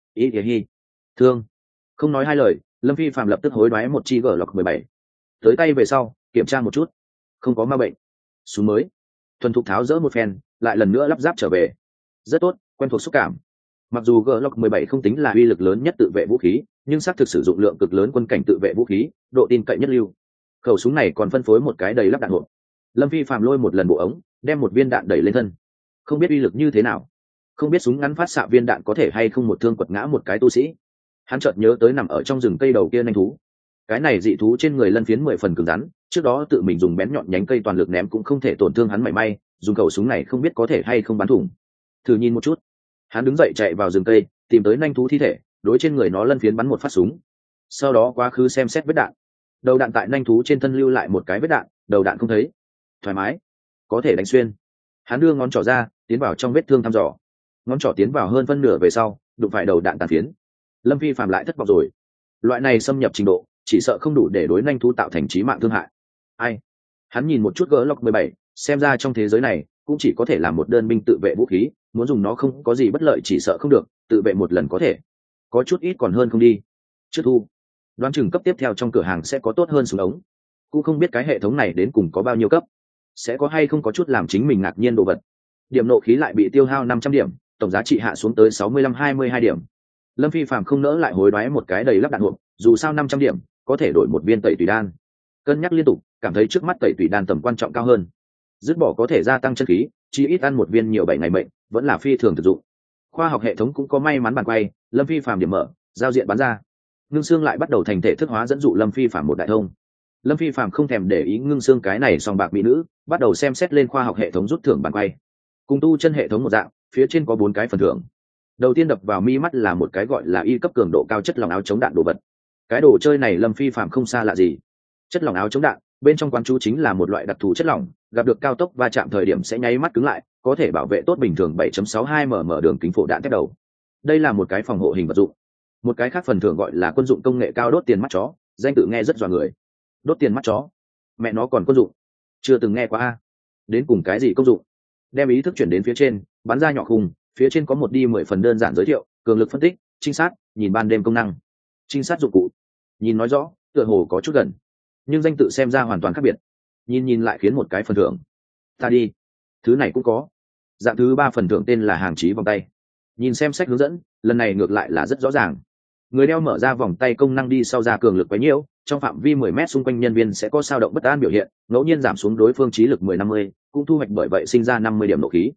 Speaker 1: Hi. Thương. Không nói hai lời, Lâm Phi Phạm lập tức hối đoái một chi Glock 17. Tới tay về sau, kiểm tra một chút, không có ma bệnh. Súng mới. Thuần thục tháo dỡ một phen, lại lần nữa lắp ráp trở về. Rất tốt, quen thuộc xúc cảm. Mặc dù Glock 17 không tính là uy lực lớn nhất tự vệ vũ khí, nhưng xác thực sử dụng lượng cực lớn quân cảnh tự vệ vũ khí, độ tin cậy nhất lưu. Khẩu súng này còn phân phối một cái đầy lắp đạn hộp. Lâm Phi Phạm lôi một lần bộ ống, đem một viên đạn đẩy lên thân. Không biết uy lực như thế nào, không biết súng ngắn phát xạ viên đạn có thể hay không một thương quật ngã một cái tu sĩ. Hắn chợt nhớ tới nằm ở trong rừng cây đầu kia nhanh thú. Cái này dị thú trên người lân phiến 10 phần cứng rắn, trước đó tự mình dùng bén nhọn nhánh cây toàn lực ném cũng không thể tổn thương hắn mảy may, dùng khẩu súng này không biết có thể hay không bắn thủng. Thử nhìn một chút. Hắn đứng dậy chạy vào rừng cây, tìm tới nhanh thú thi thể, đối trên người nó lân phiến bắn một phát súng. Sau đó quá khứ xem xét vết đạn. Đầu đạn tại nhanh thú trên thân lưu lại một cái vết đạn, đầu đạn không thấy. Thoải mái, có thể đánh xuyên. Hắn đưa ngón trỏ ra, tiến vào trong vết thương thăm dò. Ngón trỏ tiến vào hơn phân nửa về sau, đụng phải đầu đạn tàn phiến. Lâm Phi Phạm lại thất vọng rồi. Loại này xâm nhập trình độ, chỉ sợ không đủ để đối nhanh thú tạo thành chí mạng thương hại. Ai? Hắn nhìn một chút Glock 17, xem ra trong thế giới này cũng chỉ có thể làm một đơn binh tự vệ vũ khí, muốn dùng nó không có gì bất lợi chỉ sợ không được, tự vệ một lần có thể. Có chút ít còn hơn không đi. Trước thu. Đoán chừng cấp tiếp theo trong cửa hàng sẽ có tốt hơn súng ống. Cũng không biết cái hệ thống này đến cùng có bao nhiêu cấp, sẽ có hay không có chút làm chính mình ngạc nhiên đồ vật. Điểm nộ khí lại bị tiêu hao 500 điểm, tổng giá trị hạ xuống tới 65-22 điểm. Lâm Phi Phạm không nỡ lại hối đoái một cái đầy lắp đạn hộp, dù sao 500 điểm có thể đổi một viên tẩy tùy đan. Cân nhắc liên tục, cảm thấy trước mắt tẩy tùy đan tầm quan trọng cao hơn. Dứt bỏ có thể gia tăng chân khí, chỉ ít ăn một viên nhiều 7 ngày mệnh, vẫn là phi thường thực dụng. Khoa học hệ thống cũng có may mắn bàn quay, Lâm Phi Phạm điểm mở, giao diện bán ra. Ngưng xương lại bắt đầu thành thể thức hóa dẫn dụ Lâm Phi Phạm một đại thông. Lâm Phi Phạm không thèm để ý ngưng xương cái này song bạc mỹ nữ, bắt đầu xem xét lên khoa học hệ thống rút thưởng bàn quay. Cùng tu chân hệ thống một dạng, phía trên có 4 cái phần thưởng. Đầu tiên đập vào mi mắt là một cái gọi là y cấp cường độ cao chất lỏng áo chống đạn đồ vật. Cái đồ chơi này Lâm Phi Phạm không xa lạ gì. Chất lỏng áo chống đạn, bên trong quán chú chính là một loại đặc thù chất lỏng, gặp được cao tốc va chạm thời điểm sẽ nháy mắt cứng lại, có thể bảo vệ tốt bình thường 7.62 mm đường kính phổ đạn thép đầu. Đây là một cái phòng hộ hình vật dụng. Một cái khác phần thưởng gọi là quân dụng công nghệ cao đốt tiền mắt chó, danh tự nghe rất dọa người. Đốt tiền mắt chó, mẹ nó còn quân dụng, chưa từng nghe qua a. Đến cùng cái gì công dụng? Đem ý thức chuyển đến phía trên, bắn ra nhỏ khung, phía trên có một đi 10 phần đơn giản giới thiệu, cường lực phân tích, trinh sát, nhìn ban đêm công năng, trinh sát dụng cụ. Nhìn nói rõ, tựa hồ có chút gần, nhưng danh tự xem ra hoàn toàn khác biệt. Nhìn lại khiến một cái phần thưởng. Ta đi, thứ này cũng có. Dạng thứ 3 phần thưởng tên là hàng chí vòng tay. Nhìn xem sách hướng dẫn, lần này ngược lại là rất rõ ràng. Người đeo mở ra vòng tay công năng đi sau ra cường lực quá nhiều, trong phạm vi 10 mét xung quanh nhân viên sẽ có dao động bất an biểu hiện, ngẫu nhiên giảm xuống đối phương trí lực 10-50, cũng thu hoạch bởi vậy sinh ra 50 điểm nộ khí.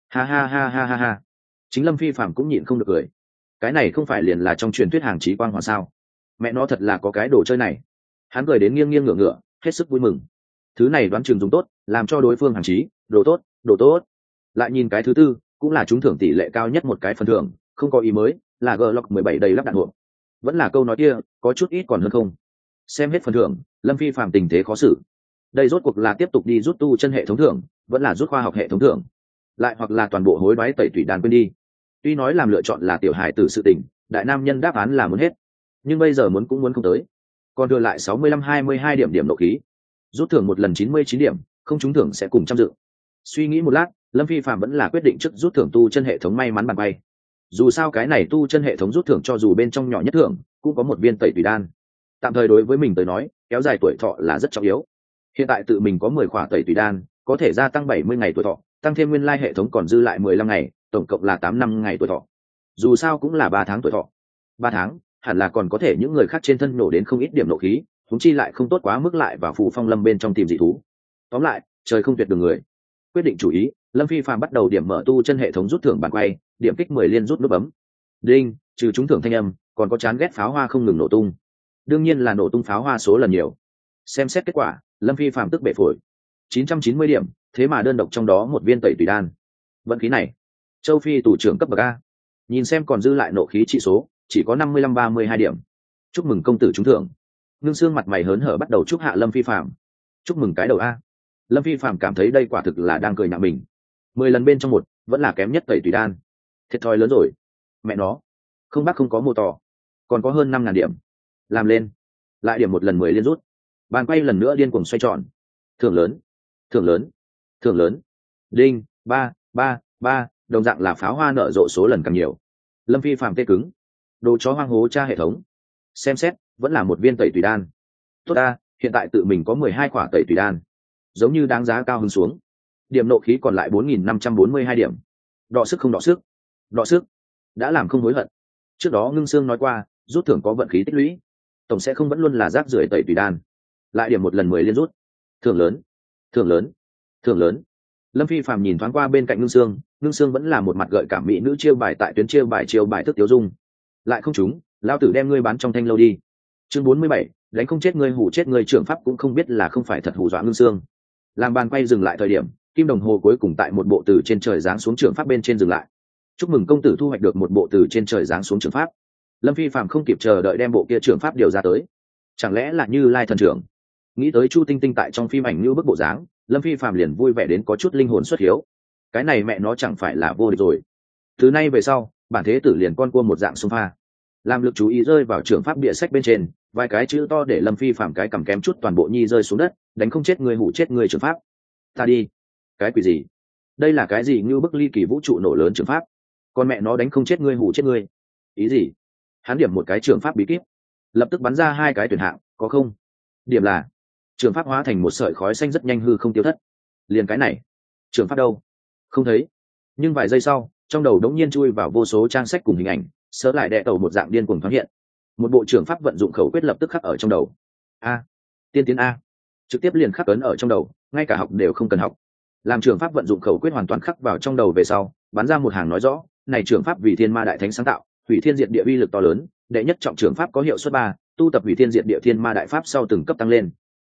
Speaker 1: Ha. Chính Lâm Phi Phạm cũng nhịn không được cười. Cái này không phải liền là trong truyền thuyết hàng chí quang hoàn sao? Mẹ nó thật là có cái đồ chơi này. Hắn cười đến nghiêng ngửa, hết sức vui mừng. Thứ này đoán chừng dùng tốt, làm cho đối phương hàng chí, đồ tốt. Lại nhìn cái thứ tư, cũng là trúng thưởng tỷ lệ cao nhất một cái phần thưởng, không có ý mới, là Glock 17 đầy lắp đạn hộp. Vẫn là câu nói kia, có chút ít còn hơn không. Xem hết phần thưởng, Lâm Phi Phạm tình thế khó xử. Đây rốt cuộc là tiếp tục đi rút tu chân hệ thống thưởng, vẫn là rút khoa học hệ thống thưởng, lại hoặc là toàn bộ hối đoái tẩy tủy đàn quên đi. Tuy nói làm lựa chọn là tiểu hài tử sự tình, đại nam nhân đáp án là muốn hết, nhưng bây giờ muốn cũng muốn không tới. Còn đưa lại 65-22 điểm nộ khí, rút thưởng một lần 99 điểm, không trúng thưởng sẽ cùng trăm dự. Suy nghĩ một lát, Lâm Phi Phạm vẫn là quyết định trước rút thưởng tu chân hệ thống may mắn bàn bay. Dù sao cái này tu chân hệ thống rút thưởng cho dù bên trong nhỏ nhất thưởng cũng có một viên tẩy tùy đan, tạm thời đối với mình tới nói kéo dài tuổi thọ là rất trọng yếu. Hiện tại tự mình có 10 khỏa tẩy tùy đan, có thể gia tăng 70 ngày tuổi thọ, tăng thêm nguyên lai hệ thống còn dư lại 15 ngày, tổng cộng là 8 năm ngày tuổi thọ. Dù sao cũng là 3 tháng tuổi thọ. 3 tháng hẳn là còn có thể những người khác trên thân nổ đến không ít điểm nộ khí, chúng chi lại không tốt quá mức lại và phù phong lâm bên trong tìm dị thú. Tóm lại, trời không tuyệt đường người. Quyết định chủ ý, Lâm Phi Phạm bắt đầu điểm mở tu chân hệ thống rút thưởng bàn quay, điểm kích 10 liên rút nút bấm. Đinh, trừ trúng thưởng thanh âm còn có chán ghét pháo hoa không ngừng nổ tung, đương nhiên là nổ tung pháo hoa số lần nhiều. Xem xét kết quả, Lâm Phi phàm tức bể phổi. 990 điểm, thế mà đơn độc trong đó một viên tẩy tùy đan. Vận khí này, châu Phi tù trưởng cấp bậc A. Nhìn xem còn dư lại nộ khí trị số, chỉ có 55-32 điểm. Chúc mừng công tử trúng thưởng. Ngưng xương mặt mày hớn hở bắt đầu chúc hạ Lâm Phi phàm. Chúc mừng cái đầu A. Lâm Phi phàm cảm thấy đây quả thực là đang cười nhạo mình. 10 lần bên trong một, vẫn là kém nhất tẩy tùy đan. Thiệt thòi lớn rồi. Mẹ nó, không bác không có mô tỏ, còn có hơn 5.000 điểm. Làm lên, lại điểm một lần 10 liên rút. Bàn quay lần nữa điên cuồng xoay tròn. Thưởng lớn, thưởng lớn, thưởng lớn. Đinh, 3, đồng dạng là pháo hoa nở rộ số lần càng nhiều. Lâm Phi phàm tê cứng. Đồ chó hoang hố tra hệ thống. Xem xét, vẫn là một viên tẩy tùy đan. Tốt ta, hiện tại tự mình có 12 quả tẩy tùy đan, giống như đáng giá cao hơn xuống. Điểm nộ khí còn lại 4.542 điểm. Đọ sức không đọ sức? Đọ sức. Đã làm không hối hận. Trước đó Ngưng Xương nói qua, rút thưởng có vận khí tích lũy, tổng sẽ không vẫn luôn là rác rưởi tẩy tùy đan. Lại điểm một lần 10 liên rút. Thưởng lớn, thưởng lớn, thưởng lớn. Lâm Phi phàm nhìn thoáng qua bên cạnh Ngưng Xương vẫn là một mặt gợi cảm mỹ nữ chiêu bài tại tuyến chiêu bài thức tiêu dung. Lại không trúng, lao tử đem ngươi bán trong thanh lâu đi. Chương 47, đánh không chết ngươi hù chết ngươi, trưởng pháp cũng không biết là không phải thật hù dọa Ngưng Xương. Làm bàn quay dừng lại thời điểm, kim đồng hồ cuối cùng tại một bộ từ trên trời giáng xuống trưởng pháp bên trên dừng lại. Chúc mừng công tử thu hoạch được một bộ từ trên trời giáng xuống trưởng pháp. Lâm Phi phàm không kịp chờ đợi đem bộ kia trưởng pháp điều ra tới. Chẳng lẽ là Như Lai thần trưởng? Nghĩ tới Chu Tinh Tinh tại trong phim ảnh như bức bộ dáng, Lâm Phi phàm liền vui vẻ đến có chút linh hồn xuất hiếu. Cái này mẹ nó chẳng phải là vô địch rồi. Từ nay về sau, bản thế tử liền con cua một dạng xung pha. Làm lực chú ý rơi vào trưởng pháp địa sách bên trên, vài cái chữ to để Lâm Phi phàm cái cầm kém chút toàn bộ nhi rơi xuống đất. Đánh không chết người hủ chết người trưởng pháp. Ta đi. Cái quỷ gì? Đây là cái gì như bức ly kỳ vũ trụ nổ lớn trưởng pháp? Con mẹ nó đánh không chết ngươi hủ chết ngươi. Ý gì? Hắn điểm một cái trưởng pháp bí kíp, lập tức bắn ra hai cái tuyển hạng, có không? Điểm là trường pháp hóa thành một sợi khói xanh rất nhanh hư không tiêu thất. Liền cái này, trường pháp đâu? Không thấy. Nhưng vài giây sau, trong đầu đống nhiên chui vào vô số trang sách cùng hình ảnh, sớ lại đệ tàu một dạng điên cuồng thoáng hiện. Một bộ trường pháp vận dụng khẩu quyết lập tức khắc ở trong đầu. A, tiên tiến A, trực tiếp liền khắc ấn ở trong đầu, ngay cả học đều không cần học. Làm trường pháp vận dụng khẩu quyết hoàn toàn khắc vào trong đầu về sau, bắn ra một hàng nói rõ, này trường pháp vì thiên ma đại thánh sáng tạo, hủy thiên diệt địa uy lực to lớn, đệ nhất trọng trường pháp có hiệu suất 3, tu tập hủy thiên diệt địa thiên ma đại pháp sau từng cấp tăng lên.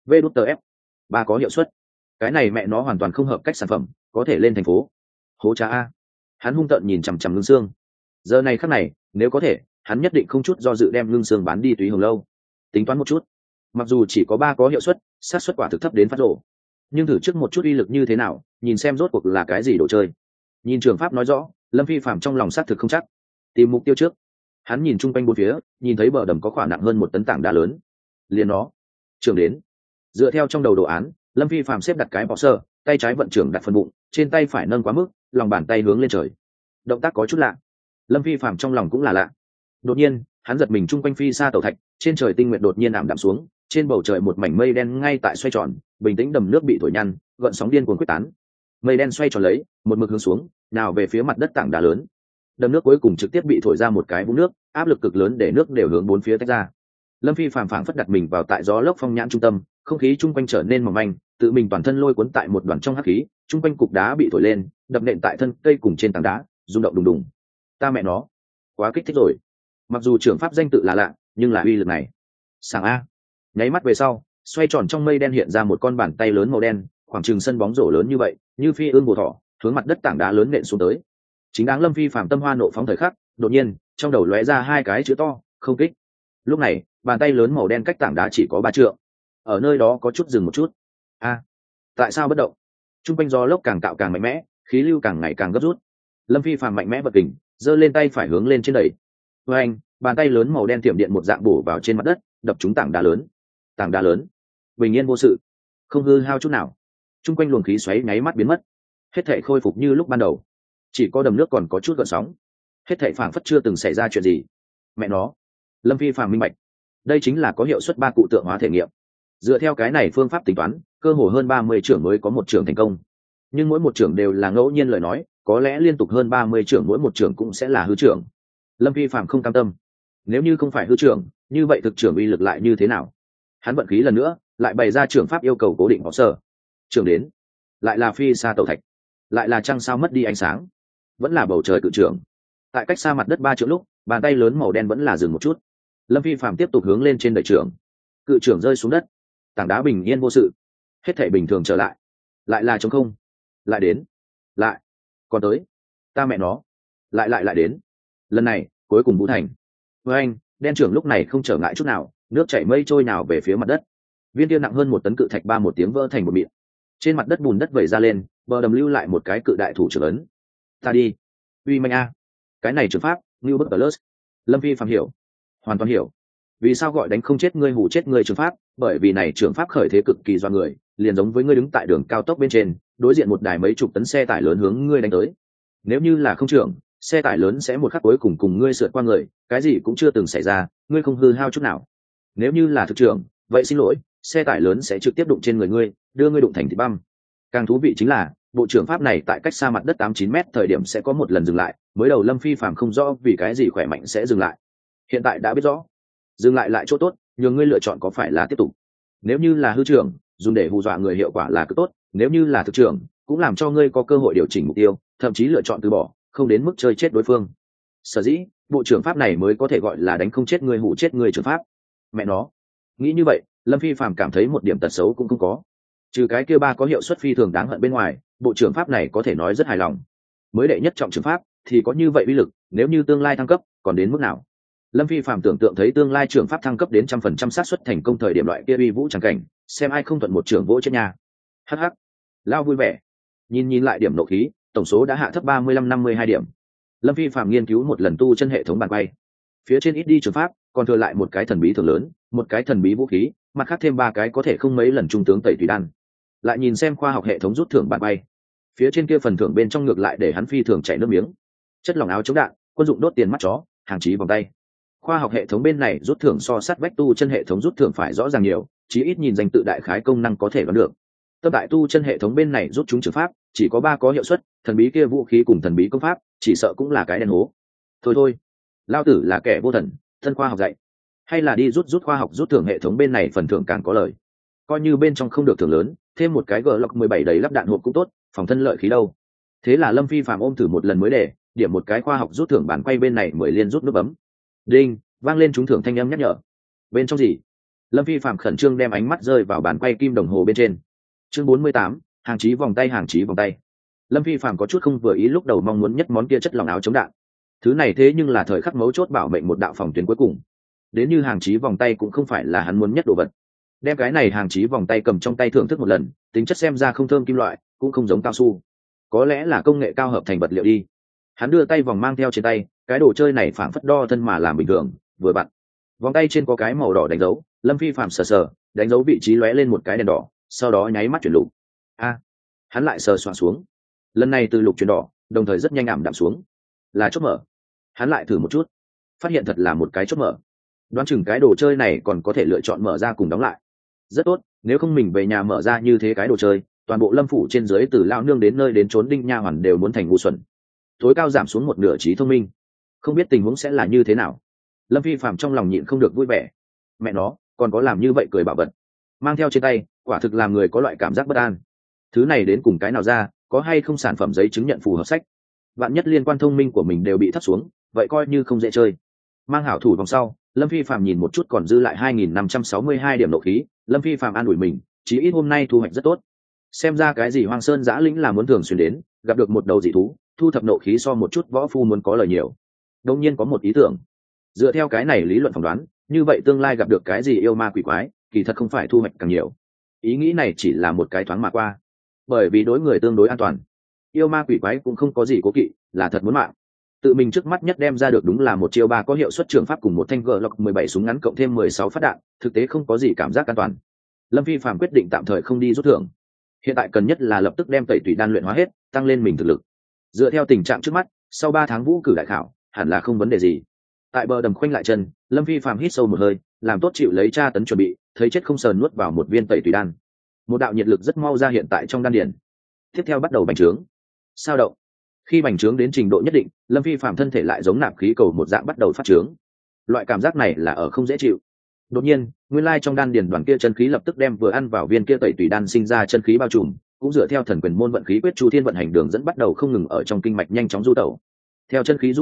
Speaker 1: VF 3 có hiệu suất. Cái này mẹ nó hoàn toàn không hợp cách sản phẩm, có thể lên thành phố. Hố cha A. Hắn hung tợn nhìn chằm chằm Ngưng Xương. Giờ này khắc này, nếu có thể, hắn nhất định không chút do dự đem Ngưng Xương bán đi Túy Hồng Lâu. Tính toán một chút, mặc dù chỉ có 3 có hiệu suất, xác suất quả thực thấp đến phát rồ. Nhưng thử trước một chút uy lực như thế nào, nhìn xem rốt cuộc là cái gì đồ chơi. Nhìn trường pháp nói rõ, Lâm Phi phàm trong lòng xác thực không chắc. Tìm mục tiêu trước. Hắn nhìn chung quanh bốn phía, nhìn thấy bờ đầm có khoảng nặng hơn 1 tấn tảng đá lớn. Liền nó, trường đến. Dựa theo trong đầu đồ án, Lâm Phi phàm xếp đặt cái bọ sơ, tay trái vận trưởng đặt phần bụng, trên tay phải nâng quá mức, lòng bàn tay hướng lên trời. Động tác có chút lạ. Lâm Phi phàm trong lòng cũng là lạ. Đột nhiên, hắn giật mình chung quanh phi xa tàu thạch, trên trời tinh nguyện đột nhiên ảm đạm xuống, trên bầu trời một mảnh mây đen ngay tại xoay tròn, bình tĩnh đầm nước bị thổi nhăn, gợn sóng điên cuồng quyết tán. Mây đen xoay tròn lấy, một mực hướng xuống, nào về phía mặt đất tảng đá lớn. Đầm nước cuối cùng trực tiếp bị thổi ra một cái vũng nước, áp lực cực lớn để nước đều hướng bốn phía tách ra. Lâm Phi phàm phảng phất đặt mình vào tại gió lốc phong nhãn trung tâm, không khí chung quanh trở nên mỏng manh, tự mình toàn thân lôi cuốn tại một đoàn trong hắc khí, chung quanh cục đá bị thổi lên, đập nện tại thân cây cùng trên tảng đá, rung động đùng đùng. Ta mẹ nó, quá kích thích rồi. Mặc dù trưởng pháp danh tự là lạ, nhưng là uy lực này, sảng a. Nháy mắt về sau, xoay tròn trong mây đen hiện ra một con bàn tay lớn màu đen, khoảng chừng sân bóng rổ lớn như vậy, như phi ương bồ thỏ, hướng mặt đất tảng đá lớn nện xuống tới. Chính đáng Lâm Phi phàm tâm hoa nộ phóng thời khắc, đột nhiên, trong đầu lóe ra hai cái chữ to, không kích. Lúc này, bàn tay lớn màu đen cách tảng đá chỉ có 3 trượng. Ở nơi đó có chút dừng một chút. A, tại sao bất động? Trung quanh gió lốc càng tạo càng mạnh mẽ, khí lưu càng ngày càng gấp rút. Lâm Phi phàm mạnh mẽ bật kình, giơ lên tay phải hướng lên trên đẩy. Với anh, bàn tay lớn màu đen tiệm điện một dạng bổ vào trên mặt đất, đập trúng tảng đá lớn. Tảng đá lớn, bình yên vô sự, không hư hao chút nào. Trung quanh luồng khí xoáy nháy mắt biến mất, hết thảy khôi phục như lúc ban đầu. Chỉ có đầm nước còn có chút gợn sóng, hết thảy phảng phất chưa từng xảy ra chuyện gì. Mẹ nó, Lâm Phi phàm minh bạch, đây chính là có hiệu suất 3 cụ tượng hóa thể nghiệm. Dựa theo cái này phương pháp tính toán, cơ hồ hơn 30 trưởng mới có một trưởng thành công. Nhưng mỗi một trưởng đều là ngẫu nhiên lời nói, có lẽ liên tục hơn 30 trưởng mỗi một trưởng cũng sẽ là hư trưởng. Lâm Phi phàm không cam tâm. Nếu như không phải hư trưởng, như vậy thực trưởng uy lực lại như thế nào? Hắn vận khí lần nữa, lại bày ra trưởng pháp yêu cầu cố định võ sở. Trưởng đến, lại là phi xa tàu thạch, lại là trăng sao mất đi ánh sáng, vẫn là bầu trời cự trưởng. Tại cách xa mặt đất 3 trượng lúc, bàn tay lớn màu đen vẫn là dừng một chút. Lâm Phi Phạm tiếp tục hướng lên trên đẩy trưởng, cự trưởng rơi xuống đất, tảng đá bình yên vô sự, hết thảy bình thường trở lại. Lại là trống không, lại đến, lại còn tới, ta mẹ nó, lại đến. Lần này cuối cùng vũ thành. Với anh, đen trưởng lúc này không trở ngại chút nào, nước chảy mây trôi nào về phía mặt đất. Viên kia nặng hơn 1 tấn cự thạch ba một tiếng vỡ thành một mịn. Trên mặt đất bùn đất vẩy ra lên, bờ đầm lưu lại một cái cự đại thủ trưởng ấn. Ta đi, uy manh a, cái này trường pháp như bất plus. Lâm Phi Phạm hiểu, hoàn toàn hiểu vì sao gọi đánh không chết ngươi hù chết ngươi trường pháp, bởi vì này trường pháp khởi thế cực kỳ do người, liền giống với ngươi đứng tại đường cao tốc bên trên, đối diện một đài mấy chục tấn xe tải lớn hướng ngươi đánh tới. Nếu như là không trưởng, xe tải lớn sẽ một khắc cuối cùng ngươi sượt qua người, cái gì cũng chưa từng xảy ra, ngươi không hư hao chút nào. Nếu như là thực trưởng, vậy xin lỗi, xe tải lớn sẽ trực tiếp đụng trên người ngươi, đưa ngươi đụng thành thịt băm. Càng thú vị chính là bộ trưởng pháp này tại cách xa mặt đất 8-9 mét thời điểm sẽ có một lần dừng lại, mới đầu Lâm Phi Phạm không rõ vì cái gì khỏe mạnh sẽ dừng lại, hiện tại đã biết rõ. Dừng lại chỗ tốt, nhường ngươi lựa chọn có phải là tiếp tục. Nếu như là hư trưởng, dùng để hù dọa người hiệu quả là cực tốt, nếu như là thực trưởng, cũng làm cho ngươi có cơ hội điều chỉnh mục tiêu, thậm chí lựa chọn từ bỏ, không đến mức chơi chết đối phương. Sở dĩ bộ trưởng pháp này mới có thể gọi là đánh không chết ngươi hù chết ngươi trưởng pháp. Mẹ nó, nghĩ như vậy, Lâm Phi Phạm cảm thấy một điểm tật xấu cũng không có, trừ cái kia ba có hiệu suất phi thường đáng hận bên ngoài, bộ trưởng pháp này có thể nói rất hài lòng. Mới đệ nhất trọng trưởng pháp thì có như vậy uy lực, nếu như tương lai thăng cấp còn đến mức nào. Lâm Phi Phạm tưởng tượng thấy tương lai trưởng pháp thăng cấp đến 100% xác suất thành công thời điểm loại kia uy vũ chẳng cảnh, xem ai không thuận một trưởng vỗ chết nhà. Hh, lao vui vẻ. Nhìn lại điểm nộ khí, tổng số đã hạ thấp 35-52 điểm. Lâm Phi Phạm nghiên cứu một lần tu chân hệ thống bàn quay, phía trên ít đi trường pháp còn thừa lại một cái thần bí thường lớn, một cái thần bí vũ khí, mặt khác thêm 3 cái có thể không mấy lần trung tướng tẩy tùy đan. Lại nhìn xem khoa học hệ thống rút thưởng bàn quay, phía trên kia phần thưởng bên trong ngược lại để hắn phi thường chảy nước miếng. Chất lỏng áo chống đạn, quân dụng đốt tiền mắt chó, hàng chí vòng tay. Khoa học hệ thống bên này rút thưởng so sát vách tu chân hệ thống rút thưởng phải rõ ràng nhiều, chí ít nhìn danh tự đại khái công năng có thể đoán được. Tất đại tu chân hệ thống bên này rút chúng trường pháp chỉ có 3 có hiệu suất, thần bí kia vũ khí cùng thần bí công pháp chỉ sợ cũng là cái đen hố. Thôi, lao tử là kẻ vô thần, thân khoa học dạy, hay là đi rút khoa học rút thưởng hệ thống bên này phần thưởng càng có lời. Coi như bên trong không được thưởng lớn, thêm một cái Glock 17 đầy lắp đạn hộp cũng tốt, phòng thân lợi khí đâu. Thế là Lâm Phi Phạm ôm thử một lần mới để điểm một cái khoa học rút thưởng bản quay bên này mới liên rút nút bấm. Đinh, vang lên trúng thưởng thanh âm nhắc nhở. Bên trong gì? Lâm Phi Phạm khẩn trương đem ánh mắt rơi vào bản quay kim đồng hồ bên trên. Chương 48, hàng chí vòng tay. Lâm Phi Phạm có chút không vừa ý, lúc đầu mong muốn nhất món kia chất lỏng áo chống đạn. Thứ này thế nhưng là thời khắc mấu chốt bảo mệnh một đạo phòng tuyến cuối cùng. Đến như hàng chí vòng tay cũng không phải là hắn muốn nhất đồ vật. Đem cái này hàng chí vòng tay cầm trong tay thưởng thức một lần, tính chất xem ra không thơm kim loại, cũng không giống cao su. Có lẽ là công nghệ cao hợp thành vật liệu đi. Hắn đưa tay vòng mang theo trên tay, cái đồ chơi này phảng phất đo thân mà làm bình thường, vừa vặn. Vòng tay trên có cái màu đỏ đánh dấu, Lâm Phi Phạm sờ, đánh dấu vị trí lóe lên một cái đèn đỏ, sau đó nháy mắt chuyển lục. Hắn lại sờ soạn xuống. Lần này từ lục chuyển đỏ, đồng thời rất nhanh ảm đạm xuống. Là chốt mở. Hắn lại thử một chút, phát hiện thật là một cái chốt mở. Đoán chừng cái đồ chơi này còn có thể lựa chọn mở ra cùng đóng lại. Rất tốt, nếu không mình về nhà mở ra như thế cái đồ chơi, toàn bộ Lâm phủ trên dưới từ lão nương đến nơi đến trốn đinh nha hoàn đều muốn thành ngu xuẩn. Tối cao giảm xuống một nửa trí thông minh. Không biết tình huống sẽ là như thế nào. Lâm Phi Phạm trong lòng nhịn không được vui vẻ. Mẹ nó, còn có làm như vậy cười bảo vật. Mang theo trên tay, quả thực làm người có loại cảm giác bất an. Thứ này đến cùng cái nào ra, có hay không sản phẩm giấy chứng nhận phù hợp sách. Vạn nhất liên quan thông minh của mình đều bị thấp xuống, vậy coi như không dễ chơi. Mang hảo thủ vòng sau, Lâm Phi Phạm nhìn một chút còn dư lại 2.562 điểm nộ khí, Lâm Phi Phạm an ủi mình, chí ít hôm nay thu hoạch rất tốt. Xem ra cái gì Hoang Sơn Dã Lĩnh là muốn thường xuyên đến, gặp được một đầu dị thú, thu thập nộ khí so một chút võ phu muốn có lời nhiều. Đương nhiên có một ý tưởng. Dựa theo cái này lý luận phỏng đoán, như vậy tương lai gặp được cái gì yêu ma quỷ quái, kỳ thật không phải thu hoạch càng nhiều. Ý nghĩ này chỉ là một cái thoáng mà qua, bởi vì đối người tương đối an toàn. Yêu ma quỷ quái cũng không có gì cố kỵ, là thật muốn mạng. Tự mình trước mắt nhất đem ra được đúng là một chiêu 3 có hiệu suất trường pháp cùng một thanh Glock 17 súng ngắn cộng thêm 16 phát đạn, thực tế không có gì cảm giác an toàn. Lâm Phi Phạm quyết định tạm thời không đi rút thưởng. Hiện tại cần nhất là lập tức đem tẩy tùy đan luyện hóa hết, tăng lên mình thực lực. Dựa theo tình trạng trước mắt, sau 3 tháng vũ cử đại khảo, hẳn là không vấn đề gì. Tại bờ đầm khoanh lại chân, Lâm Phi Phạm hít sâu một hơi, làm tốt chịu lấy tra tấn chuẩn bị, thấy chết không sờn nuốt vào một viên tẩy tùy đan. Một đạo nhiệt lực rất mau ra hiện tại trong đan điền. Tiếp theo bắt đầu bành trướng, sao động. Khi bành trướng đến trình độ nhất định, Lâm Phi Phạm thân thể lại giống nạp khí cầu một dạng bắt đầu phát trướng. Loại cảm giác này là ở không dễ chịu. Đột nhiên, nguyên lai trong đan điền đoàn kia chân khí lập tức đem vừa ăn vào viên kia tẩy tùy đan sinh ra chân khí bao trùm, cũng dựa theo thần quyền môn vận khí quyết chu thiên vận hành đường dẫn bắt đầu không ngừng ở trong kinh mạch nhanh chóng du tẩu. Theo chân khí du tẩu,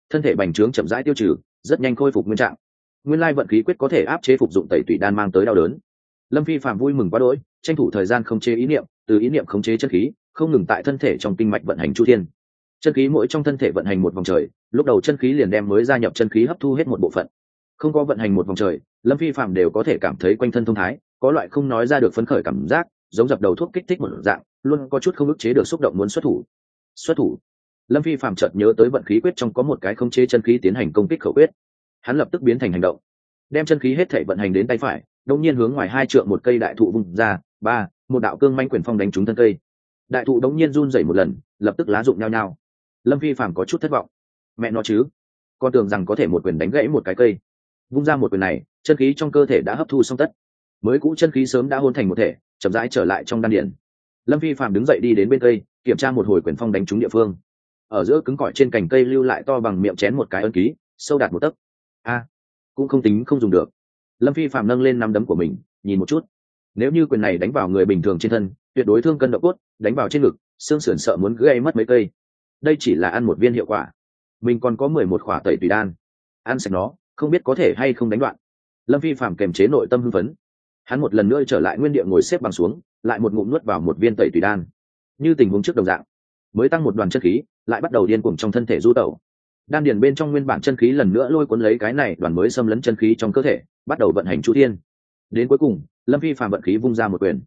Speaker 1: thân thể bành trướng chậm rãi tiêu trừ, rất nhanh khôi phục nguyên trạng. Nguyên lai vận khí quyết có thể áp chế phục dụng tẩy tủy đan mang tới đau đớn. Lâm Phi Phạm vui mừng quá đỗi, tranh thủ thời gian khống chế ý niệm, từ ý niệm khống chế chân khí, không ngừng tại thân thể trong kinh mạch vận hành chu thiên. Chân khí mỗi trong thân thể vận hành một vòng trời, lúc đầu chân khí liền đem mới gia nhập chân khí hấp thu hết một bộ phận. Không có vận hành một vòng trời, Lâm Phi Phạm đều có thể cảm thấy quanh thân thông thái, có loại không nói ra được phấn khởi cảm giác, giống dập đầu thuốc kích thích một dạng, luôn có chút không ức chế được xúc động muốn xuất thủ. Xuất thủ. Lâm Phi Phạm chợt nhớ tới vận khí quyết trong có một cái khống chế chân khí tiến hành công kích khẩu quyết. Hắn lập tức biến thành hành động, đem chân khí hết thảy vận hành đến tay phải, đột nhiên hướng ngoài 2 trượng một cây đại thụ vung ra, một đạo cương manh quyền phong đánh trúng thân cây. Đại thụ đột nhiên run rẩy một lần, lập tức lá rụng nhao nhao. Lâm Phi Phạm có chút thất vọng. Mẹ nó chứ, con tưởng rằng có thể một quyền đánh gãy một cái cây. Vung ra một quyền này, chân khí trong cơ thể đã hấp thu xong tất. Mới cũ chân khí sớm đã hôn thành một thể, chậm rãi trở lại trong đan điền. Lâm Phi Phạm đứng dậy đi đến bên cây, kiểm tra một hồi quyền phong đánh trúng địa phương. Ở giữa cứng cỏi trên cành cây lưu lại to bằng miệng chén một cái ấn ký, sâu đạt 1 tấc. Cũng không tính không dùng được. Lâm Phi Phạm nâng lên nắm đấm của mình, nhìn một chút. Nếu như quyền này đánh vào người bình thường trên thân, tuyệt đối thương cân độ cốt, đánh vào trên ngực, xương sườn sợ muốn gãy mất mấy cây. Đây chỉ là ăn một viên hiệu quả. Mình còn có 11 khỏa tẩy tùy đan, ăn sạch nó, không biết có thể hay không đánh đoạn. Lâm Phi Phạm kềm chế nội tâm hưng phấn. Hắn một lần nữa trở lại nguyên địa ngồi xếp bằng xuống, lại một ngụm nuốt vào một viên tẩy tùy đan. Như tình huống trước đồng dạng, mới tăng một đoàn chân khí, lại bắt đầu điên cuồng trong thân thể du tẩu. Đan điền bên trong nguyên bản chân khí lần nữa lôi cuốn lấy cái này đoàn mới xâm lấn chân khí trong cơ thể, bắt đầu vận hành chu thiên. Đến cuối cùng, Lâm Phi Phạm vận khí vung ra một quyền.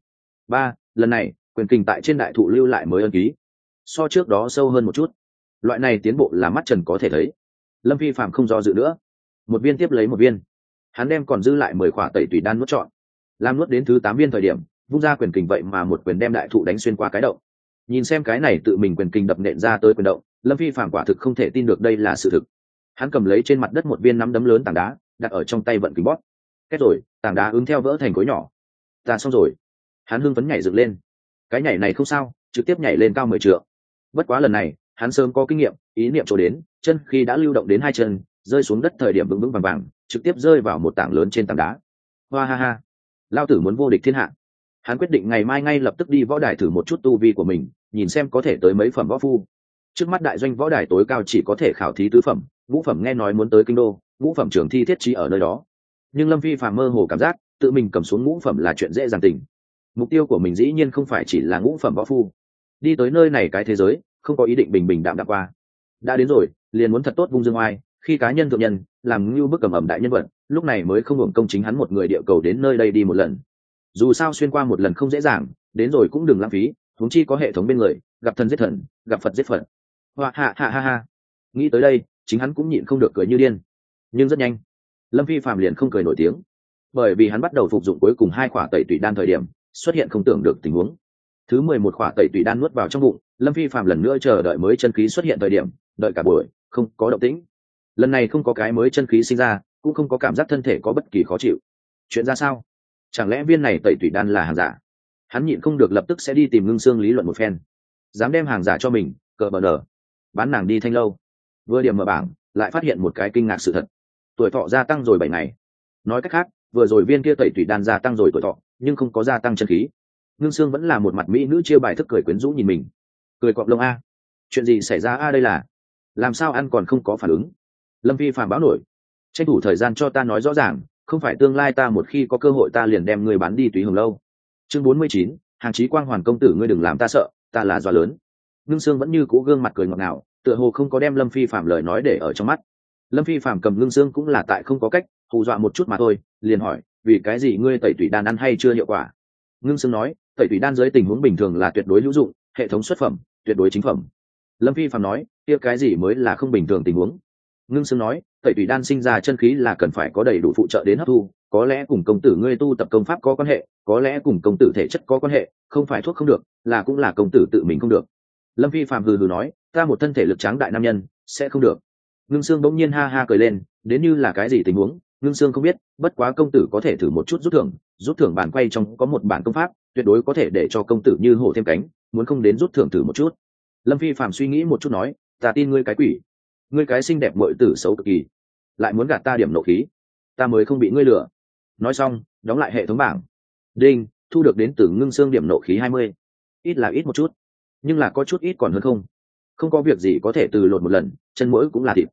Speaker 1: Lần này, quyền kình tại trên đại thụ lưu lại mới ấn ký, so trước đó sâu hơn một chút. Loại này tiến bộ là mắt trần có thể thấy. Lâm Phi Phạm không do dự nữa, một viên tiếp lấy một viên. Hắn đem còn dư lại 10 khỏa tẩy tùy đan nuốt trọn. Làm nuốt đến thứ 8 viên thời điểm, vung ra quyền kình vậy mà một quyền đem đại thụ đánh xuyên qua cái động. Nhìn xem cái này tự mình quyền kình đập nện ra tới quyền động, Lâm Phi Phạm quả thực không thể tin được đây là sự thực. Hắn cầm lấy trên mặt đất một viên nắm đấm lớn tảng đá, đặt ở trong tay vận kình bóp. Kết rồi, tảng đá ứng theo vỡ thành khối nhỏ. Ta xong rồi. Hắn hưng phấn nhảy dựng lên. Cái nhảy này không sao, trực tiếp nhảy lên cao 10 trượng. Bất quá lần này, hắn sớm có kinh nghiệm, ý niệm trổ đến, chân khi đã lưu động đến 2 chân, rơi xuống đất thời điểm vững vững vàng vàng, trực tiếp rơi vào một tảng lớn trên tảng đá. Hoa ha ha, lao tử muốn vô địch thiên hạ. Hắn quyết định ngày mai ngay lập tức đi võ đài thử một chút tu vi của mình, nhìn xem có thể tới mấy phẩm võ phu. Trước mắt đại doanh võ đài tối cao chỉ có thể khảo thí tứ phẩm, ngũ phẩm nghe nói muốn tới kinh đô, ngũ phẩm trường thi thiết trí ở nơi đó. Nhưng Lâm Phi Phạm mơ hồ cảm giác, tự mình cầm xuống ngũ phẩm là chuyện dễ dàng tình. Mục tiêu của mình dĩ nhiên không phải chỉ là ngũ phẩm võ phu. Đi tới nơi này cái thế giới, không có ý định bình bình đạm đạm qua. Đã đến rồi, liền muốn thật tốt vung dương oai, khi cá nhân thượng nhân, làm như bức cầm ẩm đại nhân vật, lúc này mới không hưởng công chính hắn một người địa cầu đến nơi đây đi một lần. Dù sao xuyên qua một lần không dễ dàng, đến rồi cũng đừng lãng phí, huống chi có hệ thống bên người, gặp thần giết thần, gặp Phật giết Phật. Hoa ha ha ha ha. Nghĩ tới đây, chính hắn cũng nhịn không được cười như điên. Nhưng rất nhanh, Lâm Phi Phạm liền không cười nổi tiếng, bởi vì hắn bắt đầu phục dụng cuối cùng 2 khỏa tẩy tủy đan thời điểm, xuất hiện không tưởng được tình huống. Thứ 11 khỏa tẩy tủy đan nuốt vào trong bụng, Lâm Phi Phạm lần nữa chờ đợi mới chân khí xuất hiện thời điểm, đợi cả buổi, không có động tĩnh. Lần này không có cái mới chân khí sinh ra, cũng không có cảm giác thân thể có bất kỳ khó chịu. Chuyện ra sao? Chẳng lẽ viên này tẩy tủy đan là hàng giả? Hắn nhịn không được lập tức sẽ đi tìm Ngưng Xương lý luận một phen. Dám đem hàng giả cho mình, cờ bờ nở. Bán nàng đi Thanh Lâu. Vừa điểm mở bảng, lại phát hiện một cái kinh ngạc sự thật. Tuổi thọ gia tăng rồi 7 ngày. Nói cách khác, vừa rồi viên kia tẩy tủy đan gia tăng rồi tuổi thọ, nhưng không có gia tăng chân khí. Ngưng Xương vẫn là một mặt mỹ nữ chiêu bài thức cười quyến rũ nhìn mình. Cười cọp lông a. Chuyện gì xảy ra a đây là? Làm sao ăn còn không có phản ứng? Lâm Phi Phạm báo nổi. Tranh thủ thời gian cho ta nói rõ ràng, không phải tương lai ta một khi có cơ hội ta liền đem ngươi bán đi Túy Hồng Lâu. Chương 49, Hàng Chí Quang Hoàn công tử ngươi đừng làm ta sợ, ta là dọa lớn. Ngưng Xương vẫn như cũ gương mặt cười ngọt ngào, tựa hồ không có đem Lâm Phi Phạm lời nói để ở trong mắt. Lâm Phi Phạm cầm Ngưng Xương cũng là tại không có cách, hù dọa một chút mà thôi, liền hỏi, vì cái gì ngươi tẩy tủy đan ăn hay chưa hiệu quả? Ngưng Xương nói, tẩy tủy đan dưới tình huống bình thường là tuyệt đối hữu dụng, hệ thống xuất phẩm, tuyệt đối chính phẩm. Lâm Phi Phạm nói, kia cái gì mới là không bình thường tình huống? Ngưng Xương nói, tẩy tủy đan sinh ra chân khí là cần phải có đầy đủ phụ trợ đến hấp thu, có lẽ cùng công tử ngươi tu tập công pháp có quan hệ, có lẽ cùng công tử thể chất có quan hệ, không phải thuốc không được, là cũng là công tử tự mình không được. Lâm Phi Phạm hừ hừ nói, ta một thân thể lực tráng đại nam nhân, sẽ không được. Ngưng Xương bỗng nhiên ha ha cười lên, đến như là cái gì tình huống, Ngưng Xương không biết, bất quá công tử có thể thử một chút rút thưởng bản quay trong có một bản công pháp, tuyệt đối có thể để cho công tử như hổ thêm cánh, muốn không đến rút thưởng thử một chút. Lâm Phi Phạm suy nghĩ một chút nói, ta tin ngươi cái quỷ, ngươi cái xinh đẹp muội tử xấu cực kỳ, lại muốn gạt ta điểm nộ khí, ta mới không bị ngươi lừa. Nói xong, đóng lại hệ thống bảng. Đinh, thu được đến từ Ngưng Xương điểm nộ khí 20. Ít là ít một chút, nhưng là có chút ít còn hơn không. Không có việc gì có thể từ lột một lần, chân mũi cũng là thịt.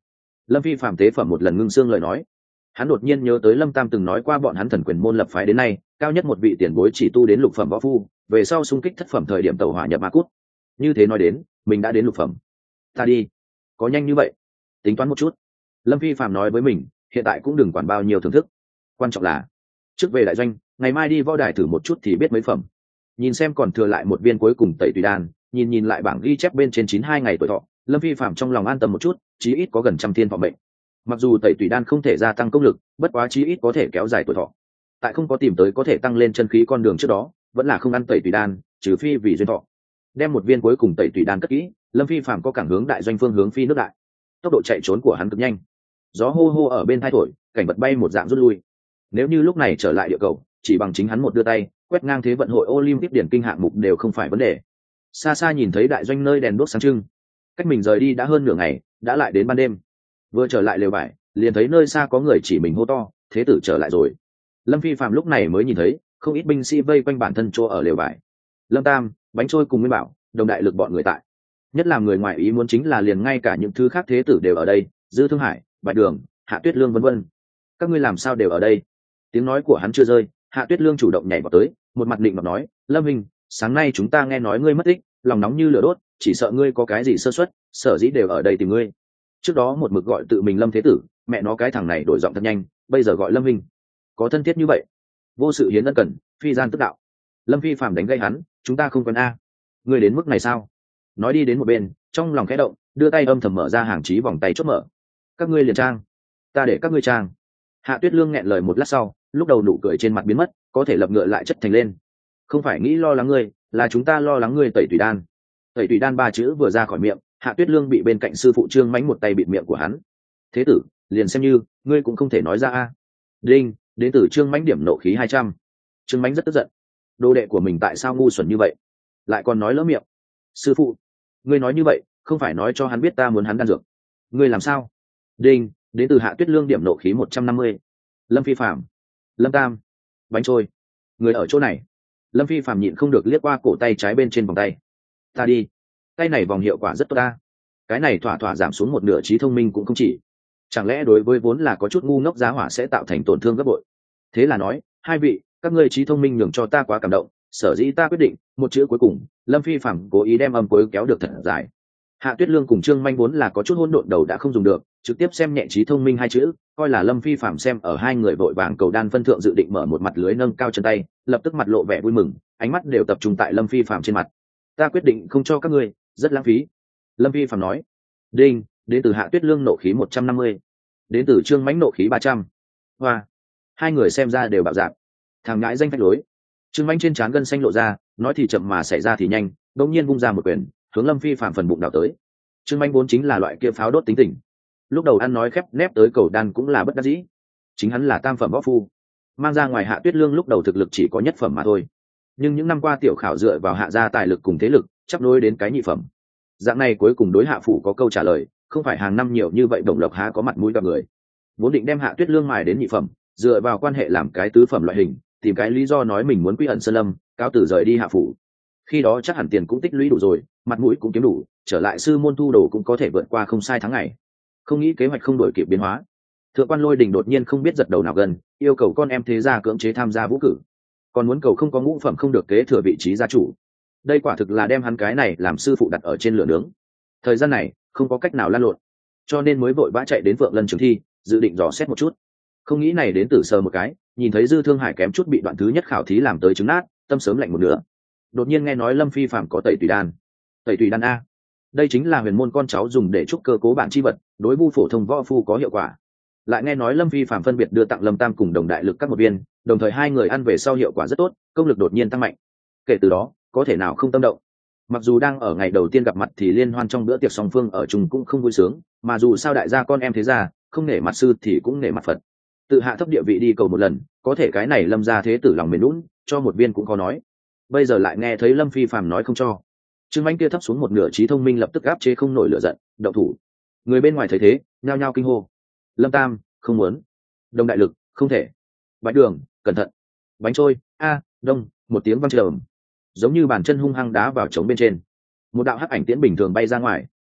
Speaker 1: Lâm Phi Phạm tế phẩm một lần ngưng xương lời nói. Hắn đột nhiên nhớ tới Lâm Tam từng nói qua bọn hắn Thần Quyền môn lập phái đến nay cao nhất một vị tiền bối chỉ tu đến lục phẩm võ phu, về sau xung kích thất phẩm thời điểm tẩu hỏa nhập ma cút. Như thế nói đến mình đã đến lục phẩm. Ta đi, có nhanh như vậy? Tính toán một chút. Lâm Phi Phạm nói với mình hiện tại cũng đừng quản bao nhiêu thưởng thức, quan trọng là trước về đại doanh, ngày mai đi võ đài thử một chút thì biết mấy phẩm. Nhìn xem còn thừa lại một viên cuối cùng tẩy tùy đan, nhìn lại bảng ghi chép bên trên 92 ngày tuổi thọ, Lâm Phi Phạm trong lòng an tâm một chút, chí ít có gần 100 thiên thọ mệnh. Mặc dù tẩy tùy đan không thể gia tăng công lực, bất quá chí ít có thể kéo dài tuổi thọ. Tại không có tìm tới có thể tăng lên chân khí con đường trước đó, vẫn là không ăn tẩy tùy đan, trừ phi vì duyên thọ. Đem một viên cuối cùng tẩy tùy đan cất kỹ, Lâm Phi Phạm có cảng hướng đại doanh phương hướng phi nước đại. Tốc độ chạy trốn của hắn cực nhanh. Gió hô hô ở bên tai thổi, cảnh vật bay một dạng rút lui. Nếu như lúc này trở lại địa cầu, chỉ bằng chính hắn một đưa tay, quét ngang thế vận hội Olympic điển kinh hạng mục đều không phải vấn đề. Xa xa nhìn thấy đại doanh nơi đèn đuốc sáng trưng. Cách mình rời đi đã hơn nửa ngày, đã lại đến ban đêm. Vừa trở lại lều vải, liền thấy nơi xa có người chỉ mình hô to, thế tử trở lại rồi. Lâm Phi Phạm lúc này mới nhìn thấy không ít binh sĩ vây quanh bản thân chỗ ở lều vải. Lâm Tam, Bánh Trôi cùng Nguyên Bảo, Đồng Đại Lực bọn người tại. Nhất là người ngoài ý muốn chính là liền ngay cả những thứ khác thế tử đều ở đây, Dư Thương Hải, Bạch Đường, Hạ Tuyết Lương vân vân. Các ngươi làm sao đều ở đây? Tiếng nói của hắn chưa rơi, Hạ Tuyết Lương chủ động nhảy vào tới, một mặt định mà nói, Lâm Hình, sáng nay chúng ta nghe nói ngươi mất tích, lòng nóng như lửa đốt, chỉ sợ ngươi có cái gì sơ suất, sở dĩ đều ở đây tìm ngươi. Trước đó một mực gọi tự mình Lâm Thế Tử, mẹ nó cái thằng này đổi giọng thật nhanh, bây giờ gọi Lâm Hình. Có thân thiết như vậy? Vô sự hiến ân cần, phi gian tức đạo. Lâm Phi Phạm đánh gây hắn, chúng ta không quen a. Ngươi đến mức này sao? Nói đi đến một bên, trong lòng khẽ động, đưa tay âm thầm mở ra hàng chí vòng tay chốt mở. Các ngươi liền trang, ta để các ngươi trang. Hạ Tuyết Lương nghẹn lời một lát sau, lúc đầu nụ cười trên mặt biến mất, có thể lập ngựa lại chất thành lên. Không phải nghĩ lo lắng ngươi, là chúng ta lo lắng ngươi tẩy tùy đan. Tẩy tùy đan ba chữ vừa ra khỏi miệng, Hạ Tuyết Lương bị bên cạnh sư phụ Trương Mánh một tay bịt miệng của hắn. Thế tử, liền xem như ngươi cũng không thể nói ra a. Đinh, đến từ Trương Mánh điểm nộ khí 200. Trương Mánh rất tức giận, đồ đệ của mình tại sao ngu xuẩn như vậy, lại còn nói lỡ miệng. Sư phụ, ngươi nói như vậy không phải nói cho hắn biết ta muốn hắn đan dược. Ngươi làm sao? Đinh, đến từ Hạ Tuyết Lương điểm nộ khí 150. Lâm Phi Phạm, Lâm Tam, Bánh Trôi, người ở chỗ này. Lâm Phi Phạm nhịn không được liếc qua cổ tay trái bên trên vòng tay. Ta đi, tay này vòng hiệu quả rất tốt ta. Cái này thỏa thỏa giảm xuống một nửa trí thông minh cũng không chỉ. Chẳng lẽ đối với vốn là có chút ngu ngốc giá hỏa sẽ tạo thành tổn thương gấp bội? Thế là nói, hai vị, các ngươi trí thông minh nhường cho ta quá cảm động, sở dĩ ta quyết định một chữ cuối cùng. Lâm Phi Phạm cố ý đem âm cuối kéo được thật dài. Hạ Tuyết Lương cùng Trương Manh vốn là có chút hỗn độn đầu đã không dùng được, trực tiếp xem nhẹ trí thông minh hai chữ, coi là Lâm Phi Phạm xem ở hai người vội vàng cầu đan phân thượng dự định mở một mặt lưới nâng cao chân tay, lập tức mặt lộ vẻ vui mừng, ánh mắt đều tập trung tại Lâm Phi Phạm trên mặt. Ta quyết định không cho các ngươi, rất lãng phí. Lâm Phi Phạm nói. Đinh, đến từ Hạ Tuyết Lương nộ khí 150. Đến từ Trương Mánh nộ khí 300. Hoa, hai người xem ra đều bạo dạn. Thằng ngãi danh phách lối. Trương Mánh trên trán gân xanh lộ ra, nói thì chậm mà xảy ra thì nhanh, đột nhiên vung ra một quyền, hướng Lâm Phi Phạm phần bụng đào tới. Trương Manh vốn chính là loại kia pháo đốt tính tình, lúc đầu ăn nói khép nép tới cầu đan cũng là bất đắc dĩ. Chính hắn là tam phẩm võ phu, mang ra ngoài Hạ Tuyết Lương lúc đầu thực lực chỉ có nhất phẩm mà thôi, nhưng những năm qua tiểu khảo dựa vào hạ gia tài lực cùng thế lực chấp nối đến cái nhị phẩm. Dạng này cuối cùng đối hạ phủ có câu trả lời, không phải hàng năm nhiều như vậy đồng lộc há có mặt mũi gặp người. Vốn định đem Hạ Tuyết Lương mài đến nhị phẩm, dựa vào quan hệ làm cái tứ phẩm loại hình, tìm cái lý do nói mình muốn quy ẩn sơn lâm, cáo tử rời đi hạ phủ. Khi đó chắc hẳn tiền cũng tích lũy đủ rồi, mặt mũi cũng kiếm đủ, trở lại sư môn thu đồ cũng có thể vượt qua không sai tháng ngày. Không nghĩ kế hoạch không đổi kịp biến hóa, thượng quan Lôi Đình đột nhiên không biết giật đầu nào gần, yêu cầu con em thế gia cưỡng chế tham gia vũ cử, còn muốn cầu không có ngũ phẩm không được kế thừa vị trí gia chủ. Đây quả thực là đem hắn cái này làm sư phụ đặt ở trên lửa nướng. Thời gian này không có cách nào lăn lộn, cho nên mới vội vã chạy đến Vượng Lân Trường Thi, dự định dò xét một chút. Không nghĩ này đến Tử Sờ một cái, nhìn thấy Dư Thương Hải kém chút bị đoạn thứ nhất khảo thí làm tới trứng nát, tâm sớm lạnh một nửa. Đột nhiên nghe nói Lâm Phi Phạm có tẩy tùy đan. Tẩy tùy đan a, đây chính là huyền môn con cháu dùng để trúc cơ cố bản chi vật, đối vu phổ thông võ phu có hiệu quả. Lại nghe nói Lâm Phi Phạm phân biệt đưa tặng Lâm Tam cùng Đồng Đại Lực các một viên, đồng thời hai người ăn về sau hiệu quả rất tốt, công lực đột nhiên tăng mạnh. Kể từ đó có thể nào không tâm động. Mặc dù đang ở ngày đầu tiên gặp mặt thì liên hoan trong bữa tiệc song phương ở chung cũng không vui sướng, mà dù sao đại gia con em thế gia, không nể mặt sư thì cũng nể mặt Phật. Tự hạ thấp địa vị đi cầu một lần, có thể cái này Lâm gia thế tử lòng mềm lún, cho một viên cũng có nói. Bây giờ lại nghe thấy Lâm Phi Phạm nói không cho. Trương Mánh kia thấp xuống một nửa trí thông minh lập tức áp chế không nổi lửa giận, động thủ. Người bên ngoài thấy thế, nhao nhao kinh hô. Lâm Tam, không muốn. Đồng Đại Lực, không thể. Bạch Đường, cẩn thận. Bánh Trôi, a, đông, một tiếng vang trầm, giống như bàn chân hung hăng đá vào trống bên trên. Một đạo hắc ảnh tiễn bình thường bay ra ngoài.